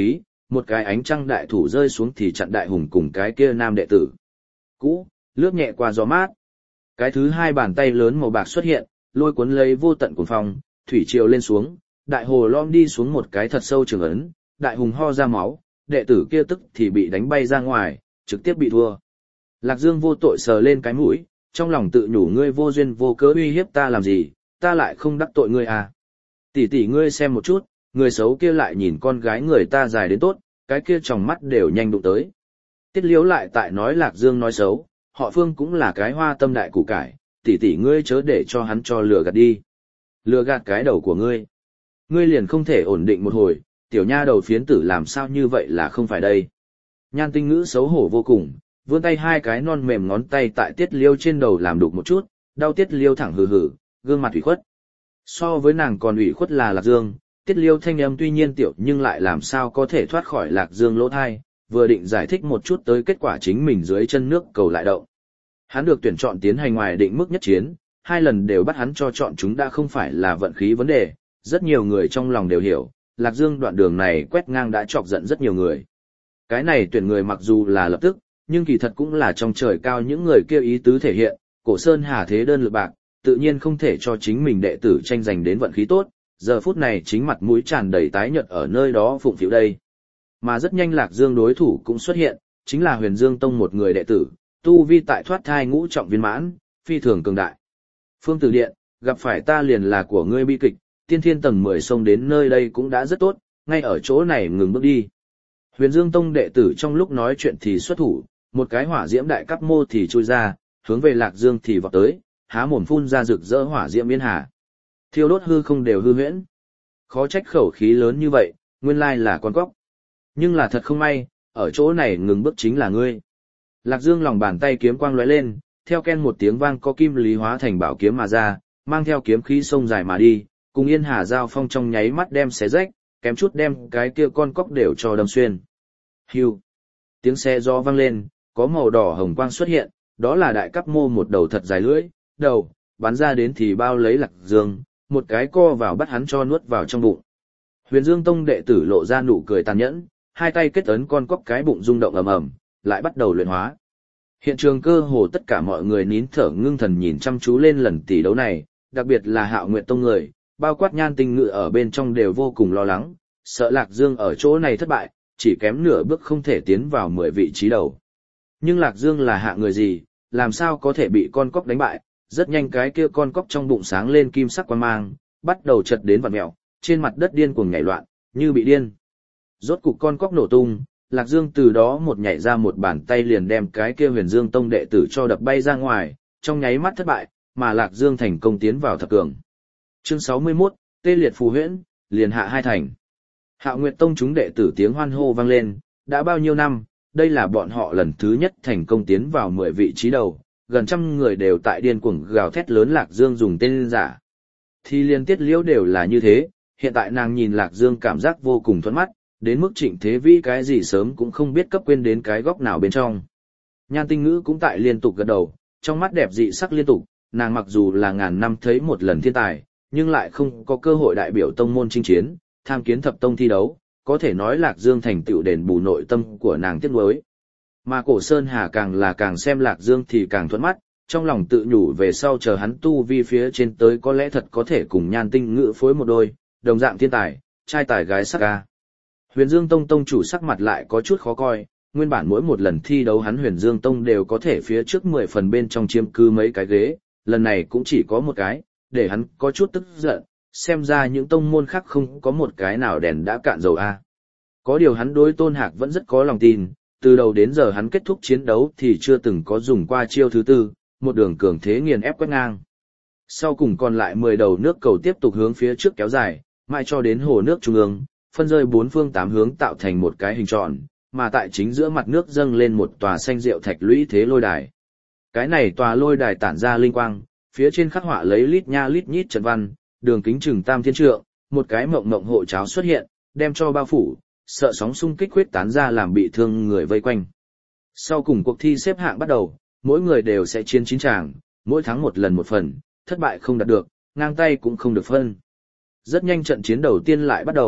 một cái ánh trăng đại thủ rơi xuống thì chặn đại hùng cùng cái kia nam đệ tử. Cũ, lướt nhẹ qua gió mát. Cái thứ hai bàn tay lớn màu bạc xuất hiện, lôi cuốn lấy vô tận cuồng phong, thủy triều lên xuống, đại hồ lom đi xuống một cái thật sâu trường ấn, đại hùng ho ra máu, đệ tử kia tức thì bị đánh bay ra ngoài, trực tiếp bị thua. Lạc Dương vô tội sờ lên cái mũi, trong lòng tự nhủ ngươi vô duyên vô cớ uy hiếp ta làm gì, ta lại không đắc tội ngươi à. Tỷ tỷ ngươi xem một chút, người xấu kia lại nhìn con gái người ta dài đến tốt, cái kia tròng mắt đều nhanh đụng tới. Tiết Liễu lại tại nói Lạc Dương nói xấu, họ Phương cũng là cái hoa tâm đại củ cải, tỷ tỷ ngươi chớ để cho hắn cho lừa gạt đi. Lừa gạt cái đầu của ngươi. Ngươi liền không thể ổn định một hồi, tiểu nha đầu phiến tử làm sao như vậy là không phải đây. Nhan Tinh Ngữ xấu hổ vô cùng, vươn tay hai cái non mềm ngón tay tại Tiết Liêu trên đầu làm đục một chút, đau Tiết Liêu thẳng hừ hừ, gương mặt ủy khuất. So với nàng còn ủy khuất là Lạc Dương, Tiết Liêu thanh âm tuy nhiên tiểu nhưng lại làm sao có thể thoát khỏi Lạc Dương lỗ thai, vừa định giải thích một chút tới kết quả chính mình dưới chân nước cầu lại động. Hắn được tuyển chọn tiến hành ngoài định mức nhất chiến, 2 lần đều bắt hắn cho chọn chúng đã không phải là vận khí vấn đề, rất nhiều người trong lòng đều hiểu, Lạc Dương đoạn đường này quét ngang đã chọc giận rất nhiều người. Cái này tuyển người mặc dù là lập tức, nhưng kỳ thật cũng là trong trời cao những người kia ý tứ thể hiện, Cổ Sơn Hà thế đơn lực bạc, tự nhiên không thể cho chính mình đệ tử tranh giành đến vận khí tốt, giờ phút này chính mặt mũi tràn đầy tái nhợt ở nơi đó phụng phịu đây. Mà rất nhanh Lạc Dương đối thủ cũng xuất hiện, chính là Huyền Dương Tông một người đệ tử, tu vi tại thoát thai ngũ trọng viên mãn, phi thường cường đại. Phương Tử Điện, gặp phải ta liền là của ngươi bi kịch, tiên thiên tầng 10 xông đến nơi đây cũng đã rất tốt, ngay ở chỗ này ngừng bước đi. Huyền Dương Tông đệ tử trong lúc nói chuyện thì xuất thủ, một cái hỏa diễm đại cấp mô thì chui ra, hướng về Lạc Dương thì vọt tới, há mồm phun ra rực rỡ hỏa diễm yên hà. Thiêu đốt hư không đều hư huyễn. Khó trách khẩu khí lớn như vậy, nguyên lai là con cóc. Nhưng là thật không may, ở chỗ này ngừng bước chính là ngươi. Lạc Dương lòng bàn tay kiếm quang lóe lên, theo ken một tiếng vang có kim lý hóa thành bảo kiếm mà ra, mang theo kiếm khí sông dài mà đi, cùng yên hà giao phong trong nháy mắt đem xé rách, kém chút đem cái kia con cóc đều cho đâm xuyên. Hưu. Tiếng xe gió vang lên, có màu đỏ hồng quang xuất hiện, đó là đại cấp mô một đầu thật dài lưỡi, đầu, bắn ra đến thì bao lấy Lạc Dương, một cái co vào bắt hắn cho nuốt vào trong bụng. Huyền Dương Tông đệ tử lộ ra nụ cười tàn nhẫn, hai tay kết ấn con cóc cái bụng rung động ầm ầm, lại bắt đầu luyện hóa. Hiện trường cơ hồ tất cả mọi người nín thở ngưng thần nhìn chăm chú lên lần tỷ đấu này, đặc biệt là Hạo Nguyệt Tông người, bao quát Nhan Tinh Ngự ở bên trong đều vô cùng lo lắng, sợ Lạc Dương ở chỗ này thất bại, chỉ kém nửa bước không thể tiến vào 10 vị trí đầu. Nhưng Lạc Dương là hạ người gì, làm sao có thể bị con cóc đánh bại, rất nhanh cái kia con cóc trong bụng sáng lên kim sắc quang mang, bắt đầu chật đến vặn mèo, trên mặt đất điên cuồng nhảy loạn, như bị điên. Rốt cục con cóc nổ tung, Lạc Dương từ đó một nhảy ra một bàn tay liền đem cái kia Huyền Dương Tông đệ tử cho đập bay ra ngoài, trong nháy mắt thất bại, mà Lạc Dương thành công tiến vào thập cường. Chương 61, tê liệt phù huyễn, liền hạ 2 thành. Hạo Nguyệt Tông chúng đệ tử tiếng hoan hô vang lên, đã bao nhiêu năm, đây là bọn họ lần thứ nhất thành công tiến vào 10 vị trí đầu, gần trăm người đều tại điên cuồng gào thét lớn Lạc Dương dùng tên giả. Thì liên Tiết Liễu đều là như thế, hiện tại nàng nhìn Lạc Dương cảm giác vô cùng thuận mắt, đến mức Trịnh Thế Vĩ cái gì sớm cũng không biết cấp quên đến cái góc nào bên trong. Nhan Tinh Ngữ cũng tại liên tục gật đầu, trong mắt đẹp dị sắc liên tục, nàng mặc dù là ngàn năm thấy một lần thiên tài, nhưng lại không có cơ hội đại biểu tông môn chinh chiến, tham kiến thập tông thi đấu, có thể nói Lạc Dương thành tựu đền bù nội tâm của nàng tiếc nuối. Mà Cổ Sơn Hà càng là càng xem Lạc Dương thì càng thuận mắt, trong lòng tự nhủ về sau chờ hắn tu vi phía trên tới có lẽ thật có thể cùng Nhan Tinh Ngữ phối một đôi, đồng dạng thiên tài, trai tài gái sắc ca. Huyền Dương Tông tông chủ sắc mặt lại có chút khó coi, nguyên bản mỗi một lần thi đấu hắn Huyền Dương Tông đều có thể phía trước 10 phần bên trong chiếm cứ mấy cái ghế, lần này cũng chỉ có một cái, để hắn có chút tức giận, xem ra những tông môn khác không có một cái nào đèn đã cạn dầu a. Có điều hắn đối Tôn Hạc vẫn rất có lòng tin, từ đầu đến giờ hắn kết thúc chiến đấu thì chưa từng có dùng qua chiêu thứ tư, một đường cường thế nghiền ép quét ngang. Sau cùng còn lại 10 đầu nước cầu tiếp tục hướng phía trước kéo dài, mãi cho đến hồ nước trung ương, phân rơi 4 phương 8 hướng tạo thành một cái hình tròn, mà tại chính giữa mặt nước dâng lên một tòa xanh rượu thạch lũy thế lôi đài. Cái này tòa lôi đài tản ra linh quang, phía trên khắc họa lấy lít nha lít nhít trận văn, đường kính chừng tam thiên trượng, một cái mộng mộng hộ cháo xuất hiện, đem cho bao phủ, sợ sóng xung kích huyết tán ra làm bị thương người vây quanh. Sau cùng cuộc thi xếp hạng bắt đầu, mỗi người đều sẽ chiến 9 tràng, mỗi thắng một lần một phần, thất bại không đạt được, ngang tay cũng không được phân. Rất nhanh trận chiến đầu tiên lại bắt đầu,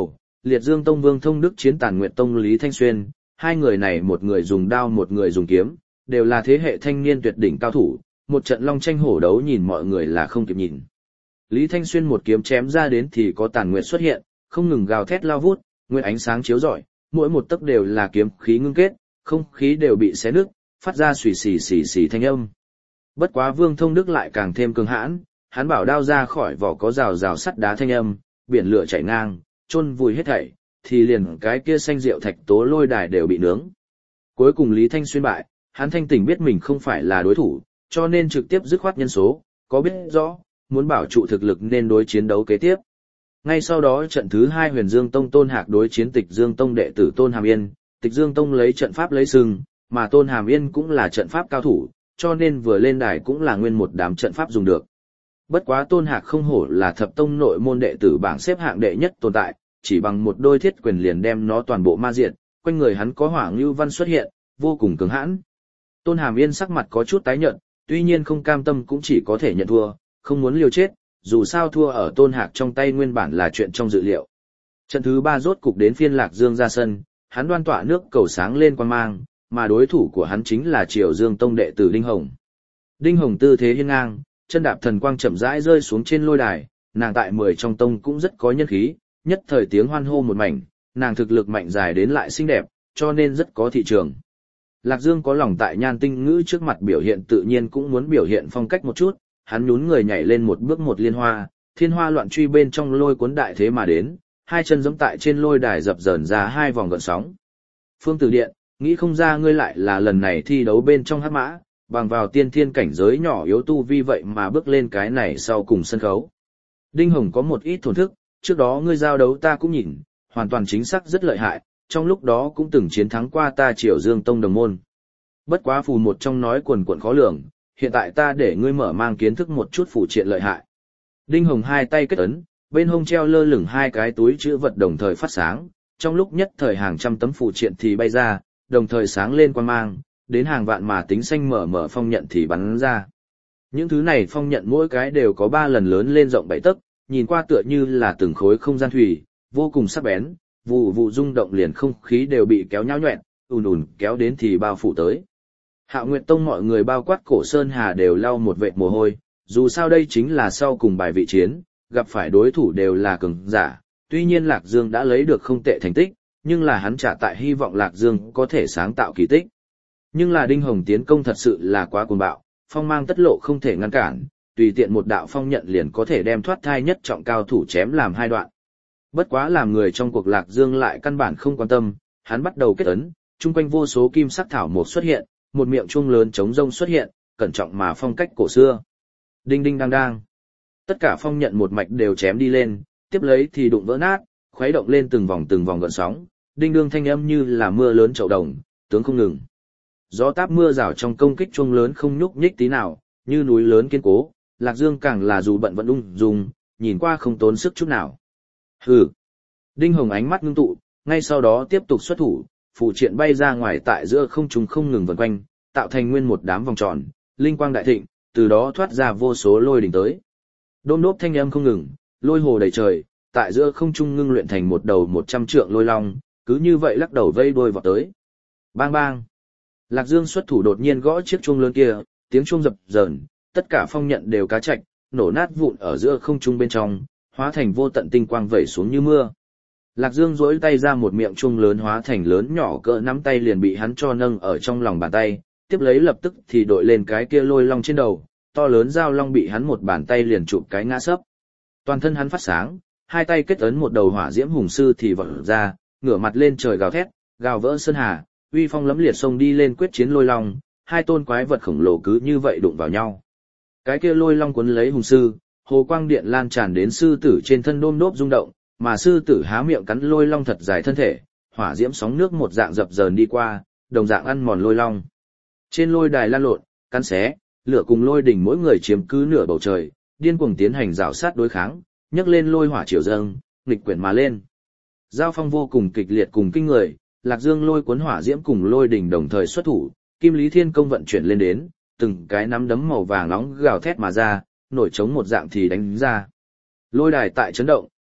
Liệt Dương Tông Vương Thông Đức chiến Tàn Nguyệt Tông Lý Thanh Xuyên, hai người này một người dùng đao một người dùng kiếm, đều là thế hệ thanh niên tuyệt đỉnh cao thủ, một trận long tranh hổ đấu nhìn mọi người là không kịp nhìn. Lý Thanh Xuyên một kiếm chém ra đến thì có Tàn Nguyệt xuất hiện, không ngừng gào thét lao vút, nguyên ánh sáng chiếu rọi, mỗi một tấc đều là kiếm khí ngưng kết, không khí đều bị xé nứt, phát ra xùy xì xì xì thanh âm. Bất quá Vương Thông Đức lại càng thêm cường hãn, hắn bảo đao ra khỏi vỏ có rào rào sắt đá thanh âm, biển lửa chảy ngang, chôn vùi hết thảy, thì liền cái kia xanh rượu thạch tố lôi đài đều bị nướng. Cuối cùng Lý Thanh Xuyên bại, hắn thanh tỉnh biết mình không phải là đối thủ, cho nên trực tiếp dứt khoát nhân số, có biết rõ, muốn bảo trụ thực lực nên đối chiến đấu kế tiếp. Ngay sau đó trận thứ 2 Huyền Dương Tông Tôn Hạc đối chiến Tịch Dương Tông đệ tử Tôn Hàm Yên, Tịch Dương Tông lấy trận pháp lấy sừng, mà Tôn Hàm Yên cũng là trận pháp cao thủ, cho nên vừa lên đài cũng là nguyên một đám trận pháp dùng được. Bất quá Tôn Hạc không hổ là thập tông nội môn đệ tử bảng xếp hạng đệ nhất tồn tại, chỉ bằng một đôi thiết quyền liền đem nó toàn bộ ma diệt, quanh người hắn có hỏa ngưu văn xuất hiện, vô cùng cứng hãn. Tôn Hàm Yên sắc mặt có chút tái nhợt, tuy nhiên không cam tâm cũng chỉ có thể nhận thua, không muốn liều chết, dù sao thua ở Tôn Hạc trong tay nguyên bản là chuyện trong dự liệu. Trận thứ 3 rốt cục đến phiên Lạc Dương ra sân, hắn đoan tỏa nước cầu sáng lên quang mang, mà đối thủ của hắn chính là Triều Dương Tông đệ tử Đinh Hồng. Đinh Hồng tư thế hiên ngang, chân đạp thần quang chậm rãi rơi xuống trên lôi đài, nàng tại 10 trong tông cũng rất có nhân khí, nhất thời tiếng hoan hô một mảnh, nàng thực lực mạnh dài đến lại xinh đẹp, cho nên rất có thị trường. Lạc Dương có lòng tại Nhan Tinh Ngữ trước mặt biểu hiện tự nhiên cũng muốn biểu hiện phong cách một chút, hắn nhún người nhảy lên một bước một liên hoa, thiên hoa loạn truy bên trong lôi cuốn đại thế mà đến, hai chân giẫm tại trên lôi đài dập dờn ra hai vòng gợn sóng. Phương Tử Điện, nghĩ không ra ngươi lại là lần này thi đấu bên trong hắc mã, bằng vào tiên thiên cảnh giới nhỏ yếu tu vi vậy mà bước lên cái này sau cùng sân khấu. Đinh Hồng có một ít thổn thức, trước đó ngươi giao đấu ta cũng nhìn, hoàn toàn chính xác rất lợi hại, trong lúc đó cũng từng chiến thắng qua ta Triều Dương Tông đồng môn. Bất quá phù một trong nói quần quần khó lường, hiện tại ta để ngươi mở mang kiến thức một chút phụ triện lợi hại. Đinh Hồng hai tay kết ấn, bên hông treo lơ lửng hai cái túi chữ vật đồng thời phát sáng, trong lúc nhất thời hàng trăm tấm phụ triện thì bay ra, đồng thời sáng lên quang mang, đến hàng vạn mà tính xanh mở phong nhận thì bắn ra. Những thứ này phong nhận mỗi cái đều có 3 lần lớn lên rộng 7 tấc, nhìn qua tựa như là từng khối không gian thủy, vô cùng sắc bén, vụ vụ rung động liền không khí đều bị kéo nhão nhoẹn, ùn kéo đến thì bao phủ tới. Hạo Nguyệt Tông mọi người bao quát Cổ Sơn Hà đều lau một vệt mồ hôi, dù sao đây chính là sau cùng bài vị chiến, gặp phải đối thủ đều là cường giả, tuy nhiên Lạc Dương đã lấy được không tệ thành tích, nhưng là hắn trả tại hy vọng Lạc Dương có thể sáng tạo kỳ tích. Nhưng là Đinh Hồng tiến công thật sự là quá cuồng bạo, phong mang tất lộ không thể ngăn cản, tùy tiện một đạo phong nhận liền có thể đem thoát thai nhất trọng cao thủ chém làm hai đoạn. Bất quá làm người trong cuộc Lạc Dương lại căn bản không quan tâm, hắn bắt đầu kết ấn, chung quanh vô số kim sắc thảo mộc xuất hiện, một miệng chuông lớn trống rông xuất hiện, cẩn trọng mà phong cách cổ xưa. Đinh đinh đang đang. Tất cả phong nhận một mạch đều chém đi lên, tiếp lấy thì đụng vỡ nát, khuấy động lên từng vòng gợn sóng, đinh đương thanh âm như là mưa lớn chậu đồng, tướng không ngừng. Gió táp mưa rào trong công kích chuông lớn không nhúc nhích tí nào, như núi lớn kiên cố, Lạc Dương càng là dù bận vẫn ung dung, nhìn qua không tốn sức chút nào. Hừ. Đinh Hồng ánh mắt ngưng tụ, ngay sau đó tiếp tục xuất thủ, phù triện bay ra ngoài tại giữa không trung không ngừng vần quanh, tạo thành nguyên một đám vòng tròn, linh quang đại thịnh, từ đó thoát ra vô số lôi đỉnh tới. Đôm đốp thanh âm không ngừng, lôi hồ đầy trời, tại giữa không trung ngưng luyện thành một đầu 100 trượng lôi long, cứ như vậy lắc đầu vây đuôi vào tới. Bang bang. Lạc Dương xuất thủ đột nhiên gõ chiếc chuông lớn kia, tiếng chuông dập dờn, tất cả phong nhận đều cá chạch, nổ nát vụn ở giữa không trung bên trong, hóa thành vô tận tinh quang vẩy xuống như mưa. Lạc Dương duỗi tay ra một miệng chuông lớn hóa thành lớn nhỏ cỡ nắm tay liền bị hắn cho nâng ở trong lòng bàn tay, tiếp lấy lập tức thì đội lên cái kia lôi long trên đầu, to lớn dao long bị hắn một bàn tay liền chụp cái ngã sấp. Toàn thân hắn phát sáng, hai tay kết ấn một đầu hỏa diễm hùng sư thì vọt ra, ngửa mặt lên trời gào thét, gào vỡ sơn hà, uy phong lẫm liệt xông đi lên quyết chiến lôi long, hai tôn quái vật khổng lồ cứ như vậy đụng vào nhau. Cái kia lôi long cuốn lấy hùng sư, hồ quang điện lan tràn đến sư tử trên thân đôm đốp rung động, mà sư tử há miệng cắn lôi long thật dài thân thể, hỏa diễm sóng nước một dạng dập dờn đi qua, đồng dạng ăn mòn lôi long. Trên lôi đài lan lộn, cắn xé, lửa cùng lôi đỉnh mỗi người chiếm cứ nửa bầu trời, điên cuồng tiến hành rào sát đối kháng, nhấc lên lôi hỏa triều dâng, nghịch quyển mà lên. Giao phong vô cùng kịch liệt cùng kinh người, Lạc Dương lôi cuốn hỏa diễm cùng lôi đỉnh đồng thời xuất thủ, Kim Lý Thiên Công vận chuyển lên đến, từng cái nắm đấm màu vàng nóng gào thét mà ra, nổi trống một dạng thì đánh ra. Lôi đài tại chấn động,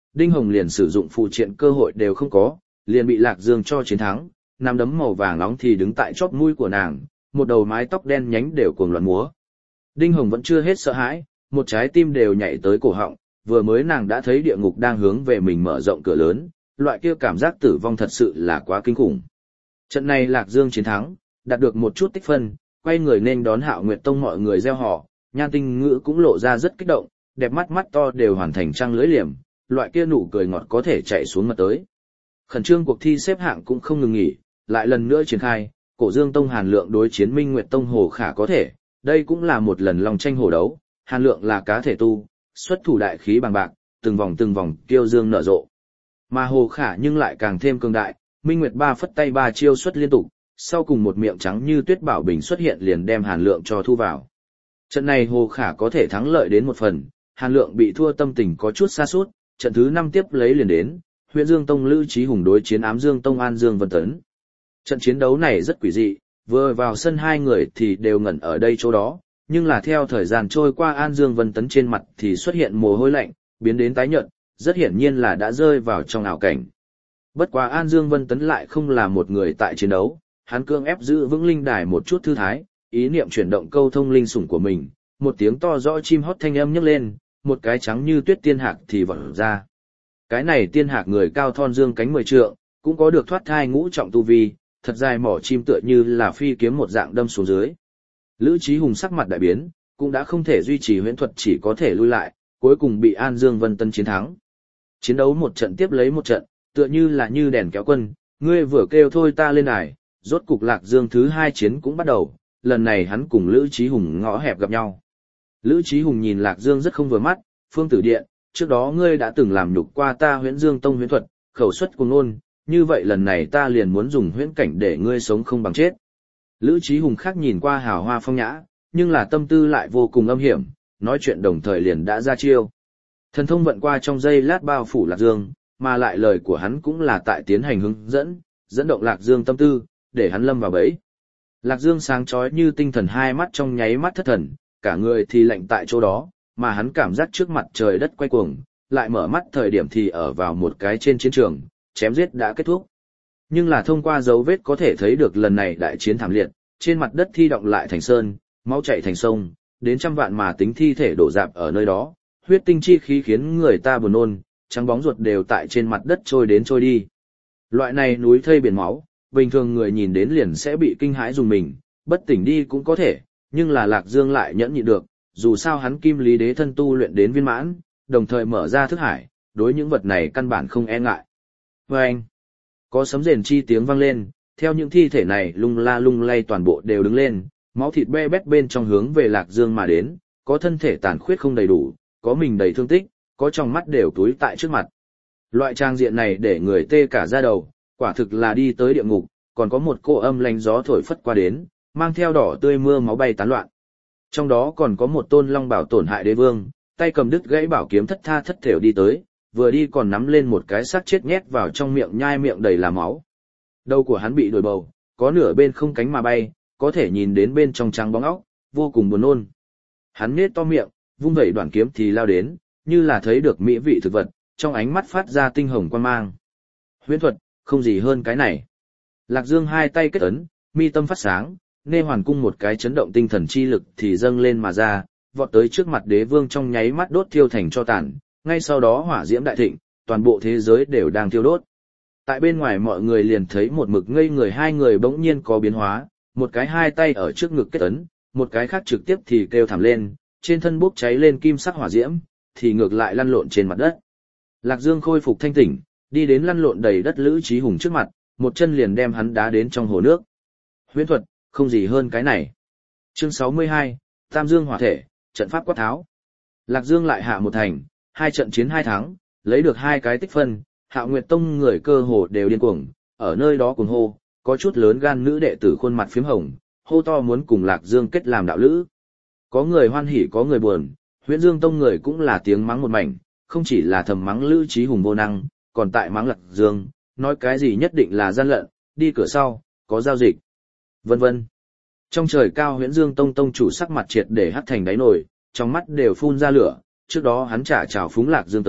Đinh Hồng liền sử dụng phụ triện cơ hội đều không có, liền bị Lạc Dương cho chiến thắng, nắm đấm màu vàng nóng thì đứng tại chóp mũi của nàng, một đầu mái tóc đen nhánh đều cuồng loạn múa. Đinh Hồng vẫn chưa hết sợ hãi, một trái tim đều nhảy tới cổ họng, vừa mới nàng đã thấy địa ngục đang hướng về mình mở rộng cửa lớn, loại kia cảm giác tử vong thật sự là quá kinh khủng. Trận này Lạc Dương chiến thắng, đạt được một chút tích phân, quay người nên đón Hạo Nguyệt Tông mọi người reo hò, Nhan Tinh Ngữ cũng lộ ra rất kích động, đẹp mắt mắt to đều hoàn thành trăng lưỡi liềm, loại kia nụ cười ngọt có thể chạy xuống mặt tới. Khẩn trương cuộc thi xếp hạng cũng không ngừng nghỉ, lại lần nữa triển khai, Cổ Dương Tông Hàn Lượng đối chiến Minh Nguyệt Tông Hồ Khả có thể, đây cũng là một lần lòng tranh hổ đấu, Hàn Lượng là cá thể tu, xuất thủ đại khí bằng bạc, từng vòng kiêu dương nở rộ. Mà Hồ Khả nhưng lại càng thêm cường đại, Minh Nguyệt ba phất tay ba chiêu xuất liên tục, sau cùng một miệng trắng như tuyết bảo bình xuất hiện liền đem Hàn Lượng cho thu vào. Trận này Hồ Khả có thể thắng lợi đến một phần, Hàn Lượng bị thua tâm tình có chút sa sút, trận thứ 5 tiếp lấy liền đến, Huyện Dương Tông Lữ Chí Hùng đối chiến Ám Dương Tông An Dương Vân Tấn. Trận chiến đấu này rất quỷ dị, vừa vào sân hai người thì đều ngẩn ở đây chỗ đó, nhưng là theo thời gian trôi qua An Dương Vân Tấn trên mặt thì xuất hiện mồ hôi lạnh, biến đến tái nhợt, rất hiển nhiên là đã rơi vào trong ảo cảnh. Bất quá An Dương Vân Tấn lại không là một người tại chiến đấu, hắn cưỡng ép giữ vững linh đài một chút thư thái, ý niệm chuyển động câu thông linh sủng của mình, một tiếng to rõ chim hót thanh âm nhấc lên, một cái trắng như tuyết tiên hạc thì vọt ra. Cái này tiên hạc người cao thon dương cánh 10 trượng, cũng có được thoát thai ngũ trọng tu vi, thật dài mỏ chim tựa như là phi kiếm một dạng đâm xuống dưới. Lữ Chí Hùng sắc mặt đại biến, cũng đã không thể duy trì huyễn thuật, chỉ có thể lui lại, cuối cùng bị An Dương Vân Tấn chiến thắng. Chiến đấu một trận tiếp lấy một trận, tựa như là như đèn kéo quân, ngươi vừa kêu thôi ta lên đài, rốt cục Lạc Dương thứ 2 chiến cũng bắt đầu, lần này hắn cùng Lữ Chí Hùng ngõ hẹp gặp nhau. Lữ Chí Hùng nhìn Lạc Dương rất không vừa mắt, Phương Tử Điện, trước đó ngươi đã từng làm nhục qua ta Huyễn Dương Tông huyễn thuật, khẩu xuất cuồng ngôn, như vậy lần này ta liền muốn dùng huyễn cảnh để ngươi sống không bằng chết. Lữ Chí Hùng khác nhìn qua hào hoa phong nhã, nhưng là tâm tư lại vô cùng âm hiểm, nói chuyện đồng thời liền đã ra chiêu. Thần thông vận qua trong giây lát bao phủ Lạc Dương, mà lại lời của hắn cũng là tại tiến hành hướng dẫn động Lạc Dương tâm tư, để hắn lâm vào bẫy. Lạc Dương sáng chói như tinh thần, hai mắt trong nháy mắt thất thần, cả người thì lạnh tại chỗ đó, mà hắn cảm giác trước mặt trời đất quay cuồng, lại mở mắt thời điểm thì ở vào một cái trên chiến trường, chém giết đã kết thúc. Nhưng là thông qua dấu vết có thể thấy được lần này đại chiến thảm liệt, trên mặt đất thi động lại thành sơn, máu chảy thành sông, đến trăm vạn mà tính thi thể đổ rạp ở nơi đó, huyết tinh chi khí khiến người ta buồn nôn, trắng bóng ruột đều tại trên mặt đất trôi đến trôi đi. Loại này núi thây biển máu, bình thường người nhìn đến liền sẽ bị kinh hãi dùng mình, bất tỉnh đi cũng có thể, nhưng là Lạc Dương lại nhẫn nhịn được, dù sao hắn Kim Lý Đế thân tu luyện đến viên mãn, đồng thời mở ra thức hải, đối những vật này căn bản không e ngại. Và anh, có sấm rền chi tiếng vang lên, theo những thi thể này lung la lung lay toàn bộ đều đứng lên, máu thịt be bét bên trong hướng về Lạc Dương mà đến, có thân thể tàn khuyết không đầy đủ, có mình đầy thương tích, có trong mắt đều túi tại trước mặt. Loại trang diện này để người tê cả da đầu, quả thực là đi tới địa ngục, còn có một cô âm lạnh gió thổi phất qua đến, mang theo đỏ tươi mưa máu bay tán loạn. Trong đó còn có một tôn long bảo tổn hại đế vương, tay cầm đứt gãy bảo kiếm thất tha thất thểu đi tới, vừa đi còn nắm lên một cái xác chết nhét vào trong miệng nhai miệng đầy là máu. Đầu của hắn bị đổi bầu, có nửa bên không cánh mà bay, có thể nhìn đến bên trong trắng bóng óc, vô cùng buồn nôn. Hắn nhếch to miệng, vung vẩy đoạn kiếm thì lao đến, như là thấy được mỹ vị thực vật, trong ánh mắt phát ra tinh hồng quan mang. Huyễn thuật, không gì hơn cái này. Lạc Dương hai tay kết ấn, mi tâm phát sáng, nê hoàn cung một cái chấn động tinh thần chi lực thì dâng lên mà ra, vọt tới trước mặt đế vương trong nháy mắt đốt thiêu thành tro tàn, ngay sau đó hỏa diễm đại thịnh, toàn bộ thế giới đều đang thiêu đốt. Tại bên ngoài mọi người liền thấy một mực ngây người hai người bỗng nhiên có biến hóa, một cái hai tay ở trước ngực kết ấn, một cái khác trực tiếp thì kêu thảm lên, trên thân bốc cháy lên kim sắc hỏa diễm, thì ngược lại lăn lộn trên mặt đất. Lạc Dương khôi phục thanh tỉnh, đi đến lăn lộn đầy đất Lữ Chí Hùng trước mặt, một chân liền đem hắn đá đến trong hồ nước. Huyễn thuật, không gì hơn cái này. Chương 62, Tam Dương hỏa thể, trận pháp quát tháo. Lạc Dương lại hạ một thành, hai trận chiến hai thắng, lấy được hai cái tích phân, Hạo Nguyệt Tông người cơ hồ đều điên cuồng, ở nơi đó cuồng hô, có chút lớn gan nữ đệ tử khuôn mặt phím hồng, hô to muốn cùng Lạc Dương kết làm đạo lữ. Có người hoan hỉ có người buồn, Huyễn Dương Tông người cũng là tiếng mắng một mảnh, không chỉ là thầm mắng Lữ Chí Hùng vô năng, còn tại mắng Lạc Dương, nói cái gì nhất định là gian lận, đi cửa sau, có giao dịch, vân vân. Trong trời cao Huyễn Dương Tông tông chủ sắc mặt triệt để hắt thành đáy nồi, trong mắt đều phun ra lửa, trước đó hắn trả chào phúng Lạc Dương tới,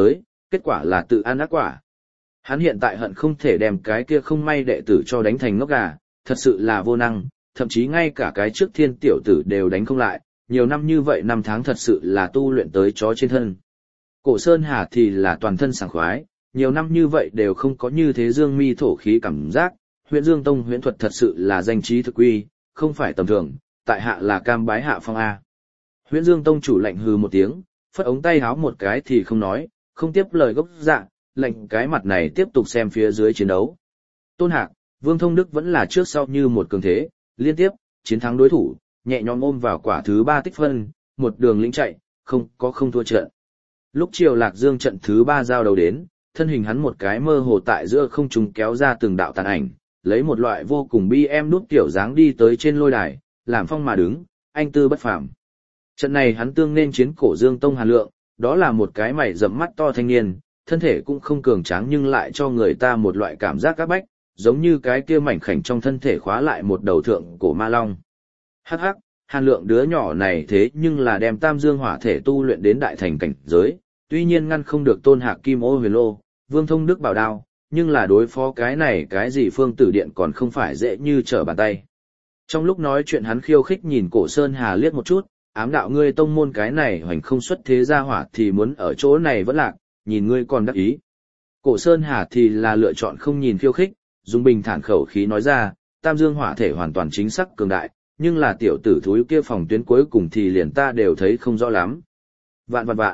kết quả là tự ăn ác quả. Hắn hiện tại hận không thể đem cái kia không may đệ tử cho đánh thành ngốc gà, thật sự là vô năng, thậm chí ngay cả cái trước thiên tiểu tử đều đánh không lại, nhiều năm như vậy năm tháng thật sự là tu luyện tới chó trên thân. Cổ Sơn Hà thì là toàn thân sảng khoái, nhiều năm như vậy đều không có như thế dương mi thổ khí cảm giác, Huyễn Dương Tông huyễn thuật thật sự là danh trí thực quy, không phải tầm thường, tại hạ là cam bái hạ phong A. Huyễn Dương Tông chủ lạnh hừ một tiếng, phất ống tay háo một cái thì không nói, không tiếp lời gốc dạ, lệnh cái mặt này tiếp tục xem phía dưới chiến đấu. Tôn Hạc, Vương Thông Đức vẫn là trước sau như một cường thế, liên tiếp, chiến thắng đối thủ, nhẹ nhõm ôm vào quả thứ 3 tích phân, một đường lĩnh chạy, không thua trận. Lúc chiều Lạc Dương trận thứ 3 giao đầu đến, thân hình hắn một cái mơ hồ tại giữa không trung kéo ra từng đạo tàn ảnh, lấy một loại vô cùng bi em nút tiểu dáng đi tới trên lôi đài, làm phong mà đứng, anh tư bất phàm. Trận này hắn tương nên chiến cổ Dương Tông Hàn Lượng, đó là một cái mày rậm mắt to thanh niên, thân thể cũng không cường tráng nhưng lại cho người ta một loại cảm giác các bách, giống như cái kia mảnh khảnh trong thân thể khóa lại một đầu thượng cổ ma long. Hắc hắc, Hàn Lượng đứa nhỏ này thế nhưng là đem Tam Dương Hỏa thể tu luyện đến đại thành cảnh giới, tuy nhiên ngăn không được Tôn Hạc Kim Ô Huyền Lô, Vương Thông Đức Bảo Đao, nhưng là đối phó cái này cái gì Phương Tử Điện còn không phải dễ như trở bàn tay. Trong lúc nói chuyện hắn khiêu khích nhìn Cổ Sơn Hà liếc một chút, ám đạo ngươi tông môn cái này hoành không xuất thế gia hỏa thì muốn ở chỗ này vẫn lạc, nhìn ngươi còn đắc ý. Cổ Sơn Hà thì là lựa chọn không nhìn khiêu khích, dùng bình thản khẩu khí nói ra, Tam Dương Hỏa thể hoàn toàn chính xác cường đại, nhưng là tiểu tử thúi kia phòng tuyến cuối cùng thì liền ta đều thấy không rõ lắm. Vạn.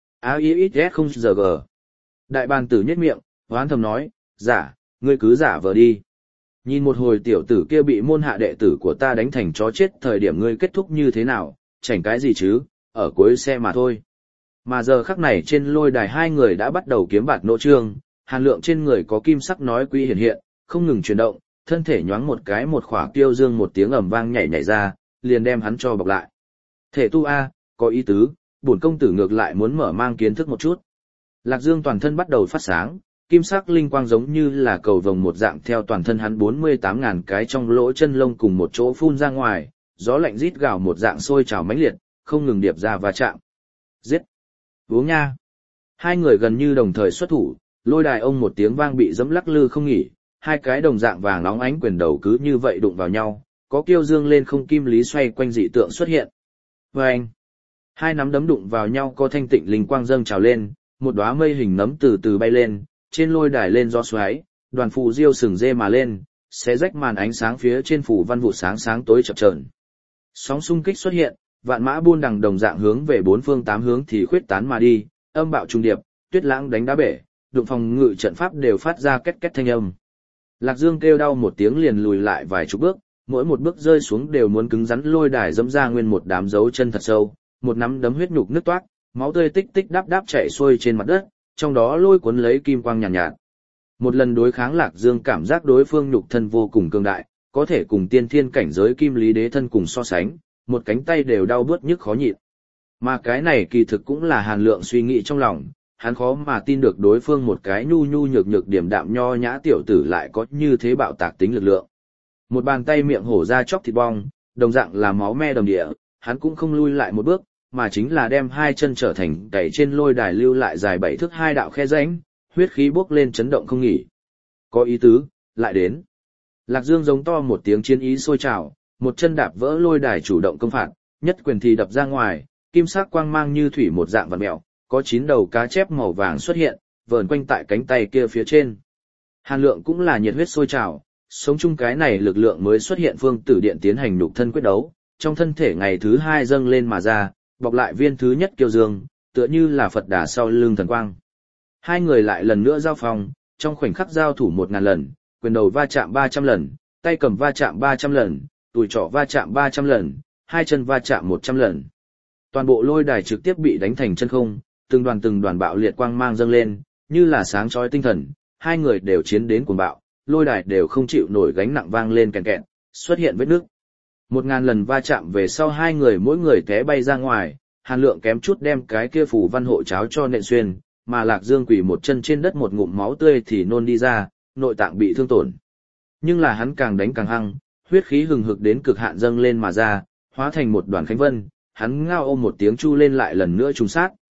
AIXS không giờ g. Đại bàn tử nhếch miệng, hoán thầm nói, giả, ngươi cứ giả vờ đi. Nhìn một hồi tiểu tử kia bị môn hạ đệ tử của ta đánh thành chó chết thời điểm ngươi kết thúc như thế nào, chảnh cái gì chứ, ở cuối xe mà thôi. Mà giờ khắc này trên lôi đài hai người đã bắt đầu kiếm bạt nộ trương, Hàn Lượng trên người có kim sắc nói quý hiện hiện, không ngừng chuyển động, thân thể nhoáng một cái một khỏa tiêu dương một tiếng ầm vang nhảy ra, liền đem hắn cho bọc lại. Thể tu A, có ý tứ, bổn công tử ngược lại muốn mở mang kiến thức một chút. Lạc Dương toàn thân bắt đầu phát sáng, kim sắc linh quang giống như là cầu vồng một dạng theo toàn thân hắn 48.000 cái trong lỗ chân lông cùng một chỗ phun ra ngoài, gió lạnh rít gào một dạng sôi trào mãnh liệt, không ngừng điệp ra và chạm. Giết! Uống nha! Hai người gần như đồng thời xuất thủ, lôi đài ông một tiếng vang bị dẫm lắc lư không nghỉ, hai cái đồng dạng vàng nóng ánh quyền đầu cứ như vậy đụng vào nhau, có kiêu dương lên không kim lý xoay quanh dị tượng xuất hiện. Vâng! Hai nắm đấm đụng vào nhau có thanh tịnh linh quang dâng trào lên, một đóa mây hình nấm từ từ bay lên, trên lôi đài lên gió xoáy, đoàn phù diêu sừng dê mà lên, xé rách màn ánh sáng phía trên phủ văn vụ sáng sáng tối chập chờn. Sóng xung kích xuất hiện, vạn mã buôn đằng đồng dạng hướng về bốn phương tám hướng thì khuyết tán mà đi, âm bạo trung điệp, tuyết lãng đánh đá bể, đụng phòng ngự trận pháp đều phát ra két két thanh âm. Lạc Dương kêu đau một tiếng liền lùi lại vài chục bước, mỗi một bước rơi xuống đều muốn cứng rắn lôi đài dẫm ra nguyên một đám dấu chân thật sâu, một nắm đấm huyết nhục nứt toát, máu tươi tích tích đáp đáp chảy xuôi trên mặt đất, trong đó lôi cuốn lấy kim quang nhàn nhạt. Một lần đối kháng Lạc Dương cảm giác đối phương nhục thân vô cùng cường đại, có thể cùng tiên thiên cảnh giới kim lý đế thân cùng so sánh, một cánh tay đều đau bứt nhức khó nhịn. Mà cái này kỳ thực cũng là Hàn Lượng suy nghĩ trong lòng, hắn khó mà tin được đối phương một cái nhu nhu nhược nhược điểm đạm nho nhã tiểu tử lại có như thế bạo tạc tính lực lượng. Một bàn tay miệng hổ ra chóc thịt bong, đồng dạng là máu me đầm địa, hắn cũng không lui lại một bước, mà chính là đem hai chân trở thành cày trên lôi đài lưu lại dài 7 thước hai đạo khe rãnh, huyết khí bốc lên chấn động không nghỉ. Có ý tứ, lại đến. Lạc Dương giống to một tiếng chiến ý sôi trào, một chân đạp vỡ lôi đài chủ động công phạt, nhất quyền thì đập ra ngoài, kim sắc quang mang như thủy một dạng vằn mèo, có 9 đầu cá chép màu vàng xuất hiện, vờn quanh tại cánh tay kia phía trên. Hàn Lượng cũng là nhiệt huyết sôi trào, sống chung cái này lực lượng mới xuất hiện Phương Tử Điện tiến hành nhục thân quyết đấu, trong thân thể ngày thứ 2 dâng lên mà ra, bọc lại viên thứ nhất kiêu dương, tựa như là Phật đà sau lưng thần quang. Hai người lại lần nữa giao phòng, trong khoảnh khắc giao thủ 1000 lần, quyền đầu va chạm 300 lần, tay cầm va chạm 300 lần, tùi trỏ va chạm 300 lần, hai chân va chạm 100 lần. Toàn bộ lôi đài trực tiếp bị đánh thành chân không, từng đoàn bạo liệt quang mang dâng lên, như là sáng chói tinh thần, hai người đều chiến đến cuồng bạo, lôi đài đều không chịu nổi gánh nặng vang lên kèn kẹt, xuất hiện vết nước. 1000 lần va chạm về sau hai người mỗi người té bay ra ngoài, Hàn Lượng kém chút đem cái kia phủ văn hộ cháo cho nện xuyên, mà Lạc Dương quỳ một chân trên đất một ngụm máu tươi thì nôn đi ra, nội tạng bị thương tổn. Nhưng là hắn càng đánh càng hăng, huyết khí hừng hực đến cực hạn dâng lên mà ra, hóa thành một đoàn khánh vân, hắn ngao ôm một tiếng chu lên lại lần nữa trùng sát,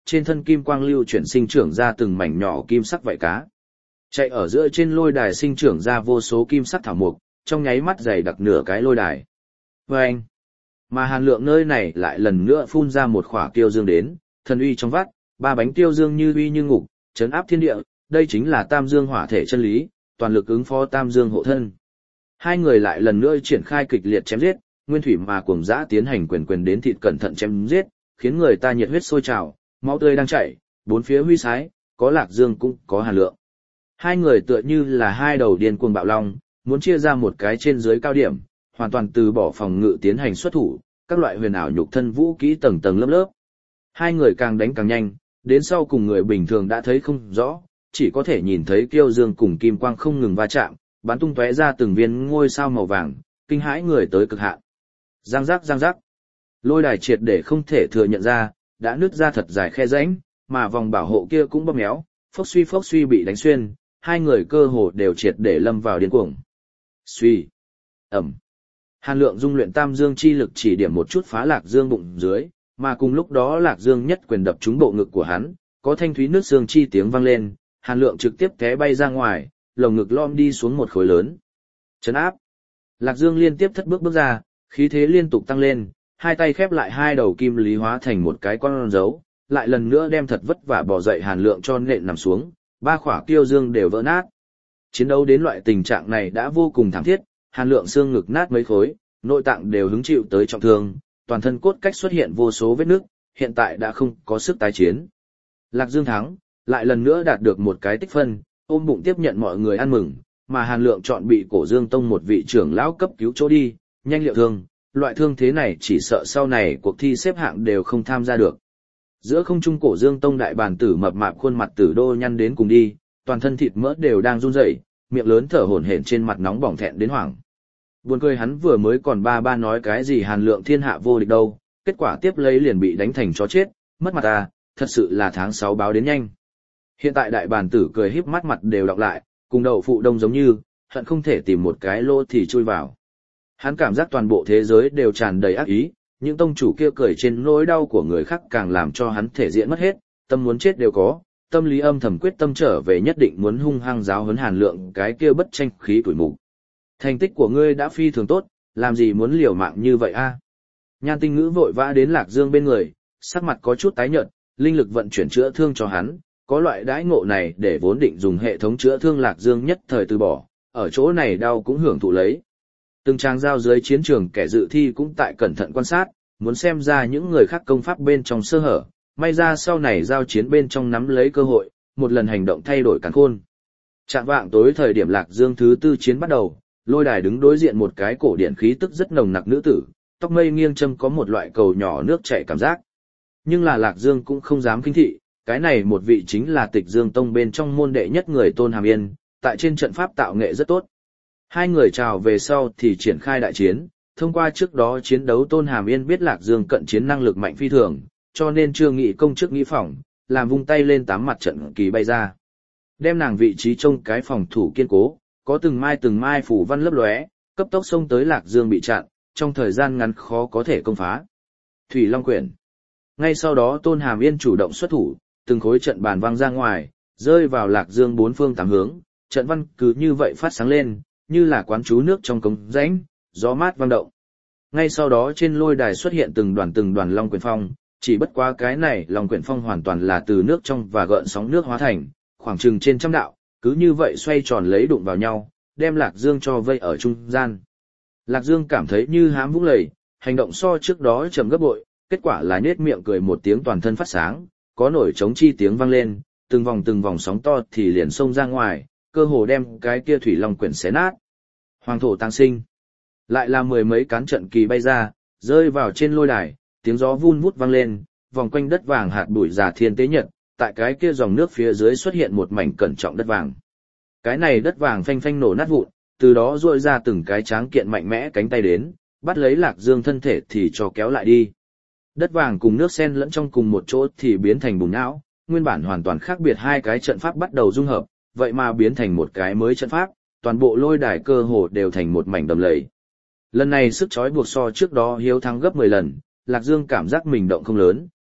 trên thân kim quang lưu chuyển sinh trưởng ra từng mảnh nhỏ kim sắc vảy cá. Chạy ở giữa trên lôi đài sinh trưởng ra vô số kim sắc thảo mục, trong nháy mắt dày đặc nửa cái lôi đài. Vâng! Mà Hàn Lượng nơi này lại lần nữa phun ra một khỏa tiêu dương đến, thần uy trong vắt, ba bánh tiêu dương như uy như ngục, trấn áp thiên địa, đây chính là tam dương hỏa thể chân lý, toàn lực ứng phó tam dương hộ thân. Hai người lại lần nữa triển khai kịch liệt chém giết, nguyên thủy mà cuồng dã tiến hành quyền quyền đến thịt cẩn thận chém giết, khiến người ta nhiệt huyết sôi trào, máu tươi đang chảy, bốn phía huy sái, có Lạc Dương cũng có Hàn Lượng. Hai người tựa như là hai đầu điên cuồng bạo long, muốn chia ra một cái trên dưới cao điểm, hoàn toàn từ bỏ phòng ngự tiến hành xuất thủ, các loại huyền ảo nhục thân vũ kỹ tầng tầng lớp lớp. Hai người càng đánh càng nhanh, đến sau cùng người bình thường đã thấy không rõ, chỉ có thể nhìn thấy kiêu dương cùng kim quang không ngừng va chạm, bắn tung tóe ra từng viên ngôi sao màu vàng, kinh hãi người tới cực hạn. Giang giác giang giác. Lôi đài triệt để không thể thừa nhận ra, đã nứt ra thật dài khe rãnh, mà vòng bảo hộ kia cũng bóp méo, phốc suy bị đánh xuyên, hai người cơ hồ đều triệt để lâm vào điên cuồng. Suy. Ẩm. Hàn Lượng dung luyện tam dương chi lực chỉ điểm một chút phá Lạc Dương bụng dưới, mà cùng lúc đó Lạc Dương nhất quyền đập trúng bộ ngực của hắn, có thanh thúy nước xương chi tiếng vang lên, Hàn Lượng trực tiếp té bay ra ngoài, lồng ngực lom đi xuống một khối lớn. Chấn áp. Lạc Dương liên tiếp thất bước ra, khí thế liên tục tăng lên, hai tay khép lại hai đầu kim lý hóa thành một cái con dấu, lại lần nữa đem thật vất vả bò dậy Hàn Lượng cho nện nằm xuống, ba khỏa kiêu dương đều vỡ nát. Chiến đấu đến loại tình trạng này đã vô cùng thảm thiết, Hàn Lượng xương ngực nát mấy khối, nội tạng đều hứng chịu tới trọng thương, toàn thân cốt cách xuất hiện vô số vết nứt, hiện tại đã không có sức tái chiến. Lạc Dương thắng, lại lần nữa đạt được một cái tích phân, ôm bụng tiếp nhận mọi người ăn mừng, mà Hàn Lượng chọn bị Cổ Dương Tông một vị trưởng lão cấp cứu chỗ đi, nhanh liệu thương, loại thương thế này chỉ sợ sau này cuộc thi xếp hạng đều không tham gia được. Giữa không trung Cổ Dương Tông đại bàn tử mập mạp khuôn mặt tử đô nhăn đến cùng đi, toàn thân thịt mỡ đều đang run rẩy, miệng lớn thở hổn hển trên mặt nóng bỏng thẹn đến hoảng. Buồn cười hắn vừa mới còn ba nói cái gì Hàn Lượng thiên hạ vô địch đâu, kết quả tiếp lấy liền bị đánh thành chó chết, mất mặt à, thật sự là tháng 6 báo đến nhanh. Hiện tại đại bàn tử cười híp mắt mặt đều đọc lại, cùng đậu phụ đông giống như, hận không thể tìm một cái lỗ thì chui vào. Hắn cảm giác toàn bộ thế giới đều tràn đầy ác ý, những tông chủ kia cười trên nỗi đau của người khác càng làm cho hắn thể diện mất hết, tâm muốn chết đều có, tâm lý âm thầm quyết tâm trở về nhất định muốn hung hăng giáo huấn Hàn Lượng cái kia bất tranh khí tuổi mục. Thành tích của ngươi đã phi thường tốt, làm gì muốn liều mạng như vậy a? Nhan Tinh Ngữ vội vã đến Lạc Dương bên người, sắc mặt có chút tái nhợt, linh lực vận chuyển chữa thương cho hắn, có loại đãi ngộ này để vốn định dùng hệ thống chữa thương Lạc Dương nhất thời từ bỏ, ở chỗ này đau cũng hưởng thụ lấy. Từng trang giao dưới chiến trường kẻ dự thi cũng tại cẩn thận quan sát, muốn xem ra những người khác công pháp bên trong sơ hở, may ra sau này giao chiến bên trong nắm lấy cơ hội, một lần hành động thay đổi càn khôn. Trạng vạng tối thời điểm Lạc Dương thứ tư chiến bắt đầu, lôi đài đứng đối diện một cái cổ điện khí tức rất nồng nặc nữ tử, tóc mây nghiêng châm có một loại cầu nhỏ nước chảy cảm giác. Nhưng là Lạc Dương cũng không dám khinh thị, cái này một vị chính là Tịch Dương Tông bên trong môn đệ nhất người Tôn Hàm Yên, tại trên trận pháp tạo nghệ rất tốt. Hai người chào về sau thì triển khai đại chiến, thông qua trước đó chiến đấu Tôn Hàm Yên biết Lạc Dương cận chiến năng lực mạnh phi thường, cho nên chưa nghĩ công chức nghĩ phòng, làm vung tay lên 8 mặt trận kỳ bay ra. Đem nàng vị trí trong cái phòng thủ kiên cố, có từng mai phủ văn lấp lóe, cấp tốc xông tới Lạc Dương bị chặn, trong thời gian ngắn khó có thể công phá. Thủy Long Quyển. Ngay sau đó Tôn Hàm Yên chủ động xuất thủ, từng khối trận bàn văng ra ngoài, rơi vào Lạc Dương bốn phương tám hướng, trận văn cứ như vậy phát sáng lên, như là quán chú nước trong cống rãnh, gió mát vang động. Ngay sau đó trên lôi đài xuất hiện từng đoàn Long Quyển Phong, chỉ bất quá cái này Long Quyển Phong hoàn toàn là từ nước trong và gợn sóng nước hóa thành, khoảng chừng trên trăm đạo, cứ như vậy xoay tròn lấy đụng vào nhau, đem Lạc Dương cho vây ở trung gian. Lạc Dương cảm thấy như hám vũng lầy, hành động so trước đó chậm gấp bội, kết quả là nhếch miệng cười một tiếng toàn thân phát sáng, có nổi trống chi tiếng vang lên, từng vòng sóng to thì liền xông ra ngoài, cơ hồ đem cái kia Thủy Long Quyển xé nát. Hoàng thổ tăng sinh. Lại là mười mấy cán trận kỳ bay ra, rơi vào trên lôi đài, tiếng gió vun vút vang lên, vòng quanh đất vàng hạt bụi già thiên tế nhật, tại cái kia dòng nước phía dưới xuất hiện một mảnh cẩn trọng đất vàng. Cái này đất vàng phanh phanh nổ nát vụn, từ đó duỗi ra từng cái tráng kiện mạnh mẽ cánh tay đến, bắt lấy Lạc Dương thân thể thì cho kéo lại đi. Đất vàng cùng nước sen lẫn trong cùng một chỗ thì biến thành bùn não, nguyên bản hoàn toàn khác biệt hai cái trận pháp bắt đầu dung hợp, vậy mà biến thành một cái mới trận pháp, toàn bộ lôi đài cơ hồ đều thành một mảnh đầm lầy. Lần này sức chói buộc so trước đó hiếu thắng gấp 10 lần, Lạc Dương cảm giác mình động không lớn,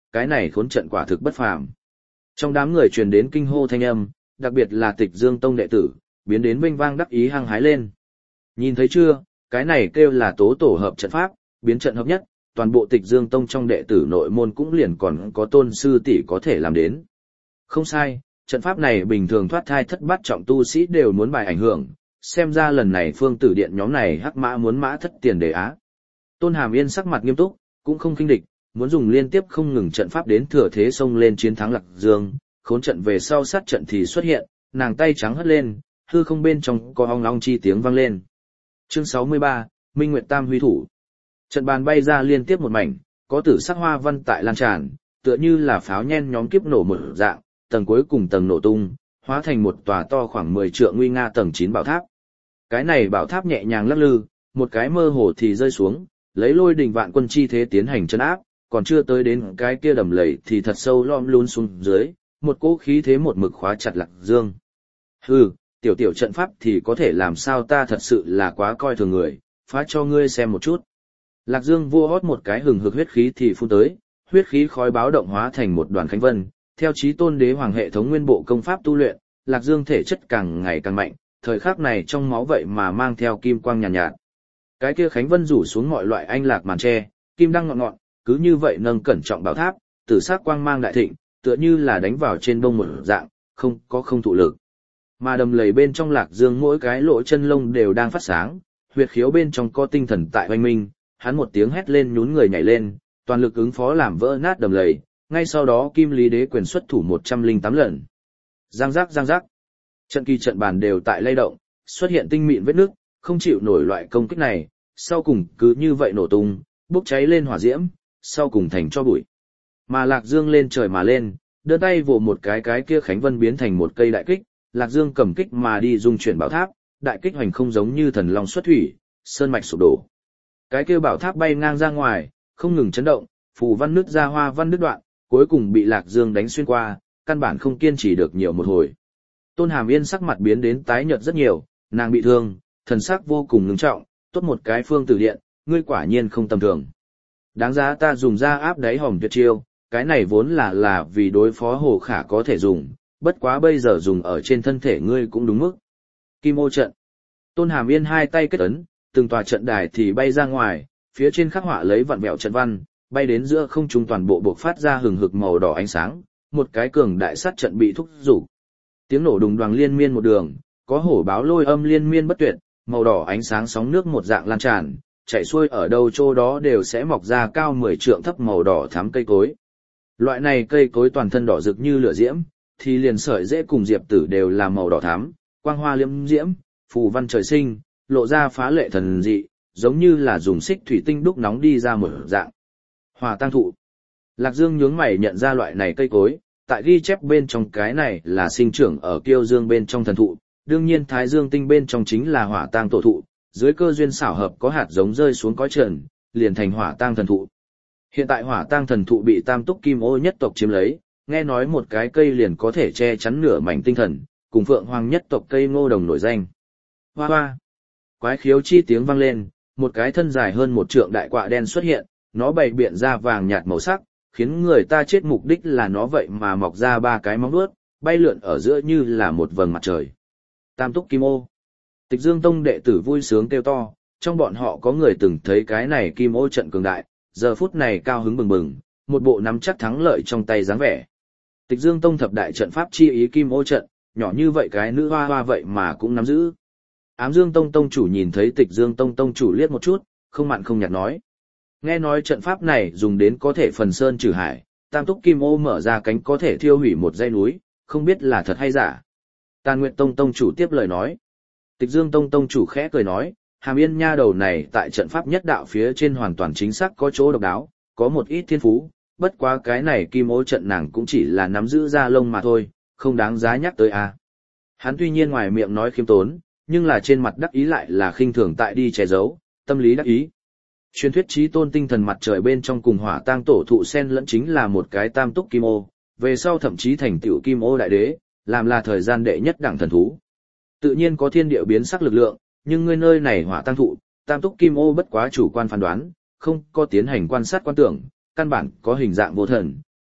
cái này khốn trận quả thực bất phàm. Trong đám người truyền đến kinh hô thanh âm, đặc biệt là Tịch Dương Tông đệ tử, biến đến vinh vang đắc ý hăng hái lên. Nhìn thấy chưa, cái này kêu là tố tổ hợp trận pháp, biến trận hợp nhất, toàn bộ Tịch Dương Tông trong đệ tử nội môn cũng liền còn có Tôn sư tỷ có thể làm đến. Không sai, trận pháp này bình thường thoát thai thất bát trọng tu sĩ đều muốn bài ảnh hưởng, xem ra lần này Phương Tử Điện nhóm này hắc mã muốn mã thất tiền đề á. Tôn Hàm Yên sắc mặt nghiêm túc, cũng không khinh địch, muốn dùng liên tiếp không ngừng trận pháp đến thừa thế xông lên chiến thắng Lạc Dương, khốn trận về sau sát trận thì xuất hiện, nàng tay trắng hất lên, hư không bên trong có ong long chi tiếng vang lên. Chương 63, Minh Nguyệt Tam huy thủ. Trận bàn bay ra liên tiếp một mảnh, có tử sắc hoa văn tại lan tràn, tựa như là pháo nhen nhóm kiếp nổ một dạng, tầng cuối cùng tầng nổ tung, hóa thành một tòa to khoảng 10 trượng nguy nga tầng 9 bảo tháp. Cái này bảo tháp nhẹ nhàng lắc lư, một cái mơ hồ thì rơi xuống, lấy lôi đình vạn quân chi thế tiến hành trấn áp, còn chưa tới đến cái kia đầm lầy thì thật sâu lom luôn xuống dưới, một cỗ khí thế một mực khóa chặt Lạc Dương. Hừ, tiểu trận pháp thì có thể làm sao, ta thật sự là quá coi thường người, phá cho ngươi xem một chút. Lạc Dương vua hót một cái hừng hực huyết khí thì phun tới, huyết khí khói báo động hóa thành một đoàn khánh vân, theo chí tôn đế hoàng hệ thống nguyên bộ công pháp tu luyện, Lạc Dương thể chất càng ngày càng mạnh, thời khắc này trong máu vậy mà mang theo kim quang nhàn nhạt. Cái kia khánh vân rủ xuống mọi loại anh lạc màn tre, kim đăng ngọn ngọn, cứ như vậy nâng cẩn trọng bảo tháp, tử sắc quang mang đại thịnh, tựa như là đánh vào trên bông một dạng, không thụ lực. Mà đầm lầy bên trong Lạc Dương mỗi cái lỗ chân lông đều đang phát sáng, huyệt khiếu bên trong có tinh thần tại oanh minh, hắn một tiếng hét lên nhún người nhảy lên, toàn lực ứng phó làm vỡ nát đầm lầy, ngay sau đó Kim Lý Đế quyền xuất thủ 108 lần. Giang giác, trận kỳ trận bàn đều tại lay động, xuất hiện tinh mịn vết nước, không chịu nổi loại công kích này, sau cùng cứ như vậy nổ tung, bốc cháy lên hỏa diễm, sau cùng thành cho bụi. Mà Lạc Dương lên trời mà lên, đơn tay vồ một cái kia khánh vân biến thành một cây đại kích, Lạc Dương cầm kích mà đi dung chuyển bảo tháp, đại kích hoành không giống như thần long xuất thủy, sơn mạch sụp đổ. Cái kia bảo tháp bay ngang ra ngoài, không ngừng chấn động, phù văn nứt ra, hoa văn nứt đoạn, cuối cùng bị Lạc Dương đánh xuyên qua, căn bản không kiên trì được nhiều một hồi. Tôn Hàm Yên sắc mặt biến đến tái nhợt rất nhiều, nàng bị thương, thần sắc vô cùng ngưng trọng, tốt một cái Phương Tử Điện, ngươi quả nhiên không tầm thường. Đáng giá ta dùng ra áp đáy hòm tuyệt chiêu, cái này vốn là vì đối phó Hồ Khả có thể dùng, bất quá bây giờ dùng ở trên thân thể ngươi cũng đúng mức. Kim ô trận. Tôn Hàm Yên hai tay kết ấn, từng tòa trận đài thì bay ra ngoài, phía trên khắc họa lấy vặn vẹo trận văn, bay đến giữa không trung toàn bộ bộc phát ra hừng hực màu đỏ ánh sáng, một cái cường đại sát trận bị thúc giục. Tiếng nổ đùng đoàng liên miên một đường, có hổ báo lôi âm liên miên bất tuyệt, màu đỏ ánh sáng sóng nước một dạng lan tràn, chảy xuôi ở đâu chỗ đó đều sẽ mọc ra cao 10 trượng thấp màu đỏ thắm cây cối. Loại này cây cối toàn thân đỏ rực như lửa diễm, thì liền sợi rễ cùng diệp tử đều là màu đỏ thắm, quang hoa liễm diễm, phù văn trời sinh, lộ ra phá lệ thần dị, giống như là dùng xích thủy tinh đúc nóng đi ra một dạng. Hỏa tang thụ. Lạc Dương nhướng mày nhận ra loại này cây cối, tại ghi chép bên trong cái này là sinh trưởng ở Kiêu Dương bên trong thần thụ, đương nhiên Thái Dương tinh bên trong chính là hỏa tang tổ thụ, dưới cơ duyên xảo hợp có hạt giống rơi xuống cõi trần, liền thành hỏa tang thần thụ. Hiện tại hỏa tang thần thụ bị Tam Túc Kim Ô nhất tộc chiếm lấy, nghe nói một cái cây liền có thể che chắn nửa mảnh tinh thần, cùng Phượng Hoàng nhất tộc cây ngô đồng nổi danh. Hoa hoa. Quái khiếu chi tiếng vang lên, một cái thân dài hơn 1 trượng đại quạ đen xuất hiện, nó bày biện ra vàng nhạt màu sắc, khiến người ta chết mục đích là nó vậy mà mọc ra 3 cái móng vuốt, bay lượn ở giữa như là một vầng mặt trời. Tam Túc Kim Ô. Tịch Dương Tông đệ tử vui sướng kêu to, trong bọn họ có người từng thấy cái này Kim Ô trận cường đại, giờ phút này cao hứng bừng bừng, một bộ nắm chắc thắng lợi trong tay dáng vẻ. Tịch Dương Tông thập đại trận pháp chi ý Kim Ô trận, nhỏ như vậy cái nữ hoa hoa vậy mà cũng nắm giữ. Ám Dương Tông tông chủ nhìn thấy Tịch Dương Tông tông chủ liếc một chút, không mặn không nhạt nói. Nghe nói trận pháp này dùng đến có thể phần sơn trừ hải, Tam Túc Kim Ô mở ra cánh có thể thiêu hủy một dãy núi, không biết là thật hay giả. Tàn Nguyệt Tông tông chủ tiếp lời nói. Tịch Dương Tông tông chủ khẽ cười nói, Hàm Yên nha đầu này tại trận pháp nhất đạo phía trên hoàn toàn chính xác có chỗ độc đáo, có một ít thiên phú, bất quá cái này Kim Ô trận nàng cũng chỉ là nắm giữ da lông mà thôi, không đáng giá nhắc tới à. Hắn tuy nhiên ngoài miệng nói khiêm tốn, nhưng là trên mặt đắc ý lại là khinh thường tại đi che giấu, tâm lý đắc ý. Truyền thuyết chí tôn tinh thần mặt trời bên trong cùng hỏa tang tổ thụ sen lẫn chính là một cái Tam Túc Kim Ô, về sau thậm chí thành tựu Kim Ô đại đế, làm là thời gian đệ nhất đẳng thần thú. Tự nhiên có thiên địa biến sắc lực lượng, nhưng ngươi nơi này hỏa tang thụ, Tam Túc Kim Ô bất quá chủ quan phán đoán, không có tiến hành quan sát quan tưởng, căn bản có hình dạng vô thần,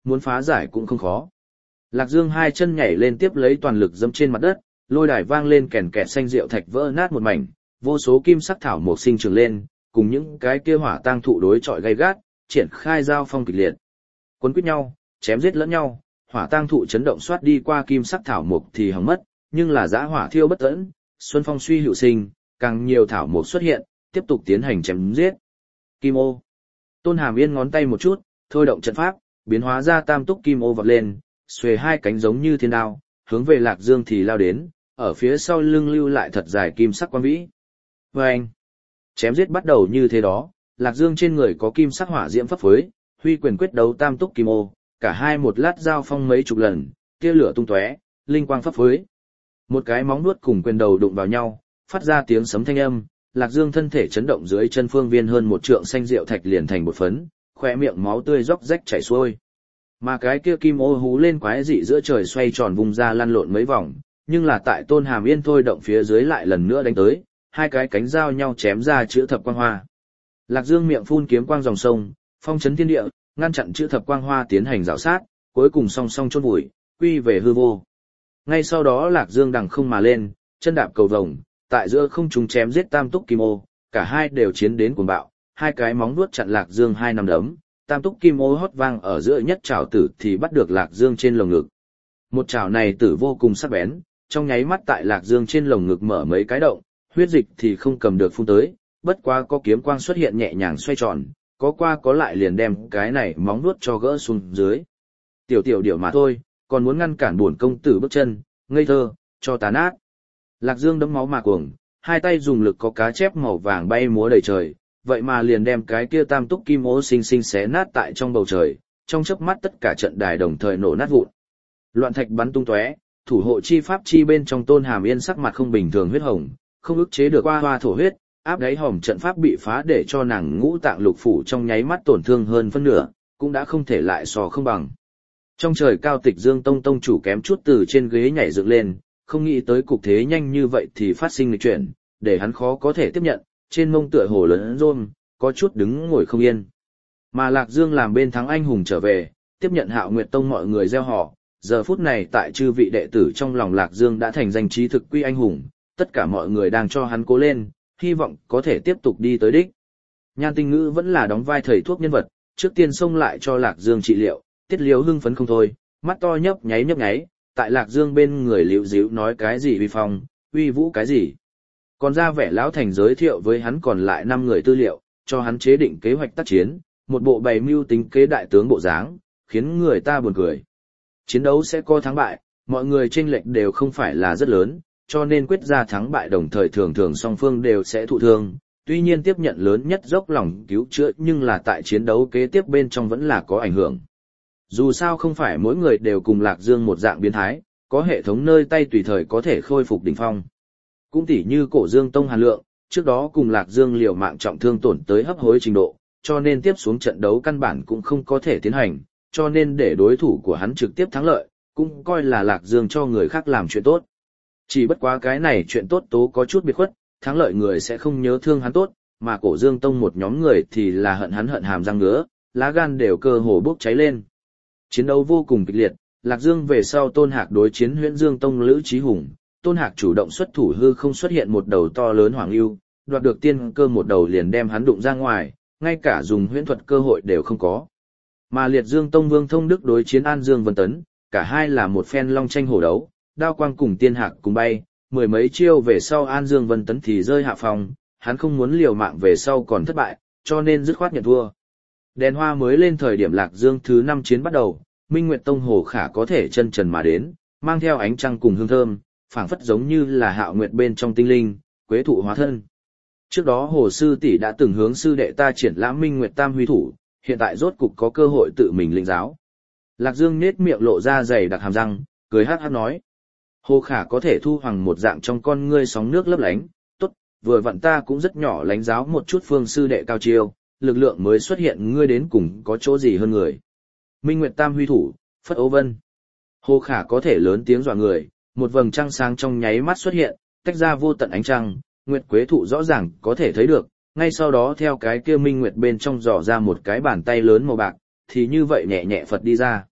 muốn phá giải cũng không khó. Lạc Dương hai chân nhảy lên tiếp lấy toàn lực dẫm trên mặt đất, lôi đài vang lên kèn kẹt xanh rượu thạch vỡ nát một mảnh, vô số kim sắc thảo mộc sinh trưởng lên, cùng những cái kia hỏa tang thụ đối chọi gay gắt, triển khai giao phong kịch liệt. Quấn quýt nhau, chém giết lẫn nhau, hỏa tang thụ chấn động xoát đi qua kim sắc thảo mộc thì hỏng mất, nhưng là dã hỏa thiêu bất tận, xuân phong suy hữu sinh, càng nhiều thảo mộc xuất hiện, tiếp tục tiến hành chém giết. Kim ô. Tôn Hàm Yên ngón tay một chút, thôi động trận pháp, biến hóa ra tam túc kim ô vọt lên, xuề hai cánh giống như thiên đao, hướng về Lạc Dương thì lao đến, ở phía sau lưng lưu lại thật dài kim sắc quang vĩ. Vâng! Chém giết bắt đầu như thế đó, Lạc Dương trên người có kim sắc hỏa diễm phấp phới, huy quyền quyết đấu tam túc kim ô, cả hai một lát giao phong mấy chục lần, tia lửa tung tóe, linh quang phấp phới. Một cái móng nuốt cùng quyền đầu đụng vào nhau, phát ra tiếng sấm thanh âm, Lạc Dương thân thể chấn động dưới chân phương viên hơn một trượng xanh rượu thạch liền thành một phấn, khóe miệng máu tươi róc rách chảy xuôi. Mà cái kia kim ô hú lên quái dị giữa trời xoay tròn vùng ra lăn lộn mấy vòng, nhưng là tại Tôn Hàm Yên thôi động phía dưới lại lần nữa đánh tới, hai cái cánh giao nhau chém ra chữ thập quang hoa. Lạc Dương miệng phun kiếm quang dòng sông, phong chấn thiên địa, ngăn chặn chữ thập quang hoa tiến hành rào sát, cuối cùng song song chôn vùi, quy về hư vô. Ngay sau đó Lạc Dương đằng không mà lên, chân đạp cầu vồng, tại giữa không trung chém giết tam túc kim ô, cả hai đều chiến đến cuồng bạo, hai cái móng vuốt chặn Lạc Dương hai nắm đấm, tam túc kim ô hót vang ở giữa nhất chảo tử thì bắt được Lạc Dương trên lồng ngực. Một chảo này tử vô cùng sắc bén, trong nháy mắt tại Lạc Dương trên lồng ngực mở mấy cái động, huyết dịch thì không cầm được phun tới, bất quá có kiếm quang xuất hiện nhẹ nhàng xoay tròn, có qua có lại liền đem cái này móng vuốt cho gỡ xuống dưới. Tiểu tiểu điều mà thôi, còn muốn ngăn cản bổn công tử bước chân, ngây thơ, cho tàn ác. Lạc Dương đấm máu mà cuồng, hai tay dùng lực có cá chép màu vàng bay múa đầy trời, vậy mà liền đem cái kia tam túc kim ô xinh xinh xé nát tại trong bầu trời, trong chớp mắt tất cả trận đài đồng thời nổ nát vụn. Loạn thạch bắn tung tóe, thủ hộ chi pháp chi bên trong Tôn Hàm Yên sắc mặt không bình thường huyết hồng, không ức chế được qua hoa thổ huyết, áp đáy hòm trận pháp bị phá để cho nàng ngũ tạng lục phủ trong nháy mắt tổn thương hơn phân nửa, cũng đã không thể lại so không bằng. Trong trời cao Tịch Dương Tông tông chủ kém chút từ trên ghế nhảy dựng lên, không nghĩ tới cục thế nhanh như vậy thì phát sinh lịch chuyển, để hắn khó có thể tiếp nhận, trên mông tựa hồ lớn rôm, có chút đứng ngồi không yên. Mà Lạc Dương làm bên thắng anh hùng trở về, tiếp nhận Hạo Nguyệt Tông mọi người gieo họ, giờ phút này tại chư vị đệ tử trong lòng Lạc Dương đã thành danh trí thực quy anh hùng, tất cả mọi người đang cho hắn cố lên, hy vọng có thể tiếp tục đi tới đích. Nhan Tinh Ngữ vẫn là đóng vai thầy thuốc nhân vật, trước tiên xông lại cho Lạc Dương trị liệu, Tiết Liếu hưng phấn không thôi, mắt to nhấp nháy, tại Lạc Dương bên người liễu díu nói cái gì uy phong, uy vũ cái gì. Còn ra vẻ lão thành giới thiệu với hắn còn lại 5 người tư liệu, cho hắn chế định kế hoạch tác chiến, một bộ bày mưu tính kế đại tướng bộ dáng, khiến người ta buồn cười. Chiến đấu sẽ có thắng bại, mọi người chênh lệch đều không phải là rất lớn, cho nên quyết ra thắng bại đồng thời thường song phương đều sẽ thụ thương. Tuy nhiên tiếp nhận lớn nhất dốc lòng cứu chữa nhưng là tại chiến đấu kế tiếp bên trong vẫn là có ảnh hưởng. Dù sao không phải mỗi người đều cùng Lạc Dương một dạng biến thái, có hệ thống nơi tay tùy thời có thể khôi phục đỉnh phong. Cũng tỉ như Cổ Dương Tông Hàn Lượng, trước đó cùng Lạc Dương liều mạng trọng thương tổn tới hấp hối trình độ, cho nên tiếp xuống trận đấu căn bản cũng không có thể tiến hành, cho nên để đối thủ của hắn trực tiếp thắng lợi, cũng coi là Lạc Dương cho người khác làm chuyện tốt. Chỉ bất quá cái này chuyện tốt tố có chút biệt khuất, thắng lợi người sẽ không nhớ thương hắn tốt, mà Cổ Dương Tông một nhóm người thì là hận hắn hận hàm răng ngứa, lá gan đều cơ hồ bốc cháy lên. Chiến đấu vô cùng kịch liệt, Lạc Dương về sau Tôn Hạc đối chiến Huyễn Dương Tông Lữ Chí Hùng, Tôn Hạc chủ động xuất thủ hư không xuất hiện một đầu to lớn hoàng ưu, đoạt được tiên cơ một đầu liền đem hắn đụng ra ngoài, ngay cả dùng huyễn thuật cơ hội đều không có. Mà Liệt Dương Tông Vương Thông Đức đối chiến An Dương Vân Tấn, cả hai là một phen long tranh hổ đấu, đao quang cùng tiên hạc cùng bay, mười mấy chiêu về sau An Dương Vân Tấn thì rơi hạ phòng, hắn không muốn liều mạng về sau còn thất bại, cho nên dứt khoát nhận thua. Đèn hoa mới lên thời điểm Lạc Dương thứ 5 chiến bắt đầu, Minh Nguyệt Tông Hồ Khả có thể chân trần mà đến, mang theo ánh trăng cùng hương thơm, phảng phất giống như là Hạo Nguyệt bên trong tinh linh, quế thụ hóa thân. Trước đó Hồ sư tỷ đã từng hướng sư đệ ta triển lãm Minh Nguyệt Tam Huy thủ, hiện tại rốt cục có cơ hội tự mình lĩnh giáo. Lạc Dương nhếch miệng lộ ra dày đặc hàm răng, cười hát hát nói: Hồ Khả có thể thu hoàng một dạng trong con ngươi sóng nước lấp lánh, tốt, vừa vặn ta cũng rất nhỏ lánh giáo một chút phương sư đệ cao chiêu, lực lượng mới xuất hiện ngươi đến cùng có chỗ gì hơn người. Minh Nguyệt Tam Huy thủ, phất ấu vân. Hồ Khả có thể lớn tiếng dọa người, một vầng trăng sáng trong nháy mắt xuất hiện, tách ra vô tận ánh trăng, Nguyệt Quế thụ rõ ràng có thể thấy được, ngay sau đó theo cái kia Minh Nguyệt bên trong dò ra một cái bàn tay lớn màu bạc, thì như vậy nhẹ nhẹ phật đi ra.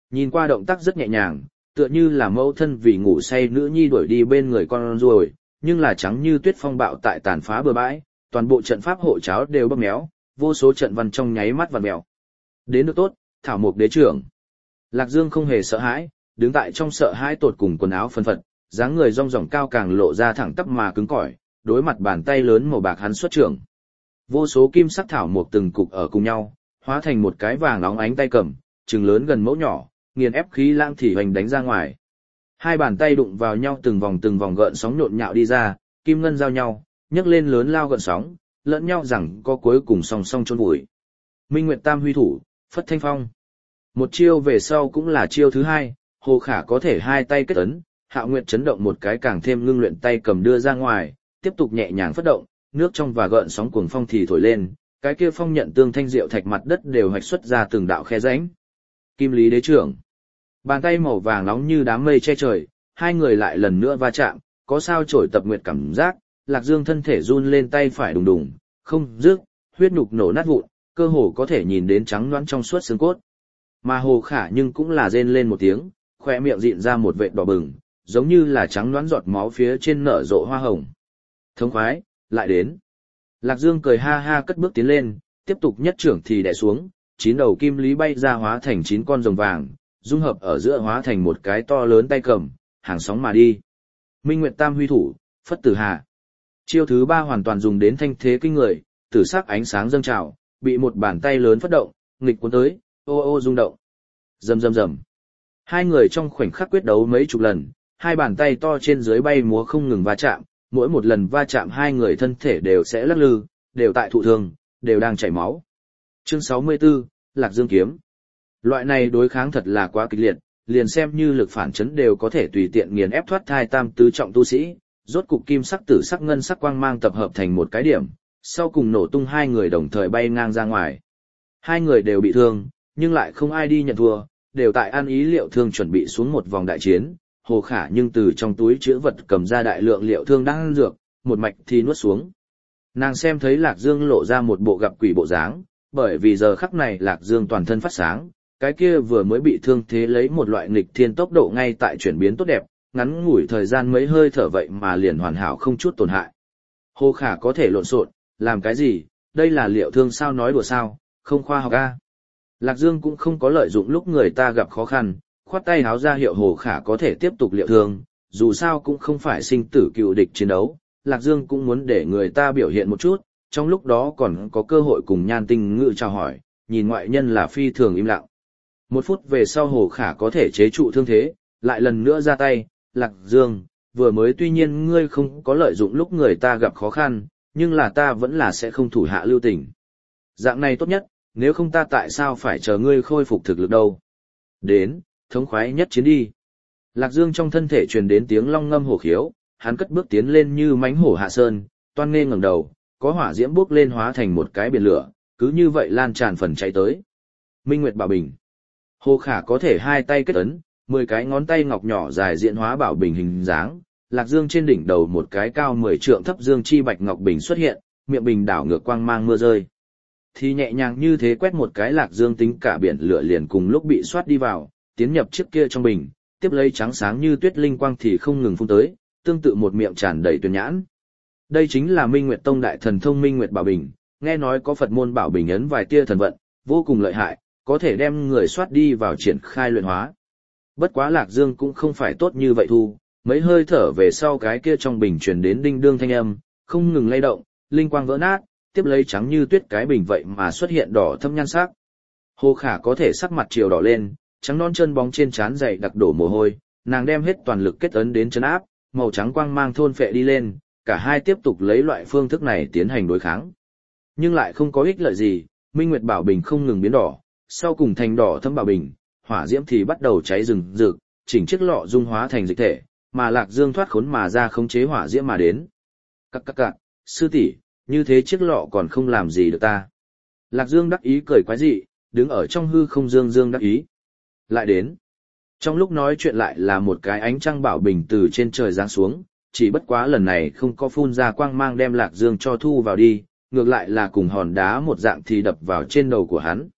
Nhìn qua động tác rất nhẹ nhàng, tựa như là mẫu thân vì ngủ say nữ nhi đuổi đi bên người con ruồi, nhưng là trắng như tuyết phong bạo tại tàn phá bờ bãi, toàn bộ trận pháp hộ cháo đều bóp méo, vô số trận văn trong nháy mắt vặn mèo. Đến được tốt, thảo mục đế trưởng. Lạc Dương không hề sợ hãi, đứng tại trong sợ hãi tột cùng quần áo phân phật, dáng người rong ròng cao càng lộ ra thẳng tắp mà cứng cỏi, đối mặt bàn tay lớn màu bạc hắn xuất trưởng. Vô số kim sắc thảo mục từng cục ở cùng nhau, hóa thành một cái vàng óng ánh tay cầm, chừng lớn gần mẫu nhỏ, nghiền ép khí lãng thì hoành đánh ra ngoài. Hai bàn tay đụng vào nhau từng vòng gợn sóng nhộn nhạo đi ra, kim ngân giao nhau, nhấc lên lớn lao gợn sóng, lẫn nhau rằng có cuối cùng song song chôn vùi. Minh Nguyệt Tam huy thủ, phất thanh phong. Một chiêu về sau cũng là chiêu thứ hai, Hồ Khả có thể hai tay kết ấn, Hạo Nguyệt chấn động một cái càng thêm ngưng luyện tay cầm đưa ra ngoài, tiếp tục nhẹ nhàng phất động, nước trong và gợn sóng cuồng phong thì thổi lên, cái kia phong nhận tương thanh diệu thạch mặt đất đều hoạch xuất ra từng đạo khe rãnh. Kim Lý Đế trưởng. Bàn tay màu vàng nóng như đám mây che trời, hai người lại lần nữa va chạm, có sao trổi tập nguyệt cảm giác, Lạc Dương thân thể run lên tay phải đùng đùng, không dứt, huyết nhục nổ nát vụn, cơ hồ có thể nhìn đến trắng loãng trong suốt xương cốt. Mà Hồ Khả nhưng cũng là rên lên một tiếng, khóe miệng dịn ra một vệt đỏ bừng, giống như là trắng loãng giọt máu phía trên nở rộ hoa hồng. Thống khoái, lại đến. Lạc Dương cười ha ha cất bước tiến lên, tiếp tục nhất trưởng thì đè xuống, 9 đầu kim lý bay ra hóa thành 9 con rồng vàng, dung hợp ở giữa hóa thành một cái to lớn tay cầm, hàng sóng mà đi. Minh Nguyệt Tam huy thủ, phất tử hà. Chiêu thứ 3 hoàn toàn dùng đến thanh thế kinh người, tử sắc ánh sáng dâng trào, bị một bàn tay lớn phất động, nghịch cuốn tới, ô ô rung động. Rầm rầm rầm. Hai người trong khoảnh khắc quyết đấu mấy chục lần, hai bàn tay to trên dưới bay múa không ngừng va chạm, mỗi một lần va chạm hai người thân thể đều sẽ lắc lư, đều tại thụ thương, đều đang chảy máu. Chương 64, Lạc Dương kiếm. Loại này đối kháng thật là quá kịch liệt, liền xem như lực phản chấn đều có thể tùy tiện nghiền ép thoát thai tam tứ trọng tu sĩ, rốt cục kim sắc tử sắc ngân sắc quang mang tập hợp thành một cái điểm, sau cùng nổ tung hai người đồng thời bay ngang ra ngoài. Hai người đều bị thương, nhưng lại không ai đi nhận thua, đều tại ăn ý liệu thương chuẩn bị xuống một vòng đại chiến. Hồ Khả nhưng từ trong túi chữ vật cầm ra đại lượng liệu thương đang ăn dược, một mạch thì nuốt xuống. Nàng xem thấy Lạc Dương lộ ra một bộ gặp quỷ bộ dáng, bởi vì giờ khắc này Lạc Dương toàn thân phát sáng, cái kia vừa mới bị thương thế lấy một loại nghịch thiên tốc độ ngay tại chuyển biến tốt đẹp, ngắn ngủi thời gian mấy hơi thở vậy mà liền hoàn hảo không chút tổn hại. Hồ Khả có thể lộn xộn, làm cái gì, đây là liệu thương sao nói đùa sao, không khoa học a. Lạc Dương cũng không có lợi dụng lúc người ta gặp khó khăn, khoát tay háo ra hiệu Hồ Khả có thể tiếp tục liệu thương, dù sao cũng không phải sinh tử cựu địch chiến đấu, Lạc Dương cũng muốn để người ta biểu hiện một chút, trong lúc đó còn có cơ hội cùng Nhan Tinh Ngự chào hỏi, nhìn ngoại nhân là phi thường im lặng. Một phút về sau Hồ Khả có thể chế trụ thương thế, lại lần nữa ra tay, Lạc Dương, vừa mới tuy nhiên ngươi không có lợi dụng lúc người ta gặp khó khăn, nhưng là ta vẫn là sẽ không thủ hạ lưu tình. Dạng này tốt nhất, nếu không ta tại sao phải chờ ngươi khôi phục thực lực đâu. Đến, thống khoái nhất chiến đi. Lạc Dương trong thân thể truyền đến tiếng long ngâm hổ khiếu, hắn cất bước tiến lên như mãnh hổ hạ sơn, toan nghê ngẩng đầu, có hỏa diễm bốc lên hóa thành một cái biển lửa, cứ như vậy lan tràn phần cháy tới. Minh Nguyệt Bảo Bình. Hồ Khả có thể hai tay kết ấn, 10 cái ngón tay ngọc nhỏ dài diễn hóa bảo bình hình dáng, Lạc Dương trên đỉnh đầu một cái cao 10 trượng thấp dương chi bạch ngọc bình xuất hiện, miệng bình đảo ngược quang mang mưa rơi. Thì nhẹ nhàng như thế quét một cái Lạc Dương tính cả biển lửa liền cùng lúc bị xoát đi vào, tiến nhập chiếc kia trong bình, tiếp lấy trắng sáng như tuyết linh quang thì không ngừng phun tới, tương tự một miệng tràn đầy tuyền nhãn. Đây chính là Minh Nguyệt Tông đại thần thông Minh Nguyệt Bảo Bình, nghe nói có Phật môn bảo bình ấn vài tia thần vận, vô cùng lợi hại, có thể đem người xoát đi vào triển khai luyện hóa. Bất quá Lạc Dương cũng không phải tốt như vậy thu, mấy hơi thở về sau cái kia trong bình truyền đến đinh đương thanh âm, không ngừng lay động, linh quang vỡ nát, tiếp lấy trắng như tuyết cái bình vậy mà xuất hiện đỏ thâm nhan sắc. Hồ Khả có thể sắc mặt chiều đỏ lên, trắng non chân bóng trên trán dày đặc đổ mồ hôi, nàng đem hết toàn lực kết ấn đến chân áp, màu trắng quang mang thôn phệ đi lên, cả hai tiếp tục lấy loại phương thức này tiến hành đối kháng. Nhưng lại không có ích lợi gì, Minh Nguyệt Bảo Bình không ngừng biến đỏ, sau cùng thành đỏ thâm bảo bình, hỏa diễm thì bắt đầu cháy rừng rực, chỉnh chiếc lọ dung hóa thành dịch thể, mà Lạc Dương thoát khốn mà ra khống chế hỏa diễm mà đến. Cặc, sư tỷ, như thế chiếc lọ còn không làm gì được ta. Lạc Dương đắc ý cười quái dị, đứng ở trong hư không dương đắc ý. Lại đến. Trong lúc nói chuyện lại là một cái ánh trăng bảo bình từ trên trời giáng xuống, chỉ bất quá lần này không có phun ra quang mang đem Lạc Dương cho thu vào đi, ngược lại là cùng hòn đá một dạng thì đập vào trên đầu của hắn.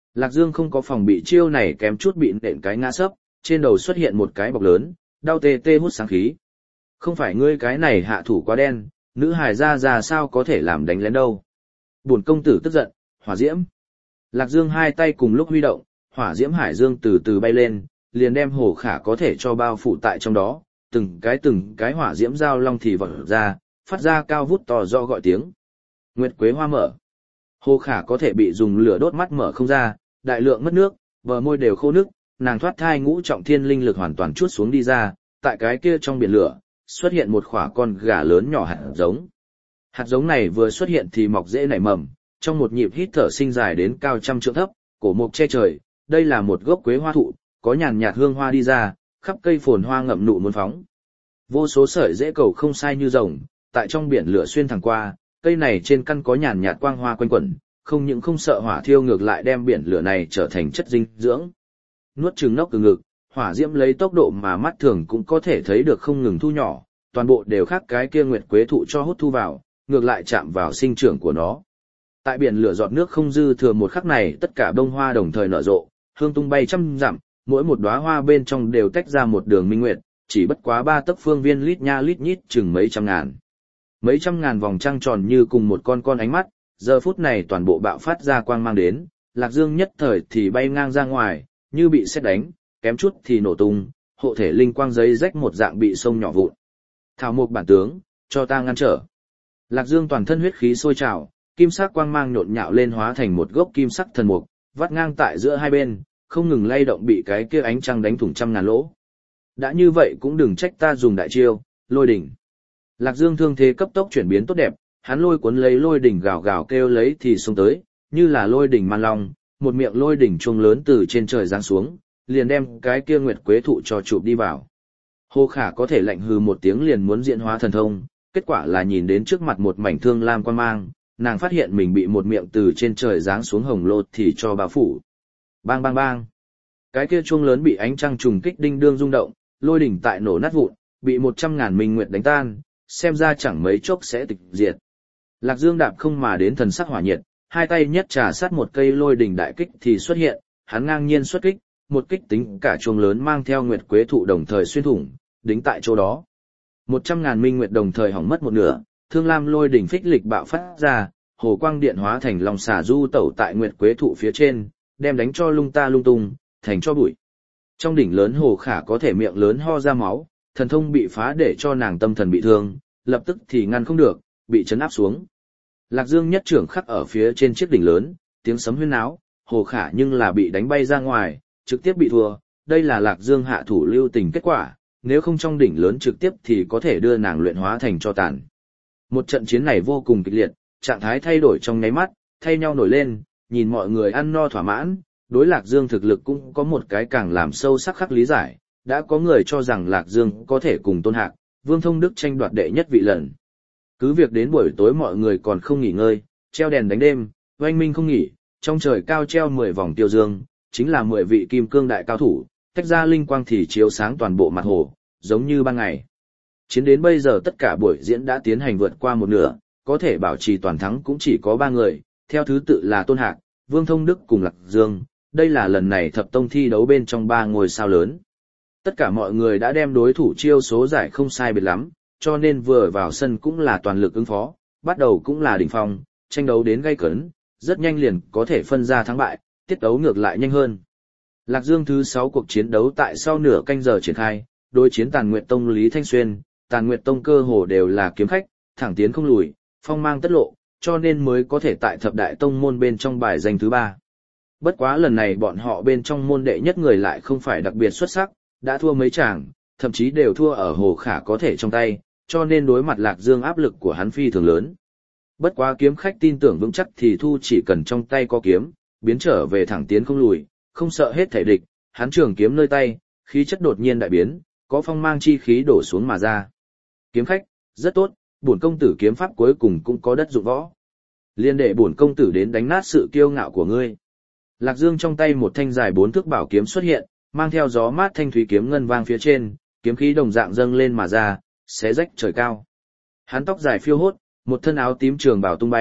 Lạc Dương không có phòng bị chiêu này kém chút bị nện cái ngã sấp, trên đầu xuất hiện một cái bọc lớn, đau tê tê hút sáng khí. Không phải ngươi cái này hạ thủ quá đen, nữ hài ra sao có thể làm đánh lén đâu. Bổn công tử tức giận, hỏa diễm. Lạc Dương hai tay cùng lúc huy động, hỏa diễm hải dương từ từ bay lên, liền đem Hồ Khả có thể cho bao phủ tại trong đó, từng cái hỏa diễm giao long thì vọt ra, phát ra cao vút to do gọi tiếng. Nguyệt quế hoa mở. Hồ Khả có thể bị dùng lửa đốt mắt mở không ra, đại lượng mất nước, bờ môi đều khô nước, nàng thoát thai ngũ trọng thiên linh lực hoàn toàn chuốt xuống đi ra, tại cái kia trong biển lửa, xuất hiện một khỏa con gà lớn nhỏ hạt giống. Hạt giống này vừa xuất hiện thì mọc dễ nảy mầm, trong một nhịp hít thở sinh dài đến cao trăm trượng thấp, cổ mục che trời, đây là một gốc quế hoa thụ, có nhàn nhạt hương hoa đi ra, khắp cây phồn hoa ngậm nụ muốn phóng. Vô số sợi rễ cầu không sai như rồng, tại trong biển lửa xuyên thẳng qua, cây này trên căn có nhàn nhạt quang hoa quanh quẩn, không những không sợ hỏa thiêu ngược lại đem biển lửa này trở thành chất dinh dưỡng. Nuốt chừng nốc từ ngực, hỏa diễm lấy tốc độ mà mắt thường cũng có thể thấy được không ngừng thu nhỏ, toàn bộ đều khác cái kia nguyệt quế thụ cho hút thu vào, ngược lại chạm vào sinh trưởng của nó. Tại biển lửa giọt nước không dư thừa một khắc này, tất cả bông hoa đồng thời nở rộ, hương tung bay trăm dặm, mỗi một đóa hoa bên trong đều tách ra một đường minh nguyệt, chỉ bất quá 3 tấc phương viên lít nha lít nhít chừng mấy trăm ngàn. Mấy trăm ngàn vòng trăng tròn như cùng một con ánh mắt, giờ phút này toàn bộ bạo phát ra quang mang đến, Lạc Dương nhất thời thì bay ngang ra ngoài, như bị sét đánh, kém chút thì nổ tung, hộ thể linh quang giấy rách một dạng bị sông nhỏ vụn. Thảo mục bản tướng, cho ta ngăn trở. Lạc Dương toàn thân huyết khí sôi trào, kim sắc quang mang nhộn nhạo lên hóa thành một gốc kim sắc thần mục, vắt ngang tại giữa hai bên, không ngừng lay động bị cái kia ánh trăng đánh thủng trăm ngàn lỗ. Đã như vậy cũng đừng trách ta dùng đại chiêu, lôi đỉnh. Lạc Dương thương thế cấp tốc chuyển biến tốt đẹp, hắn lôi cuốn lấy lôi đỉnh gào gào kêu lấy thì xông tới, như là lôi đỉnh man long, một miệng lôi đỉnh chuông lớn từ trên trời giáng xuống, liền đem cái kia nguyệt quế thụ cho chụp đi vào. Hồ Khả có thể lạnh hừ một tiếng liền muốn diễn hóa thần thông, kết quả là nhìn đến trước mặt một mảnh thương lam quan mang, nàng phát hiện mình bị một miệng từ trên trời giáng xuống hồng lô thì cho bao phủ. Bang bang bang. Cái kia chuông lớn bị ánh trăng trùng kích đinh đương rung động, lôi đỉnh tại nổ nát vụn, bị 100.000 minh nguyệt đánh tan, xem ra chẳng mấy chốc sẽ tịch diệt. Lạc Dương đạp không mà đến thần sắc hỏa nhiệt, hai tay nhất trà sát một cây lôi đỉnh đại kích thì xuất hiện, hắn ngang nhiên xuất kích, một kích tính cả chuông lớn mang theo nguyệt quế thụ đồng thời xuyên thủng, đính tại chỗ đó. 100.000 minh nguyệt đồng thời hỏng mất một nửa, thương lam lôi đỉnh phích lịch bạo phát ra, hồ quang điện hóa thành lòng xà du tẩu tại nguyệt quế thụ phía trên, đem đánh cho lung ta lung tung, thành cho bụi. Trong đỉnh lớn Hồ Khả có thể miệng lớn ho ra máu, thần thông bị phá để cho nàng tâm thần bị thương, lập tức thì ngăn không được, bị chấn áp xuống. Lạc Dương nhất trưởng khắc ở phía trên chiếc đỉnh lớn, tiếng sấm huyên náo, Hồ Khả nhưng là bị đánh bay ra ngoài, trực tiếp bị thua, đây là Lạc Dương hạ thủ lưu tình kết quả, nếu không trong đỉnh lớn trực tiếp thì có thể đưa nàng luyện hóa thành tro tàn. Một trận chiến này vô cùng kịch liệt, trạng thái thay đổi trong nháy mắt, thay nhau nổi lên, nhìn mọi người ăn no thỏa mãn, đối Lạc Dương thực lực cũng có một cái càng làm sâu sắc khắc lý giải, đã có người cho rằng Lạc Dương có thể cùng Tôn Hạc, Vương Thông Đức tranh đoạt đệ nhất vị lần. Cứ việc đến buổi tối mọi người còn không nghỉ ngơi, treo đèn đánh đêm, oanh minh không nghỉ, trong trời cao treo 10 vòng tiêu dương, chính là 10 vị kim cương đại cao thủ, tách ra linh quang thì chiếu sáng toàn bộ mặt hồ, giống như ban ngày. Chiến đến bây giờ tất cả buổi diễn đã tiến hành vượt qua một nửa, có thể bảo trì toàn thắng cũng chỉ có 3 người, theo thứ tự là Tôn Hạc, Vương Thông Đức cùng Lạc Dương, đây là lần này thập tông thi đấu bên trong 3 ngôi sao lớn. Tất cả mọi người đã đem đối thủ chiêu số giải không sai biệt lắm, cho nên vừa vào sân cũng là toàn lực ứng phó, bắt đầu cũng là đỉnh phong, tranh đấu đến gay cấn, rất nhanh liền có thể phân ra thắng bại, tiết đấu ngược lại nhanh hơn. Lạc Dương thứ 6 cuộc chiến đấu tại sau nửa canh giờ triển khai, đối chiến Tàn Nguyệt Tông Lý Thanh Xuyên, Tàn Nguyệt Tông cơ hồ đều là kiếm khách, thẳng tiến không lùi, phong mang tất lộ, cho nên mới có thể tại thập đại tông môn bên trong bài danh thứ 3. Bất quá lần này bọn họ bên trong môn đệ nhất người lại không phải đặc biệt xuất sắc, đã thua mấy chàng, thậm chí đều thua ở Hồ Khả có thể trong tay, cho nên đối mặt Lạc Dương áp lực của hắn phi thường lớn. Bất quá kiếm khách tin tưởng vững chắc thì thu chỉ cần trong tay có kiếm, biến trở về thẳng tiến không lùi, không sợ hết thể địch, hắn trường kiếm nơi tay, khí chất đột nhiên đại biến, có phong mang chi khí đổ xuống mà ra. Kiếm khách, rất tốt, bổn công tử kiếm pháp cuối cùng cũng có đất dụng võ. Liên đệ bổn công tử đến đánh nát sự kiêu ngạo của ngươi. Lạc Dương trong tay một thanh dài 4 thước bảo kiếm xuất hiện, mang theo gió mát thanh thúy kiếm ngân vang phía trên, kiếm khí đồng dạng dâng lên mà ra, xé rách trời cao. Hắn tóc dài phiêu hốt, một thân áo tím trường bào tung bay,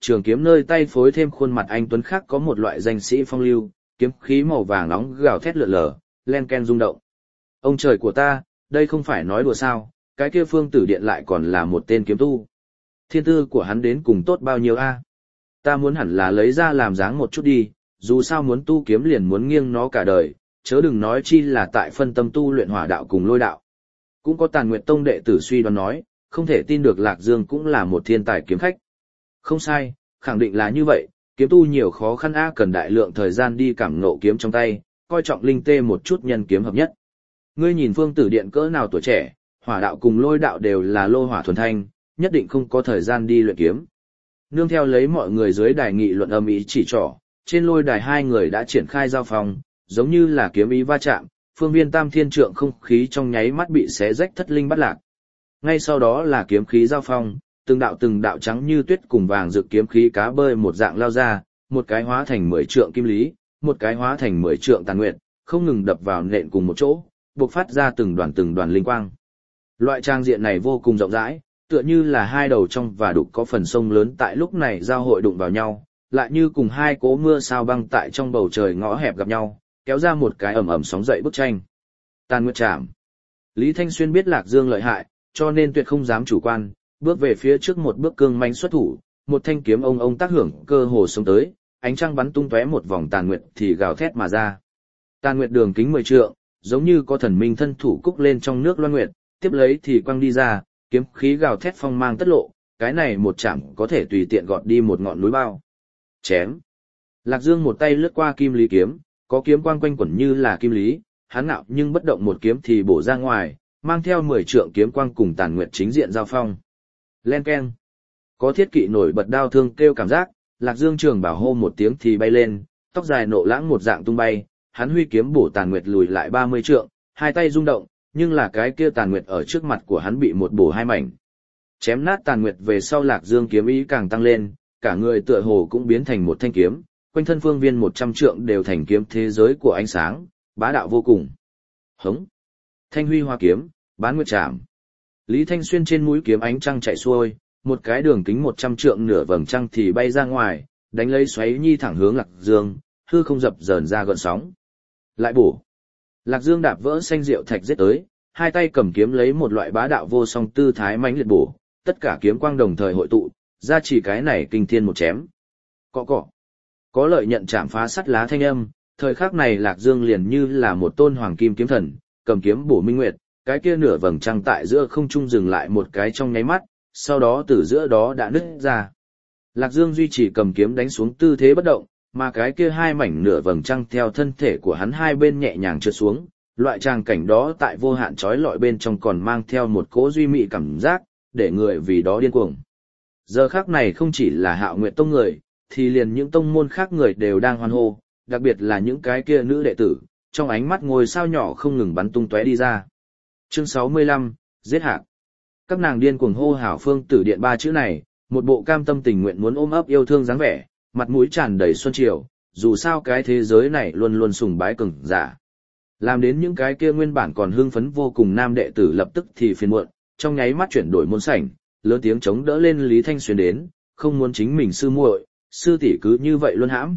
trường kiếm nơi tay phối thêm khuôn mặt anh tuấn khác có một loại danh sĩ phong lưu, kiếm khí màu vàng nóng gào thét lượn lờ, len ken rung động. Ông trời của ta, đây không phải nói đùa sao, cái kia Phương Tử Điện lại còn là một tên kiếm tu. Thiên tư của hắn đến cùng tốt bao nhiêu a? Ta muốn hẳn là lấy ra làm dáng một chút đi, dù sao muốn tu kiếm liền muốn nghiêng nó cả đời, chớ đừng nói chi là tại phân tâm tu luyện hỏa đạo cùng lôi đạo. Cũng có Tàn Nguyệt Tông đệ tử suy đoán nói, không thể tin được Lạc Dương cũng là một thiên tài kiếm khách. Không sai, khẳng định là như vậy, kiếm tu nhiều khó khăn cần đại lượng thời gian đi cảm ngộ kiếm trong tay, coi trọng linh tê một chút nhân kiếm hợp nhất. Ngươi nhìn Phương Tử Điện cỡ nào tuổi trẻ, hỏa đạo cùng lôi đạo đều là lô hỏa thuần thanh, nhất định không có thời gian đi luyện kiếm. Nương theo lấy mọi người dưới đài nghị luận âm ý chỉ trỏ, trên lôi đài hai người đã triển khai giao phong, giống như là kiếm ý va chạm, phương viên tam thiên trượng không khí trong nháy mắt bị xé rách thất linh bắt lạc. Ngay sau đó là kiếm khí giao phong, từng đạo trắng như tuyết cùng vàng rực kiếm khí cá bơi một dạng lao ra, một cái hóa thành 10 trượng kim lý, một cái hóa thành 10 trượng tàn nguyệt, không ngừng đập vào nện cùng một chỗ, bộc phát ra từng đoàn linh quang. Loại trang diện này vô cùng rộng rãi, tựa như là hai đầu trong và đục có phần sông lớn tại lúc này giao hội đụng vào nhau, lại như cùng hai cỗ mưa sao băng tại trong bầu trời ngõ hẹp gặp nhau, kéo ra một cái ầm ầm sóng dậy bức tranh. Tàn Nguyệt Trảm. Lý Thanh Xuyên biết Lạc Dương lợi hại, cho nên tuyệt không dám chủ quan, bước về phía trước một bước cương manh xuất thủ, một thanh kiếm ông tác hưởng cơ hồ xông tới, ánh trăng bắn tung tóe một vòng tàn nguyệt thì gào thét mà ra. Tàn nguyệt đường kính 10 trượng, giống như có thần minh thân thủ cúc lên trong nước loan nguyệt, tiếp lấy thì quăng đi ra, kiếm khí gào thét phong mang tất lộ, cái này một chạm có thể tùy tiện gọt đi một ngọn núi bao. Chém. Lạc Dương một tay lướt qua kim lý kiếm, có kiếm quang quanh quẩn như là kim lý, hắn nạo nhưng bất động một kiếm thì bổ ra ngoài, mang theo 10 trượng kiếm quang cùng tàn nguyệt chính diện giao phong. Len keng. Có thiết kỵ nổi bật đao thương kêu cảm giác, Lạc Dương trường bảo hô một tiếng thì bay lên, tóc dài nộ lãng một dạng tung bay, hắn huy kiếm bổ tàn nguyệt lùi lại 30 trượng, hai tay rung động, nhưng là cái kia tàn nguyệt ở trước mặt của hắn bị một bổ hai mảnh. Chém nát tàn nguyệt về sau Lạc Dương kiếm ý càng tăng lên, cả người tựa hồ cũng biến thành một thanh kiếm, quanh thân phương viên 100 trượng đều thành kiếm thế giới của ánh sáng, bá đạo vô cùng. Hống. Thanh huy hoa kiếm, bán nguyệt trảm. Lý Thanh Xuyên trên mũi kiếm ánh trăng chạy xuôi, một cái đường kính 100 trượng nửa vầng trăng thì bay ra ngoài, đánh lấy xoáy nhi thẳng hướng Lạc Dương, hư không dập dờn ra gợn sóng. Lại bổ. Lạc Dương đạp vỡ xanh rượu thạch giết tới, hai tay cầm kiếm lấy một loại bá đạo vô song tư thái mãnh liệt bổ, tất cả kiếm quang đồng thời hội tụ, ra chỉ cái này kinh thiên một chém. Cọ cọ. Có lợi nhận chạm phá sắt lá thanh âm, thời khắc này Lạc Dương liền như là một tôn hoàng kim kiếm thần, cầm kiếm bổ minh nguyệt, cái kia nửa vầng trăng tại giữa không trung dừng lại một cái trong nháy mắt, sau đó từ giữa đó đã nứt ra. Lạc Dương duy trì cầm kiếm đánh xuống tư thế bất động, mà cái kia hai mảnh nửa vầng trăng theo thân thể của hắn hai bên nhẹ nhàng trượt xuống, loại tràng cảnh đó tại vô hạn trói lọi bên trong còn mang theo một cỗ duy mị cảm giác, để người vì đó điên cuồng. Giờ khắc này không chỉ là Hạo Nguyệt Tông người, thì liền những tông môn khác người đều đang hoan hô, đặc biệt là những cái kia nữ đệ tử, trong ánh mắt ngôi sao nhỏ không ngừng bắn tung tóe đi ra. Chương 65, giết hạc. Các nàng điên cuồng hô hào Phương Tử Điện ba chữ này, một bộ cam tâm tình nguyện muốn ôm ấp yêu thương dáng vẻ, mặt mũi tràn đầy xuân triều, dù sao cái thế giới này luôn luôn sùng bái cường giả. Làm đến những cái kia nguyên bản còn hưng phấn vô cùng nam đệ tử lập tức thì phiền muộn, trong nháy mắt chuyển đổi môn sảnh, lớn tiếng chống đỡ lên Lý Thanh Xuyên đến, không muốn chính mình sư muội, sư tỷ cứ như vậy luôn hãm.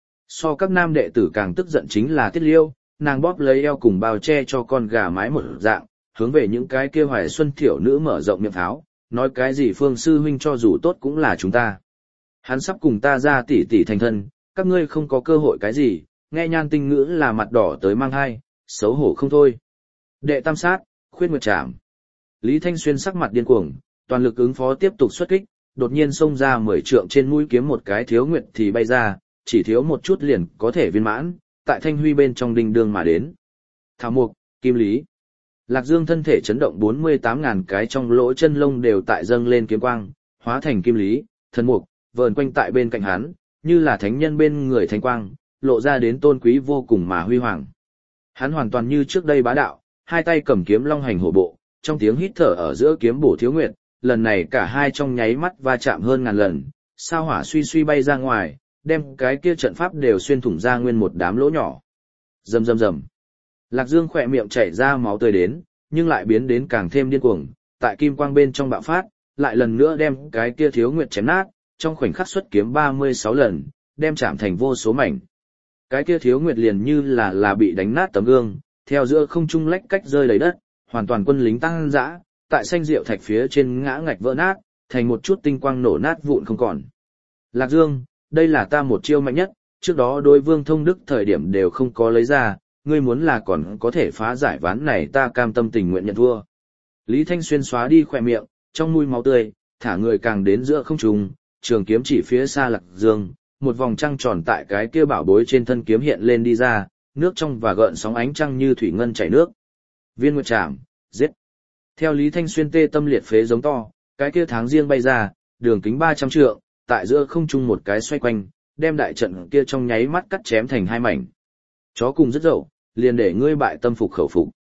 So các nam đệ tử càng tức giận chính là Tiết Liêu, nàng bóp lấy eo cùng bao che cho con gà mái một dạng, hướng về những cái kia hoài xuân thiểu nữ mở rộng miệng tháo, nói cái gì Phương sư huynh cho dù tốt cũng là chúng ta. Hắn sắp cùng ta ra tỷ tỷ thành thân, các ngươi không có cơ hội cái gì, nghe Nhan Tinh ngữ là mặt đỏ tới mang hai, xấu hổ không thôi. Đệ tam sát, khuyết nguyệt trảm. Lý Thanh Xuyên sắc mặt điên cuồng, toàn lực ứng phó tiếp tục xuất kích, đột nhiên xông ra 10 trượng trên mũi kiếm một cái thiếu nguyệt thì bay ra, chỉ thiếu một chút liền có thể viên mãn, tại thanh huy bên trong đinh đương mà đến. Thảo mục, kim lý. Lạc Dương thân thể chấn động 48.000 cái trong lỗ chân lông đều tại dâng lên kiếm quang, hóa thành kim lý, thần mục, vờn quanh tại bên cạnh hắn, như là thánh nhân bên người thánh quang, lộ ra đến tôn quý vô cùng mà huy hoàng. Hắn hoàn toàn như trước đây bá đạo, hai tay cầm kiếm long hành hổ bộ, trong tiếng hít thở ở giữa kiếm bổ thiếu nguyệt, lần này cả hai trong nháy mắt va chạm hơn ngàn lần, sao hỏa suy suy bay ra ngoài, đem cái kia trận pháp đều xuyên thủng ra nguyên một đám lỗ nhỏ. Rầm rầm rầm. Lạc Dương khỏe miệng chảy ra máu tươi đến, nhưng lại biến đến càng thêm điên cuồng, tại kim quang bên trong bạo phát, lại lần nữa đem cái kia thiếu nguyệt chém nát, trong khoảnh khắc xuất kiếm 36 lần, đem chạm thành vô số mảnh. Cái kia Thiếu Nguyệt liền như là bị đánh nát tấm gương, theo giữa không trung lách cách rơi đầy đất, hoàn toàn quân lính tăng dã, tại xanh rượu thạch phía trên ngã ngạch vỡ nát, thành một chút tinh quang nổ nát vụn không còn. Lạc Dương, đây là ta một chiêu mạnh nhất, trước đó đối Vương Thông Đức thời điểm đều không có lấy ra, ngươi muốn là còn có thể phá giải ván này ta cam tâm tình nguyện nhận thua. Lý Thanh Xuyên xóa đi khỏe miệng, trong mũi máu tươi, thả người càng đến giữa không trung, trường kiếm chỉ phía xa Lạc Dương, một vòng trăng tròn tại cái kia bảo bối trên thân kiếm hiện lên đi ra, nước trong và gợn sóng ánh trăng như thủy ngân chảy nước. Viên Nguyệt Trảm, giết. Theo Lý Thanh Xuyên tê tâm liệt phế giống to, cái kia tháng riêng bay ra, đường kính 300 trượng, tại giữa không trung một cái xoay quanh, đem đại trận kia trong nháy mắt cắt chém thành hai mảnh. Chó cùng rất dậu, liền để ngươi bại tâm phục khẩu phục.